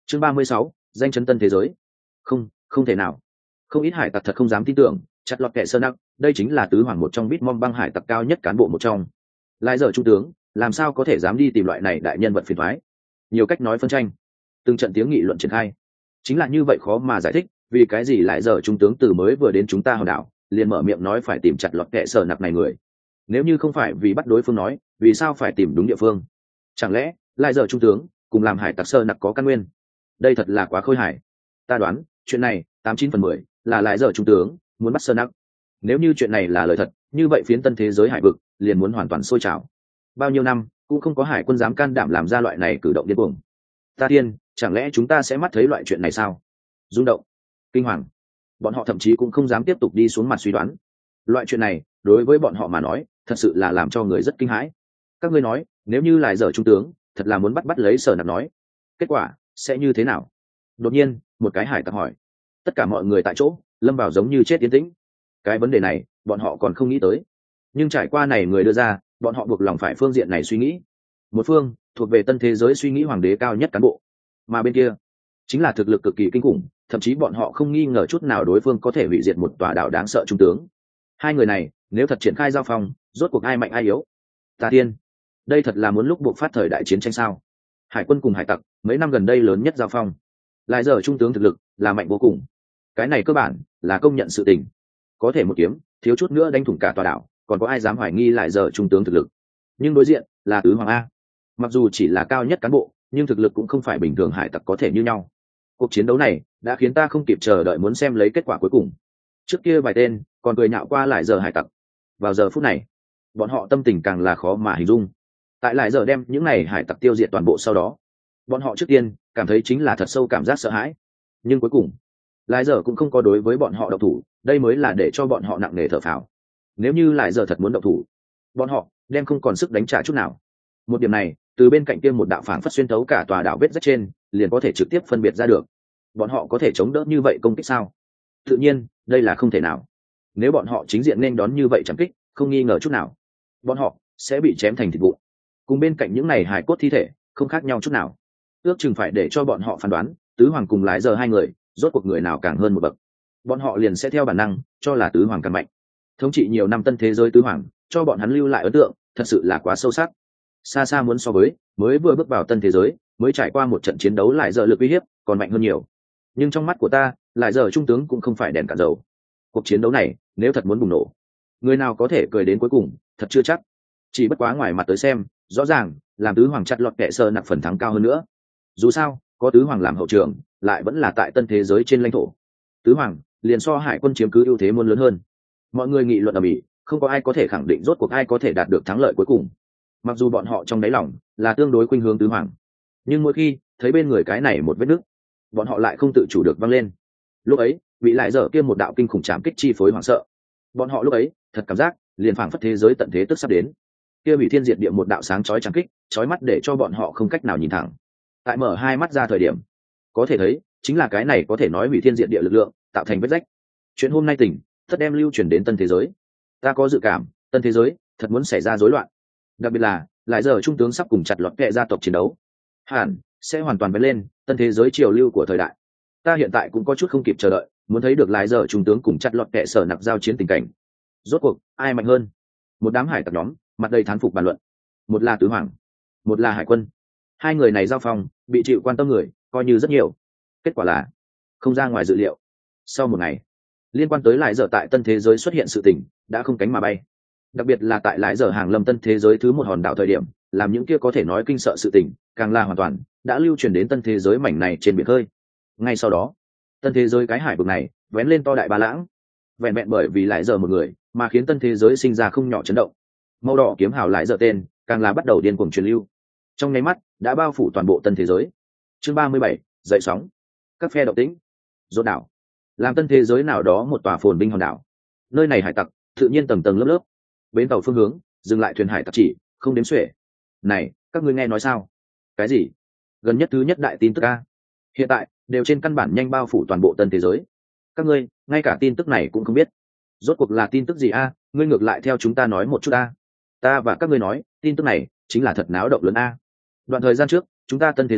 Chương 36, danh chấn tân thế giới. Không thể nào. Không ít hải tặc thật không dám tin tưởng, chặt lọt kẻ sơn nặng, đây chính là tứ hoàng một trong Bitmom băng hải tặc cao nhất cán bộ một trong. Lại giờ trung tướng, làm sao có thể dám đi tìm loại này đại nhân vật phiền toái? Nhiều cách nói phân tranh, từng trận tiếng nghị luận triển khai. Chính là như vậy khó mà giải thích, vì cái gì lại giờ trung tướng từ mới vừa đến chúng ta hòn đảo, liền mở miệng nói phải tìm chặt lọt kẻ sở nặc này người. Nếu như không phải vì bắt đối phương nói, vì sao phải tìm đúng địa phương? Chẳng lẽ lại giờ trung tướng cùng làm hải tặc sơ nặc có căn nguyên? Đây thật là quá khôi hài. Ta đoán chuyện này 89/10 là lại giờ trung tướng muốn bắt sơ nặc. Nếu như chuyện này là lời thật, như vậy phiến tân thế giới hải vực liền muốn hoàn toàn sôi trào. Bao nhiêu năm cũng không có hải quân dám can đảm làm ra loại này cử động điên cuồng. Ta tiên, chẳng lẽ chúng ta sẽ mắt thấy loại chuyện này sao? Rung động, kinh hoàng, bọn họ thậm chí cũng không dám tiếp tục đi xuống mặt suy đoán. Loại chuyện này đối với bọn họ mà nói thật sự là làm cho người rất kinh hãi. Các ngươi nói, nếu như lại giờ trung tướng thật là muốn bắt lấy sở nặc nói, kết quả sẽ như thế nào? Đột nhiên một cái hải tặc hỏi. Tất cả mọi người tại chỗ lâm vào giống như chết tiến tĩnh. Cái vấn đề này bọn họ còn không nghĩ tới, nhưng trải qua này người đưa ra, bọn họ buộc lòng phải phương diện này suy nghĩ. Một phương thuộc về tân thế giới suy nghĩ hoàng đế cao nhất cán bộ, mà bên kia chính là thực lực cực kỳ kinh khủng, thậm chí bọn họ không nghi ngờ chút nào đối phương có thể hủy diệt một tòa đảo đáng sợ trung tướng. Hai người này nếu thật triển khai giao phong, rốt cuộc ai mạnh ai yếu? Ta tiên, đây thật là muốn lúc buộc phát thời đại chiến tranh sao? Hải quân cùng hải tặc mấy năm gần đây lớn nhất giao phong, lại giờ trung tướng thực lực là mạnh vô cùng. Cái này cơ bản là công nhận sự tình. Có thể một kiếm thiếu chút nữa đánh thủng cả tòa đảo, còn có ai dám hoài nghi lại giờ trung tướng thực lực? Nhưng đối diện là tứ hoàng a, mặc dù chỉ là cao nhất cán bộ, nhưng thực lực cũng không phải bình thường hải tặc có thể như nhau. Cuộc chiến đấu này đã khiến ta không kịp chờ đợi muốn xem lấy kết quả cuối cùng. Trước kia vài tên còn cười nhạo qua lại giờ hải tặc, vào giờ phút này bọn họ tâm tình càng là khó mà hình dung. Tại lại giờ đem những này hải tặc tiêu diệt toàn bộ sau đó, bọn họ trước tiên cảm thấy chính là thật sâu cảm giác sợ hãi, nhưng cuối cùng lại giờ cũng không có đối với bọn họ động thủ, đây mới là để cho bọn họ nặng nề thở phào. Nếu như lại giờ thật muốn động thủ, bọn họ đem không còn sức đánh trả chút nào. Một điểm này từ bên cạnh kia một đạo phảng phất xuyên thấu cả tòa đảo vết rách trên liền có thể trực tiếp phân biệt ra được. Bọn họ có thể chống đỡ như vậy công kích sao? Tự nhiên đây là không thể nào. Nếu bọn họ chính diện nên đón như vậy chẳng kích, không nghi ngờ chút nào bọn họ sẽ bị chém thành thịt vụn, cùng bên cạnh những này hài cốt thi thể không khác nhau chút nào. Ước chừng phải để cho bọn họ phán đoán tứ hoàng cùng lái giờ hai người rốt cuộc người nào càng hơn một bậc, bọn họ liền sẽ theo bản năng cho là tứ hoàng càng mạnh. Thống trị nhiều năm tân thế giới tứ hoàng cho bọn hắn lưu lại ấn tượng thật sự là quá sâu sắc, xa xa muốn so với mới vừa bước vào tân thế giới mới trải qua một trận chiến đấu lại giờ lực uy hiếp còn mạnh hơn nhiều. Nhưng trong mắt của ta, lại giờ trung tướng cũng không phải đèn cạn dầu. Cuộc chiến đấu này nếu thật muốn bùng nổ, người nào có thể cười đến cuối cùng thật chưa chắc. Chỉ bất quá ngoài mặt tới xem, rõ ràng làm tứ hoàng chặt lọt kẻ sơ nặc phần thắng cao hơn nữa. Dù sao có tứ hoàng làm hậu trường, lại vẫn là tại tân thế giới trên lãnh thổ. Tứ hoàng liền so hải quân chiếm cứ ưu thế muôn lớn hơn. Mọi người nghị luận ầm ĩ, không có ai có thể khẳng định rốt cuộc ai có thể đạt được thắng lợi cuối cùng. Mặc dù bọn họ trong đáy lòng là tương đối khuynh hướng tứ hoàng, nhưng mỗi khi thấy bên người cái này một vết nứt, bọn họ lại không tự chủ được văng lên. Lúc ấy bị lại dở kia một đạo kinh khủng chạm kích chi phối hoảng sợ, bọn họ lúc ấy thật cảm giác liền phảng phất thế giới tận thế tức sắp đến. Kia bị thiên diệt địa một đạo sáng chói chạm kích, chói mắt để cho bọn họ không cách nào nhìn thẳng. Tại mở hai mắt ra thời điểm, có thể thấy chính là cái này có thể nói hủy thiên diệt địa lực lượng tạo thành vết rách. Chuyện hôm nay tỉnh tất đem lưu truyền đến tân thế giới. Ta có dự cảm tân thế giới thật muốn xảy ra rối loạn, đặc biệt là lại giờ trung tướng sắp cùng chặt lọt kệ gia tộc chiến đấu, hẳn sẽ hoàn toàn vén lên tân thế giới triều lưu của thời đại. Ta hiện tại cũng có chút không kịp chờ đợi, muốn thấy được lại giờ trung tướng cùng chặt lọt kệ sở nặc giao chiến tình cảnh. Rốt cuộc ai mạnh hơn? Một đám hải tặc nhóm mặt đầy thán phục bàn luận. Một là tứ hoàng, một là hải quân. Hai người này giao phong bị chịu quan tâm người coi như rất nhiều. Kết quả là không ra ngoài dự liệu. Sau một ngày, liên quan tới lại giờ tại tân thế giới xuất hiện sự tình đã không cánh mà bay. Đặc biệt là tại lại giờ hàng lâm tân thế giới thứ một hòn đảo thời điểm, làm những kia có thể nói kinh sợ sự tình càng là hoàn toàn đã lưu truyền đến tân thế giới mảnh này trên biển khơi. Ngay sau đó tân thế giới cái hải vực này vén lên to đại ba lãng, vẹn vẹn bởi vì lại giờ một người mà khiến tân thế giới sinh ra không nhỏ chấn động. Màu đỏ kiếm hào lại giờ tên càng là bắt đầu điên cuồng truyền lưu, trong nháy mắt đã bao phủ toàn bộ tân thế giới. Chương 37, dậy sóng. Các phe động tĩnh rốt đảo, làm tân thế giới nào đó một tòa phồn binh hòn đảo. Nơi này hải tặc tự nhiên tầng tầng lớp lớp, bến tàu phương hướng dừng lại thuyền hải tặc chỉ không đếm xuể. Này các ngươi nghe nói sao? Cái gì? Gần nhất thứ nhất đại tin tức a, hiện tại đều trên căn bản nhanh bao phủ toàn bộ tân thế giới. Các ngươi ngay cả tin tức này cũng không biết, rốt cuộc là tin tức gì a? Ngươi ngược lại theo chúng ta nói một chút a. Ta và các ngươi nói tin tức này chính là thật náo động lớn a. Đoạn thời gian trước chúng ta tân thế giới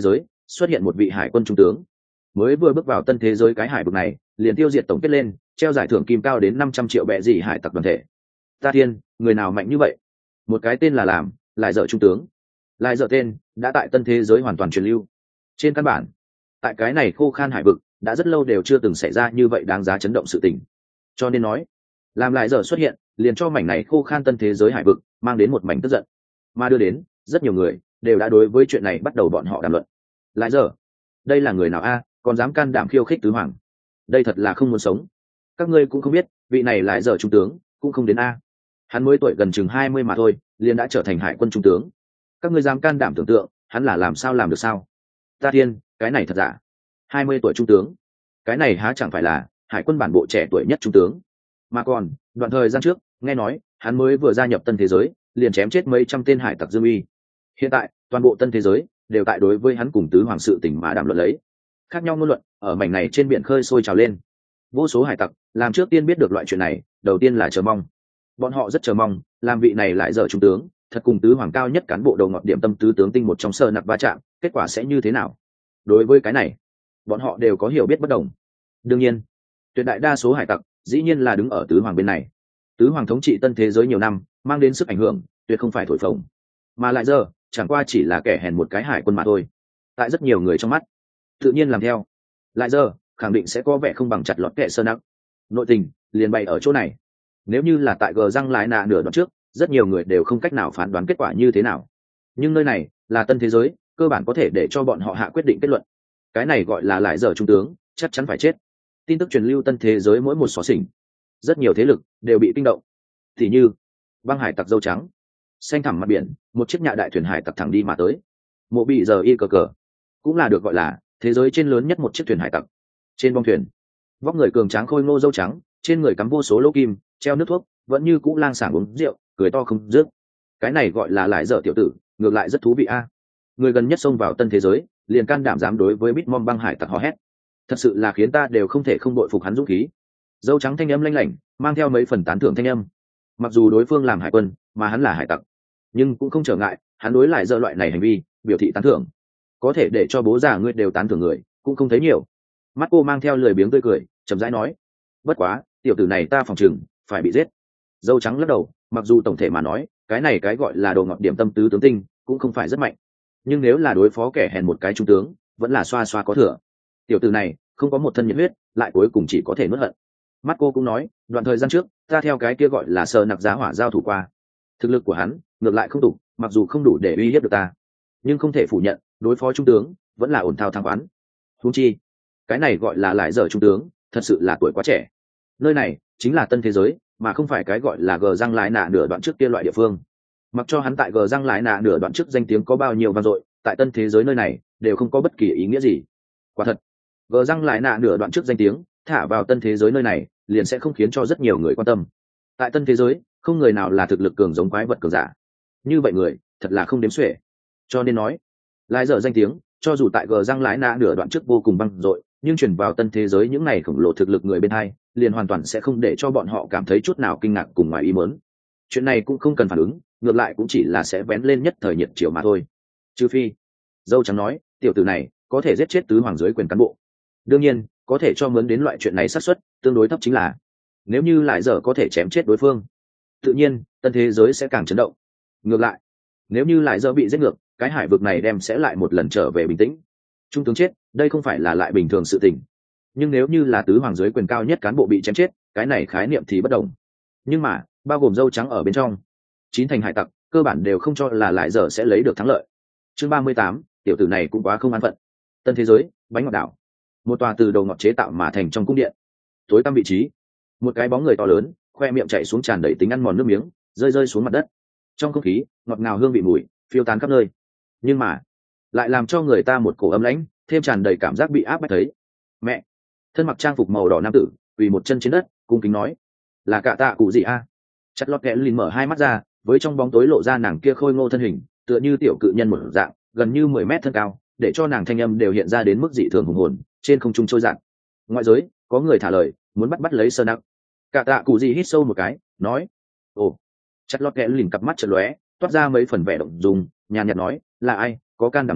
xuất hiện một vị hải quân trung tướng, mới vừa bước vào tân thế giới cái hải vực này liền tiêu diệt tổng kết lên treo giải thưởng kim cao đến 500 triệu bệ gì hải tặc đoàn thể. Ta thiên, người nào mạnh như vậy? Một cái tên là làm lại dở trung tướng, lại dở tên đã tại tân thế giới hoàn toàn truyền lưu. Trên căn bản tại cái này khô khan hải vực đã rất lâu đều chưa từng xảy ra như vậy đáng giá chấn động sự tình, cho nên nói làm lại dở xuất hiện liền cho mảnh này khô khan tân thế giới hải vực mang đến một mảnh tức giận, mà đưa đến rất nhiều người đều đã đối với chuyện này bắt đầu bọn họ đàm luận. Lại dở, đây là người nào a, còn dám can đảm khiêu khích tứ hoàng, đây thật là không muốn sống. Các ngươi cũng không biết vị này lại dở trung tướng cũng không đến a, hắn mới tuổi gần chừng 20 mà thôi liền đã trở thành hải quân trung tướng. Các ngươi dám can đảm tưởng tượng hắn là làm sao làm được sao? Ta thiên, cái này thật giả. 20 tuổi trung tướng, cái này há chẳng phải là hải quân bản bộ trẻ tuổi nhất trung tướng? Mà còn đoạn thời gian trước nghe nói hắn mới vừa gia nhập tân thế giới liền chém chết mấy trăm tên hải tặc dương uy. Hiện tại toàn bộ tân thế giới đều tại đối với hắn cùng tứ hoàng sự tình mà đàm luận lấy, khác nhau ngôn luận ở mảnh này trên biển khơi sôi trào lên. Vô số hải tặc làm trước tiên biết được loại chuyện này đầu tiên là chờ mong, bọn họ rất chờ mong làm vị này lại dở trung tướng thật cùng tứ hoàng cao nhất cán bộ đầu ngọt điểm tâm tứ tướng tinh một trong sơ nặc va chạm, kết quả sẽ như thế nào. Đối với cái này bọn họ đều có hiểu biết bất đồng. Đương nhiên tuyệt đại đa số hải tặc dĩ nhiên là đứng ở tứ hoàng bên này. Tứ hoàng thống trị tân thế giới nhiều năm mang đến sức ảnh hưởng tuyệt không phải thổi phồng, mà lại giờ chẳng qua chỉ là kẻ hèn một cái hải quân mà thôi. Tại rất nhiều người trong mắt tự nhiên làm theo lại giờ khẳng định sẽ có vẻ không bằng chặt lọt kệ sơ nặc. Nội tình liền bày ở chỗ này. Nếu như là tại gờ răng lại nạ nửa đoạn trước rất nhiều người đều không cách nào phán đoán kết quả như thế nào, nhưng nơi này là tân thế giới, cơ bản có thể để cho bọn họ hạ quyết định kết luận. Cái này gọi là lại giờ trung tướng chắc chắn phải chết. Tin tức truyền lưu tân thế giới mỗi một xó xỉnh, rất nhiều thế lực đều bị kinh động. Thì như băng hải tặc dâu trắng, xanh thẳm mặt biển một chiếc nhạ đại thuyền hải tặc thẳng đi mà tới. Mộ bị giờ y cờ cờ cũng là được gọi là thế giới trên lớn nhất một chiếc thuyền hải tặc. Trên bong thuyền vóc người cường tráng khôi ngô dâu trắng, trên người cắm vô số lỗ kim, treo nước thuốc, vẫn như cũ lang sảng uống rượu cười to không dứt. Cái này gọi là lại dở tiểu tử, ngược lại rất thú vị a. Người gần nhất xông vào tân thế giới liền can đảm dám đối với Bitmom băng hải tặc hò hét, thật sự là khiến ta đều không thể không bội phục hắn dũng khí. Dâu trắng thanh âm lanh lảnh mang theo mấy phần tán thưởng thanh âm. Mặc dù đối phương làm hải quân mà hắn là hải tặc, nhưng cũng không trở ngại hắn đối lại dở loại này hành vi biểu thị tán thưởng. Có thể để cho bố già ngươi đều tán thưởng người cũng không thấy nhiều. Mắt cô mang theo lười biếng tươi cười chậm rãi nói, bất quá tiểu tử này ta phòng chừng phải bị giết. Dâu trắng lắc đầu, mặc dù tổng thể mà nói cái này cái gọi là đồ ngọt điểm tâm tứ tướng tinh cũng không phải rất mạnh, nhưng nếu là đối phó kẻ hèn một cái trung tướng vẫn là xoa xoa có thừa. Tiểu tử này không có một thân nhiệt huyết lại cuối cùng chỉ có thể nuốt hận. Mắt cô cũng nói, đoạn thời gian trước ta theo cái kia gọi là sờ nặc giá hỏa giao thủ qua, thực lực của hắn ngược lại không đủ, mặc dù không đủ để uy hiếp được ta, nhưng không thể phủ nhận đối phó trung tướng vẫn là ổn thao thang quán. Huống chi cái này gọi là lại dở trung tướng thật sự là tuổi quá trẻ. Nơi này chính là tân thế giới mà không phải cái gọi là gờ răng lái nạ nửa đoạn trước kia loại địa phương. Mặc cho hắn tại gờ răng lái nạ nửa đoạn trước danh tiếng có bao nhiêu vang dội, tại tân thế giới nơi này đều không có bất kỳ ý nghĩa gì. Quả thật gờ răng lái nạ nửa đoạn trước danh tiếng thả vào tân thế giới nơi này liền sẽ không khiến cho rất nhiều người quan tâm. Tại tân thế giới không người nào là thực lực cường giống quái vật cường giả, như vậy người thật là không đếm xuể. Cho nên nói lại dở danh tiếng cho dù tại gờ răng lái nạ nửa đoạn trước vô cùng vang dội, nhưng chuyển vào tân thế giới những này khổng lồ thực lực người bên hai liền hoàn toàn sẽ không để cho bọn họ cảm thấy chút nào kinh ngạc cùng ngoài ý muốn. Chuyện này cũng không cần phản ứng, ngược lại cũng chỉ là sẽ vén lên nhất thời nhiệt chiều mà thôi. Trừ phi dâu trắng nói tiểu tử này có thể giết chết tứ hoàng dưới quyền cán bộ. Đương nhiên có thể cho mướn đến loại chuyện này xác suất tương đối thấp, chính là nếu như lại dở có thể chém chết đối phương, tự nhiên tân thế giới sẽ càng chấn động. Ngược lại nếu như lại dở bị giết ngược, cái hải vực này đem sẽ lại một lần trở về bình tĩnh. Trung tướng chết đây không phải là lại bình thường sự tình, nhưng nếu như là tứ hoàng dưới quyền cao nhất cán bộ bị chém chết, cái này khái niệm thì bất đồng. Nhưng mà bao gồm dâu trắng ở bên trong, 9 thành hải tặc cơ bản đều không cho là lại dở sẽ lấy được thắng lợi. Chương 38, tiểu tử này cũng quá không an phận. Tân thế giới, bánh ngọt đảo, một tòa từ đầu ngọt chế tạo mà thành trong cung điện. Tối tăm vị trí, một cái bóng người to lớn, khoe miệng chảy xuống tràn đầy tính ăn mòn nước miếng, rơi rơi xuống mặt đất. Trong không khí ngọt ngào hương vị mùi phiêu tán khắp nơi, nhưng mà lại làm cho người ta một cổ ấm lãnh, thêm tràn đầy cảm giác bị áp bách. Thấy mẹ thân mặc trang phục màu đỏ nam tử quỳ một chân trên đất cung kính nói, là cạ tạ cụ gì a? Chặt lọt kẽ lìn mở hai mắt ra, với trong bóng tối lộ ra nàng kia khôi ngô thân hình tựa như tiểu cự nhân một dạng, gần như 10 mét thân cao, để cho nàng thanh âm đều hiện ra đến mức dị thường hùng hồn, trên không trung trôi dạt. Ngoại giới có người thả lời muốn bắt lấy sơ nặc. Cạ tạ cụ gì hít sâu một cái nói, ồ. Chặt lọt kẽ lìn cặp mắt chợt lóe, toát ra mấy phần vẻ động dung, nhàn nhạt nói, là ai có can đảm này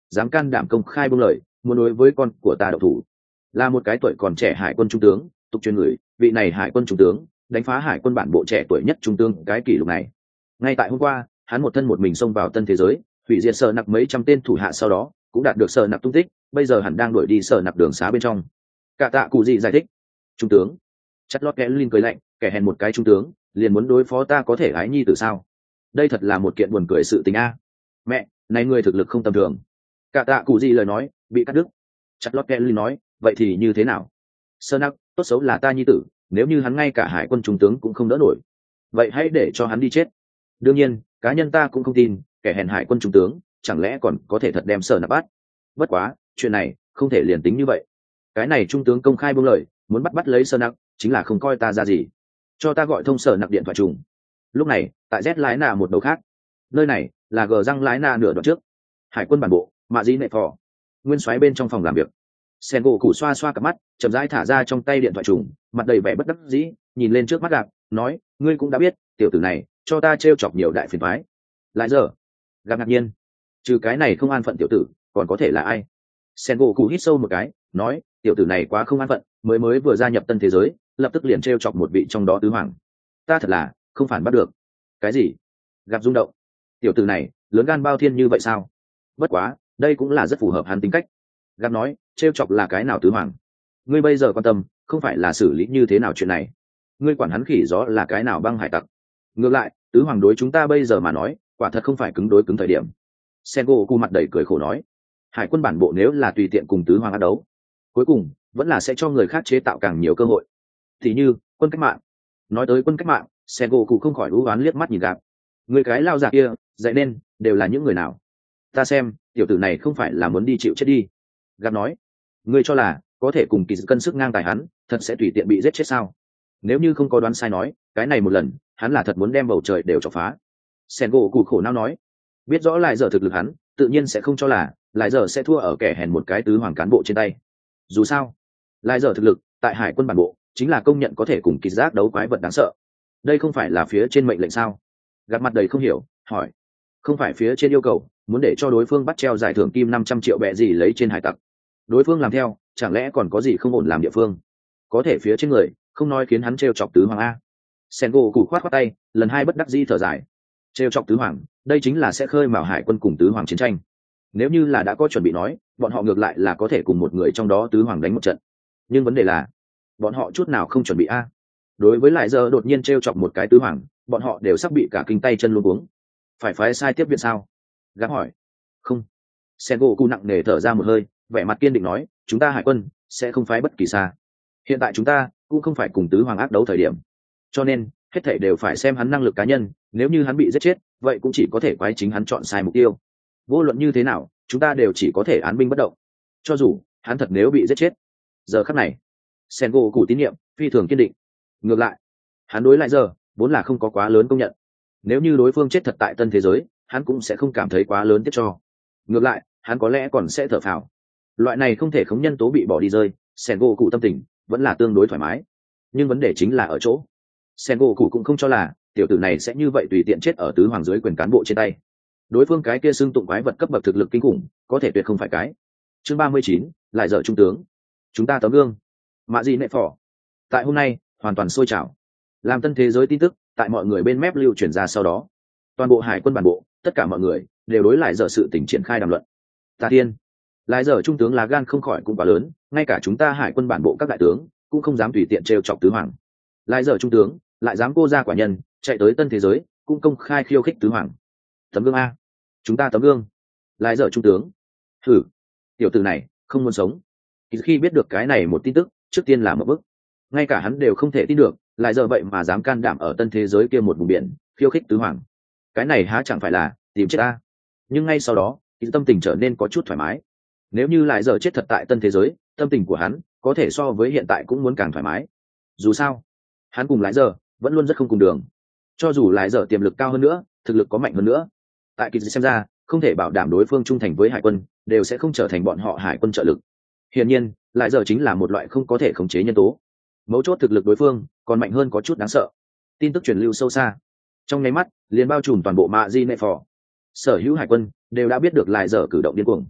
dám can đảm công khai buông lời muốn đối với con của ta độc thủ. Là một cái tuổi còn trẻ hải quân trung tướng, tục truyền người vị này hải quân trung tướng đánh phá hải quân bản bộ trẻ tuổi nhất trung tướng cái kỷ lục này. Ngay tại hôm qua hắn một thân một mình xông vào tân thế giới, hủy diệt Sở Nặc mấy trăm tên thủ hạ, sau đó cũng đạt được Sở Nặc tung tích, bây giờ hắn đang đuổi đi Sở Nặc đường xá bên trong. Cả tạ cụ gì giải thích, trung tướng chặt lót kẽ linh cười lạnh, kẻ hèn một cái trung tướng liền muốn đối phó ta có thể ái nhi từ sao? Đây thật là một kiện buồn cười sự tình a. Mẹ, này ngươi thực lực không tầm thường. Cả tạ cụ gì lời nói bị cắt đứt. Chặt lót kẽ linh nói, vậy thì như thế nào? Sở Nặc tốt xấu là ta nhi tử, nếu như hắn ngay cả hải quân trung tướng cũng không đỡ nổi, vậy hãy để cho hắn đi chết. Đương nhiên cá nhân ta cũng không tin kẻ hèn hải quân trung tướng chẳng lẽ còn có thể thật đem Sở Nặc bắt. Bất quá chuyện này không thể liền tính như vậy. Cái này trung tướng công khai buông lời muốn bắt lấy Sở Nặc, chính là không coi ta ra gì. Cho ta gọi thông Sở Nặc điện thoại trùng. Lúc này tại Z lái nà một đầu khác, nơi này là G răng lái nà nửa đoạn trước hải quân bản bộ mạ dĩ nệ phò nguyên soái bên trong phòng làm việc. Sen gỗ củ xoa xoa cặp mắt, chậm rãi thả ra trong tay điện thoại trùng, mặt đầy vẻ bất đắc dĩ nhìn lên trước mắt Gạc, nói, ngươi cũng đã biết tiểu tử này cho ta trêu chọc nhiều đại phiền toái. Lại giờ Gạc ngạc nhiên, trừ cái này không an phận tiểu tử còn có thể là ai? Sen gỗ cụ hít sâu một cái, nói, tiểu tử này quá không an phận, mới vừa gia nhập tân thế giới lập tức liền trêu chọc một vị trong đó tứ hoàng. Ta thật là không phản bắt được. Cái gì? Gặp rung động. Tiểu tử này lớn gan bao thiên như vậy sao? Bất quá đây cũng là rất phù hợp hắn tính cách. Gặp nói, trêu chọc là cái nào tứ hoàng? Ngươi bây giờ quan tâm không phải là xử lý như thế nào chuyện này, ngươi quản hắn khỉ gió là cái nào băng hải tặc. Ngược lại tứ hoàng đối chúng ta bây giờ mà nói quả thật không phải cứng đối cứng thời điểm. Sen gỗ cụ mặt đầy cười khổ nói, hải quân bản bộ nếu là tùy tiện cùng tứ hoàng ác đấu, cuối cùng vẫn là sẽ cho người khác chế tạo càng nhiều cơ hội, thì như quân cách mạng. Nói tới quân cách mạng, Sen gỗ cụ không khỏi ú oán liếc mắt nhìn Gạp. Người cái lao già kia dạy nên đều là những người nào? Ta xem tiểu tử này không phải là muốn đi chịu chết đi. Gạp nói, ngươi cho là có thể cùng kỳ cân sức ngang tài hắn thật sẽ tùy tiện bị giết chết sao? Nếu như không có đoán sai nói, cái này một lần hắn là thật muốn đem bầu trời đều chọc phá. Sen gỗ cụ khổ não nói, biết rõ lại giờ thực lực hắn tự nhiên sẽ không cho là lại giờ sẽ thua ở kẻ hèn một cái tứ hoàng cán bộ trên tay. Dù sao lại giờ thực lực tại hải quân bản bộ chính là công nhận có thể cùng kỳ giác đấu quái vật đáng sợ. Đây không phải là phía trên mệnh lệnh sao? Gạt mặt đầy không hiểu, hỏi, không phải phía trên yêu cầu muốn để cho đối phương bắt treo giải thưởng kim 500 triệu bẹ gì lấy trên hải tặc, đối phương làm theo chẳng lẽ còn có gì không ổn làm địa phương? Có thể phía trên người không nói khiến hắn trêu chọc tứ hoàng a. Sen gỗ cụ khoát tay lần hai bất đắc dĩ thở dài, trêu chọc tứ hoàng đây chính là sẽ khơi mào hải quân cùng tứ hoàng chiến tranh. Nếu như là đã có chuẩn bị nói, bọn họ ngược lại là có thể cùng một người trong đó tứ hoàng đánh một trận, nhưng vấn đề là bọn họ chút nào không chuẩn bị a. Đối với lại giờ đột nhiên trêu chọc một cái tứ hoàng, bọn họ đều sắp bị cả kinh tay chân luống cuống. Phải phái sai tiếp viện sao? Gác hỏi. Không. Sen gỗ cụ nặng nề thở ra một hơi, vẻ mặt kiên định nói, chúng ta hải quân sẽ không phái bất kỳ xa. Hiện tại chúng ta cũng không phải cùng tứ hoàng ác đấu thời điểm, cho nên hết thảy đều phải xem hắn năng lực cá nhân. Nếu như hắn bị giết chết, vậy cũng chỉ có thể quái chính hắn chọn sai mục tiêu. Vô luận như thế nào, chúng ta đều chỉ có thể án binh bất động, cho dù hắn thật nếu bị giết chết. Giờ khắc này Sen gỗ cụ tín nhiệm phi thường kiên định. Ngược lại hắn đối lại giờ vốn là không có quá lớn công nhận. Nếu như đối phương chết thật tại tân thế giới, hắn cũng sẽ không cảm thấy quá lớn tiếc cho. Ngược lại hắn có lẽ còn sẽ thở phào. Loại này không thể khống nhân tố bị bỏ đi rơi, Sen gỗ cụ tâm tình vẫn là tương đối thoải mái. Nhưng vấn đề chính là ở chỗ Sen gỗ cụ cũng không cho là tiểu tử này sẽ như vậy tùy tiện chết ở tứ hoàng dưới quyền cán bộ trên tay. Đối phương cái kia xưng tụng quái vật cấp bậc thực lực kinh khủng, có thể tuyệt không phải cái. Chương 39, lại dở trung tướng. Chúng ta tấm gương. Mạ gì nệ phỏ. Tại hôm nay hoàn toàn sôi trào. Làm tân thế giới tin tức tại mọi người bên mép lưu truyền ra sau đó, toàn bộ hải quân bản bộ tất cả mọi người đều đối lại dở sự tình triển khai đàm luận. Ta tiên, lại dở trung tướng lá gan không khỏi cũng quá lớn, ngay cả chúng ta hải quân bản bộ các đại tướng cũng không dám tùy tiện trêu chọc tứ hoàng. Lại dở trung tướng lại dám cô ra quả nhân chạy tới tân thế giới cũng công khai khiêu khích tứ hoàng. Tấm gương a, chúng ta tấm gương. Lại dở trung tướng, thử tiểu tử này không muốn sống. Khi biết được cái này một tin tức, trước tiên là một bước, ngay cả hắn đều không thể tin được, lại giờ vậy mà dám can đảm ở tân thế giới kia một vùng biển khiêu khích tứ hoàng. Cái này há chẳng phải là tìm chết ta? Nhưng ngay sau đó tâm tình trở nên có chút thoải mái. Nếu như lại giờ chết thật tại tân thế giới, tâm tình của hắn có thể so với hiện tại cũng muốn càng thoải mái. Dù sao hắn cùng lại giờ vẫn luôn rất không cùng đường. Cho dù lại giờ tiềm lực cao hơn nữa, thực lực có mạnh hơn nữa, tại kỳ xem ra không thể bảo đảm đối phương trung thành với hải quân, đều sẽ không trở thành bọn họ hải quân trợ lực. Hiển nhiên lại giờ chính là một loại không có thể khống chế nhân tố. Mấu chốt thực lực đối phương còn mạnh hơn có chút đáng sợ. Tin tức truyền lưu sâu xa, trong nháy mắt liền bao trùm toàn bộ mạ di nệ phò. Sở hữu hải quân đều đã biết được lại giờ cử động điên cuồng.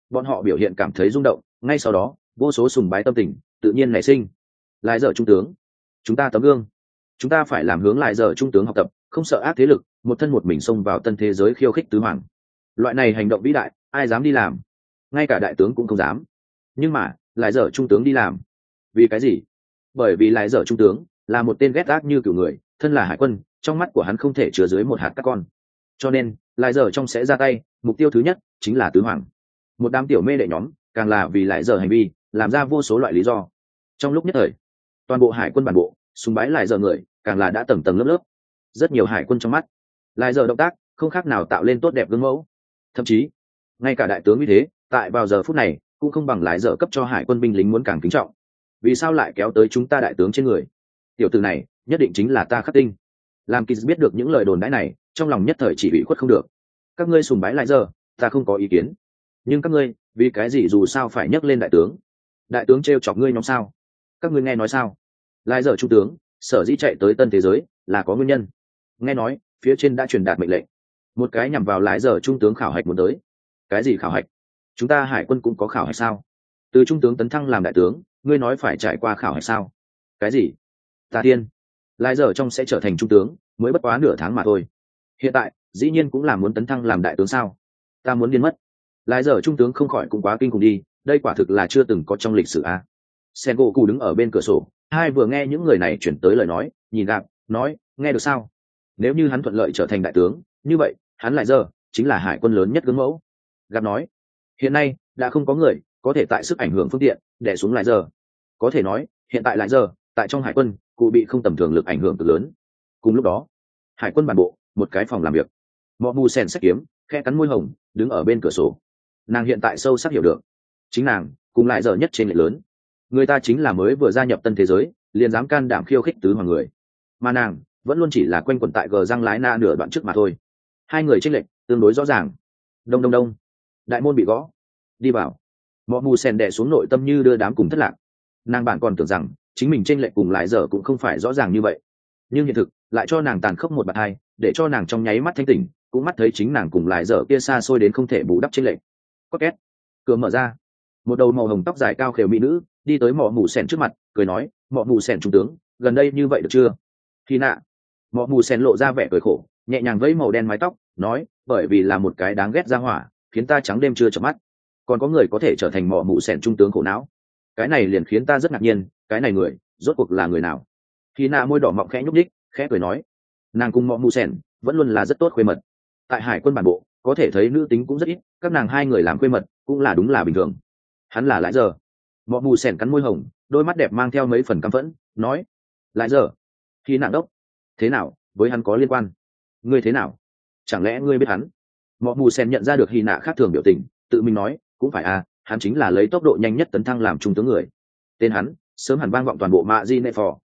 Bọn họ biểu hiện cảm thấy rung động, ngay sau đó vô số sùng bái tâm tình tự nhiên nảy sinh. Lại giờ trung tướng, chúng ta tấm gương, chúng ta phải làm hướng lại giờ trung tướng học tập, không sợ ác thế lực, một thân một mình xông vào tân thế giới khiêu khích tứ hoàng. Loại này hành động vĩ đại ai dám đi làm, ngay cả đại tướng cũng không dám. Nhưng mà lại giờ trung tướng đi làm, vì cái gì? Bởi vì lại giờ trung tướng là một tên ghét ác như kiểu người, thân là hải quân, trong mắt của hắn không thể chứa dưới một hạt các con, cho nên lại giờ trong sẽ ra tay, mục tiêu thứ nhất chính là tứ hoàng. Một đám tiểu mê đệ nhóm càng là vì lại giờ hành vi làm ra vô số loại lý do. Trong lúc nhất thời, toàn bộ hải quân bản bộ sùng bái lại giờ người càng là đã tầng tầng lớp lớp. Rất nhiều hải quân trong mắt lại giờ động tác không khác nào tạo lên tốt đẹp gương mẫu, thậm chí ngay cả đại tướng như thế tại vào giờ phút này cũng không bằng lại giờ cấp cho hải quân binh lính muốn càng kính trọng. Vì sao lại kéo tới chúng ta đại tướng trên người? Tiểu tử này nhất định chính là ta khắc tinh. Làm Kiz biết được những lời đồn đãi này, trong lòng nhất thời chỉ bị khuất không được. Các ngươi sùng bái lại giờ, ta không có ý kiến, nhưng các ngươi vì cái gì dù sao phải nhắc lên đại tướng? Đại tướng trêu chọc ngươi nhóm sao? Các ngươi nghe nói sao? Lại giờ trung tướng sở dĩ chạy tới tân thế giới là có nguyên nhân. Nghe nói phía trên đã truyền đạt mệnh lệnh, một cái nhằm vào lại giờ trung tướng khảo hạch muốn tới. Cái gì khảo hạch? Chúng ta hải quân cũng có khảo hạch sao? Từ trung tướng tấn thăng làm đại tướng, ngươi nói phải trải qua khảo hạch sao? Cái gì? Ta tiên, lại giờ trong sẽ trở thành trung tướng mới bất quá nửa tháng mà thôi, hiện tại dĩ nhiên cũng là muốn tấn thăng làm đại tướng sao? Ta muốn điên mất. Lại giờ trung tướng không khỏi cũng quá kinh khủng đi, đây quả thực là chưa từng có trong lịch sử a. Sen gỗ cụ đứng ở bên cửa sổ, hai vừa nghe những người này chuyển tới lời nói, nhìn gặp nói nghe được sao? Nếu như hắn thuận lợi trở thành đại tướng, như vậy hắn lại giờ chính là hải quân lớn nhất gương mẫu. Gặp nói hiện nay đã không có người có thể tại sức ảnh hưởng phương tiện đè xuống lại giờ. Có thể nói hiện tại lại giờ tại trong hải quân cụ bị không tầm thường lực ảnh hưởng cực lớn. Cùng lúc đó hải quân bản bộ một cái phòng làm việc, mọ mù sen sách kiếm khe cắn môi hồng đứng ở bên cửa sổ. Nàng hiện tại sâu sắc hiểu được, chính nàng cùng lại giờ nhất trên lệch lớn. Người ta chính là mới vừa gia nhập tân thế giới liền dám can đảm khiêu khích tứ hoàng người, mà nàng vẫn luôn chỉ là quanh quẩn tại gờ răng lái na nửa đoạn trước mà thôi. Hai người chênh lệch tương đối rõ ràng. Đông đông đông, đại môn bị gõ. Đi vào. Mọ mù sen đè xuống nội tâm như đưa đám cùng thất lạc. Nàng bạn còn tưởng rằng chính mình chênh lệch cùng lại giờ cũng không phải rõ ràng như vậy, nhưng hiện thực lại cho nàng tàn khốc một bạt hai, để cho nàng trong nháy mắt thanh tỉnh, cũng mắt thấy chính nàng cùng lại giờ kia xa xôi đến không thể bù đắp chênh lệch. Có két, cửa mở ra, một đầu màu hồng tóc dài cao khều mỹ nữ đi tới mọ mù sen trước mặt, cười nói, mọ mù sen trung tướng, gần đây như vậy được chưa? Khi nạ. Mọ mù sen lộ ra vẻ cười khổ, nhẹ nhàng vẫy màu đen mái tóc, nói, bởi vì là một cái đáng ghét ra hỏa khiến ta trắng đêm chưa chợp mắt. Còn có người có thể trở thành mọ mù sen trung tướng khổ não, cái này liền khiến ta rất ngạc nhiên, cái này người rốt cuộc là người nào? Khi nạ môi đỏ mọng khẽ nhúc nhích, khẽ cười nói, nàng cùng mọ mù sen vẫn luôn là rất tốt khuê mật. Tại hải quân bản bộ có thể thấy nữ tính cũng rất ít, các nàng hai người làm khuê mật cũng là đúng là bình thường. Hắn là lại giờ. Mọ mù sen cắn môi hồng, đôi mắt đẹp mang theo mấy phần căm phẫn, nói, lại giờ. Khi nạ đốc, thế nào với hắn có liên quan? Ngươi thế nào? Chẳng lẽ ngươi biết hắn? Mọ mù sen nhận ra được hy nạ khác thường biểu tình, tự mình nói, cũng phải à, hắn chính là lấy tốc độ nhanh nhất tấn thăng làm trung tướng người. Tên hắn sớm hẳn vang vọng toàn bộ mạ di nệ phò.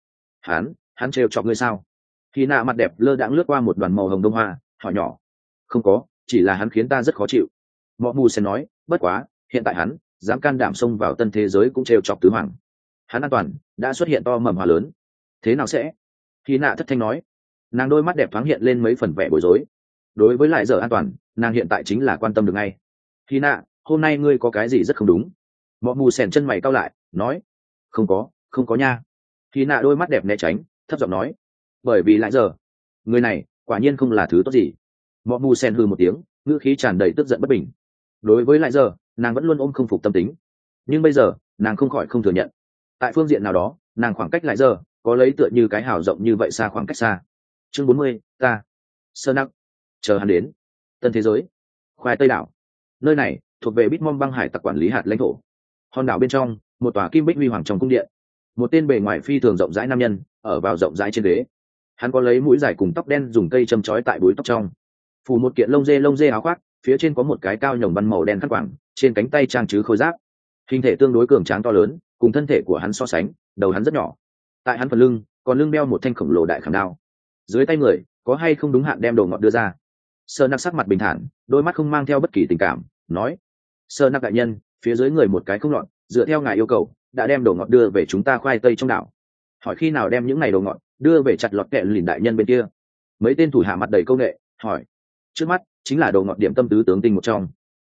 Hắn trêu chọc ngươi sao? Hy nạ mặt đẹp lơ đãng lướt qua một đoàn màu hồng đông hoa, hỏi nhỏ. Không có, chỉ là hắn khiến ta rất khó chịu. Mọ mù sen nói, bất quá hiện tại hắn dám can đảm xông vào tân thế giới cũng trêu chọc tứ hoàng. Hắn an toàn đã xuất hiện to mầm hòa lớn. Thế nào sẽ? Hy nạ thất thanh nói. Nàng đôi mắt đẹp thoáng hiện lên mấy phần vẻ bối rối. Đối với lại giờ an toàn, nàng hiện tại chính là quan tâm được ngay. Hy nạ, hôm nay ngươi có cái gì rất không đúng? Mọ mù sèn chân mày cau lại, nói, không có nha. Hy nạ đôi mắt đẹp né tránh, thấp giọng nói, bởi vì lại giờ người này quả nhiên không là thứ tốt gì. Mọ mù sèn hừ một tiếng, ngữ khí tràn đầy tức giận bất bình. Đối với lại giờ nàng vẫn luôn ôm không phục tâm tính, nhưng bây giờ nàng không khỏi không thừa nhận, tại phương diện nào đó nàng khoảng cách lại giờ có lấy tựa như cái hào rộng như vậy xa khoảng cách xa. Chương 40, ta sơ nặng chờ hắn đến. Tân thế giới, khoai tây đảo, nơi này thuộc về Bitmom băng hải tặc quản lý hạt lãnh thổ. Hòn đảo bên trong một tòa kim bích huy hoàng trong cung điện, một tên bề ngoài phi thường rộng rãi nam nhân ở vào rộng rãi trên ghế. Hắn có lấy mũi dài cùng tóc đen dùng cây châm chói tại búi tóc trong, phủ một kiện lông dê áo khoác, phía trên có một cái cao nhồng văn màu đen khăn quàng, trên cánh tay trang chứ khôi giáp. Hình thể tương đối cường tráng to lớn, cùng thân thể của hắn so sánh, đầu hắn rất nhỏ. Tại hắn phần lưng còn lưng đeo một thanh khổng lồ đại khảm đao. Dưới tay người có hay không đúng hạn đem đồ ngọt đưa ra. Sơ nặc sắc mặt bình thản, đôi mắt không mang theo bất kỳ tình cảm, nói, sơ nặc đại nhân, phía dưới người một cái không lọt, dựa theo ngài yêu cầu đã đem đồ ngọt đưa về chúng ta khoai tây trong đảo. Hỏi khi nào đem những ngày đồ ngọt đưa về chặt lọt kẹ lìn đại nhân bên kia? Mấy tên thủ hạ mặt đầy công nghệ hỏi. Trước mắt chính là đồ ngọt điểm tâm tứ tướng tinh một trong.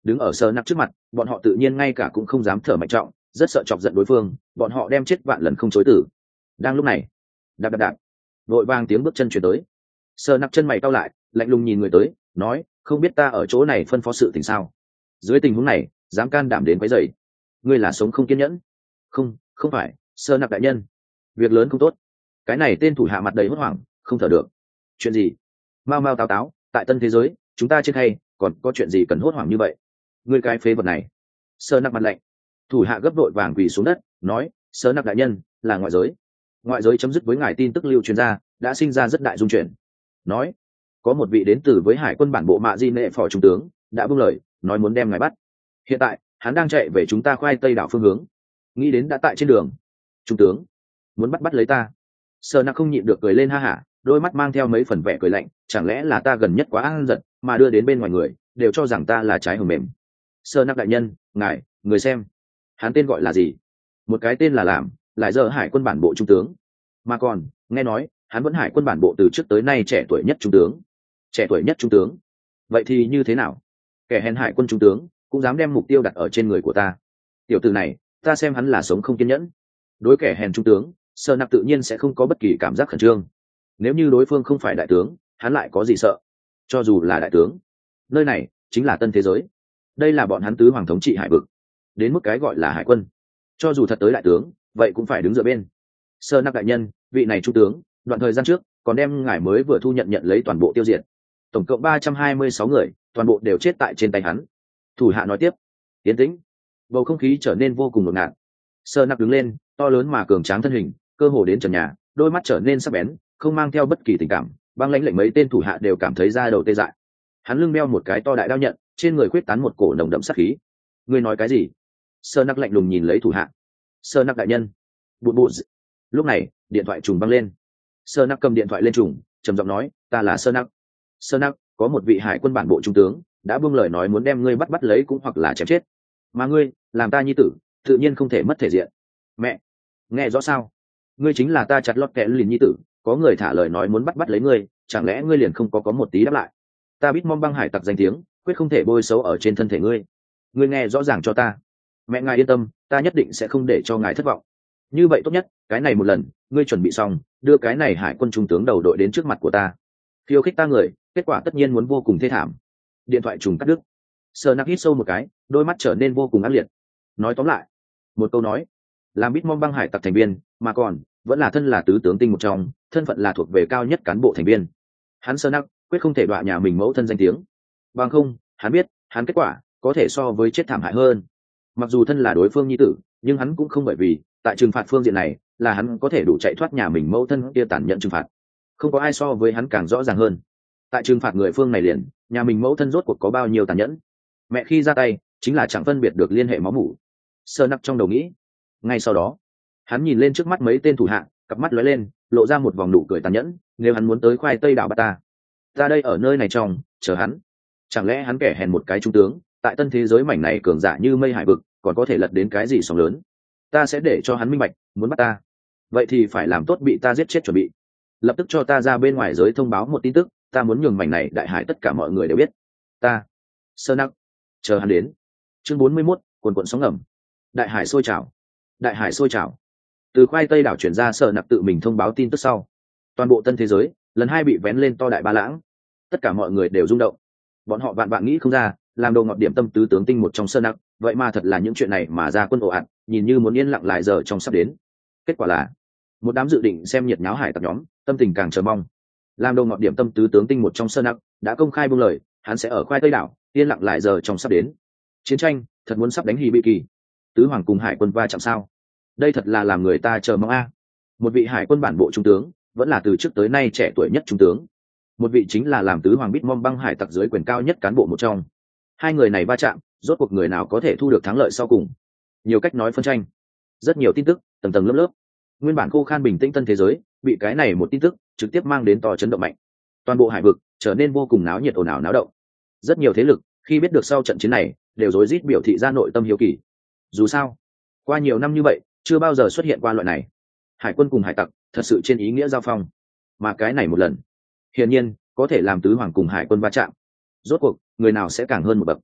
đứng ở sơ nặc trước mặt, bọn họ tự nhiên ngay cả cũng không dám thở mạnh trọng, rất sợ chọc giận đối phương, bọn họ đem chết vạn lần không chối từ. Đang lúc này, đạp đạp đạp, vội vàng tiếng bước chân chuyển tới. Sơ nặc chân mày cau lại, lạnh lùng nhìn người tới, nói, không biết ta ở chỗ này phân phó sự tình sao? Dưới tình huống này, dám can đảm đến quấy rầy, ngươi là sống không kiên nhẫn? Không, không phải, Sơ nặc đại nhân, việc lớn không tốt. Cái này tên thủ hạ mặt đầy hốt hoảng, không thở được. Chuyện gì? Mau mau táo táo, tại tân thế giới, chúng ta trên hay, còn có chuyện gì cần hốt hoảng như vậy? Ngươi cái phế vật này. Sơ nặc mặt lạnh, thủ hạ gấp đội vàng quỳ xuống đất, nói, Sơ nặc đại nhân, là ngoại giới. Ngoại giới chấm dứt với ngài tin tức lưu truyền ra, đã sinh ra rất đại dung chuyển. Nói, có một vị đến từ với hải quân bản bộ mạ di nệ phò trung tướng, đã buông lời, nói muốn đem ngài bắt. Hiện tại, hắn đang chạy về chúng ta khoai tây đảo phương hướng. Nghĩ đến đã tại trên đường. Trung tướng, muốn bắt lấy ta. Sơ nặc không nhịn được cười lên ha hả, đôi mắt mang theo mấy phần vẻ cười lạnh, chẳng lẽ là ta gần nhất quá ăn giận, mà đưa đến bên ngoài người đều cho rằng ta là trái hầm mềm. Sơ nặc đại nhân, ngài, người xem, hắn tên gọi là gì? Một cái tên là làm, lại giờ hải quân bản bộ trung tướng, mà còn nghe nói hắn vẫn hải quân bản bộ từ trước tới nay trẻ tuổi nhất trung tướng. Trẻ tuổi nhất trung tướng? Vậy thì như thế nào? Kẻ hèn hải quân trung tướng cũng dám đem mục tiêu đặt ở trên người của ta. Tiểu tử này, ta xem hắn là sống không kiên nhẫn. Đối kẻ hèn trung tướng, Sơ nặc tự nhiên sẽ không có bất kỳ cảm giác khẩn trương. Nếu như đối phương không phải đại tướng, hắn lại có gì sợ? Cho dù là đại tướng, nơi này chính là tân thế giới, đây là bọn hắn tứ hoàng thống trị hải vực, đến mức cái gọi là hải quân, cho dù thật tới đại tướng, vậy cũng phải đứng dựa bên. Sơ nặc đại nhân, vị này trung tướng đoạn thời gian trước còn đem ngài mới vừa thu nhận lấy toàn bộ tiêu diệt, tổng cộng 326 người, toàn bộ đều chết tại trên tay hắn. Thủ hạ nói tiếp. Yên tĩnh, bầu không khí trở nên vô cùng ngột ngạt. Sơ nặc đứng lên, to lớn mà cường tráng thân hình, cơ hồ đến trần nhà, đôi mắt trở nên sắc bén, không mang theo bất kỳ tình cảm, băng lãnh lệnh mấy tên thủ hạ đều cảm thấy da đầu tê dại. Hắn lưng đeo một cái to đại đao nhận, trên người khuyết tán một cổ nồng đậm sát khí. Ngươi nói cái gì? Sơ nặc lạnh lùng nhìn lấy thủ hạ. Sơ nặc đại nhân. Bụt bụt. Lúc này, điện thoại trùng vang lên. Sơ nặc cầm điện thoại lên trùng, trầm giọng nói, ta là Sơ nặc. Sơ nặc, có một vị hải quân bản bộ trung tướng đã buông lời nói muốn đem ngươi bắt lấy cũng hoặc là chém chết, mà ngươi làm ta nhi tử, tự nhiên không thể mất thể diện. Mẹ, nghe rõ sao? Ngươi chính là ta chặt lót kẽ lìn nhi tử, có người thả lời nói muốn bắt lấy ngươi, chẳng lẽ ngươi liền không có một tí đáp lại? Ta biết mong băng hải tặc danh tiếng, quyết không thể bôi xấu ở trên thân thể ngươi. Ngươi nghe rõ ràng cho ta. Mẹ ngài yên tâm, ta nhất định sẽ không để cho ngài thất vọng. Như vậy tốt nhất, cái này một lần, ngươi chuẩn bị xong, đưa cái này hải quân trung tướng đầu đội đến trước mặt của ta, khiêu khích ta người, kết quả tất nhiên muốn vô cùng thê thảm. Điện thoại trùng cắt đứt. Sơ nặc hít sâu một cái, đôi mắt trở nên vô cùng ác liệt. Nói tóm lại, một câu nói, làm Bitmom băng hải tặc thành viên, mà còn vẫn là thân là tứ tướng tinh một trong, thân phận là thuộc về cao nhất cán bộ thành viên. Hắn Sơ nặc quyết không thể đọa nhà mình mẫu thân danh tiếng. Bằng không, hắn biết, hắn kết quả có thể so với chết thảm hại hơn. Mặc dù thân là đối phương nhi tử, nhưng hắn cũng không, bởi vì tại trừng phạt phương diện này là hắn có thể đủ chạy thoát nhà mình mẫu thân kia tàn nhẫn trừng phạt. Không có ai so với hắn càng rõ ràng hơn. Tại trừng phạt người phương này liền, nhà mình mẫu thân rốt cuộc có bao nhiêu tàn nhẫn. Mẹ khi ra tay, chính là chẳng phân biệt được liên hệ máu mủ. Sơ nặc trong đầu nghĩ. Ngay sau đó, hắn nhìn lên trước mắt mấy tên thủ hạ, cặp mắt lóe lên, lộ ra một vòng nụ cười tàn nhẫn. Nếu hắn muốn tới khoai tây đảo bắt ta đây ở nơi này trong chờ hắn. Chẳng lẽ hắn kẻ hèn một cái trung tướng, tại tân thế giới mảnh này cường giả như mây hải vực, còn có thể lật đến cái gì sóng lớn? Ta sẽ để cho hắn minh bạch, muốn bắt ta, vậy thì phải làm tốt bị ta giết chết chuẩn bị. Lập tức cho ta ra bên ngoài giới thông báo một tin tức, ta muốn nhường mảnh này đại hải tất cả mọi người đều biết. Ta, Sơ nặc, chờ hắn đến. Chương 41, cuồn cuộn sóng ngầm. Đại hải sôi trào. Đại hải sôi trào. Từ khoai tây đảo chuyển ra, Sơ nặc tự mình thông báo tin tức sau, toàn bộ tân thế giới lần hai bị vén lên to đại ba lãng. Tất cả mọi người đều rung động. Bọn họ vạn vạn nghĩ không ra, làm đầu ngọt điểm tâm tứ tướng tinh một trong Sơ nặc, vậy mà thật là những chuyện này mà ra quân ồ ạt, nhìn như muốn yên lặng lại giờ trong sắp đến. Kết quả là, một đám dự định xem nhiệt nháo hải tặc nhóm, tâm tình càng chờ mong. Làm đầu ngọt điểm tâm tứ tướng tinh một trong Sơ nặc đã công khai buông lời, hắn sẽ ở khoai tây đảo yên lặng lại giờ trong sắp đến. Chiến tranh thật muốn sắp đánh hì bị kỳ. Tứ hoàng cùng hải quân va chạm sao? Đây thật là làm người ta chờ mong a. Một vị hải quân bản bộ trung tướng, vẫn là từ trước tới nay trẻ tuổi nhất trung tướng. Một vị chính là làm tứ hoàng Bitmom băng hải tặc dưới quyền cao nhất cán bộ một trong. Hai người này va chạm, rốt cuộc người nào có thể thu được thắng lợi sau cùng? Nhiều cách nói phân tranh, rất nhiều tin tức, tầng tầng lớp lớp. Nguyên bản khô khan bình tĩnh tân thế giới, bị cái này một tin tức trực tiếp mang đến to chấn động mạnh. Toàn bộ hải vực trở nên vô cùng náo nhiệt, ồn ào náo động. Rất nhiều thế lực khi biết được sau trận chiến này, đều rối rít biểu thị ra nội tâm hiếu kỳ. Dù sao, qua nhiều năm như vậy, chưa bao giờ xuất hiện qua loại này hải quân cùng hải tặc thật sự trên ý nghĩa giao phong, mà cái này một lần, hiển nhiên có thể làm tứ hoàng cùng hải quân va chạm. Rốt cuộc người nào sẽ càng hơn một bậc?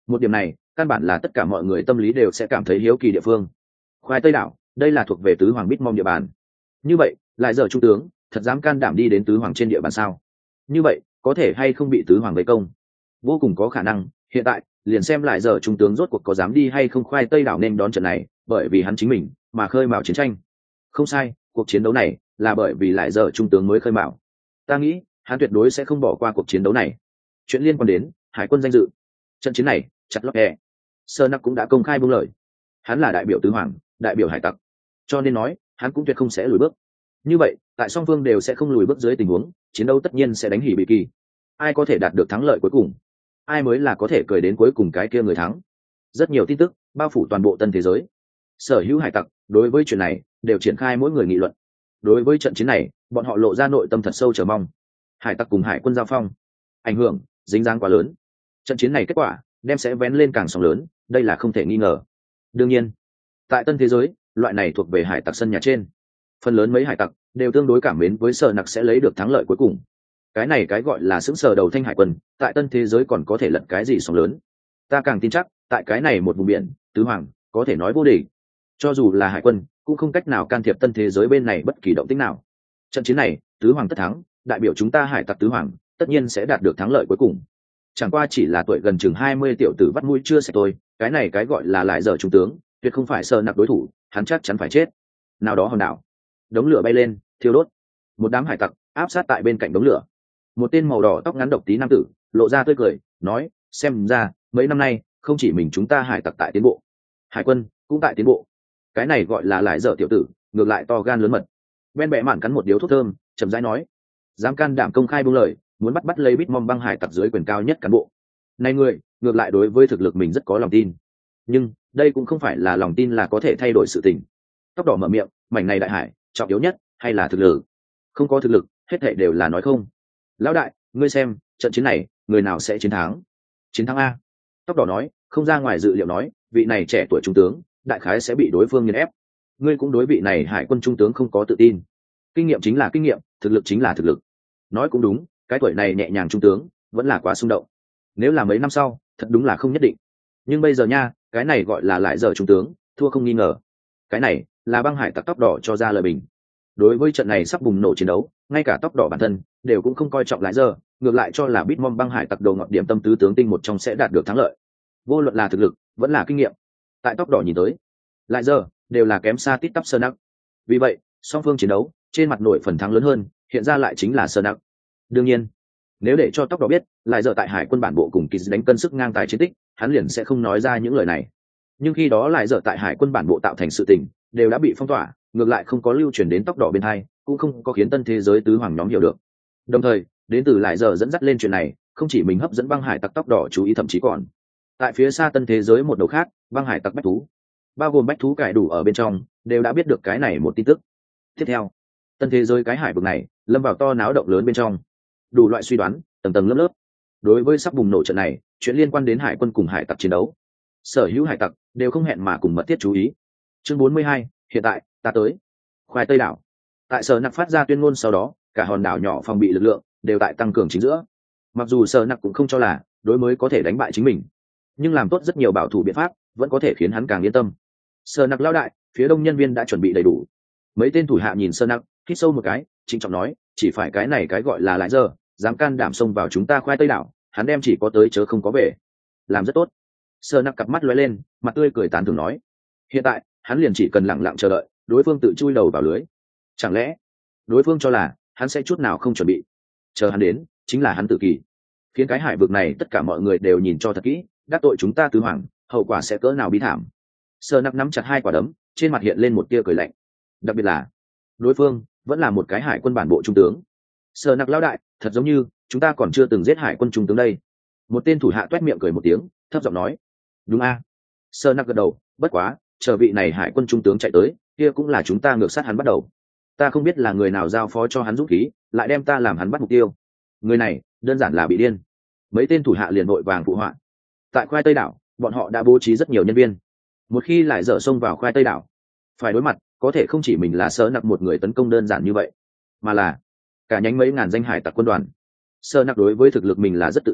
Một điểm này căn bản là tất cả mọi người tâm lý đều sẽ cảm thấy hiếu kỳ địa phương. Khoai tây đảo đây là thuộc về tứ hoàng Bitmom địa bàn, như vậy lại giờ trung tướng thật dám can đảm đi đến tứ hoàng trên địa bàn sao? Như vậy có thể hay không bị tứ hoàng vây công? Vô cùng có khả năng. Hiện tại liền xem lại giờ trung tướng rốt cuộc có dám đi hay không khoai tây đảo nên đón trận này, bởi vì hắn chính mình mà khơi mào chiến tranh. Không sai, cuộc chiến đấu này là bởi vì lại giờ trung tướng mới khơi mào. Ta nghĩ hắn tuyệt đối sẽ không bỏ qua cuộc chiến đấu này. Chuyện liên quan đến hải quân danh dự, trận chiến này chặt lót e sơ nặc cũng đã công khai buông lời. Hắn là đại biểu tứ hoàng, đại biểu hải tặc, cho nên nói hắn cũng tuyệt không sẽ lùi bước. Như vậy tại song phương đều sẽ không lùi bước dưới tình huống, chiến đấu tất nhiên sẽ đánh hỉ bị kỳ. Ai có thể đạt được thắng lợi cuối cùng, ai mới là có thể cười đến cuối cùng cái kia người thắng. Rất nhiều tin tức bao phủ toàn bộ tân thế giới, sở hữu hải tặc đối với chuyện này đều triển khai mỗi người nghị luận. Đối với trận chiến này bọn họ lộ ra nội tâm thật sâu chờ mong. Hải tặc cùng hải quân giao phong, ảnh hưởng dính dáng quá lớn. Trận chiến này kết quả đem sẽ vén lên càng sóng lớn, đây là không thể nghi ngờ. Đương nhiên tại tân thế giới, loại này thuộc về hải tặc sân nhà trên, phần lớn mấy hải tặc đều tương đối cảm mến với sở nặc sẽ lấy được thắng lợi cuối cùng. Cái này cái gọi là xứng sờ đầu thanh hải quân tại tân thế giới còn có thể lật cái gì sóng lớn. Ta càng tin chắc tại cái này một vùng biển, tứ hoàng có thể nói vô địch. Cho dù là hải quân cũng không cách nào can thiệp tân thế giới bên này bất kỳ động tĩnh nào. Trận chiến này tứ hoàng tất thắng, đại biểu chúng ta hải tặc tứ hoàng tất nhiên sẽ đạt được thắng lợi cuối cùng. Chẳng qua chỉ là tuổi gần chừng 20 tiểu tử vắt mũi chưa sạch thôi. Cái này cái gọi là lại giờ trung tướng tuyệt không phải sờ nặc đối thủ, hắn chắc chắn phải chết. Nào đó hòn đảo, đống lửa bay lên thiêu đốt, một đám hải tặc áp sát tại bên cạnh đống lửa. Một tên màu đỏ tóc ngắn độc tí nam tử lộ ra tươi cười nói, xem ra mấy năm nay không chỉ mình chúng ta hải tặc tại tiến bộ, hải quân cũng tại tiến bộ. Cái này gọi là lại dở tiểu tử ngược lại to gan lớn mật. Ben bẹ mạn cắn một điếu thuốc thơm chậm rãi nói, dám can đảm công khai buông lời muốn bắt lấy Bitmom băng hải tặc dưới quyền cao nhất cán bộ này, người ngược lại đối với thực lực mình rất có lòng tin. Nhưng đây cũng không phải là lòng tin là có thể thay đổi sự tình. Tóc đỏ mở miệng, mảnh này đại hải trọng yếu nhất hay là thực lực? Không có thực lực hết thảy đều là nói không. Lão đại, ngươi xem trận chiến này người nào sẽ chiến thắng? Chiến thắng a. Tóc đỏ nói, không ra ngoài dự liệu nói, vị này trẻ tuổi trung tướng đại khái sẽ bị đối phương nghiền ép. Ngươi cũng đối vị này hải quân trung tướng không có tự tin. Kinh nghiệm chính là kinh nghiệm, thực lực chính là thực lực. Nói cũng đúng, cái tuổi này nhẹ nhàng trung tướng vẫn là quá xung động. Nếu là mấy năm sau thật đúng là không nhất định. Nhưng bây giờ nha, cái này gọi là lại giờ trung tướng thua không nghi ngờ. Cái này là băng hải tặc tóc đỏ cho ra lời bình. Đối với trận này sắp bùng nổ chiến đấu, ngay cả tóc đỏ bản thân đều cũng không coi trọng lại giờ, ngược lại cho là Bitmom băng hải tặc đầu ngọn điểm tâm tứ tướng tinh một trong sẽ đạt được thắng lợi. Vô luận là thực lực vẫn là kinh nghiệm, tại tóc đỏ nhìn tới lại giờ đều là kém xa tít tắp sơ nặc. Vì vậy song phương chiến đấu trên mặt nổi phần thắng lớn hơn hiện ra lại chính là sơ nặc. Đương nhiên nếu để cho tóc đỏ biết lại giờ tại hải quân bản bộ cùng kỳ đánh cân sức ngang tài chiến tích, hắn liền sẽ không nói ra những lời này. Nhưng khi đó lại giờ tại hải quân bản bộ tạo thành sự tình đều đã bị phong tỏa, ngược lại không có lưu truyền đến tóc đỏ bên hai, cũng không có khiến tân thế giới tứ hoàng nhóm hiểu được. Đồng thời đến từ lại giờ dẫn dắt lên chuyện này, không chỉ mình hấp dẫn băng hải tặc tóc đỏ chú ý, thậm chí còn tại phía xa tân thế giới một đầu khác, băng hải tặc bách thú, bao gồm bách thú cải đủ ở bên trong, đều đã biết được cái này một tin tức. Tiếp theo tân thế giới cái hải vực này lâm vào to náo động lớn bên trong, đủ loại suy đoán tầng tầng lớp lớp. Đối với sắp bùng nổ trận này, chuyện liên quan đến hải quân cùng hải tặc chiến đấu, sở hữu hải tặc đều không hẹn mà cùng mật thiết chú ý. Chương 42, hiện tại ta tới khoai tây đảo. Tại sở nặc phát ra tuyên ngôn sau đó, cả hòn đảo nhỏ phòng bị lực lượng đều tại tăng cường chính giữa. Mặc dù sở nặc cũng không cho là đối mới có thể đánh bại chính mình, nhưng làm tốt rất nhiều bảo thủ biện pháp vẫn có thể khiến hắn càng yên tâm. Sở nặc lao đại, phía đông nhân viên đã chuẩn bị đầy đủ. Mấy tên thủ hạ nhìn sở nặc hít sâu một cái, trịnh trọng nói, chỉ phải cái này cái gọi là lại giờ dám can đảm xông vào chúng ta khoai tây đảo, hắn đem chỉ có tới chớ không có về. Làm rất tốt. Sở nặc cặp mắt lóe lên, mặt tươi cười tán thưởng nói, hiện tại hắn liền chỉ cần lặng lặng chờ đợi đối phương tự chui đầu vào lưới. Chẳng lẽ đối phương cho là hắn sẽ chút nào không chuẩn bị, chờ hắn đến chính là hắn tự kỳ, khiến cái hải vực này tất cả mọi người đều nhìn cho thật kỹ, đắc tội chúng ta tứ hoàng hậu quả sẽ cỡ nào bi thảm. Sơ nặc nắm chặt hai quả đấm, trên mặt hiện lên một tia cười lạnh. Đặc biệt là đối phương vẫn là một cái hải quân bản bộ trung tướng. Sơ nặc lão đại, thật giống như chúng ta còn chưa từng giết hải quân trung tướng đây. Một tên thủ hạ toét miệng cười một tiếng, thấp giọng nói. Đúng a. Sơ nặc gật đầu, bất quá chờ vị này hải quân trung tướng chạy tới, kia cũng là chúng ta ngược sát hắn bắt đầu. Ta không biết là người nào giao phó cho hắn dũng khí, lại đem ta làm hắn bắt mục tiêu. Người này đơn giản là bị điên. Mấy tên thủ hạ liền vội vàng phụ họa. Tại khoai tây đảo, bọn họ đã bố trí rất nhiều nhân viên. Một khi lại dở xông vào khoai tây đảo, phải đối mặt có thể không chỉ mình là Sơ nặc một người tấn công đơn giản như vậy, mà là cả nhánh mấy ngàn danh hải tặc quân đoàn. Sơ nặc đối với thực lực mình là rất tự tin,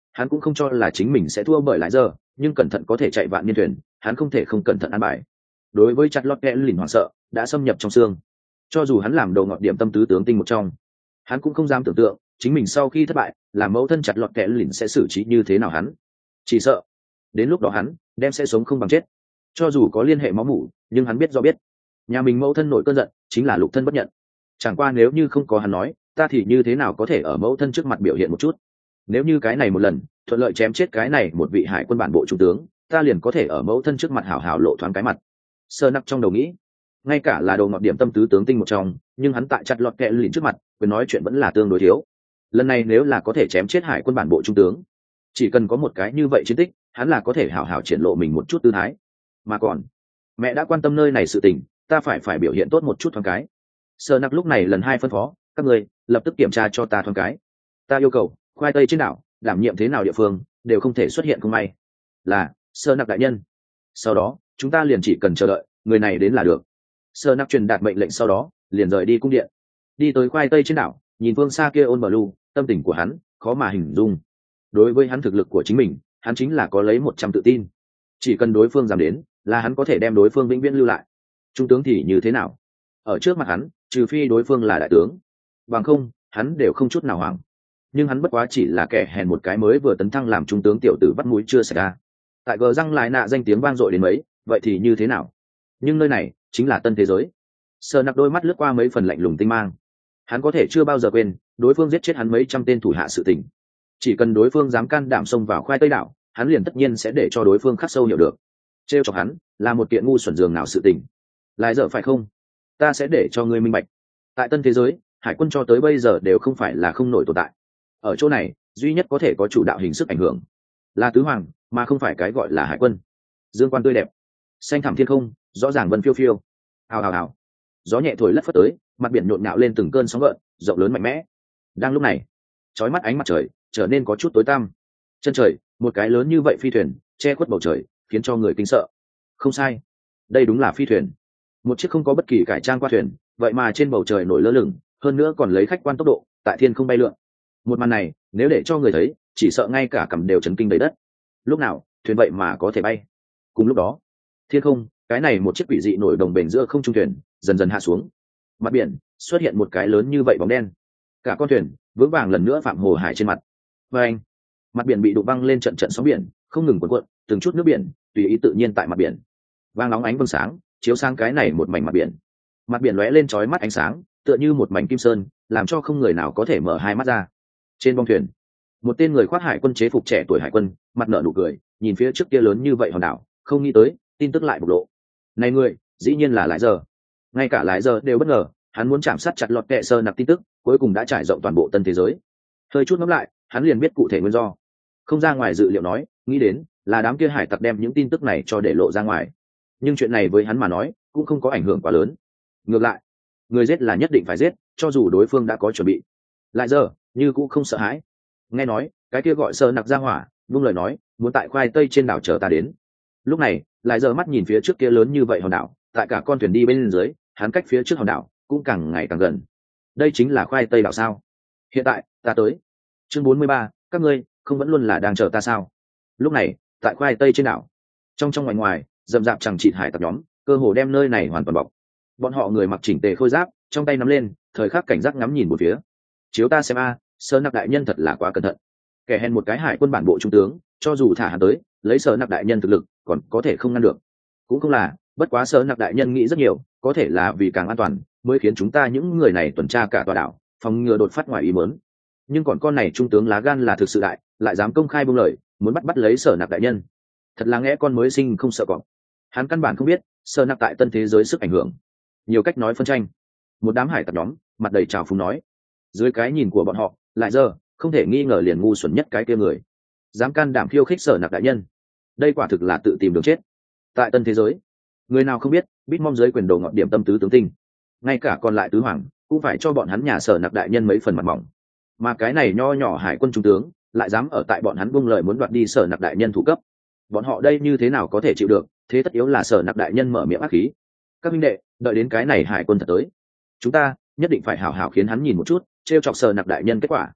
hắn cũng không cho là chính mình sẽ thua bởi lại giờ, nhưng cẩn thận có thể chạy vạn niên thuyền, hắn không thể không cẩn thận ăn bài. Đối với chặt lọt kẽ lìn hoảng sợ đã xâm nhập trong xương, cho dù hắn làm đầu ngọt điểm tâm tứ tướng tinh một trong, hắn cũng không dám tưởng tượng chính mình sau khi thất bại làm mẫu thân chặt lọt kẽ lìn sẽ xử trí như thế nào. Hắn chỉ sợ đến lúc đó hắn đem sẽ sống không bằng chết. Cho dù có liên hệ máu mủ, nhưng hắn biết nhà mình mẫu thân nổi cơn giận chính là lục thân bất nhận. Chẳng qua nếu như không có hắn nói, ta thì như thế nào có thể ở mẫu thân trước mặt biểu hiện một chút. Nếu như cái này một lần thuận lợi chém chết cái này một vị hải quân bản bộ trung tướng, ta liền có thể ở mẫu thân trước mặt hảo hảo lộ thoáng cái mặt. Sơ nặc trong đầu nghĩ, ngay cả là đầu ngọt điểm tâm tứ tướng tinh một trong, nhưng hắn tại chặt lọt kẹ lìn trước mặt quyền nói chuyện vẫn là tương đối thiếu. Lần này nếu là có thể chém chết hải quân bản bộ trung tướng, chỉ cần có một cái như vậy chiến tích, hắn là có thể hảo hảo triển lộ mình một chút tư thái. Mà còn mẹ đã quan tâm nơi này sự tình, ta phải biểu hiện tốt một chút thoáng cái. Sơ nặc lúc này lần hai phân phó các người lập tức kiểm tra cho ta thoáng cái. Ta yêu cầu khoai tây trên đảo đảm nhiệm thế nào địa phương đều không thể xuất hiện không may. Là Sơ nặc đại nhân. Sau đó chúng ta liền chỉ cần chờ đợi người này đến là được. Sơ nặc truyền đạt mệnh lệnh, sau đó liền rời đi cung điện, đi tới khoai tây trên đảo, nhìn phương xa kia ôn blue, tâm tình của hắn khó mà hình dung. Đối với hắn thực lực của chính mình, hắn chính là có lấy 100 tự tin. Chỉ cần đối phương dám đến, là hắn có thể đem đối phương vĩnh viễn lưu lại. Trung tướng thì như thế nào? Ở trước mặt hắn, trừ phi đối phương là đại tướng, bằng không hắn đều không chút nào hoảng. Nhưng hắn bất quá chỉ là kẻ hèn một cái mới vừa tấn thăng làm trung tướng tiểu tử bắt mũi chưa xảy ra. Tại gờ răng lại nạ danh tiếng vang dội đến mấy, vậy thì như thế nào? Nhưng nơi này chính là tân thế giới. Sờ nặc đôi mắt lướt qua mấy phần lạnh lùng tinh mang. Hắn có thể chưa bao giờ quên đối phương giết chết hắn mấy trăm tên thủ hạ sự tình. Chỉ cần đối phương dám can đảm xông vào khoai tây đảo, hắn liền tất nhiên sẽ để cho đối phương khắc sâu hiểu được. Trêu chọc hắn là một kiện ngu xuẩn dường nào sự tình. Lại dở phải không? Ta sẽ để cho ngươi minh bạch. Tại tân thế giới, hải quân cho tới bây giờ đều không phải là không nổi tồn tại. Ở chỗ này, duy nhất có thể có chủ đạo hình sức ảnh hưởng là tứ hoàng, mà không phải cái gọi là hải quân. Dương quan tươi đẹp, xanh thẳm thiên không, rõ ràng vân phiêu phiêu. Hào hào hào. Gió nhẹ thổi lất phất tới, mặt biển nhộn nhạo lên từng cơn sóng gợn, rộng lớn mạnh mẽ. Đang lúc này, chói mắt ánh mặt trời trở nên có chút tối tăm. Chân trời, một cái lớn như vậy phi thuyền che khuất bầu trời, khiến cho người kinh sợ. Không sai, đây đúng là phi thuyền. Một chiếc không có bất kỳ cải trang qua thuyền, vậy mà trên bầu trời nổi lơ lửng, hơn nữa còn lấy khách quan tốc độ tại thiên không bay lượn. Một màn này nếu để cho người thấy, chỉ sợ ngay cả cằm đều chấn kinh đầy đất. Lúc nào thuyền vậy mà có thể bay? Cùng lúc đó, thiên không, cái này một chiếc quỷ dị nổi đồng bền giữa không trung thuyền dần dần hạ xuống. Mặt biển xuất hiện một cái lớn như vậy bóng đen, cả con thuyền vững vàng lần nữa phạm hồ hải trên mặt. Và anh, mặt biển bị đụng văng lên trận trận sóng biển, không ngừng cuộn cuộn, từng chút nước biển tùy ý tự nhiên tại mặt biển vang nóng ánh vầng sáng chiếu sang cái này một mảnh mặt biển. Mặt biển lóe lên chói mắt ánh sáng, tựa như một mảnh kim sơn, làm cho không người nào có thể mở hai mắt ra. Trên bong thuyền, một tên người khoác hải quân chế phục trẻ tuổi hải quân, mặt nở nụ cười, nhìn phía trước kia lớn như vậy hòn đảo, không nghĩ tới tin tức lại bộc lộ. Này người, dĩ nhiên là Lại Giờ. Ngay cả Lại Giờ đều bất ngờ, hắn muốn chạm sát chặt lọt kệ sơ nặc tin tức, cuối cùng đã trải rộng toàn bộ tân thế giới. Hơi chút ngẫm lại, hắn liền biết cụ thể nguyên do. Không ra ngoài dự liệu nói, nghĩ đến là đám kia hải tặc đem những tin tức này cho để lộ ra ngoài. Nhưng chuyện này với hắn mà nói, cũng không có ảnh hưởng quá lớn. Ngược lại, người giết là nhất định phải giết, cho dù đối phương đã có chuẩn bị. Lại Giờ như cũng không sợ hãi. Nghe nói cái kia gọi sơ nặc ra hỏa, vung lời nói muốn tại khoai tây trên đảo chờ ta đến. Lúc này Lại Giờ mắt nhìn phía trước kia lớn như vậy hòn đảo, tại cả con thuyền đi bên dưới, hắn cách phía trước hòn đảo cũng càng ngày càng gần. Đây chính là khoai tây đảo sao? Hiện tại ta tới. Chương 43, các ngươi không vẫn luôn là đang chờ ta sao? Lúc này tại khoai tây trên đảo, trong ngoài ngoài rậm rạp chẳng chịt hải tặc nhóm, cơ hồ đem nơi này hoàn toàn bọc. Bọn họ người mặc chỉnh tề khôi giáp, trong tay nắm lên, thời khắc cảnh giác ngắm nhìn một phía. Chiếu ta xem a, Sơ nặc đại nhân thật là quá cẩn thận. Kẻ hèn một cái hải quân bản bộ trung tướng, cho dù thả hắn tới, lấy Sơ nặc đại nhân thực lực, còn có thể không ngăn được. Cũng không là, bất quá Sơ nặc đại nhân nghĩ rất nhiều, có thể là vì càng an toàn, mới khiến chúng ta những người này tuần tra cả tòa đảo, phòng ngừa đột phát ngoài ý muốn. Nhưng còn con này trung tướng lá gan là thực sự đại, lại dám công khai buông lời, muốn bắt lấy Sở nặc đại nhân. Thật là nghe con mới sinh không sợ cọp. Hắn căn bản không biết Sở nặc tại tân thế giới sức ảnh hưởng. Nhiều cách nói phân tranh. Một đám hải tặc nhóm mặt đầy trào phúng nói, dưới cái nhìn của bọn họ, Lại Giờ không thể nghi ngờ liền ngu xuẩn nhất cái kia người, dám can đảm khiêu khích Sở nặc đại nhân. Đây quả thực là tự tìm đường chết. Tại tân thế giới, người nào không biết Bitmom dưới quyền đồ ngọn điểm tâm tứ tướng tinh, ngay cả còn lại tứ hoàng cũng phải cho bọn hắn nhà Sở nặc đại nhân mấy phần mặt mỏng. Mà cái này nho nhỏ hải quân trung tướng lại dám ở tại bọn hắn buông lời muốn đoạt đi Sở nặc đại nhân thủ cấp. Bọn họ đây như thế nào có thể chịu được? Thế tất yếu là Sở nặc đại nhân mở miệng ác khí. Các minh đệ, đợi đến cái này hải quân thật tới, chúng ta nhất định phải hảo hảo khiến hắn nhìn một chút trêu chọc Sở nặc đại nhân kết quả.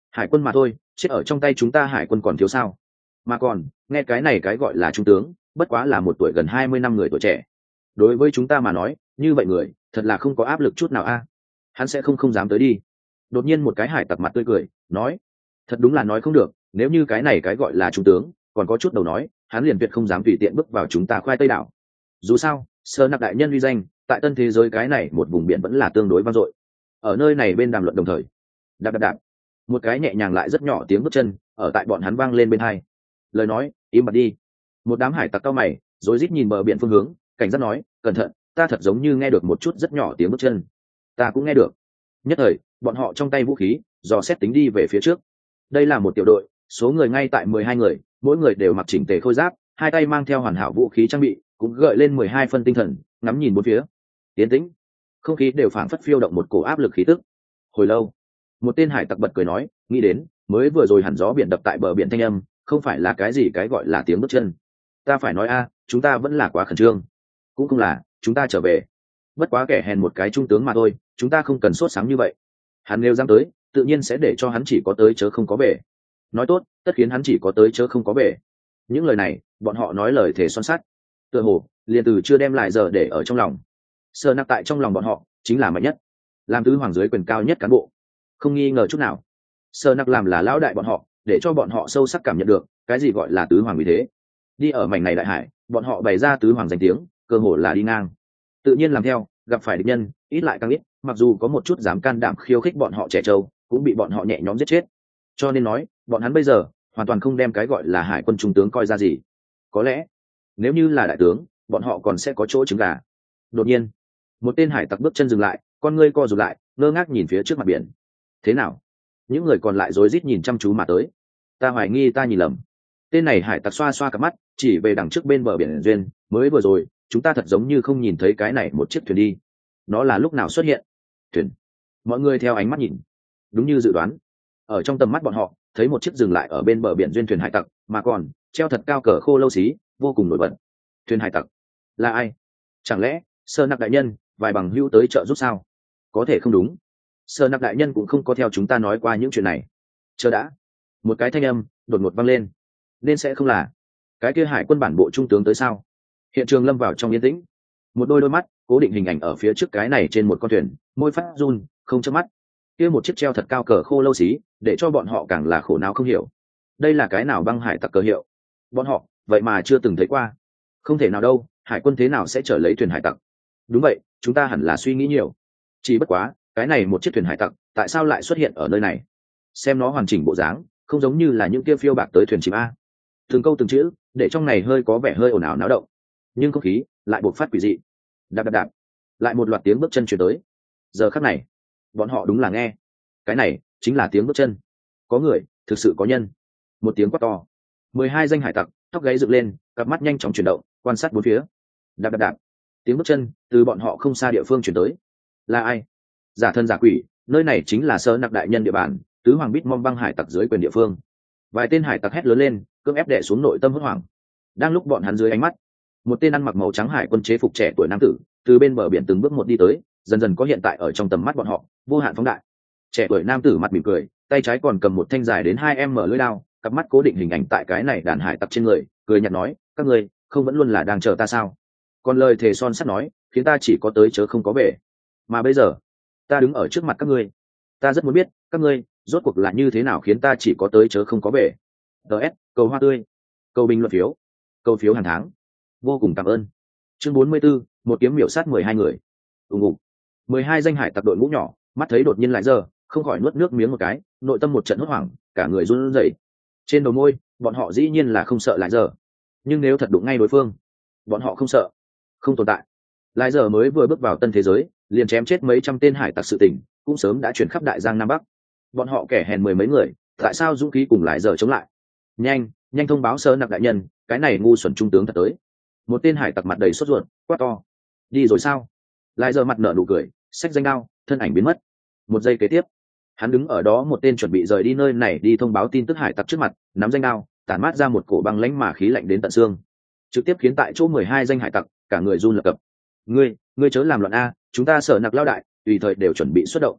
Hải quân mà thôi, chết ở trong tay chúng ta hải quân còn thiếu sao? Mà còn nghe cái này cái gọi là trung tướng, bất quá là một tuổi gần 20 năm người tuổi trẻ. Đối với chúng ta mà nói, như vậy người thật là không có áp lực chút nào a. Hắn sẽ không dám tới đi. Đột nhiên một cái hải tặc mặt tươi cười nói, thật đúng là nói không được, nếu như cái này cái gọi là trung tướng còn có chút đầu nói, hắn liền tuyệt không dám tùy tiện bước vào chúng ta khoai tây đảo. Dù sao sơ nặc đại nhân uy danh tại tân thế giới cái này một vùng biển vẫn là tương đối vang dội. Ở nơi này bên đàm luận đồng thời, đạp đạp đạp, một cái nhẹ nhàng lại rất nhỏ tiếng bước chân ở tại bọn hắn vang lên bên hai. Lời nói im bặt đi. Một đám hải tặc cao mày rối rít nhìn bờ biển phương hướng, cảnh giác nói, cẩn thận, ta thật giống như nghe được một chút rất nhỏ tiếng bước chân. Ta cũng nghe được. Nhất thời bọn họ trong tay vũ khí dò xét tính đi về phía trước. Đây là một tiểu đội, số người ngay tại 12 người, mỗi người đều mặc chỉnh tề khôi giáp, hai tay mang theo hoàn hảo vũ khí trang bị, cũng gợi lên 12 phân tinh thần, ngắm nhìn bốn phía. Tiến tĩnh, không khí đều phảng phất phiêu động một cổ áp lực khí tức. Hồi lâu, một tên hải tặc bật cười nói, nghĩ đến mới vừa rồi hẳn gió biển đập tại bờ biển thanh âm, không phải là cái gì cái gọi là tiếng bước chân. Ta phải nói a, chúng ta vẫn là quá khẩn trương. Cũng không là, chúng ta trở về. Bất quá kẻ hèn một cái trung tướng mà thôi, chúng ta không cần sốt sáng như vậy. Hắn nếu dám tới, tự nhiên sẽ để cho hắn chỉ có tới chớ không có về. Nói tốt, tất khiến hắn chỉ có tới chớ không có về. Những lời này, bọn họ nói lời thề son sắt. Tựa hồ liền từ chưa đem lại giờ để ở trong lòng. Sơ nặc tại trong lòng bọn họ chính là mạnh nhất, làm tứ hoàng dưới quyền cao nhất cán bộ, không nghi ngờ chút nào. Sơ nặc làm là lão đại bọn họ, để cho bọn họ sâu sắc cảm nhận được cái gì gọi là tứ hoàng vì thế. Đi ở mảnh này đại hải, bọn họ bày ra tứ hoàng danh tiếng, cơ hồ là đi ngang. Tự nhiên làm theo, gặp phải địch nhân ít lại càng ít, mặc dù có một chút dám can đảm khiêu khích bọn họ trẻ trâu, cũng bị bọn họ nhẹ nhõm giết chết. Cho nên nói, bọn hắn bây giờ hoàn toàn không đem cái gọi là hải quân trung tướng coi ra gì. Có lẽ nếu như là đại tướng, bọn họ còn sẽ có chỗ trứng gà. Đột nhiên một tên hải tặc bước chân dừng lại, con ngươi co rụt lại, ngơ ngác nhìn phía trước mặt biển. Thế nào? Những người còn lại rối rít nhìn chăm chú mà tới. Ta hoài nghi ta nhìn lầm. Tên này hải tặc xoa xoa cặp mắt, chỉ về đằng trước bên bờ biển duyên, mới vừa rồi chúng ta thật giống như không nhìn thấy cái này một chiếc thuyền đi. Nó là lúc nào xuất hiện? Thuyền? Mọi người theo ánh mắt nhìn, đúng như dự đoán, ở trong tầm mắt bọn họ thấy một chiếc dừng lại ở bên bờ biển duyên thuyền hải tặc, mà còn treo thật cao cờ khô lâu xí, vô cùng nổi bật. Thuyền hải tặc là ai? Chẳng lẽ sơ nặc đại nhân vài bằng hữu tới trợ giúp sao? Có thể không đúng, sơ nặc đại nhân cũng không có theo chúng ta nói qua những chuyện này. Chờ đã, một cái thanh âm đột ngột vang lên. Nên sẽ không là cái kia hải quân bản bộ trung tướng tới sao? Hiện trường lâm vào trong yên tĩnh. Một đôi mắt cố định hình ảnh ở phía trước cái này trên một con thuyền, môi phát run không chớp mắt. Kia một chiếc treo thật cao cờ khô lâu xí, để cho bọn họ càng là khổ não không hiểu. Đây là cái nào băng hải tặc cờ hiệu? Bọn họ vậy mà chưa từng thấy qua. Không thể nào đâu, hải quân thế nào sẽ chở lấy thuyền hải tặc? Đúng vậy, chúng ta hẳn là suy nghĩ nhiều. Chỉ bất quá cái này một chiếc thuyền hải tặc tại sao lại xuất hiện ở nơi này? Xem nó hoàn chỉnh bộ dáng, không giống như là những kia phiêu bạc tới thuyền chìm a. Từng câu từng chữ để trong này hơi có vẻ hơi ồn ào náo động, nhưng không khí lại bộc phát quỷ dị. Đạp đạp đạp, lại một loạt tiếng bước chân chuyển tới. Giờ khắc này bọn họ đúng là nghe, cái này chính là tiếng bước chân. Có người, thực sự có nhân. Một tiếng quát to, 12 danh hải tặc tóc gáy dựng lên, cặp mắt nhanh chóng chuyển động, quan sát bốn phía. Đạp đạp đạp, tiếng bước chân từ bọn họ không xa địa phương chuyển tới. Là ai? Giả thân giả quỷ, nơi này chính là sơ nặc đại nhân địa bàn, tứ hoàng bít mong băng hải tặc dưới quyền địa phương. Vài tên hải tặc hét lớn lên, cưỡng ép đè xuống nội tâm hốt hoảng. Đang lúc bọn hắn dưới ánh mắt, một tên ăn mặc màu trắng hải quân chế phục trẻ tuổi nam tử từ bên bờ biển từng bước một đi tới, dần dần có hiện tại ở trong tầm mắt bọn họ, vô hạn phóng đại. Trẻ tuổi nam tử mặt mỉm cười, tay trái còn cầm một thanh dài đến 2 m lưỡi đao, cặp mắt cố định hình ảnh tại cái này đàn hải tặc trên người, cười nhạt nói, các ngươi không vẫn luôn là đang chờ ta sao? Còn lời thề son sắt nói, khiến ta chỉ có tới chớ không có về. Mà bây giờ ta đứng ở trước mặt các ngươi, ta rất muốn biết các ngươi rốt cuộc là như thế nào khiến ta chỉ có tới chớ không có về. DS, cầu hoa tươi, cầu bình luận phiếu, cầu phiếu hàng tháng, vô cùng cảm ơn. Chương 44, một kiếm miểu sát 12 người. Ùng ục. 12 danh hải tặc đội ngũ nhỏ, mắt thấy đột nhiên lại giờ, không khỏi nuốt nước miếng một cái, nội tâm một trận hốt hoảng, cả người run rẩy. Trên đầu môi, bọn họ dĩ nhiên là không sợ lại giờ, nhưng nếu thật đụng ngay đối phương, bọn họ không sợ, không tồn tại. Lại giờ mới vừa bước vào tân thế giới, liền chém chết mấy trăm tên hải tặc sự tình, cũng sớm đã chuyển khắp đại giang nam bắc. Bọn họ kẻ hèn mười mấy người, tại sao dũng khí cùng lại giờ chống lại? Nhanh, nhanh thông báo sơ nặc đại nhân, cái này ngu xuẩn trung tướng thật tới. Một tên hải tặc mặt đầy sốt ruột, quát to. Đi rồi sao? Lại giờ mặt nở nụ cười, xách danh đao, thân ảnh biến mất. Một giây kế tiếp, hắn đứng ở đó, một tên chuẩn bị rời đi nơi này đi thông báo tin tức hải tặc trước mặt, nắm danh đao, tản mát ra một cổ băng lãnh mà khí lạnh đến tận xương, trực tiếp khiến tại chỗ 12 danh hải tặc cả người run lập cập. Ngươi chớ làm loạn a, chúng ta sợ nặc lao đại, tùy thời đều chuẩn bị xuất động.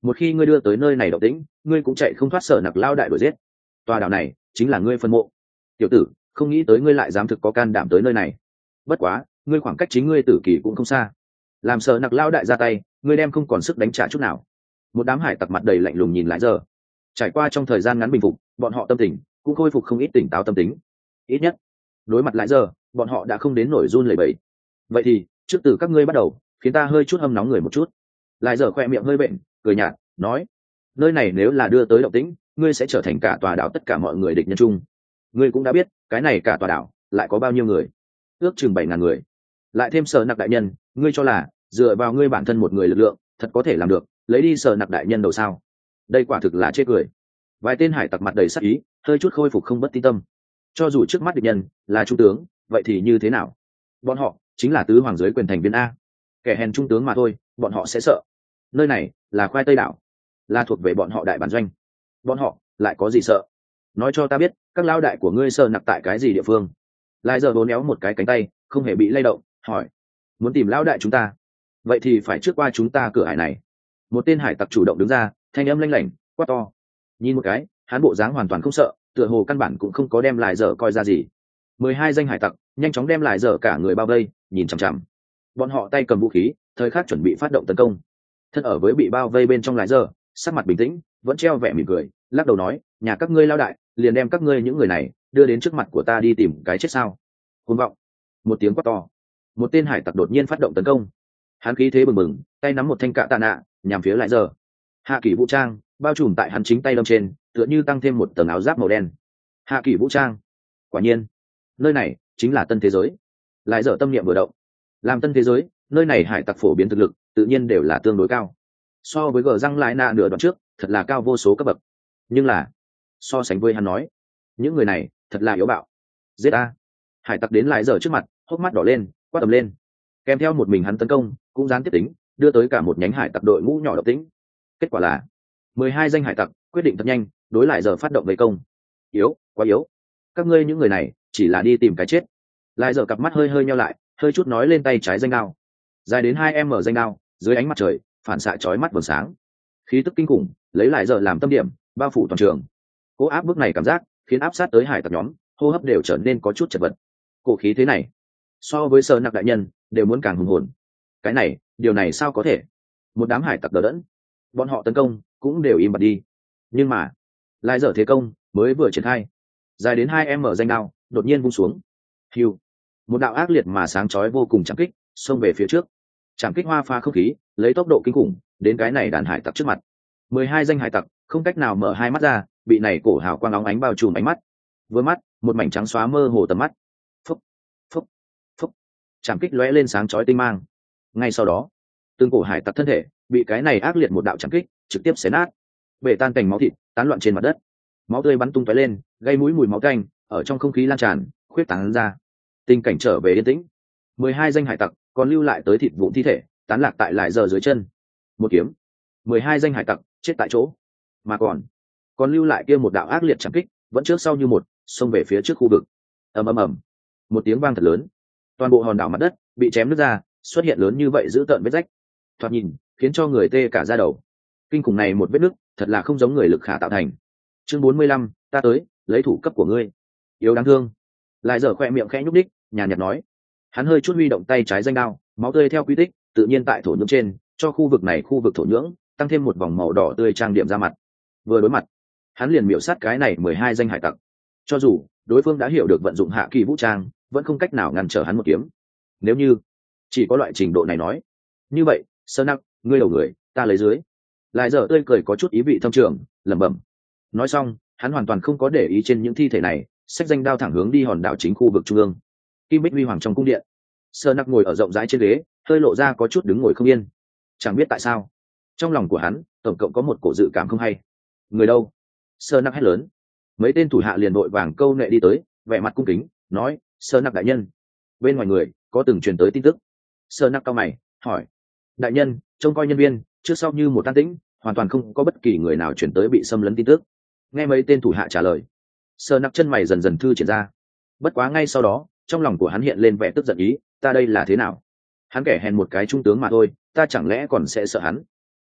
một khi ngươi đưa tới nơi này động tĩnh, ngươi cũng chạy không thoát Sở Nặc lao đại đuổi giết. Tòa đảo này chính là ngươi phân mộ. Tiểu tử, không nghĩ tới ngươi lại dám thực có can đảm tới nơi này. Bất quá, ngươi khoảng cách chính ngươi tử kỳ cũng không xa. Làm Sở Nặc lao đại ra tay, ngươi đem không còn sức đánh trả chút nào. Một đám hải tặc mặt đầy lạnh lùng nhìn lại giờ. Trải qua trong thời gian ngắn bình phục, bọn họ tâm tình cũng khôi phục không ít tỉnh táo tâm tính. Ít nhất, đối mặt lại giờ, bọn họ đã không đến nổi run lẩy bẩy. Vậy thì, trước từ các ngươi bắt đầu, khiến ta hơi chút hâm nóng người một chút. Lại giờ khoe miệng hơi bệnh, cười nhạt, nói: nơi này nếu là đưa tới động tĩnh, ngươi sẽ trở thành cả tòa đảo tất cả mọi người địch nhân chung. Ngươi cũng đã biết, cái này cả tòa đảo lại có bao nhiêu người? Ước chừng 7.000 người. Lại thêm Sở Nặc đại nhân, ngươi cho là dựa vào ngươi bản thân một người lực lượng, thật có thể làm được, lấy đi Sở Nặc đại nhân đầu sao? Đây quả thực là chết cười. Vài tên hải tặc mặt đầy sắc ý, hơi chút khôi phục không bất tin tâm. Cho dù trước mắt địch nhân là trung tướng, vậy thì như thế nào? Bọn họ chính là tứ hoàng dưới quyền thành viên a, kẻ hèn trung tướng mà thôi, bọn họ sẽ sợ? Nơi này là khoai tây đảo, là thuộc về bọn họ đại bản doanh, bọn họ lại có gì sợ? Nói cho ta biết, các lao đại của ngươi Sở Nặc tại cái gì địa phương? Lại giờ bốn éo một cái cánh tay, không hề bị lay động, hỏi: muốn tìm lao đại chúng ta, vậy thì phải trước qua chúng ta cửa hải này. Một tên hải tặc chủ động đứng ra, thanh âm lanh lảnh, quát to. Nhìn một cái, hắn bộ dáng hoàn toàn không sợ, tựa hồ căn bản cũng không có đem lại giờ coi ra gì. 12 danh hải tặc nhanh chóng đem lại giờ cả người bao vây, nhìn chằm chằm. Bọn họ tay cầm vũ khí, thời khắc chuẩn bị phát động tấn công. Thân ở với bị bao vây bên trong lại giờ, sắc mặt bình tĩnh, vẫn treo vẻ mỉm cười, lắc đầu nói: nhà các ngươi lao đại, liền đem các ngươi những người này đưa đến trước mặt của ta đi tìm cái chết sao? Cuồng vọng! Một tiếng quát to, một tên hải tặc đột nhiên phát động tấn công. Hắn khí thế bừng bừng, tay nắm một thanh cạ tạ nạ, nhằm phía lại giờ. Hạ kỷ vũ trang bao trùm tại hắn chính tay đâm trên, tựa như tăng thêm một tầng áo giáp màu đen. Hạ kỷ vũ trang, quả nhiên, nơi này chính là tân thế giới. Lại giờ tâm niệm vừa động, làm tân thế giới, nơi này hải tặc phổ biến thực lực tự nhiên đều là tương đối cao. So với gờ răng lại nạ nửa đoạn trước, thật là cao vô số cấp bậc. Nhưng là, so sánh với hắn nói, những người này thật là yếu bạo. Giết a! Hải tặc đến lại giờ trước mặt, hốc mắt đỏ lên, quát tầm lên. Kèm theo một mình hắn tấn công, cũng gián tiếp tính, đưa tới cả một nhánh hải tặc đội ngũ nhỏ độc tính. Kết quả là 12 danh hải tặc quyết định thật nhanh, đối lại giờ phát động vây công. Yếu, quá yếu. Các ngươi những người này chỉ là đi tìm cái chết. Lại giờ cặp mắt hơi hơi nheo lại, hơi chút nói lên tay trái danh đao. Dài đến 2m danh đao, dưới ánh mặt trời, phản xạ chói mắt vầng sáng. Khí tức kinh khủng, lấy lại giờ làm tâm điểm, bao phủ toàn trường. Cố áp bức này cảm giác, khiến áp sát tới hải tặc nhóm, hô hấp đều trở nên có chút chật vật. Cổ khí thế này, so với Sở Nặc đại nhân, đều muốn càng hùng hồn. Cái này, điều này sao có thể? Một đám hải tặc đờ đẫn, bọn họ tấn công cũng đều im bặt đi. Nhưng mà, lại giờ thế công mới vừa triển khai, dài đến 2m danh đao đột nhiên vung xuống. Hưu, một đạo ác liệt mà sáng chói vô cùng chạm kích xông về phía trước. Chạm kích hoa pha không khí, lấy tốc độ kinh khủng đến cái này đàn hải tặc trước mặt. 12 danh hải tặc không cách nào mở hai mắt ra, bị này cổ hào quang óng ánh bao trùm ánh mắt. Với mắt, một mảnh trắng xóa mơ hồ tầm mắt. Phúc, phúc, phúc. Chạm kích lóe lên sáng chói tinh mang. Ngay sau đó, từng cổ hải tặc thân thể bị cái này ác liệt một đạo chạm kích trực tiếp xé nát, bể tan cảnh máu thịt tán loạn trên mặt đất. Máu tươi bắn tung tóe lên, gây mũi mùi máu tanh ở trong không khí lan tràn, khuyết tán ra. Tình cảnh trở về yên tĩnh. 12 danh hải tặc còn lưu lại tới thịt vụn thi thể tán lạc tại lại giờ dưới chân. Một kiếm, 12 danh hải tặc chết tại chỗ. Mà còn lưu lại kia một đạo ác liệt chạm kích, vẫn trước sau như một, xông về phía trước khu vực. Ầm ầm ầm, một tiếng vang thật lớn, toàn bộ hòn đảo mặt đất bị chém nứt ra, xuất hiện lớn như vậy giữ tợn vết rách, thoạt nhìn khiến cho người tê cả da đầu. Kinh khủng này một vết nứt, thật là không giống người lực khả tạo thành. Chương 45, ta tới, lấy thủ cấp của ngươi. Yếu đáng thương. Lại giờ khoe miệng khẽ nhúc đích, nhàn nhạt nói. Hắn hơi chút huy động tay trái danh đao, máu tươi theo quy tích tự nhiên tại thổ nhưỡng trên, cho khu vực này khu vực thổ nhưỡng tăng thêm một vòng màu đỏ tươi trang điểm ra mặt. Vừa đối mặt, hắn liền miểu sát cái này 12 danh hải tặc. Cho dù đối phương đã hiểu được vận dụng hạ kỳ vũ trang, vẫn không cách nào ngăn trở hắn một kiếm. Nếu như chỉ có loại trình độ này nói, như vậy Sở Nặc, ngươi đầu người ta lấy dưới. Lại giờ tươi cười có chút ý vị thâm trường, lẩm bẩm. Nói xong, hắn hoàn toàn không có để ý trên những thi thể này, xách danh đao thẳng hướng đi hòn đảo chính khu vực trung ương. Kim Bích Huy Hoàng trong cung điện, Sở Nặc ngồi ở rộng rãi trên ghế, hơi lộ ra có chút đứng ngồi không yên. Chẳng biết tại sao, trong lòng của hắn tổng cộng có một cổ dự cảm không hay. Người đâu? Sở Nặc hét lớn. Mấy tên thủ hạ liền vội vàng câu nệ đi tới, vẻ mặt cung kính, nói: Sở Nặc đại nhân, bên ngoài người có từng truyền tới tin tức. Sở Nặc cau mày, hỏi: đại nhân, trông coi nhân viên trước sau như một an tĩnh, hoàn toàn không có bất kỳ người nào chuyển tới bị xâm lấn tin tức. Nghe mấy tên thủ hạ trả lời, Sở Nặc chân mày dần dần thư triển ra. Bất quá ngay sau đó, trong lòng của hắn hiện lên vẻ tức giận ý, ta đây là thế nào? Hắn kẻ hèn một cái trung tướng mà thôi, ta chẳng lẽ còn sẽ sợ hắn?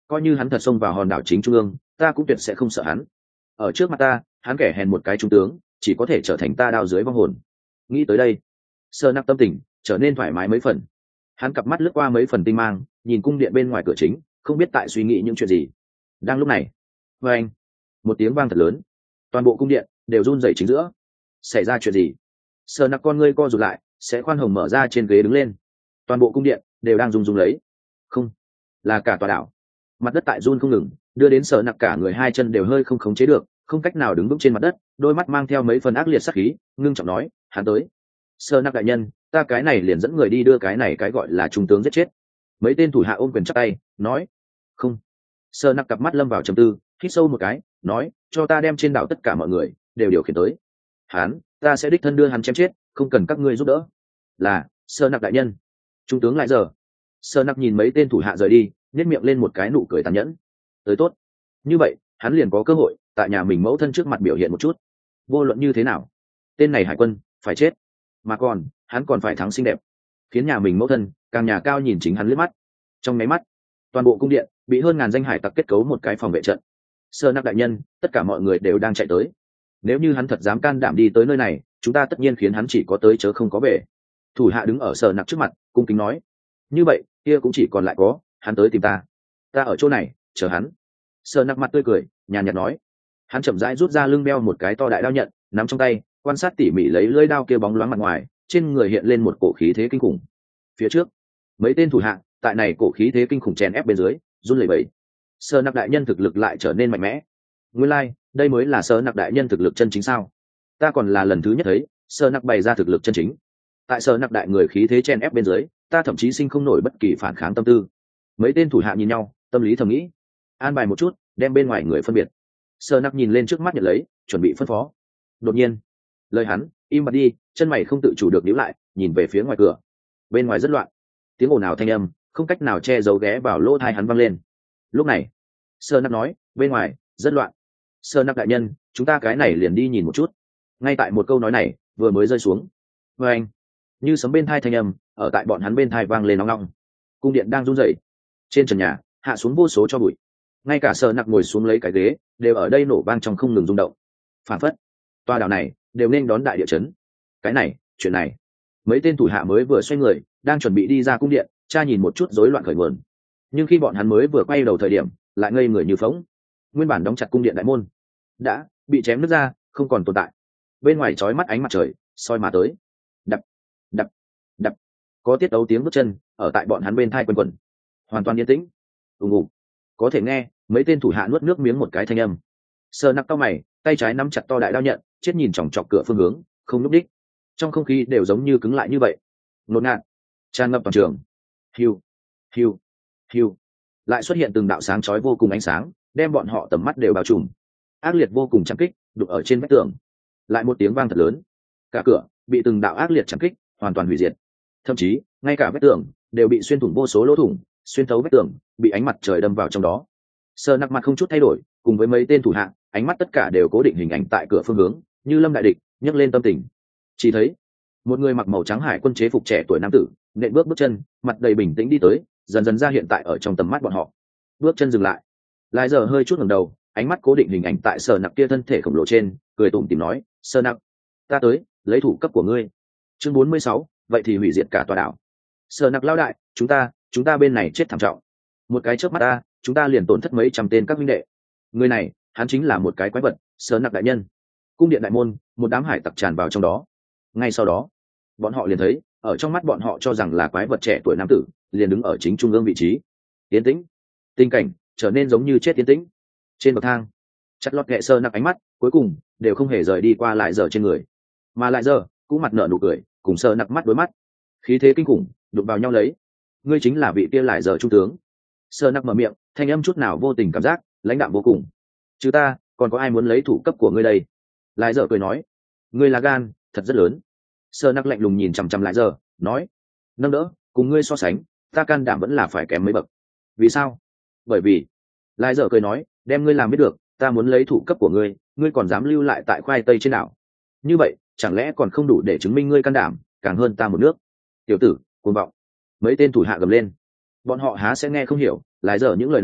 coi như hắn thật xông vào hòn đảo chính trung ương ta cũng tuyệt sẽ không sợ hắn. Ở trước mặt ta hắn kẻ hèn một cái trung tướng chỉ có thể trở thành ta đao dưới vong hồn. Nghĩ tới đây sơ nặc tâm tình trở nên thoải mái mấy phần. Hắn cặp mắt lướt qua mấy phần tinh mang nhìn cung điện bên ngoài cửa chính, không biết tại suy nghĩ những chuyện gì. Đang lúc này vê anh một tiếng vang thật lớn, toàn bộ cung điện đều run rẩy chính giữa. Xảy ra chuyện gì? Sơ nặc con ngươi co rụt lại, sẽ khoan hồng mở ra trên ghế đứng lên. Toàn bộ cung điện đều đang rung rung lấy. Không, là cả tòa đảo. Mặt đất tại run không ngừng, đưa đến Sơ nặc cả người hai chân đều hơi không khống chế được, không cách nào đứng vững trên mặt đất, đôi mắt mang theo mấy phần ác liệt sát khí, ngưng trọng nói, hắn tới. Sơ nặc đại nhân, ta cái này liền dẫn người đi đưa cái này cái gọi là trung tướng giết chết. Mấy tên thủ hạ ôm quyền chắp tay nói. Không. Sơ nặc cặp mắt lâm vào trầm tư, hít sâu một cái nói, cho ta đem trên đảo tất cả mọi người đều điều khiển tới. Hắn, ta sẽ đích thân đưa hắn chém chết, không cần các ngươi giúp đỡ. Là Sơ nặc đại nhân. Trung tướng lại giờ. Sơ nặc nhìn mấy tên thủ hạ rời đi, nhếch miệng lên một cái nụ cười tàn nhẫn. Tới tốt. Như vậy hắn liền có cơ hội tại nhà mình mẫu thân trước mặt biểu hiện một chút. Vô luận như thế nào tên này hải quân phải chết, mà còn hắn còn phải thắng xinh đẹp, khiến nhà mình mẫu thân càng nhà cao nhìn chính hắn liếc mắt. Trong máy mắt toàn bộ cung điện bị hơn ngàn danh hải tặc kết cấu một cái phòng vệ trận. Sơ nặc đại nhân, tất cả mọi người đều đang chạy tới. Nếu như hắn thật dám can đảm đi tới nơi này, chúng ta tất nhiên khiến hắn chỉ có tới chớ không có về. Thủ hạ đứng ở Sơ nặc trước mặt cung kính nói. Như vậy kia cũng chỉ còn lại có hắn tới tìm ta, ta ở chỗ này chờ hắn. Sơ nặc mặt tươi cười nhàn nhạt nói. Hắn chậm rãi rút ra lưng đeo một cái to đại đao nhận nắm trong tay, quan sát tỉ mỉ lấy lưỡi đao kia bóng loáng mặt ngoài, trên người hiện lên một cổ khí thế kinh khủng. Phía trước mấy tên thủ hạ tại này cổ khí thế kinh khủng chèn ép bên dưới run lẩy bẩy. Sơ nặc đại nhân thực lực lại trở nên mạnh mẽ. Nguyên lai đây mới là Sơ nặc đại nhân thực lực chân chính sao? Ta còn là lần thứ nhất thấy Sơ nặc bày ra thực lực chân chính. Tại Sơ nặc đại người khí thế chèn ép bên dưới, ta thậm chí sinh không nổi bất kỳ phản kháng tâm tư. Mấy tên thủ hạ nhìn nhau, tâm lý thầm nghĩ, an bài một chút, đem bên ngoài người phân biệt. Sơ nặc nhìn lên trước mắt nhận lấy, chuẩn bị phân phó. Đột nhiên lời hắn im bặt đi, chân mày không tự chủ được nhíu lại, nhìn về phía ngoài cửa. Bên ngoài rất loạn, tiếng ồn ào thanh âm không cách nào che giấu ghé vào lỗ tai hắn vang lên. Lúc này Sơ nặc nói, bên ngoài rất loạn. Sơ nặc đại nhân, chúng ta cái này liền đi nhìn một chút. Ngay tại một câu nói này vừa mới rơi xuống, vê anh như sấm bên thai thanh âm ở tại bọn hắn bên thai vang lên nóng nóng. Cung điện đang run rẩy, trên trần nhà hạ xuống vô số cho bụi, ngay cả Sơ nặc ngồi xuống lấy cái ghế đều ở đây nổ vang trong không ngừng rung động. Phản phất tòa đảo này đều nên đón đại địa chấn. Cái này chuyện này, mấy tên thủ hạ mới vừa xoay người đang chuẩn bị đi ra cung điện tra nhìn một chút rối loạn khởi nguồn, nhưng khi bọn hắn mới vừa quay đầu thời điểm lại ngây người như phóng. Nguyên bản đóng chặt cung điện đại môn đã bị chém nứt ra, không còn tồn tại. Bên ngoài chói mắt ánh mặt trời soi mà tới, đập đập đập, có tiết đấu tiếng bước chân ở tại bọn hắn bên thai quần quần. Hoàn toàn yên tĩnh, ùng ùng, có thể nghe mấy tên thủ hạ nuốt nước miếng một cái thanh âm. Sơ nặc cau mày, tay trái nắm chặt to đại đao nhận, chết nhìn chòng chọc cửa phương hướng, không núp đích. Trong không khí đều giống như cứng lại như vậy, ngột ngạt tràn ngập toàn trường. Hiu hiu hiu, lại xuất hiện từng đạo sáng chói vô cùng ánh sáng, đem bọn họ tầm mắt đều bao trùm. Ác liệt vô cùng chạm kích đục ở trên vách tường. Lại một tiếng vang thật lớn, cả cửa bị từng đạo ác liệt chạm kích hoàn toàn hủy diệt. Thậm chí ngay cả vách tường đều bị xuyên thủng vô số lỗ thủng, xuyên thấu vách tường, bị ánh mặt trời đâm vào trong đó. Sơ nặc mặt không chút thay đổi, cùng với mấy tên thủ hạ, ánh mắt tất cả đều cố định hình ảnh tại cửa phương hướng, như lâm đại địch nhấc lên tâm tình. Chỉ thấy một người mặc màu trắng hải quân chế phục trẻ tuổi nam tử nện bước chân, mặt đầy bình tĩnh đi tới, dần dần ra hiện tại ở trong tầm mắt bọn họ. Bước chân dừng lại, lại giờ hơi chút ngẩng đầu, ánh mắt cố định hình ảnh tại Sơ nặc kia thân thể khổng lồ trên, cười tủm tỉm nói, Sơ nặc, ta tới lấy thủ cấp của ngươi. Chương 46, vậy thì hủy diệt cả tòa đảo. Sơ nặc lao đại, chúng ta bên này chết thảm trọng. Một cái chớp mắt ta, chúng ta liền tổn thất mấy trăm tên các minh đệ. Người này hắn chính là một cái quái vật. Sơ nặc đại nhân. Cung điện đại môn, một đám hải tặc tràn vào trong đó. Ngay sau đó bọn họ liền thấy, ở trong mắt bọn họ cho rằng là quái vật trẻ tuổi nam tử liền đứng ở chính trung ương vị trí. Tiến tĩnh, tình cảnh trở nên giống như chết tiến tĩnh. Trên bậc thang chặt lọt kệ Sơ nặc ánh mắt cuối cùng đều không hề rời đi qua lại giờ trên người, mà lại giờ cũng mặt nở nụ cười, cùng Sơ nặc mắt đối mắt, khí thế kinh khủng đụng vào nhau lấy. Ngươi chính là vị kia lại giờ trung tướng. Sơ nặc mở miệng, thanh âm chút nào vô tình cảm giác lãnh đạm vô cùng. Chứ ta còn có ai muốn lấy thủ cấp của ngươi đây? Lại giờ cười nói, ngươi là gan thật rất lớn. Sơ nặc lạnh lùng nhìn chằm chằm lại giờ nói, nâng đỡ cùng ngươi so sánh, ta can đảm vẫn là phải kém mấy bậc. Vì sao? Bởi vì lại giờ cười nói, đem ngươi làm biết được ta muốn lấy thủ cấp của ngươi, ngươi còn dám lưu lại tại khoai tây trên đảo. Như vậy chẳng lẽ còn không đủ để chứng minh ngươi can đảm càng hơn ta một nước? Tiểu tử cuồng vọng. Mấy tên thủ hạ gầm lên. Bọn họ há sẽ nghe không hiểu lại giờ những lời này,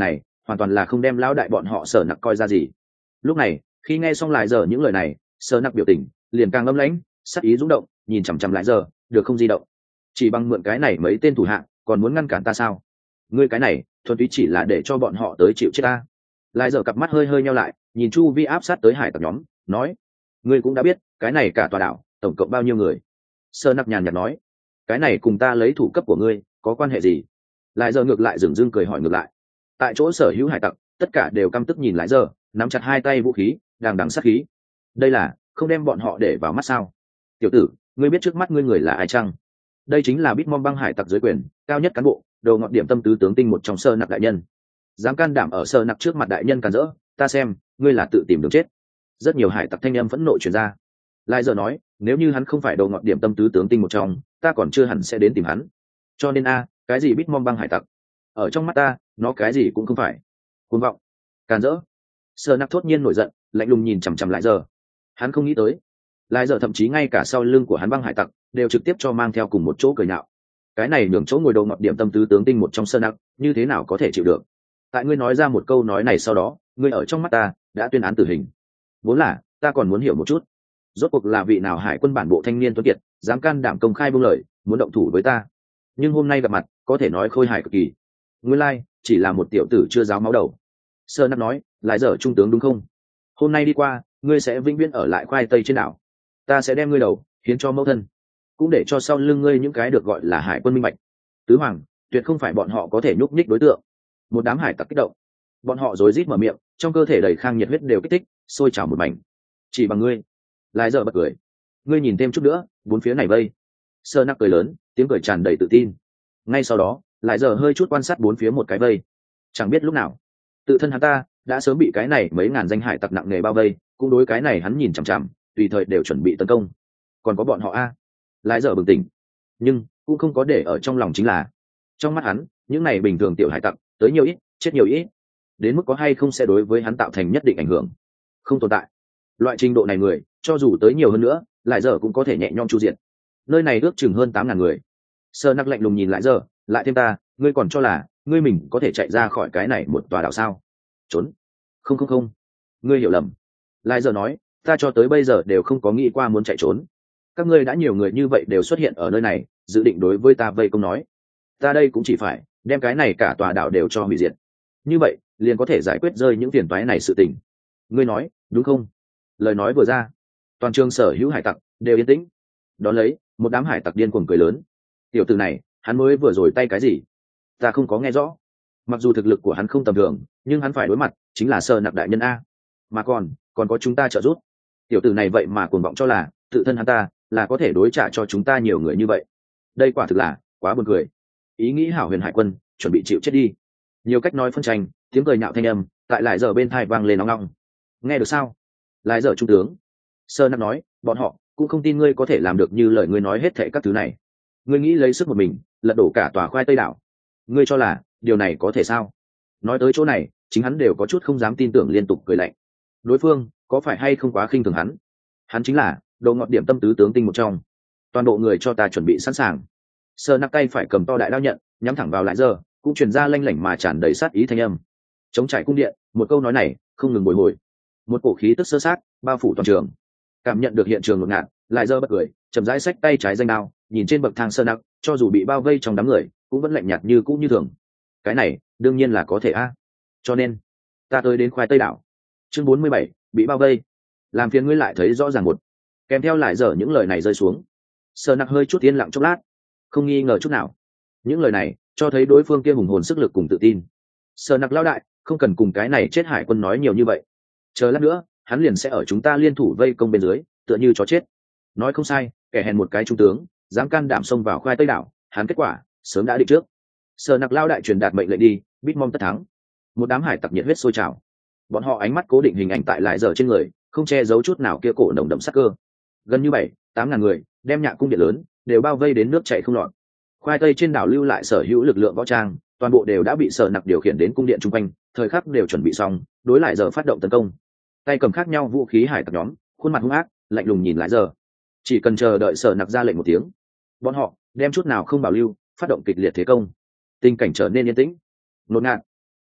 hoàn toàn là không đem lão đại bọn họ Sở Nặc coi ra gì. Lúc này khi nghe xong lại giờ những lời này, Sở Nặc biểu tình liền càng âm lãnh, sắc ý rung động, nhìn chằm chằm lại giờ, được không di động. Chỉ bằng mượn cái này mấy tên thủ hạ còn muốn ngăn cản ta sao? Ngươi cái này thuần túy chỉ là để cho bọn họ tới chịu chết ta. Lại giờ cặp mắt hơi hơi nheo lại, nhìn chu vi áp sát tới hải tặc nhóm, nói: ngươi cũng đã biết cái này cả tòa đảo tổng cộng bao nhiêu người? Sở Nặc nhàn nhạt nói: cái này cùng ta lấy thủ cấp của ngươi có quan hệ gì? Lại giờ ngược lại dừng dưng cười hỏi ngược lại. Tại chỗ sở hữu hải tặc tất cả đều căm tức nhìn lại giờ, nắm chặt hai tay vũ khí, đằng đằng sát khí. Đây là không đem bọn họ để vào mắt sao? Tiểu tử, ngươi biết trước mắt ngươi người là ai chăng? Đây chính là Bitmom băng hải tặc dưới quyền cao nhất cán bộ, đầu ngọn điểm tâm tứ tướng tinh một trong Sở Nặc đại nhân. Dám can đảm ở Sở Nặc trước mặt đại nhân càn rỡ, ta xem ngươi là tự tìm đường chết. Rất nhiều hải tặc thanh âm phẫn nộ truyền ra. Lại giờ nói, nếu như hắn không phải đầu ngọn điểm tâm tứ tướng tinh một trong, ta còn chưa hẳn sẽ đến tìm hắn. Cho nên cái gì Bitmom băng hải tặc, ở trong mắt ta nó cái gì cũng không phải. Cuồng vọng, càn rỡ. Sở Nặc thốt nhiên nổi giận, lạnh lùng nhìn chằm chằm lại giờ. Hắn không nghĩ tới, lại giờ thậm chí ngay cả sau lưng của hắn băng hải tặc đều trực tiếp cho mang theo cùng một chỗ cười nhạo. Cái này nhường chỗ ngồi đầu ngọc điểm tâm tứ tướng tinh một trong Sở Nặc như thế nào có thể chịu được? Tại ngươi nói ra một câu nói này sau đó, ngươi ở trong mắt ta đã tuyên án tử hình. Vốn là ta còn muốn hiểu một chút, rốt cuộc là vị nào hải quân bản bộ thanh niên tuấn kiệt dám can đảm công khai buông lời muốn động thủ với ta. Nhưng hôm nay gặp mặt có thể nói khôi hài cực kỳ. Nguyên lai chỉ là một tiểu tử chưa giáo máu đầu. Sở Nặc nói: lại giờ trung tướng đúng không? Hôm nay đi qua ngươi sẽ vĩnh viễn ở lại khoai tây trên đảo. Ta sẽ đem ngươi đầu hiến cho mẫu thân, cũng để cho sau lưng ngươi những cái được gọi là hải quân minh bạch. Tứ hoàng tuyệt không phải bọn họ có thể nhúc nhích đối tượng. Một đám hải tặc kích động, bọn họ rối rít mở miệng, trong cơ thể đầy khang nhiệt huyết đều kích thích sôi trào một mảnh. Chỉ bằng ngươi? Lại giờ bật cười. Ngươi nhìn thêm chút nữa, bốn phía này vây. Sở Nặc cười lớn, tiếng cười tràn đầy tự tin. Ngay sau đó lại giờ hơi chút quan sát bốn phía một cái vây. Chẳng biết lúc nào tự thân hắn ta đã sớm bị cái này mấy ngàn danh hải tặc nặng nề bao vây, cũng đối cái này hắn nhìn chằm chằm, tùy thời đều chuẩn bị tấn công. Còn có bọn họ lại giờ bừng tỉnh, nhưng cũng không có để ở trong lòng. Chính là trong mắt hắn, những này bình thường tiểu hải tặc tới nhiều ít chết nhiều ít, đến mức có hay không sẽ đối với hắn tạo thành nhất định ảnh hưởng không tồn tại. Loại trình độ này người cho dù tới nhiều hơn nữa, lại giờ cũng có thể nhẹ nhõm chu diện. Nơi này ước chừng hơn 8.000 người. Sở Nặc lạnh lùng nhìn lại giờ, lại thêm ta, ngươi còn cho là ngươi mình có thể chạy ra khỏi cái này một tòa đảo sao? Trốn? Không, ngươi hiểu lầm. Lại giờ nói, ta cho tới bây giờ đều không có nghĩ qua muốn chạy trốn. Các ngươi đã nhiều người như vậy đều xuất hiện ở nơi này, dự định đối với ta vây công nói. Ta đây cũng chỉ phải đem cái này cả tòa đảo đều cho hủy diệt. Như vậy liền có thể giải quyết rơi những phiền toái này sự tình. Ngươi nói đúng không? Lời nói vừa ra, toàn trường sở hữu hải tặc đều yên tĩnh. Đón lấy một đám hải tặc điên cuồng cười lớn. Tiểu tử này hắn mới vừa rồi tay cái gì? Ta không có nghe rõ. Mặc dù thực lực của hắn không tầm thường, nhưng hắn phải đối mặt chính là Sở Nặc đại nhân mà còn có chúng ta trợ giúp. Tiểu tử này vậy mà cuồng vọng cho là tự thân hắn ta là có thể đối trả cho chúng ta nhiều người như vậy. Đây quả thực là quá buồn cười. Ý nghĩ hảo huyền hải quân chuẩn bị chịu chết đi. Nhiều cách nói phân tranh, tiếng cười nhạo thanh âm tại lại giờ bên tai vang lên nóng nóng. Nghe được sao? Lại giờ trung tướng. Sở Nặc nói, bọn họ cũng không tin ngươi có thể làm được như lời ngươi nói hết thảy các thứ này. Ngươi nghĩ lấy sức một mình lật đổ cả tòa khoai tây đảo, ngươi cho là điều này có thể sao? Nói tới chỗ này, chính hắn đều có chút không dám tin tưởng, liên tục cười lạnh. Đối phương có phải hay không quá khinh thường hắn? Hắn chính là đầu ngọn điểm tâm tứ tướng tinh một trong. Toàn bộ người cho ta chuẩn bị sẵn sàng. Sở Nặc tay phải cầm to đại đao nhận, nhắm thẳng vào lại giờ, cũng truyền ra lanh lảnh mà tràn đầy sát ý thanh âm. Chống trải cung điện, một câu nói này không ngừng bồi hồi. Một cổ khí tức sơ sát bao phủ toàn trường. Cảm nhận được hiện trường ngột ngạt, lại giờ bật cười, chậm rãi xách tay trái danh đao, nhìn trên bậc thang Sở Nặc, cho dù bị bao vây trong đám người, cũng vẫn lạnh nhạt như cũ như thường. Cái này đương nhiên là có thể cho nên ta tới đến khoai tây đảo. Chương 47, bị bao vây. Làm phiền ngươi lại thấy rõ ràng một. Kèm theo lại giờ những lời này rơi xuống, Sở Nặc hơi chút yên lặng chốc lát, không nghi ngờ chút nào. Những lời này cho thấy đối phương kia hùng hồn sức lực cùng tự tin. Sở Nặc lão đại, không cần cùng cái này chết hải quân nói nhiều như vậy. Chờ lát nữa hắn liền sẽ ở chúng ta liên thủ vây công bên dưới, tựa như chó chết. Nói không sai, kẻ hèn một cái trung tướng dám can đảm xông vào khoai tây đảo, hắn kết quả sớm đã định trước. Sở Nặc lão đại truyền đạt mệnh lệnh đi, Bitmom tất thắng. Một đám hải tặc nhiệt huyết sôi trào, bọn họ ánh mắt cố định hình ảnh tại lại giờ trên người, không che giấu chút nào kia cổ nồng đậm sắc cơ. Gần như 7-8 ngàn người đem Nhạc cung điện lớn đều bao vây đến nước chảy không lọt. Khoai tây trên đảo lưu lại sở hữu lực lượng võ trang, toàn bộ đều đã bị Sở Nặc điều khiển đến cung điện chung quanh, thời khắc đều chuẩn bị xong đối lại giờ phát động tấn công. Tay cầm khác nhau vũ khí hải tặc nhóm, khuôn mặt hung ác lạnh lùng nhìn lại giờ, chỉ cần chờ đợi Sở Nặc ra lệnh một tiếng, bọn họ đem chút nào không bảo lưu phát động kịch liệt thế công. Tình cảnh trở nên yên tĩnh ngột ngạt,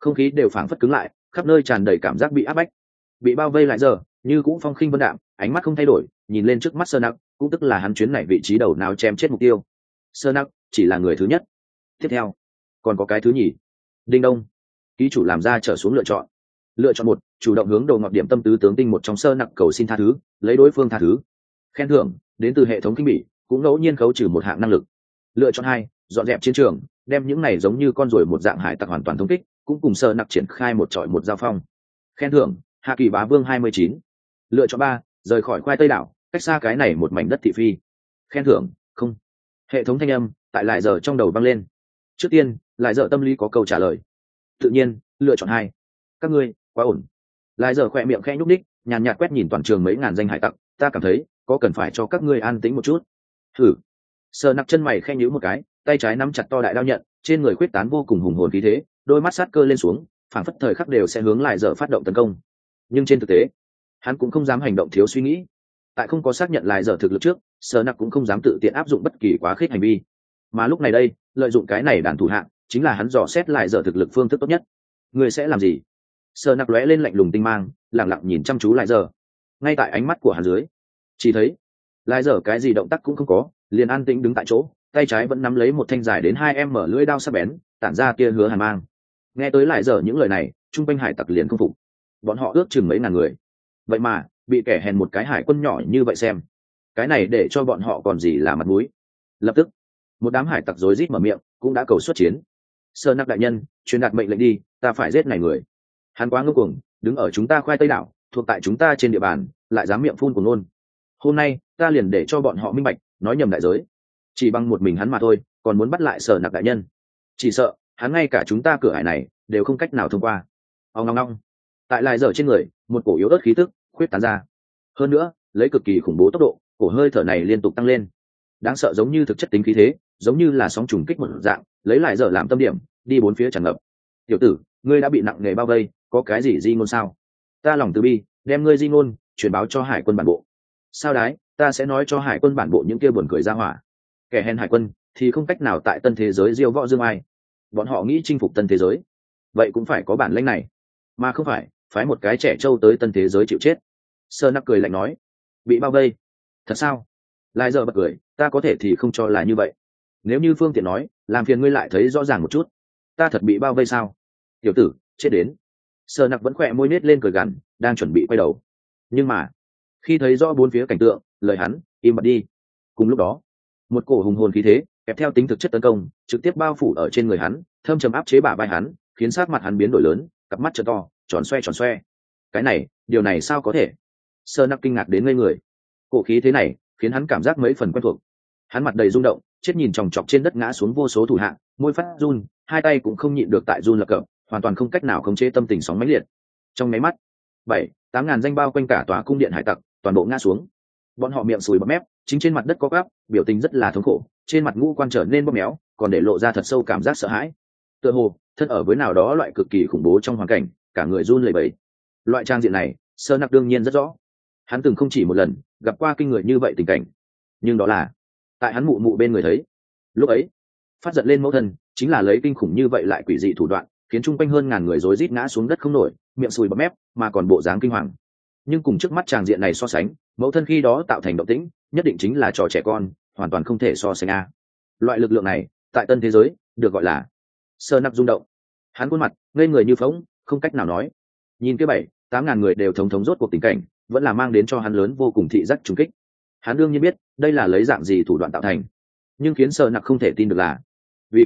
không khí đều phảng phất cứng lại, khắp nơi tràn đầy cảm giác bị áp bách. Bị bao vây lại giờ như cũng phong khinh vân đạm, ánh mắt không thay đổi nhìn lên trước mắt sơ nặc, cũng tức là hắn chuyến này vị trí đầu nào chém chết mục tiêu. Sơ nặc chỉ là người thứ nhất, tiếp theo còn có cái thứ nhì. Đinh đông, ký chủ làm ra trở xuống lựa chọn. Lựa chọn một, chủ động hướng đầu ngọt điểm tâm tứ tướng tinh một trong sơ nặc cầu xin tha thứ, lấy đối phương tha thứ. Khen thưởng đến từ hệ thống kinh bỉ, cũng ngẫu nhiên khấu trừ một hạng năng lực. Lựa chọn hai, dọn dẹp chiến trường, đem những này giống như con ruồi một dạng hải tặc hoàn toàn thống kích, cũng cùng sơ nặc triển khai một trọi một giao phong. Khen thưởng hạ kỳ bá vương 29. Lựa chọn ba, rời khỏi khoai tây đảo, cách xa cái này một mảnh đất thị phi. Khen thưởng không. Hệ thống thanh âm tại lại giờ trong đầu vang lên. Trước tiên lại giờ tâm lý có câu trả lời. Tự nhiên lựa chọn hai. Các ngươi quá ổn. Lại giờ khỏe miệng khẽ nhúc ních, nhàn nhạt quét nhìn toàn trường mấy ngàn danh hải tặc, ta cảm thấy có cần phải cho các ngươi an tĩnh một chút. Thử. Sờ nặc chân mày khẽ nhíu một cái, tay trái nắm chặt to đại đao nhận, trên người khuyết tán vô cùng hùng hồn khí thế, đôi mắt sát cơ lên xuống, phảng phất thời khắc đều sẽ hướng lại giờ phát động tấn công. Nhưng trên thực tế hắn cũng không dám hành động thiếu suy nghĩ. Tại không có xác nhận lại giờ thực lực trước, sờ nặc cũng không dám tự tiện áp dụng bất kỳ quá khích hành vi. Mà lúc này đây lợi dụng cái này đàn thủ hạng chính là hắn dò xét lại giờ thực lực phương thức tốt nhất. Người sẽ làm gì? Sờ nặc lóe lên lạnh lùng tinh mang, lẳng lặng nhìn chăm chú lại giờ. Ngay tại ánh mắt của hắn dưới, chỉ thấy lại giờ cái gì động tác cũng không có, liền an tĩnh đứng tại chỗ, tay trái vẫn nắm lấy một thanh dài đến 2 m lưỡi đao sắc bén, tản ra tia hứa hàn mang. Nghe tới lại giờ những lời này, trung quanh hải tặc liền không phục. Bọn họ ước chừng mấy ngàn người, vậy mà bị kẻ hèn một cái hải quân nhỏ như vậy xem, cái này để cho bọn họ còn gì là mặt mũi. Lập tức một đám hải tặc rối rít mở miệng, cũng đã cầu xuất chiến. Sơ nặc đại nhân, truyền đạt mệnh lệnh đi, ta phải giết này người. Hắn quá ngông cuồng, đứng ở chúng ta khoai tây đảo, thuộc tại chúng ta trên địa bàn, lại dám miệng phun của ngôn. Hôm nay ta liền để cho bọn họ minh bạch, nói nhầm đại giới. Chỉ bằng một mình hắn mà thôi, còn muốn bắt lại Sở nặc đại nhân, chỉ sợ hắn ngay cả chúng ta cửa hải này đều không cách nào thông qua. Ông ngong ngong, tại lại giờ trên người một cổ yếu ớt khí tức khuyết tán ra, hơn nữa lấy cực kỳ khủng bố tốc độ, cổ hơi thở này liên tục tăng lên, đáng sợ giống như thực chất tính khí thế, giống như là sóng trùng kích một dạng, lấy lại giờ làm tâm điểm, đi bốn phía tràn ngập. Tiểu tử, ngươi đã bị nặng nề bao vây, có cái gì di ngôn sao? Ta lòng từ bi, đem ngươi di ngôn truyền báo cho hải quân bản bộ. Sao đái, ta sẽ nói cho hải quân bản bộ những kia buồn cười ra hỏa. Kẻ hèn hải quân thì không cách nào tại tân thế giới diêu võ dương ai. Bọn họ nghĩ chinh phục tân thế giới, vậy cũng phải có bản lĩnh này, mà không phải phái một cái trẻ trâu tới tân thế giới chịu chết. Sơ nặc cười lạnh nói, bị bao vây thật sao? Lại giờ bật cười, ta có thể thì không cho là như vậy. Nếu như phương tiện nói, làm phiền ngươi lại thấy rõ ràng một chút. Ta thật bị bao vây sao? Tiểu tử chết đến. Sơ nặc vẫn khỏe môi nết lên cười gằn, đang chuẩn bị quay đầu, nhưng mà khi thấy rõ bốn phía cảnh tượng, lời hắn im bặt đi. Cùng lúc đó, một cổ hùng hồn khí thế kèm theo tính thực chất tấn công trực tiếp bao phủ ở trên người hắn, thâm trầm áp chế bả vai hắn, khiến sắc mặt hắn biến đổi lớn, cặp mắt trợ to, tròn xoe. Cái này, điều này sao có thể? Sơ nặc kinh ngạc đến ngây người. Cổ khí thế này khiến hắn cảm giác mấy phần quen thuộc. Hắn mặt đầy rung động, chết nhìn chòng chọc trên đất ngã xuống vô số thủ hạ, môi phát run, hai tay cũng không nhịn được tại run lập cập, hoàn toàn không cách nào khống chế tâm tình sóng mãnh liệt. Trong mấy mắt, 7-8 ngàn danh bao quanh cả tòa cung điện hải tặc toàn bộ ngã xuống. Bọn họ miệng sùi bọt mép, chính trên mặt đất có gắp, biểu tình rất là thống khổ, trên mặt ngũ quan trở nên bóp méo, còn để lộ ra thật sâu cảm giác sợ hãi. Tựa hồ thân ở với nào đó loại cực kỳ khủng bố trong hoàn cảnh, cả người run lẩy bẩy. Loại trang diện này, Sơ nặc đương nhiên rất rõ. Hắn từng không chỉ một lần gặp qua kinh người như vậy tình cảnh, nhưng đó là tại hắn mụ mụ bên người thấy. Lúc ấy phát giận lên mẫu thân chính là lấy kinh khủng như vậy lại quỷ dị thủ đoạn, khiến chung quanh hơn ngàn người rối rít ngã xuống đất không nổi, miệng sùi bọt mép, mà còn bộ dáng kinh hoàng. Nhưng cùng trước mắt tràng diện này so sánh, mẫu thân khi đó tạo thành động tĩnh nhất định chính là trò trẻ con, hoàn toàn không thể so sánh a. Loại lực lượng này tại tân thế giới được gọi là Sơ nặc rung động. Hắn khuôn mặt ngây người như phỗng, không cách nào nói. Nhìn cái 7-8 ngàn người đều thống thống rốt cuộc tình cảnh, vẫn là mang đến cho hắn lớn vô cùng thị giác trùng kích. Hắn đương nhiên biết đây là lấy dạng gì thủ đoạn tạo thành, nhưng khiến Sơ nặc không thể tin được là vì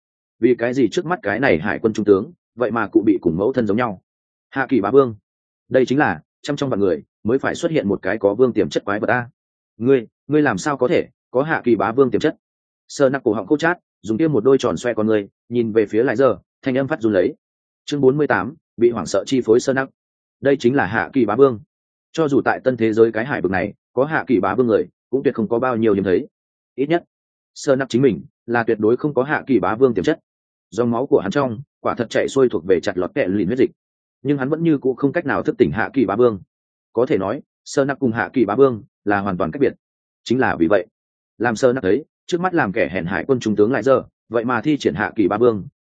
cái gì trước mắt cái này hải quân trung tướng vậy mà cụ bị cùng mẫu thân giống nhau. Hạ kỳ bá vương, đây chính là trăm trong vạn người mới phải xuất hiện một cái có vương tiềm chất quái vật a. Ngươi làm sao có thể có hạ kỳ bá vương tiềm chất? Sơ nặc cổ họng khô chát, dùng kia một đôi tròn xoe con người nhìn về phía lại giờ, thanh âm phát run lấy. Chương 48, bị hoảng sợ chi phối Sơ nặc. Đây chính là hạ kỳ bá vương. Cho dù tại tân thế giới cái hải vực này có hạ kỳ bá vương người, cũng tuyệt không có bao nhiêu hiếm thấy. Ít nhất Sơ nặc chính mình là tuyệt đối không có hạ kỳ bá vương tiềm chất. Dòng máu của hắn trong quả thật chạy xuôi thuộc về chặt lọt kẹ lìn huyết dịch, nhưng hắn vẫn như cũ không cách nào thức tỉnh hạ kỳ bá vương. Có thể nói Sơ nặc cùng hạ kỳ bá vương là hoàn toàn cách biệt. Chính là vì vậy làm Sơ nặc thấy trước mắt làm kẻ hèn hải quân trung tướng lại giờ vậy mà thi triển hạ kỳ bá vương,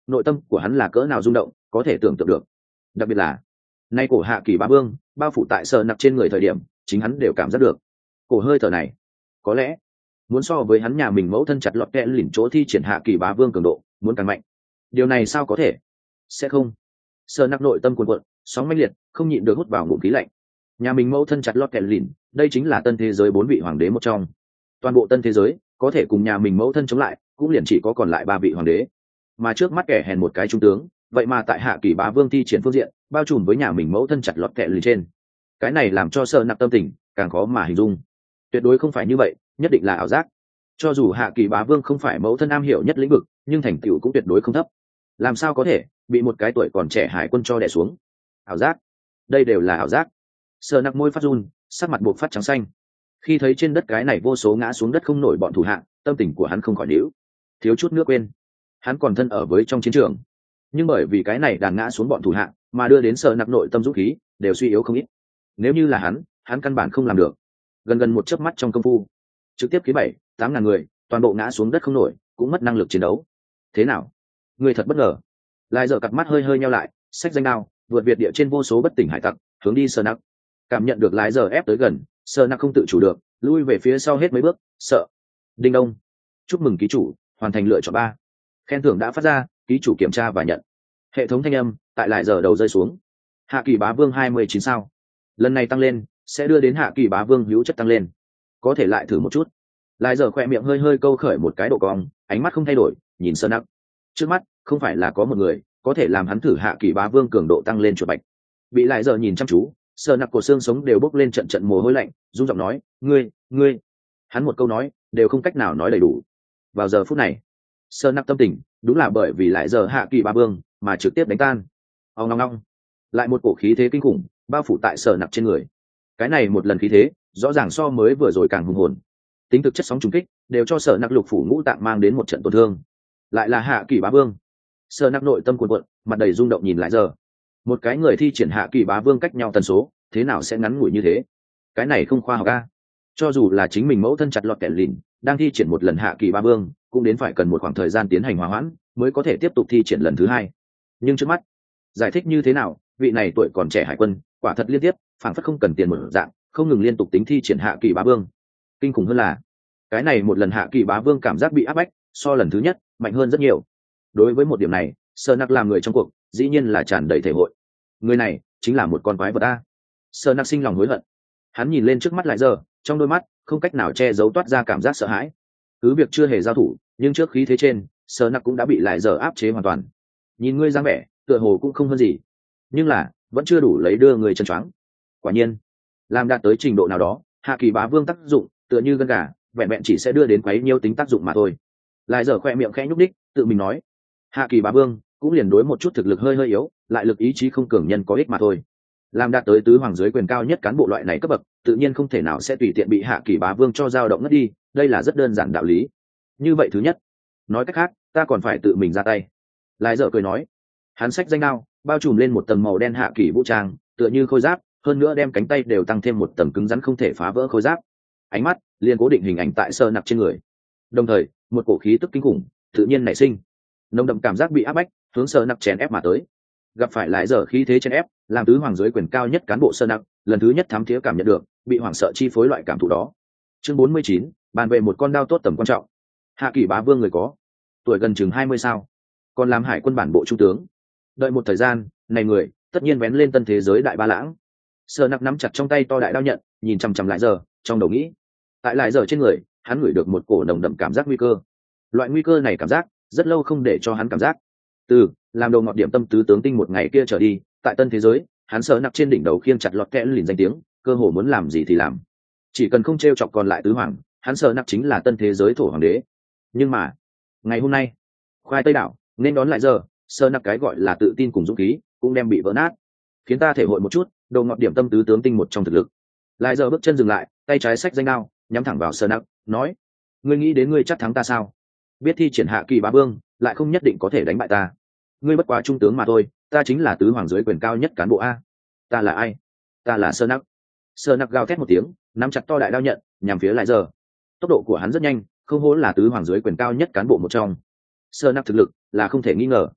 nội tâm của hắn là cỡ nào rung động có thể tưởng tượng được. Đặc biệt là nay cổ hạ kỳ bá vương bao phủ tại sợ nặc trên người thời điểm chính hắn đều cảm giác được cổ hơi thở này có lẽ muốn so với hắn nhà mình mẫu thân chặt lọt kẽ lỉnh chỗ thi triển hạ kỳ bá vương cường độ muốn càng mạnh. Điều này sao có thể? Sẽ không. Sợ nặc nội tâm cuồn cuộn sóng mãnh liệt không nhịn được hút vào ngụm khí lạnh. Nhà mình mẫu thân chặt lọt kẽ lỉnh đây chính là tân thế giới 4 vị hoàng đế một trong. Toàn bộ tân thế giới có thể cùng nhà mình mẫu thân chống lại cũng liền chỉ có còn lại 3 vị hoàng đế, mà trước mắt kẻ hèn một cái trung tướng vậy mà tại hạ kỳ bá vương thi triển phương diện bao trùm với nhà mình mẫu thân chặt lọt kẹ lì trên. Cái này làm cho sợ nặc tâm tình càng khó mà hình dung. Tuyệt đối không phải như vậy, nhất định là ảo giác. Cho dù hạ kỳ bá vương không phải mẫu thân am hiểu nhất lĩnh vực nhưng thành tựu cũng tuyệt đối không thấp. Làm sao có thể bị một cái tuổi còn trẻ hải quân cho đè xuống? Ảo giác, đây đều là ảo giác. Sợ nặc môi phát run, sắc mặt buộc phát trắng xanh. Khi thấy trên đất cái này vô số ngã xuống đất không nổi bọn thủ hạ, tâm tình của hắn không khỏi níu, thiếu chút nữa quên hắn còn thân ở với trong chiến trường. Nhưng bởi vì cái này đàn ngã xuống bọn thủ hạ mà đưa đến sợ nặc nội tâm dũng khí đều suy yếu không ít. Nếu như là hắn căn bản không làm được. Gần một chớp mắt trong công phu trực tiếp khiến 7-8 ngàn người toàn bộ ngã xuống đất không nổi, cũng mất năng lực chiến đấu. Thế nào, người thật bất ngờ? Lại giờ cặp mắt hơi nheo lại, xách danh đao vượt việt địa trên vô số bất tỉnh hải tặc hướng đi sợ nặc. Cảm nhận được lái giờ ép tới gần, sợ nặc không tự chủ được lui về phía sau hết mấy bước. Sợ đinh đông, chúc mừng ký chủ hoàn thành lựa chọn 3. Khen thưởng đã phát ra, ký chủ kiểm tra và nhận. Hệ thống thanh âm tại lại giờ đầu rơi xuống. Hạ kỳ bá vương 29 sao. Lần này tăng lên sẽ đưa đến hạ kỳ bá vương hữu chất tăng lên, có thể lại thử một chút. Lại giờ khỏe miệng hơi câu khởi một cái độ cong, ánh mắt không thay đổi nhìn Sơn Nặc. Trước mắt không phải là có một người có thể làm hắn thử hạ kỳ bá vương cường độ tăng lên chuột bạch. Bị lại giờ nhìn chăm chú, Sơn Nặc cổ xương sống đều bốc lên trận mồ hôi lạnh, run giọng nói, ngươi. Hắn một câu nói đều không cách nào nói đầy đủ. Vào giờ phút này Sơn Nặc tâm tình đúng là bởi vì lại giờ hạ kỳ bá vương mà trực tiếp đánh tan. Ong long, lại một cổ khí thế kinh khủng bao phủ tại Sơn Nặc trên người. Cái này một lần khí thế rõ ràng so mới vừa rồi càng hùng hồn. Tính thực chất sóng trùng kích đều cho Sơn Nặc lục phủ ngũ tạng mang đến một trận tổn thương. Lại là hạ kỳ bá vương. Sơn Nặc nội tâm cuộn cuộn, mặt đầy rung động nhìn lại giờ. Một cái người thi triển hạ kỳ bá vương cách nhau tần số thế nào sẽ ngắn ngủi như thế? Cái này không khoa học a. Cho dù là chính mình mẫu thân chặt lọt kẻ lìn đang thi triển một lần hạ kỳ bá vương cũng đến phải cần một khoảng thời gian tiến hành hòa hoãn mới có thể tiếp tục thi triển lần thứ 2. Nhưng trước mắt giải thích như thế nào, vị này tuổi còn trẻ hải quân quả thật liên tiếp phảng phất không cần tiền một dạng không ngừng liên tục tính thi triển hạ kỳ bá vương. Kinh khủng hơn là cái này một lần hạ kỳ bá vương cảm giác bị áp bách so lần thứ nhất mạnh hơn rất nhiều. Đối với một điểm này Sơn Nặc làm người trong cuộc dĩ nhiên là tràn đầy thể hội. Người này chính là một con quái vật a. Sơn Nặc sinh lòng hối hận. Hắn nhìn lên trước mắt lại giờ, trong đôi mắt không cách nào che giấu toát ra cảm giác sợ hãi. Cứ việc chưa hề giao thủ nhưng trước khí thế trên Sơn Nặc cũng đã bị lại giờ áp chế hoàn toàn. Nhìn ngươi dáng vẻ tựa hồ cũng không hơn gì, nhưng là vẫn chưa đủ lấy đưa người chân choáng. Quả nhiên làm đạt tới trình độ nào đó hạ kỳ bá vương tác dụng tựa như gân gà vẹn vẹn chỉ sẽ đưa đến quấy nhiêu tính tác dụng mà thôi. Lại giờ khoe miệng khẽ nhúc đích tự mình nói, hạ kỳ bá vương cũng liền đối một chút thực lực hơi yếu lại lực ý chí không cường nhân có ích mà thôi. Làm đạt tới tứ hoàng dưới quyền cao nhất cán bộ loại này cấp bậc tự nhiên không thể nào sẽ tùy tiện bị hạ kỳ bá vương cho dao động ngất đi, đây là rất đơn giản đạo lý. Như vậy thứ nhất, nói cách khác ta còn phải tự mình ra tay. Lại giờ cười nói, hắn xách danh đao bao trùm lên một tầng màu đen hạ kỳ vũ trang tựa như khôi giáp, hơn nữa đem cánh tay đều tăng thêm một tầng cứng rắn không thể phá vỡ khôi giáp. Ánh mắt liền cố định hình ảnh tại Sơn Nặc trên người, đồng thời một cổ khí tức kinh khủng tự nhiên nảy sinh, nồng đậm cảm giác bị áp bách hướng Sơn Nặc chèn ép mà tới. Gặp phải lại giờ khí thế chèn ép làm tứ hoàng dưới quyền cao nhất cán bộ Sơn Nặc lần thứ nhất thám thía cảm nhận được bị hoảng sợ chi phối loại cảm thụ đó. Chương 49, bàn về một con đao tốt tầm quan trọng. Hạ kỳ bá vương người có tuổi gần chừng 20 sao, còn làm hải quân bản bộ trung tướng. Đợi một thời gian này người tất nhiên vén lên tân thế giới đại ba lãng. Sơn Nặc nắm chặt trong tay to đại đao nhận nhìn chằm chằm lại giờ, trong đầu nghĩ tại lại giờ trên người hắn ngửi được một cổ nồng đậm cảm giác nguy cơ. Loại nguy cơ này cảm giác rất lâu không để cho hắn cảm giác. Từ làm đầu ngọt điểm tâm tứ tướng tinh một ngày kia trở đi, tại tân thế giới hắn Sơn Nặc trên đỉnh đầu khiêng chặt lọt kẽ lìn danh tiếng, cơ hồ muốn làm gì thì làm, chỉ cần không t chọc còn lại tứ hoàng, hắn Sơn Nặc chính là tân thế giới thổ hoàng đế. Nhưng mà ngày hôm nay khoai tây đảo nên đón lại giờ, Sơn Nặc cái gọi là tự tin cùng dũng khí cũng đem bị vỡ nát, khiến ta thể hội một chút đầu ngọt điểm tâm tứ tướng tinh một trong thực lực. Lại giờ bước chân dừng lại, tay trái xách danh đao nhắm thẳng vào Sơn Nặc, nói, ngươi nghĩ đến ngươi chắc thắng ta sao? Biết thi triển hạ kỳ bá vương lại không nhất định có thể đánh bại ta. Ngươi bất quá trung tướng mà thôi, ta chính là tứ hoàng dưới quyền cao nhất cán bộ a. Ta là ai? Ta là Sơn Nặc. Sơn Nặc gào thét một tiếng, nắm chặt to đại đao nhận nhằm phía lại giờ. Tốc độ của hắn rất nhanh, không hổ là tứ hoàng dưới quyền cao nhất cán bộ một trong. Sơn Nặc thực lực là không thể nghi ngờ.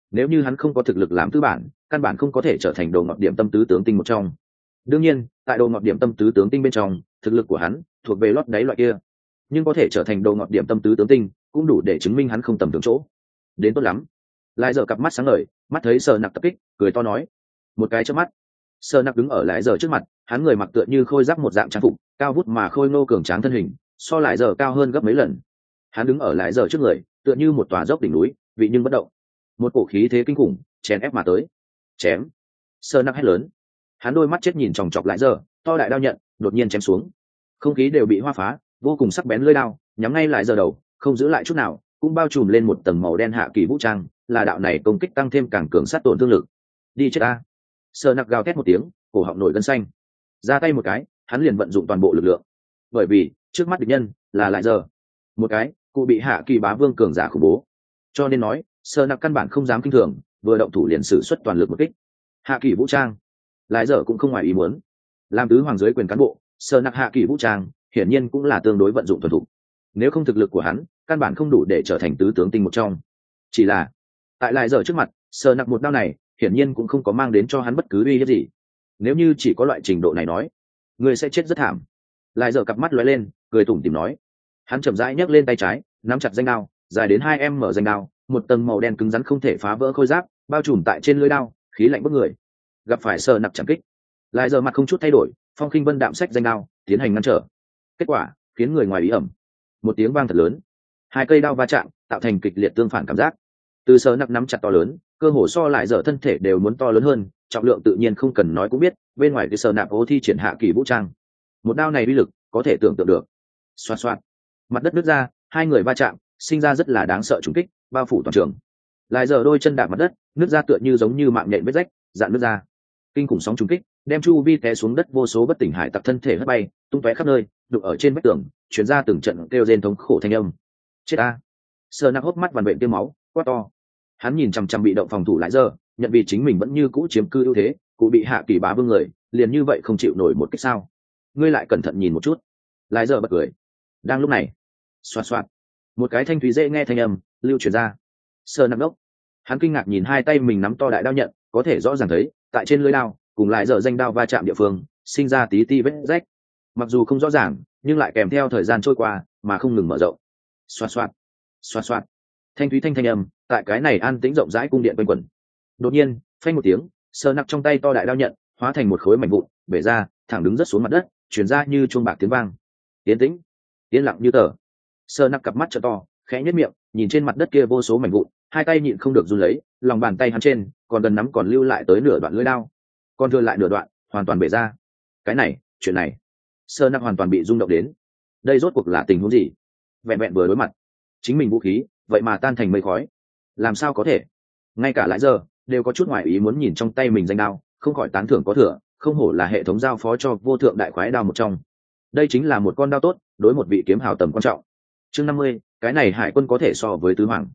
nếu như hắn không có thực lực làm tư bản, căn bản không có thể trở thành đồ ngọt điểm tâm tứ tướng tinh một trong. Đương nhiên tại đồ ngọt điểm tâm tứ tướng tinh bên trong, thực lực của hắn thuộc về lót đáy loại kia, nhưng có thể trở thành đồ ngọt điểm tâm tứ tướng tinh cũng đủ để chứng minh hắn không tầm thường chỗ. Đến tốt lắm. Lại giờ cặp mắt sáng ngời, mắt thấy Sở Nặc tập kích, cười to nói. Một cái chớp mắt, Sở Nặc đứng ở lại giờ trước mặt, hắn người mặc tựa như khôi giáp một dạng trang phục, cao vút mà khôi ngô cường tráng thân hình, so lại giờ cao hơn gấp mấy lần. Hắn đứng ở lại giờ trước người, tựa như một tòa dốc đỉnh núi, vị nhưng bất động. Một cổ khí thế kinh khủng chèn ép mà tới. Chém. Sở Nặc hét lớn. Hắn đôi mắt chết nhìn chòng chọc lại giờ, to đại đao nhận đột nhiên chém xuống. Không khí đều bị hoa phá, vô cùng sắc bén lưỡi đao nhắm ngay lại giờ đầu, không giữ lại chút nào, cũng bao trùm lên một tầng màu đen hạ kỳ vũ trang, là đạo này công kích tăng thêm càng cường sát tổn thương lực. Đi chết ta. Sở Nặc gào thét một tiếng, cổ họng nổi gân xanh, ra tay một cái, hắn liền vận dụng toàn bộ lực lượng, bởi vì trước mắt địch nhân là lại giờ, một cái cụ bị hạ kỳ bá vương cường giả khủng bố, cho nên nói Sở Nặc căn bản không dám kinh thường, vừa động thủ liền sử xuất toàn lực một kích. Hạ kỳ vũ trang, lại giờ cũng không ngoài ý muốn, làm tứ hoàng dưới quyền cán bộ, Sở Nặc hạ kỳ vũ trang hiển nhiên cũng là tương đối vận dụng thuần thục, nếu không thực lực của hắn căn bản không đủ để trở thành tứ tướng tinh một trong. Chỉ là tại lại giờ trước mặt, Sở Nặc một đao này hiển nhiên cũng không có mang đến cho hắn bất cứ uy hiếp gì. Nếu như chỉ có loại trình độ này nói, người sẽ chết rất thảm. Lại giờ cặp mắt lóe lên, cười tủm tỉm nói. Hắn chậm rãi nhấc lên tay trái, nắm chặt danh đao, dài đến 2 mở danh đao, một tầng màu đen cứng rắn không thể phá vỡ khôi giáp, bao trùm tại trên lưỡi đao, khí lạnh bức người. Gặp phải Sở Nặc chạm kích, lại giờ mặt không chút thay đổi, phong khinh vân đạm sách danh đao, tiến hành ngăn trở. Kết quả khiến người ngoài ý ẩm, một tiếng vang thật lớn, hai cây đao va chạm, tạo thành kịch liệt tương phản cảm giác. Từ Sở Nặc nắm chặt to lớn, cơ hồ so lại giờ thân thể đều muốn to lớn hơn, trọng lượng tự nhiên không cần nói cũng biết, bên ngoài cái Sở Nặc ô thi triển hạ kỳ vũ trang, một đao này uy lực có thể tưởng tượng được. Xoạt xoạt, mặt đất nứt ra, hai người va chạm, sinh ra rất là đáng sợ trùng kích, bao phủ toàn trường. Lại giờ đôi chân đạp mặt đất, nứt ra tựa như giống như mạng nhện vết rách, dạn nứt ra. Kinh khủng sóng trùng kích, đem chu vi té xuống đất vô số bất tỉnh hải tặc thân thể hất bay, tung tóe khắp nơi, đụng ở trên vách tường, truyền ra từng trận kêu rên thống khổ thanh âm. Chết a! Sở Nặc hốc mắt vằn vện tiêm máu, quát to. Hắn nhìn chằm chằm bị động phòng thủ lại giờ, nhận vì chính mình vẫn như cũ chiếm cư ưu thế, cụ bị hạ kỳ bá vương người, liền như vậy không chịu nổi một kích sao? Ngươi lại cẩn thận nhìn một chút. Lại giờ bật cười. Đang lúc này, xoạt xoạt, một cái thanh thúy dễ nghe thanh âm lưu truyền ra. Sở Nặc ngốc, hắn kinh ngạc nhìn hai tay mình nắm to đại đao nhận, có thể rõ ràng thấy, tại trên lưỡi đao, cùng lại giờ danh đao va chạm địa phương, sinh ra tí ti vết rách. Mặc dù không rõ ràng, nhưng lại kèm theo thời gian trôi qua mà không ngừng mở rộng. Xoạt xoạt, xoạt xoạt, thanh thúy thanh âm tại cái này an tĩnh rộng rãi cung điện quanh quẩn. Đột nhiên, phanh một tiếng, Sở Nặc trong tay to đại đao nhận hóa thành một khối mảnh vụn, bể ra, thẳng đứng rất xuống mặt đất, truyền ra như chuông bạc tiếng vang. Yên tĩnh, yên lặng như tờ. Sở Nặc cặp mắt trợ to, khẽ nhếch miệng, nhìn trên mặt đất kia vô số mảnh vụn, hai tay nhịn không được run lấy, lòng bàn tay hắn trên còn gần nắm còn lưu lại tới nửa đoạn lưỡi đao, còn thừa lại nửa đoạn hoàn toàn bể ra. Cái này, chuyện này, Sở Nặc hoàn toàn bị rung động đến. Đây rốt cuộc là tình huống gì? Vẹn vẹn vừa đối mặt, chính mình vũ khí vậy mà tan thành mây khói, làm sao có thể? Ngay cả lại giờ đều có chút ngoại ý muốn nhìn trong tay mình danh đao, không khỏi tán thưởng có thừa, không hổ là hệ thống giao phó cho vô thượng đại khoái đao một trong. Đây chính là một con đao tốt, đối một vị kiếm hào tầm quan trọng. Chương 50, cái này hải quân có thể so với tứ hoàng.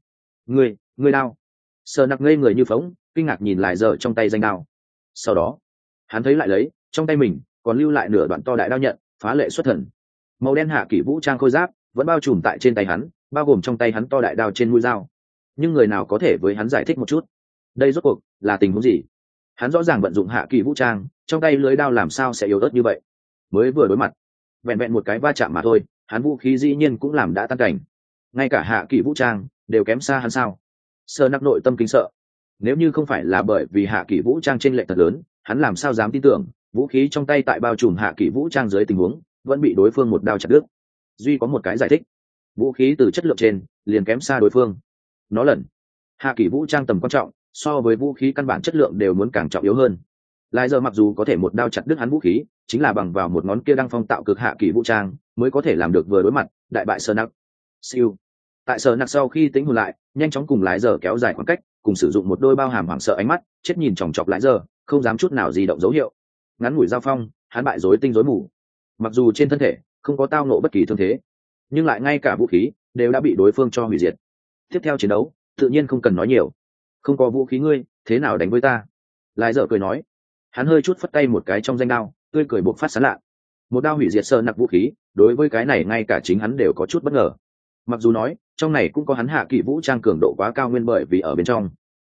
Ngươi đao. Sở Nặc ngây người như phỗng, kinh ngạc nhìn lại giờ trong tay danh đao. Sau đó, hắn thấy lại lấy, trong tay mình còn lưu lại nửa đoạn to đại đao nhận, phá lệ xuất thần. Màu đen hạ kỷ vũ trang khôi giáp vẫn bao trùm tại trên tay hắn, bao gồm trong tay hắn to đại đao trên mũi dao. Nhưng người nào có thể với hắn giải thích một chút, đây rốt cuộc là tình huống gì? Hắn rõ ràng vận dụng hạ kỳ vũ trang, trong tay lưới đao làm sao sẽ yếu ớt như vậy? Mới vừa đối mặt, vẹn vẹn một cái va chạm mà thôi, hắn vũ khí dĩ nhiên cũng làm đã tan cảnh. Ngay cả hạ kỳ vũ trang đều kém xa hắn sao? Sở Nặc nội tâm kinh sợ. Nếu như không phải là bởi vì hạ kỳ vũ trang trên lệch thật lớn, hắn làm sao dám tin tưởng vũ khí trong tay tại bao trùm hạ kỳ vũ trang dưới tình huống vẫn bị đối phương một đao chặt đứt? Duy có một cái giải thích, vũ khí từ chất lượng trên liền kém xa đối phương. Nó lần hạ kỳ vũ trang tầm quan trọng so với vũ khí căn bản chất lượng đều muốn càng trọng yếu hơn. Lại giờ mặc dù có thể một đao chặt đứt hắn vũ khí, chính là bằng vào một ngón kia đăng phong tạo cực hạ kỳ vũ trang mới có thể làm được vừa đối mặt đại bại Sở Nặc. Siêu. Tại Sở Nặc sau khi tính hồn lại, nhanh chóng cùng Lại giờ kéo dài khoảng cách, cùng sử dụng một đôi bao hàm hoảng sợ ánh mắt chết nhìn chòng chọc Lại giờ, không dám chút nào di động dấu hiệu. Ngắn ngủi giao phong, hắn bại rối tinh rối mù. Mặc dù trên thân thể không có tao nộ bất kỳ thương thế, nhưng lại ngay cả vũ khí đều đã bị đối phương cho hủy diệt. Tiếp theo chiến đấu tự nhiên không cần nói nhiều. Không có vũ khí ngươi thế nào đánh với ta? Lại giờ cười nói. Hắn hơi chút phất tay một cái trong danh đao, tươi cười bộc phát sán lạ. Một đao hủy diệt Sở Nặc vũ khí, đối với cái này ngay cả chính hắn đều có chút bất ngờ. Mặc dù nói trong này cũng có hắn hạ kỳ vũ trang cường độ quá cao nguyên bởi vì ở bên trong,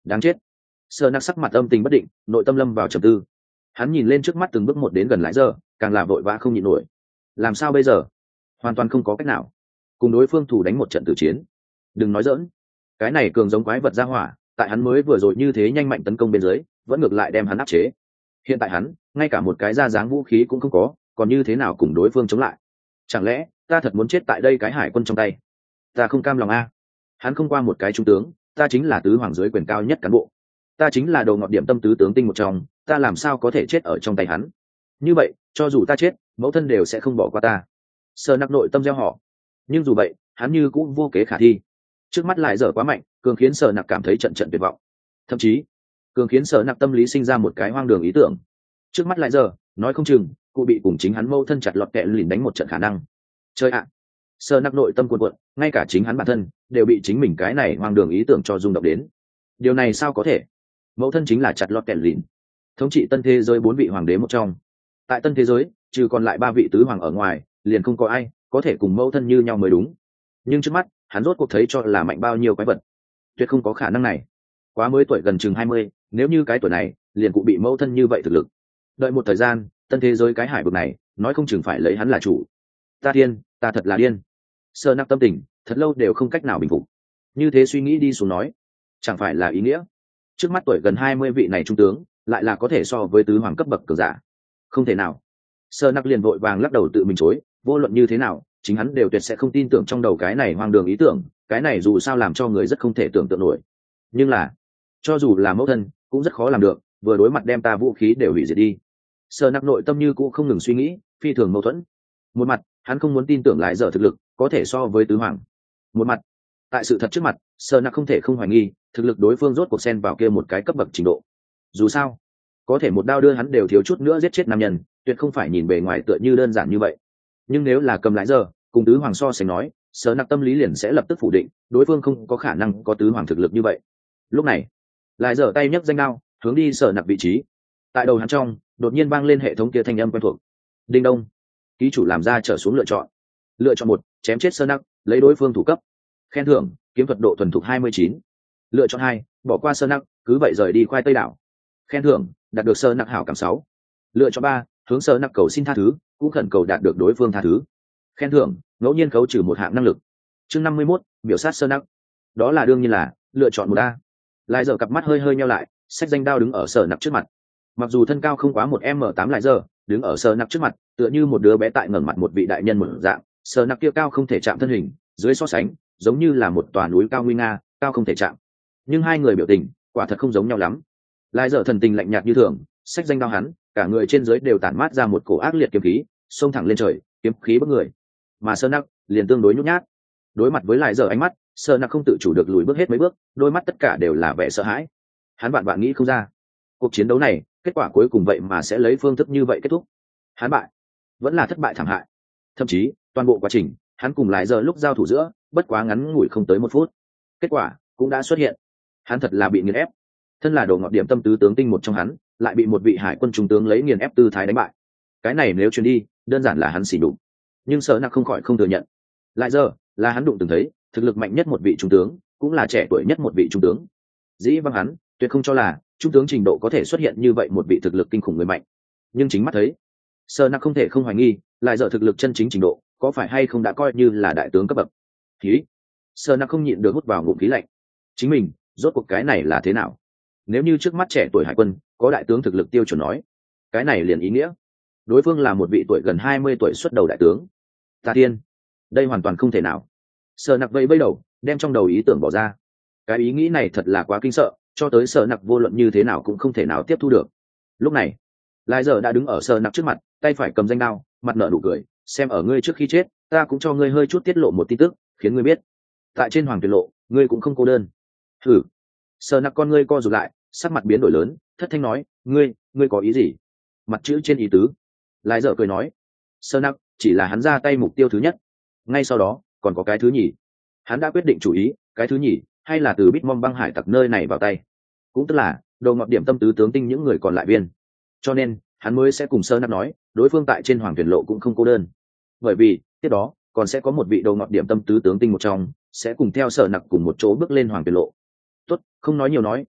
đáng chết. Sơ nặc sắc mặt âm tình bất định, nội tâm lâm vào trầm tư. Hắn nhìn lên trước mắt từng bước một đến gần Lại Giờ, càng là vội vã không nhịn nổi. Làm sao bây giờ? Hoàn toàn không có cách nào cùng đối phương thủ đánh một trận tử chiến. Đừng nói dỡn, cái này cường giống quái vật ra hỏa, tại hắn mới vừa rồi như thế nhanh mạnh tấn công bên dưới, vẫn ngược lại đem hắn áp chế. Hiện tại hắn ngay cả một cái ra dáng vũ khí cũng không có, còn như thế nào cùng đối phương chống lại? Chẳng lẽ ta thật muốn chết tại đây cái hải quân trong tay? Ta không cam lòng a. Hắn không qua một cái trung tướng, ta chính là tứ hoàng dưới quyền cao nhất cán bộ, ta chính là đầu ngọn điểm tâm tứ tướng tinh một trong, ta làm sao có thể chết ở trong tay hắn? Như vậy cho dù ta chết, mẫu thân đều sẽ không bỏ qua ta. Sơ nặc nội tâm gieo họ, nhưng dù vậy hắn như cũng vô kế khả thi. Trước mắt Lại Giờ quá mạnh, cường khiến Sơ nặc cảm thấy trận trận tuyệt vọng, thậm chí cường khiến Sơ nặc tâm lý sinh ra một cái hoang đường ý tưởng. Trước mắt Lại Giờ nói không chừng cụ bị cùng chính hắn mâu thân chặt lọt kẹ lìn đánh một trận khả năng. Chơi ạ. Sơ nặc nội tâm cuộn cuộn, ngay cả chính hắn bản thân đều bị chính mình cái này hoang đường ý tưởng cho rung động đến. Điều này sao có thể? Mẫu thân chính là chặt lọt kẹ lìn, thống trị tân thế giới 4 vị hoàng đế một trong. Tại tân thế giới trừ còn lại 3 vị tứ hoàng ở ngoài, liền không có ai có thể cùng mẫu thân như nhau mới đúng. Nhưng trước mắt hắn rốt cuộc thấy cho là mạnh bao nhiêu quái vật, tuyệt không có khả năng này. Quá mới tuổi gần chừng 20, nếu như cái tuổi này liền cụ bị mẫu thân như vậy thực lực, đợi một thời gian tân thế giới cái hải vực này nói không chừng phải lấy hắn là chủ. Ta điên, ta thật là điên. Sơ nặc tâm tình thật lâu đều không cách nào bình phục. Như thế suy nghĩ đi xuống nói, chẳng phải là ý nghĩa trước mắt tuổi gần 20 vị này trung tướng lại là có thể so với tứ hoàng cấp bậc cường giả? Không thể nào. Sơ nặc liền vội vàng lắc đầu tự mình chối, vô luận như thế nào chính hắn đều tuyệt sẽ không tin tưởng trong đầu cái này hoang đường ý tưởng, cái này dù sao làm cho người rất không thể tưởng tượng nổi. Nhưng là cho dù là mẫu thân cũng rất khó làm được, vừa đối mặt đem ta vũ khí đều hủy diệt đi. Sơ nặc nội tâm như cũng không ngừng suy nghĩ, phi thường mâu thuẫn. Một mặt hắn không muốn tin tưởng Lại Giờ thực lực có thể so với tứ hoàng, một mặt tại sự thật trước mặt Sơ nặc không thể không hoài nghi thực lực đối phương rốt cuộc xen vào kia một cái cấp bậc trình độ. Dù sao có thể một đao đưa hắn đều thiếu chút nữa giết chết nam nhân, tuyệt không phải nhìn bề ngoài tựa như đơn giản như vậy. Nhưng nếu là cầm Lại Giờ cùng tứ hoàng so sánh nói, Sơ nặc tâm lý liền sẽ lập tức phủ định đối phương không có khả năng có tứ hoàng thực lực như vậy. Lúc này Lại Giờ tay nhấc danh đao hướng đi Sơ nặc vị trí. Tại đầu hắn trong đột nhiên vang lên hệ thống kia thanh âm quen thuộc. Đinh đông. Ký chủ làm ra trở xuống lựa chọn. Lựa chọn 1, chém chết Sơ nặc, lấy đối phương thủ cấp. Khen thưởng, kiếm thuật độ thuần thục 29. Lựa chọn 2, bỏ qua Sơ nặc, cứ vậy rời đi khoai tây đảo. Khen thưởng, đạt được Sơ nặc hảo cảm 6. Lựa chọn 3, hướng Sơ nặc cầu xin tha thứ, cũng khẩn cầu đạt được đối phương tha thứ. Khen thưởng, ngẫu nhiên khấu trừ 1 hạng năng lực. Chương 51, biểu sát Sơ nặc. Đó là đương nhiên là lựa chọn 1A. Lại Giờ cặp mắt hơi hơi nheo lại, xách danh đao đứng ở Sơ nặc trước mặt. Mặc dù thân cao không quá 1m8, Lại Giờ đứng ở Sơ nặc trước mặt tựa như một đứa bé tại ngẩng mặt một vị đại nhân một dạng. Sơ nặc kia cao không thể chạm thân hình, dưới so sánh giống như là một tòa núi cao nguy nga, cao không thể chạm. Nhưng hai người biểu tình quả thật không giống nhau lắm. Lại Giờ thần tình lạnh nhạt như thường, xách danh đao hắn, cả người trên dưới đều tản mát ra một cổ ác liệt kiếm khí, xông thẳng lên trời, kiếm khí bức người. Mà Sơ nặc liền tương đối nhút nhát. Đối mặt với Lại Giờ ánh mắt, Sơ nặc không tự chủ được lùi bước hết mấy bước, đôi mắt tất cả đều là vẻ sợ hãi. Hắn vạn nghĩ không ra cuộc chiến đấu này kết quả cuối cùng vậy mà sẽ lấy phương thức như vậy kết thúc. Hắn bại, vẫn là thất bại thảm hại. Thậm chí toàn bộ quá trình hắn cùng Lại Giờ lúc giao thủ giữa bất quá ngắn ngủi không tới 1 phút, kết quả cũng đã xuất hiện. Hắn thật là bị nghiền ép. Thân là đồ ngọt điểm tâm tứ tướng tinh một trong hắn, lại bị một vị hải quân trung tướng lấy nghiền ép tư thái đánh bại. Cái này nếu truyền đi, đơn giản là hắn xỉ đục. Nhưng Sơ nặc không khỏi không thừa nhận, Lại Giờ là hắn đụng từng thấy thực lực mạnh nhất một vị trung tướng, cũng là trẻ tuổi nhất một vị trung tướng. Dĩ vãng hắn tuyệt không cho là trung tướng trình độ có thể xuất hiện như vậy một vị thực lực kinh khủng người mạnh. Nhưng chính mắt thấy, Sơ nặc không thể không hoài nghi Lại Giờ thực lực chân chính trình độ có phải hay không đã coi như là đại tướng cấp bậc. Khí. Sơ nặc không nhịn được hút vào ngụm khí lạnh. Chính mình rốt cuộc cái này là thế nào? Nếu như trước mắt trẻ tuổi hải quân có đại tướng thực lực tiêu chuẩn nói, cái này liền ý nghĩa đối phương là một vị tuổi gần 20 tuổi xuất đầu đại tướng. Ta tiên, đây hoàn toàn không thể nào. Sơ nặc vẫy đầu, đem trong đầu ý tưởng bỏ ra. Cái ý nghĩ này thật là quá kinh sợ, cho tới Sơ nặc vô luận như thế nào cũng không thể nào tiếp thu được. Lúc này Lại Giờ đã đứng ở Sơ nặc trước mặt, tay phải cầm danh đao, mặt nở nụ cười. Xem ở ngươi trước khi chết, ta cũng cho ngươi hơi chút tiết lộ một tin tức, khiến ngươi biết tại trên hoàng tuyệt lộ ngươi cũng không cô đơn. Thử. Sơ nặc con ngươi co rụt lại, sắc mặt biến đổi lớn, thất thanh nói, ngươi có ý gì? Mặt chữ trên ý tứ. Lại Giờ cười nói, Sơ nặc chỉ là hắn ra tay mục tiêu thứ nhất, ngay sau đó còn có cái thứ nhì. Hắn đã quyết định chủ ý, cái thứ nhì hay là từ Bitmom băng hải tặc nơi này vào tay, cũng tức là đầu ngọt điểm tâm tứ tướng tinh những người còn lại viên. Cho nên hắn mới sẽ cùng Sơ nặc nói đối phương tại trên hoàng tuyển lộ cũng không cô đơn, bởi vì tiếp đó còn sẽ có một vị đầu ngọt điểm tâm tứ tướng tinh một trong sẽ cùng theo Sơ nặc cùng một chỗ bước lên hoàng tuyển lộ. Tốt, không nói nhiều nói,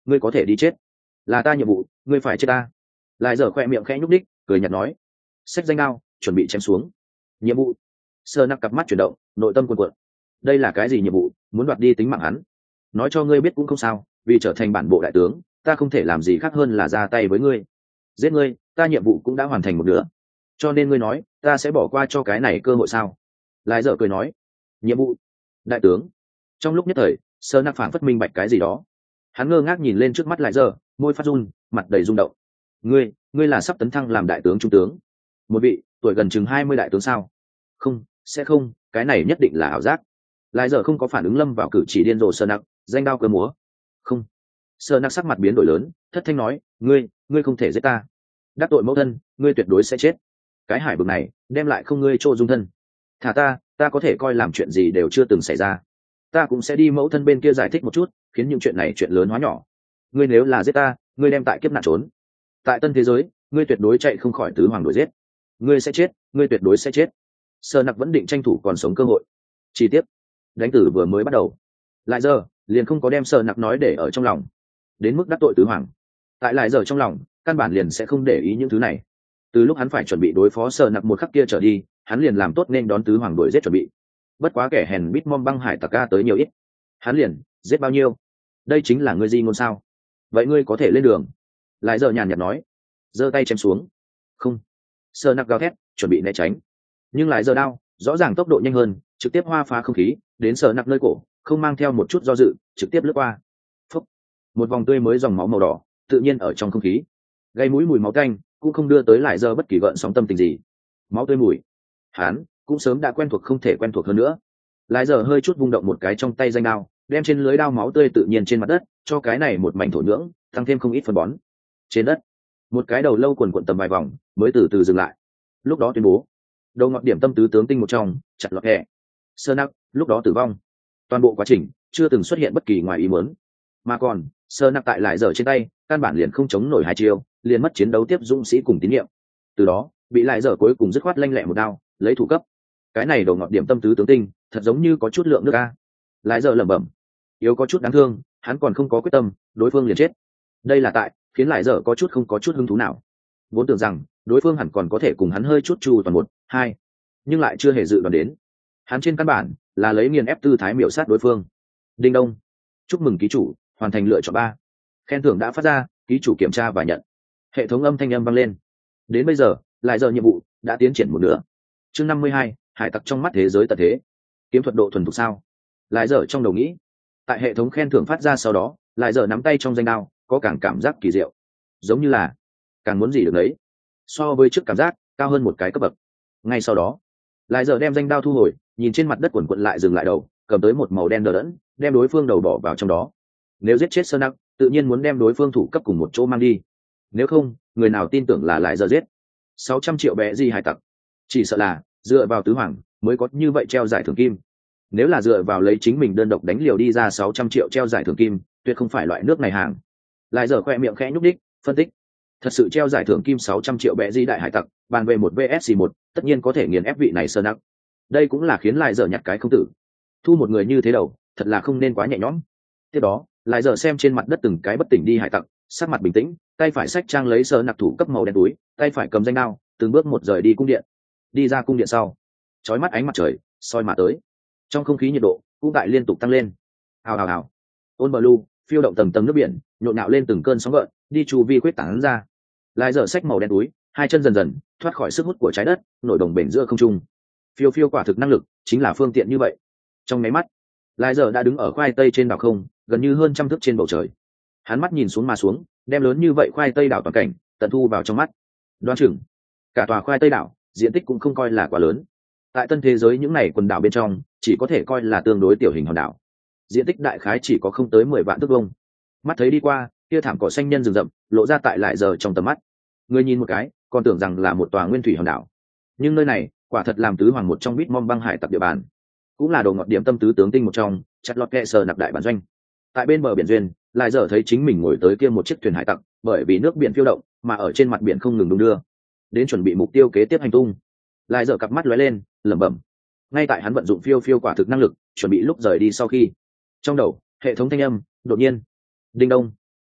ngươi có thể đi chết. Là ta nhiệm vụ, ngươi phải chết ta. Lại giờ khoe miệng khẽ nhúc đích, cười nhạt nói. Xách danh đao, chuẩn bị chém xuống. Nhiệm vụ. Sơ nặc cặp mắt chuyển động, nội tâm cuồn cuộn. Đây là cái gì nhiệm vụ, muốn đoạt đi tính mạng hắn? Nói cho ngươi biết cũng không sao, vì trở thành bản bộ đại tướng, ta không thể làm gì khác hơn là ra tay với ngươi. Giết ngươi, ta nhiệm vụ cũng đã hoàn thành một nửa. Cho nên ngươi nói, ta sẽ bỏ qua cho cái này cơ hội sao? Lại dở cười nói. Nhiệm vụ. Đại tướng. Trong lúc nhất thời, sơ nặc phảng phất minh bạch cái gì đó. Hắn ngơ ngác nhìn lên trước mắt lại dở, môi phát run, mặt đầy rung động. Ngươi là sắp tấn thăng làm đại tướng trung tướng. Một vị tuổi gần chừng 20 đại tướng sao? Không, sẽ không, cái này nhất định là ảo giác. Lại giờ không có phản ứng, lâm vào cử chỉ điên rồ sơ nặc, danh đao cơ múa. Không. Sơ nặc sắc mặt biến đổi lớn, thất thanh nói, ngươi không thể giết ta. Đắc tội mẫu thân, ngươi tuyệt đối sẽ chết. Cái hải vực này đem lại không ngươi chỗ dung thân. Thả ta có thể coi làm chuyện gì đều chưa từng xảy ra. Ta cũng sẽ đi mẫu thân bên kia giải thích một chút, khiến những chuyện này chuyện lớn hóa nhỏ. Ngươi nếu là giết ta, ngươi đem tại kiếp nạn trốn. Tại tân thế giới, ngươi tuyệt đối chạy không khỏi tứ hoàng đuổi giết. Ngươi sẽ chết, ngươi tuyệt đối sẽ chết. Sơ nặc vẫn định tranh thủ còn sống cơ hội. Chi tiết, đánh tử vừa mới bắt đầu. Lại giờ liền không có đem sơ nặc nói để ở trong lòng, đến mức đắc tội tứ hoàng. Tại lại giờ trong lòng căn bản liền sẽ không để ý những thứ này. Từ lúc hắn phải chuẩn bị đối phó sơ nặc một khắc kia trở đi, hắn liền làm tốt nên đón tứ hoàng đuổi giết chuẩn bị. Bất quá kẻ hèn bít mom băng hải tặc ca tới nhiều ít, hắn liền giết bao nhiêu. Đây chính là ngươi di ngôn sao? Vậy ngươi có thể lên đường. Lại giờ nhàn nhạt nói, giơ tay chém xuống. Không. Sơ nặc gào thét, chuẩn bị né tránh, nhưng lại giờ đao rõ ràng tốc độ nhanh hơn, trực tiếp hoa phá không khí đến sờ nặc nơi cổ, không mang theo một chút do dự, trực tiếp lướt qua. Phúc. Một vòng tươi mới dòng máu màu đỏ tự nhiên ở trong không khí, gây mũi mùi máu tanh, cũng không đưa tới lại giờ bất kỳ gợn sóng tâm tình gì. Máu tươi mùi, hắn cũng sớm đã quen thuộc không thể quen thuộc hơn nữa. Lại giờ hơi chút vung động một cái trong tay danh đao, đem trên lưới đao máu tươi tự nhiên trên mặt đất, cho cái này một mảnh thổ nhưỡng tăng thêm không ít phân bón. Trên đất, một cái đầu lâu quần quận tầm vài vòng mới từ từ dừng lại. Lúc đó tuyên bố, đầu ngọn điểm tâm tứ tướng tinh một trong chặt lọt hẹ sơ nặc lúc đó tử vong. Toàn bộ quá trình chưa từng xuất hiện bất kỳ ngoài ý muốn, mà còn sơ nặc tại lại giờ trên tay căn bản liền không chống nổi hai chiêu, liền mất chiến đấu tiếp dũng sĩ cùng tín nhiệm. Từ đó bị lại giờ cuối cùng dứt khoát lanh lẹ một đao lấy thủ cấp. Cái này đầu ngọn điểm tâm tứ tướng tinh thật giống như có chút lượng nước a. Lại giờ lẩm bẩm, yếu có chút đáng thương, hắn còn không có quyết tâm, đối phương liền chết. Đây là tại khiến lại giờ có chút không có chút hứng thú nào. Vốn tưởng rằng đối phương hẳn còn có thể cùng hắn hơi chút chu toàn một hai, nhưng lại chưa hề dự đoán đến hắn trên căn bản là lấy nghiền ép tư thái miểu sát đối phương. Đinh đông, chúc mừng ký chủ hoàn thành lựa chọn 3. Khen thưởng đã phát ra, ký chủ kiểm tra và nhận. Hệ thống âm thanh âm vang lên. Đến bây giờ lại giờ nhiệm vụ đã tiến triển một nửa. Chương 52, hải tặc trong mắt thế giới tận thế. Kiếm thuật độ thuần thục sao? Lại giờ trong đầu nghĩ. Tại hệ thống khen thưởng phát ra sau đó, lại giờ nắm tay trong danh đao có càng cảm giác kỳ diệu, giống như là càng muốn gì được đấy, so với trước cảm giác cao hơn một cái cấp bậc. Ngay sau đó lại giờ đem danh đao thu hồi, nhìn trên mặt đất quần quận lại dừng lại đầu, cầm tới một màu đen đờ đẫn, đem đối phương đầu bỏ vào trong đó. Nếu giết chết sơ nặc, tự nhiên muốn đem đối phương thủ cấp cùng một chỗ mang đi. Nếu không, người nào tin tưởng là lại giờ giết 600 triệu bé gì hải tặc? Chỉ sợ là dựa vào tứ hoàng mới có như vậy treo giải thưởng kim. Nếu là dựa vào lấy chính mình đơn độc đánh liều đi ra 600 triệu treo giải thưởng kim, tuyệt không phải loại nước này hàng. Lại giờ khoe miệng khẽ nhúc đích, phân tích. Thật sự treo giải thưởng kim 600 triệu bé di đại hải tặc, bàn về một vs 1, tất nhiên có thể nghiền ép vị này sơ nặc. Đây cũng là khiến lại giờ nhặt cái không tử. Thu một người như thế đầu, thật là không nên quá nhẹ nhõm. Tiếp đó, lại giờ xem trên mặt đất từng cái bất tỉnh đi hải tặc, sắc mặt bình tĩnh, tay phải xách trang lấy sơ nặc thủ cấp màu đen túi, tay phải cầm danh đao, từng bước một rời đi cung điện. Đi ra cung điện sau, chói mắt ánh mặt trời soi mà tới, trong không khí nhiệt độ cũng tại liên tục tăng lên. Hào hào hào, ôn blue phiêu động tầng tầng nước biển, nhộn nhạo lên từng cơn sóng gợn, đi chu vi quyết tán ra. Lại giờ xách màu đen túi, hai chân dần dần thoát khỏi sức hút của trái đất, nổi đồng bền giữa không trung. Phiêu phiêu quả thực năng lực chính là phương tiện như vậy. Trong máy mắt, lại giờ đã đứng ở khoai tây trên đảo không, gần như hơn trăm thước trên bầu trời. Hắn mắt nhìn xuống mà xuống, đem lớn như vậy khoai tây đảo toàn cảnh tận thu vào trong mắt. Đoán chừng cả tòa khoai tây đảo diện tích cũng không coi là quá lớn. Tại tân thế giới những này quần đảo bên trong, chỉ có thể coi là tương đối tiểu hình hòn đảo, diện tích đại khái chỉ có không tới 10 vạn thước vuông. Mắt thấy đi qua, kia thảm cỏ xanh nhân rừng rậm lộ ra tại lại giờ trong tầm mắt. Người nhìn một cái còn tưởng rằng là một tòa nguyên thủy hòn đảo, nhưng nơi này quả thật làm tứ hoàng một trong bít mom băng hải tặc địa bàn, cũng là đồ ngọt điểm tâm tứ tướng tinh một trong chặt lọt kẹ sờ nặc đại bản doanh. Tại bên bờ biển duyên, lại giờ thấy chính mình ngồi tới kia một chiếc thuyền hải tặc, bởi vì nước biển phiêu động mà ở trên mặt biển không ngừng đung đưa, đến chuẩn bị mục tiêu kế tiếp hành tung. Lại giờ cặp mắt lóe lên, lẩm bẩm. Ngay tại hắn vận dụng phiêu phiêu quả thực năng lực chuẩn bị lúc rời đi sau khi, trong đầu hệ thống thanh âm đột nhiên đinh đông,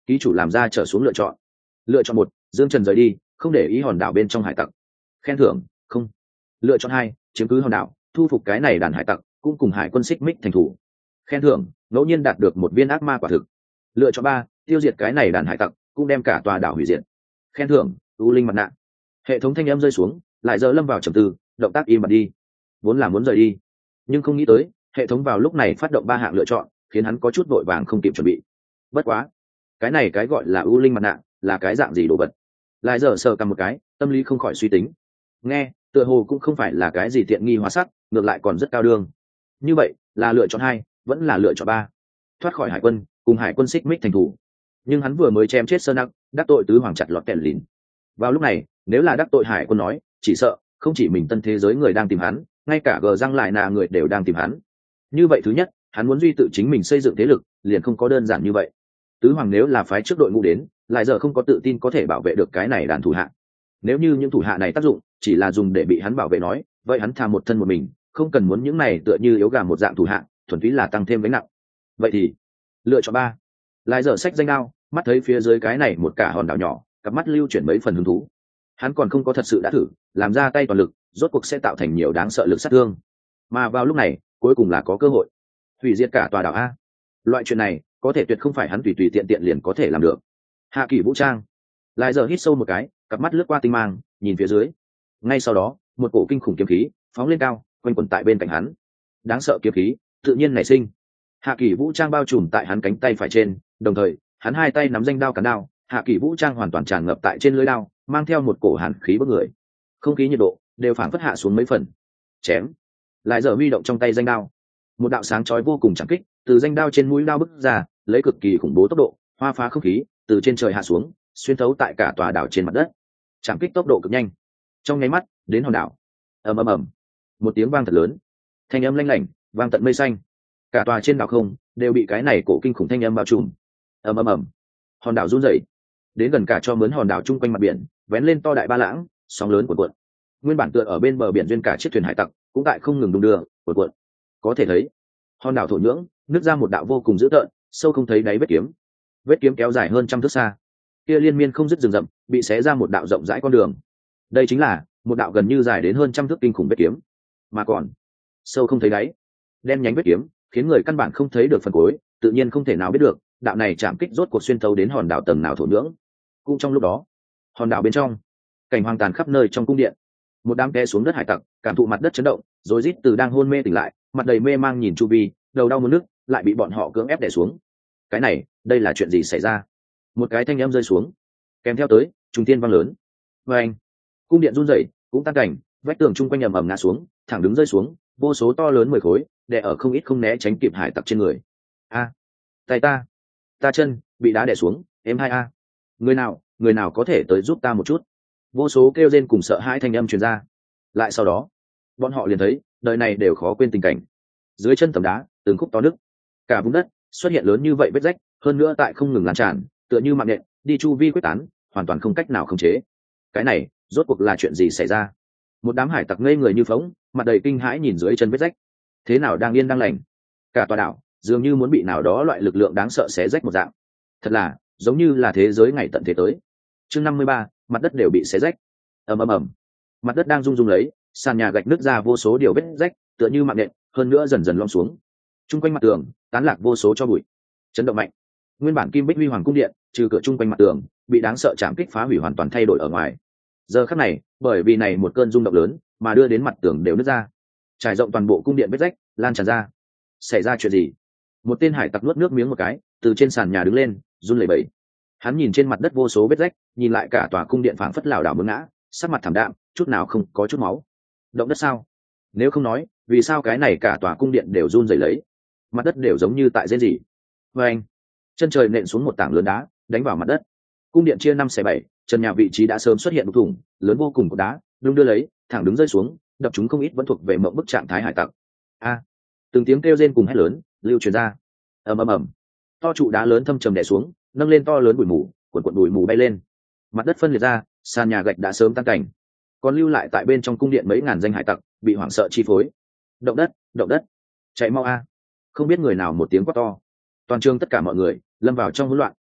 ký chủ làm ra trở xuống lựa chọn. Lựa chọn 1, dương trần rời đi, không để ý hòn đảo bên trong hải tặc. Khen thưởng không. Lựa chọn 2, chiếm cứ hòn đảo, thu phục cái này đàn hải tặc, cũng cùng hải quân xích mích thành thủ. Khen thưởng ngẫu nhiên đạt được một viên ác ma quả thực. Lựa chọn 3, tiêu diệt cái này đàn hải tặc, cũng đem cả tòa đảo hủy diệt. Khen thưởng u linh mặt nạ. Hệ thống thanh âm rơi xuống, lại giờ lâm vào trầm tư, động tác im bặt đi. Vốn là muốn rời đi, nhưng không nghĩ tới hệ thống vào lúc này phát động 3 hạng lựa chọn, khiến hắn có chút vội vàng không kịp chuẩn bị. Bất quá, cái này cái gọi là u linh mặt nạ là cái dạng gì đồ vật? Lại giờ sờ cầm một cái, tâm lý không khỏi suy tính. Nghe tựa hồ cũng không phải là cái gì tiện nghi hóa sắc, ngược lại còn rất cao đương. Như vậy là lựa chọn 2, vẫn là lựa chọn 3. Thoát khỏi hải quân, cùng hải quân xích mích thành thủ. Nhưng hắn vừa mới chém chết Sơn Nặc, đắc tội tứ hoàng chặt lọt kẹn lìn. Vào lúc này, nếu là đắc tội hải quân nói, chỉ sợ không chỉ mình tân thế giới người đang tìm hắn, ngay cả gờ răng lại nà người đều đang tìm hắn. Như vậy thứ nhất, hắn muốn duy tự chính mình xây dựng thế lực, liền không có đơn giản như vậy. Tứ hoàng nếu là phái trước đội ngũ đến, lại giờ không có tự tin có thể bảo vệ được cái này đàn thủ hạ. Nếu như những thủ hạ này tác dụng chỉ là dùng để bị hắn bảo vệ nói, vậy hắn thà một thân một mình, không cần muốn những này tựa như yếu gà một dạng thủ hạ, thuần túy là tăng thêm gánh nặng. Vậy thì lựa chọn 3. Lại giờ sách danh đao, mắt thấy phía dưới cái này một cả hòn đảo nhỏ, cặp mắt lưu chuyển mấy phần hứng thú. Hắn còn không có thật sự đã thử làm ra tay toàn lực, rốt cuộc sẽ tạo thành nhiều đáng sợ lực sát thương. Mà vào lúc này, cuối cùng là có cơ hội hủy diệt cả tòa đảo a. Loại chuyện này có thể tuyệt không phải hắn tùy tùy tiện tiện liền có thể làm được. Hạ kỳ vũ trang. Lại giờ hít sâu một cái, cặp mắt lướt qua tinh mang, nhìn phía dưới. Ngay sau đó, một cổ kinh khủng kiếm khí phóng lên cao, quanh quẩn tại bên cạnh hắn. Đáng sợ kiếm khí tự nhiên nảy sinh. Hạ kỳ vũ trang bao trùm tại hắn cánh tay phải trên, đồng thời hắn hai tay nắm danh đao cán đao. Hạ kỳ vũ trang hoàn toàn tràn ngập tại trên lưỡi đao, mang theo một cổ hàn khí bức người. Không khí nhiệt độ đều phản phất hạ xuống mấy phần. Chém. Lại giờ huy động trong tay danh đao, một đạo sáng chói vô cùng chẳng kích từ danh đao trên mũi đao bức ra, lấy cực kỳ khủng bố tốc độ hoa phá không khí, từ trên trời hạ xuống, xuyên thấu tại cả tòa đảo trên mặt đất. Chẳng kích tốc độ cực nhanh, trong nháy mắt đến hòn đảo. Ầm ầm ầm, một tiếng vang thật lớn, thanh âm lanh lảnh vang tận mây xanh. Cả tòa trên đảo không đều bị cái này cổ kinh khủng thanh âm bao trùm. Ầm ầm ầm, hòn đảo run rẩy, đến gần cả cho mướn hòn đảo chung quanh mặt biển vén lên to đại ba lãng, sóng lớn cuộn cuộn. Nguyên bản tựa ở bên bờ biển duyên cả chiếc thuyền hải tặc cũng tại không ngừng đung đưa cuộn cuộn. Có thể thấy hòn đảo thổ nhưỡng nứt ra một đạo vô cùng dữ tợn, sâu không thấy đáy vết kiếm. Vết kiếm kéo dài hơn trăm thước xa, kia liên miên không dứt rừng rậm bị xé ra một đạo rộng rãi con đường. Đây chính là một đạo gần như dài đến hơn trăm thước kinh khủng vết kiếm, mà còn sâu không thấy đáy, đen nhánh vết kiếm khiến người căn bản không thấy được phần cuối, tự nhiên không thể nào biết được đạo này chạm kích rốt cuộc xuyên thấu đến hòn đảo tầng nào thổ nhưỡng. Cũng trong lúc đó, hòn đảo bên trong cảnh hoang tàn khắp nơi. Trong cung điện, một đám té xuống đất hải tặc cảm thụ mặt đất chấn động, rồi rít từ đang hôn mê tỉnh lại, mặt đầy mê mang nhìn chu vi, đầu đau muốn nức, lại bị bọn họ cưỡng ép đè xuống. Cái này, đây là chuyện gì xảy ra? Một cái thanh âm rơi xuống, kèm theo tới trùng tiên vang lớn. Và anh, cung điện run rẩy, cũng tan cảnh, vách tường chung quanh ầm ầm ngã xuống, thẳng đứng rơi xuống, vô số to lớn 10 khối, đè ở không ít không né tránh kịp hải tặc trên người. A, tay ta chân bị đá đè xuống, em hai a. Người nào có thể tới giúp ta một chút? Vô số kêu rên cùng sợ hãi thanh âm truyền ra. Lại sau đó, bọn họ liền thấy đời này đều khó quên tình cảnh. Dưới chân tấm đá từng khúc to nứt, cả vùng đất xuất hiện lớn như vậy vết rách, hơn nữa tại không ngừng lan tràn, tựa như mạng nhện đi chu vi quyết tán, hoàn toàn không cách nào khống chế. Cái này rốt cuộc là chuyện gì xảy ra? Một đám hải tặc ngây người như phóng, mặt đầy kinh hãi nhìn dưới chân vết rách. Thế nào đang yên đang lành, cả tòa đảo dường như muốn bị nào đó loại lực lượng đáng sợ xé rách một dạng. Thật là giống như là thế giới ngày tận thế tới. Chương 53, mặt đất đều bị xé rách. Ầm ầm ầm, mặt đất đang rung rung lấy, sàn nhà gạch nứt ra vô số điều vết rách, tựa như mạng nện, hơn nữa dần dần lom xuống. Trung quanh mặt tường tán lạc vô số cho bụi, chấn động mạnh. Nguyên bản kim bích huy hoàng cung điện, trừ cửa trung quanh mặt tường bị đáng sợ chạm kích phá hủy hoàn toàn thay đổi ở ngoài. Giờ khắc này, bởi vì này một cơn rung động lớn, mà đưa đến mặt tường đều nứt ra, trải rộng toàn bộ cung điện vết rách, lan tràn ra. Xảy ra chuyện gì? Một tên hải tặc nuốt nước miếng một cái, từ trên sàn nhà đứng lên, run lẩy bẩy. Hắn nhìn trên mặt đất vô số vết rách, nhìn lại cả tòa cung điện phảng phất lảo đảo mướn ngã, sắc mặt thảm đạm, chút nào không có chút máu. Động đất sao? Nếu không nói, vì sao cái này cả tòa cung điện đều run rẩy lấy, mặt đất đều giống như tại rên rỉ. Và anh, chân trời nện xuống một tảng lớn đá, đánh vào mặt đất. Cung điện chia 5/7, trần nhà vị trí đã sớm xuất hiện một thủng lớn vô cùng của đá, đung đưa lấy, thẳng đứng rơi xuống, đập chúng không ít vẫn thuộc về mộng bức trạng thái hải tặc. A, từng tiếng kêu rên cùng hét lớn lưu truyền ra. Ầm ầm ầm, to trụ đá lớn thâm trầm đè xuống, nâng lên to lớn bụi mù, cuộn bụi mù bay lên. Mặt đất phân liệt ra, sàn nhà gạch đã sớm tan cảnh, còn lưu lại tại bên trong cung điện mấy ngàn danh hải tặc bị hoảng sợ chi phối. Động đất, chạy mau a! Không biết người nào một tiếng quát to, toàn trường tất cả mọi người lâm vào trong hỗn loạn.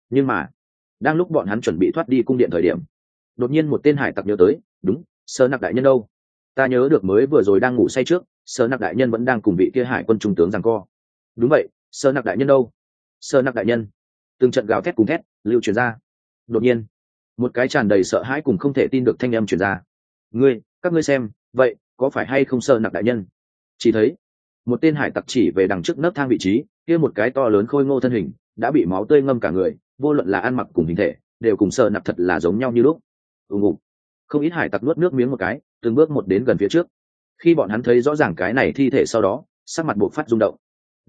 Nhưng mà đang lúc bọn hắn chuẩn bị thoát đi cung điện thời điểm, đột nhiên một tên hải tặc nhớ tới, đúng, Sơ Nặc đại nhân đâu? Ta nhớ được mới vừa rồi đang ngủ say trước, Sơ Nặc đại nhân vẫn đang cùng vị kia hải quân trung tướng giằng co. Đúng vậy, Sơ Nặc đại nhân đâu? Sơ Nặc đại nhân. Từng trận gào thét cùng thét lưu truyền ra. Đột nhiên một cái tràn đầy sợ hãi cùng không thể tin được thanh âm truyền ra. Các ngươi xem, vậy có phải hay không Sơ Nặc đại nhân? Chỉ thấy một tên hải tặc chỉ về đằng trước nấc thang vị trí, kia một cái to lớn khôi ngô thân hình đã bị máu tươi ngâm cả người, vô luận là ăn mặc cùng hình thể đều cùng Sơ Nặc thật là giống nhau như lúc. Ùng ục. Không ít hải tặc nuốt nước miếng một cái, từng bước một đến gần phía trước. Khi bọn hắn thấy rõ ràng cái này thi thể sau đó, sắc mặt buộc phát rung động.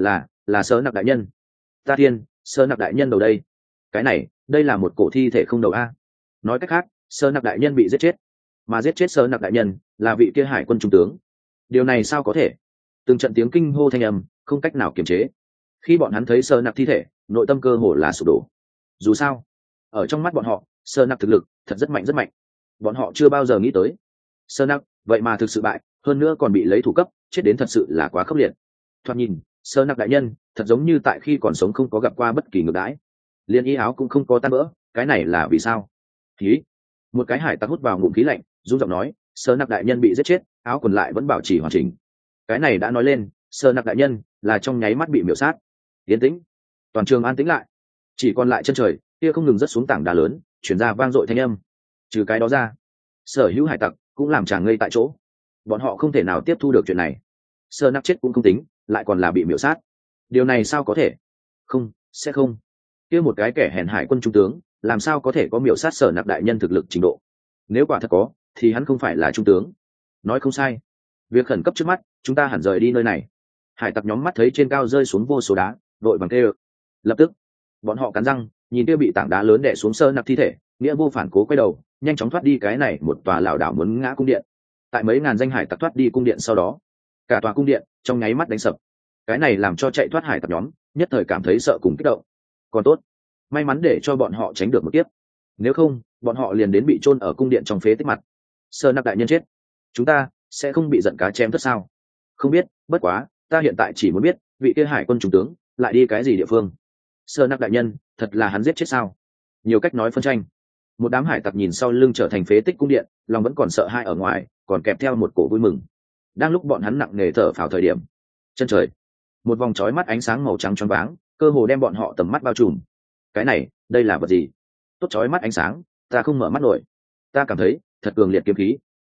Là Sơ Nặc đại nhân. Ta thiên, Sơ Nặc đại nhân đầu đây. Cái này, đây là một cổ thi thể không đầu a. Nói cách khác, Sơ Nặc đại nhân bị giết chết, mà giết chết Sơ Nặc đại nhân là vị kia hải quân trung tướng. Điều này sao có thể? Từng trận tiếng kinh hô thanh âm không cách nào kiềm chế. Khi bọn hắn thấy Sơ Nặc thi thể, nội tâm cơ hồ là sụp đổ. Dù sao, ở trong mắt bọn họ, Sơ Nặc thực lực thật rất mạnh rất mạnh. Bọn họ chưa bao giờ nghĩ tới Sơ Nặc vậy mà thực sự bại, hơn nữa còn bị lấy thủ cấp, chết đến thật sự là quá khốc liệt. Thoạt nhìn, Sơ Nặc đại nhân thật giống như tại khi còn sống không có gặp qua bất kỳ ngược đãi, liên y áo cũng không có tan vỡ, cái này là vì sao? Khí. Một cái hải tặc hút vào ngụm khí lạnh, run giọng nói, Sơ Nặc đại nhân bị giết chết, áo quần lại vẫn bảo trì hoàn chỉnh. Cái này đã nói lên Sơ Nặc đại nhân là trong nháy mắt bị miểu sát. Yên tĩnh. Toàn trường an tĩnh lại, chỉ còn lại chân trời kia không ngừng rớt xuống tảng đá lớn, chuyển ra vang dội thanh âm. Trừ cái đó ra, sở hữu hải tặc cũng làm chàng ngây tại chỗ. Bọn họ không thể nào tiếp thu được chuyện này. Sơ Nặc chết cũng không tính, lại còn là bị miểu sát. Điều này sao có thể? Không, sẽ không. Kia một cái kẻ hèn hải quân trung tướng làm sao có thể có miểu sát Sở Nặc đại nhân thực lực trình độ? Nếu quả thật có, thì hắn không phải là trung tướng. Nói không sai. Việc khẩn cấp trước mắt, chúng ta hẳn rời đi nơi này. Hải tặc nhóm mắt thấy trên cao rơi xuống vô số đá, đội bằng kêu. Lập tức bọn họ cắn răng nhìn kia bị tảng đá lớn đè xuống Sơ Nặc thi thể, nghĩa vô phản cố quay đầu nhanh chóng thoát đi cái này một tòa lảo đảo muốn ngã cung điện. Tại mấy ngàn danh hải tặc thoát đi cung điện sau đó, cả tòa cung điện trong nháy mắt đánh sập. Cái này làm cho chạy thoát hải tặc nhóm nhất thời cảm thấy sợ cùng kích động. Còn tốt, may mắn để cho bọn họ tránh được một kiếp, nếu không bọn họ liền đến bị chôn ở cung điện trong phế tích mặt. Sơ Nặc đại nhân chết, chúng ta sẽ không bị giận cá chém thất sao? Không biết, bất quá ta hiện tại chỉ muốn biết vị kia hải quân trung tướng lại đi cái gì địa phương. Sơ Nặc đại nhân thật là hắn giết chết sao? Nhiều cách nói phân tranh. Một đám hải tặc nhìn sau lưng trở thành phế tích cung điện, lòng vẫn còn sợ hãi ở ngoài, còn kèm theo một cổ vui mừng. Đang lúc bọn hắn nặng nề thở phào thời điểm, chân trời một vòng chói mắt ánh sáng màu trắng choáng váng, cơ hồ đem bọn họ tầm mắt bao trùm. Cái này, đây là vật gì? Tốt chói mắt ánh sáng, ta không mở mắt nổi. Ta cảm thấy thật cường liệt kiếm khí.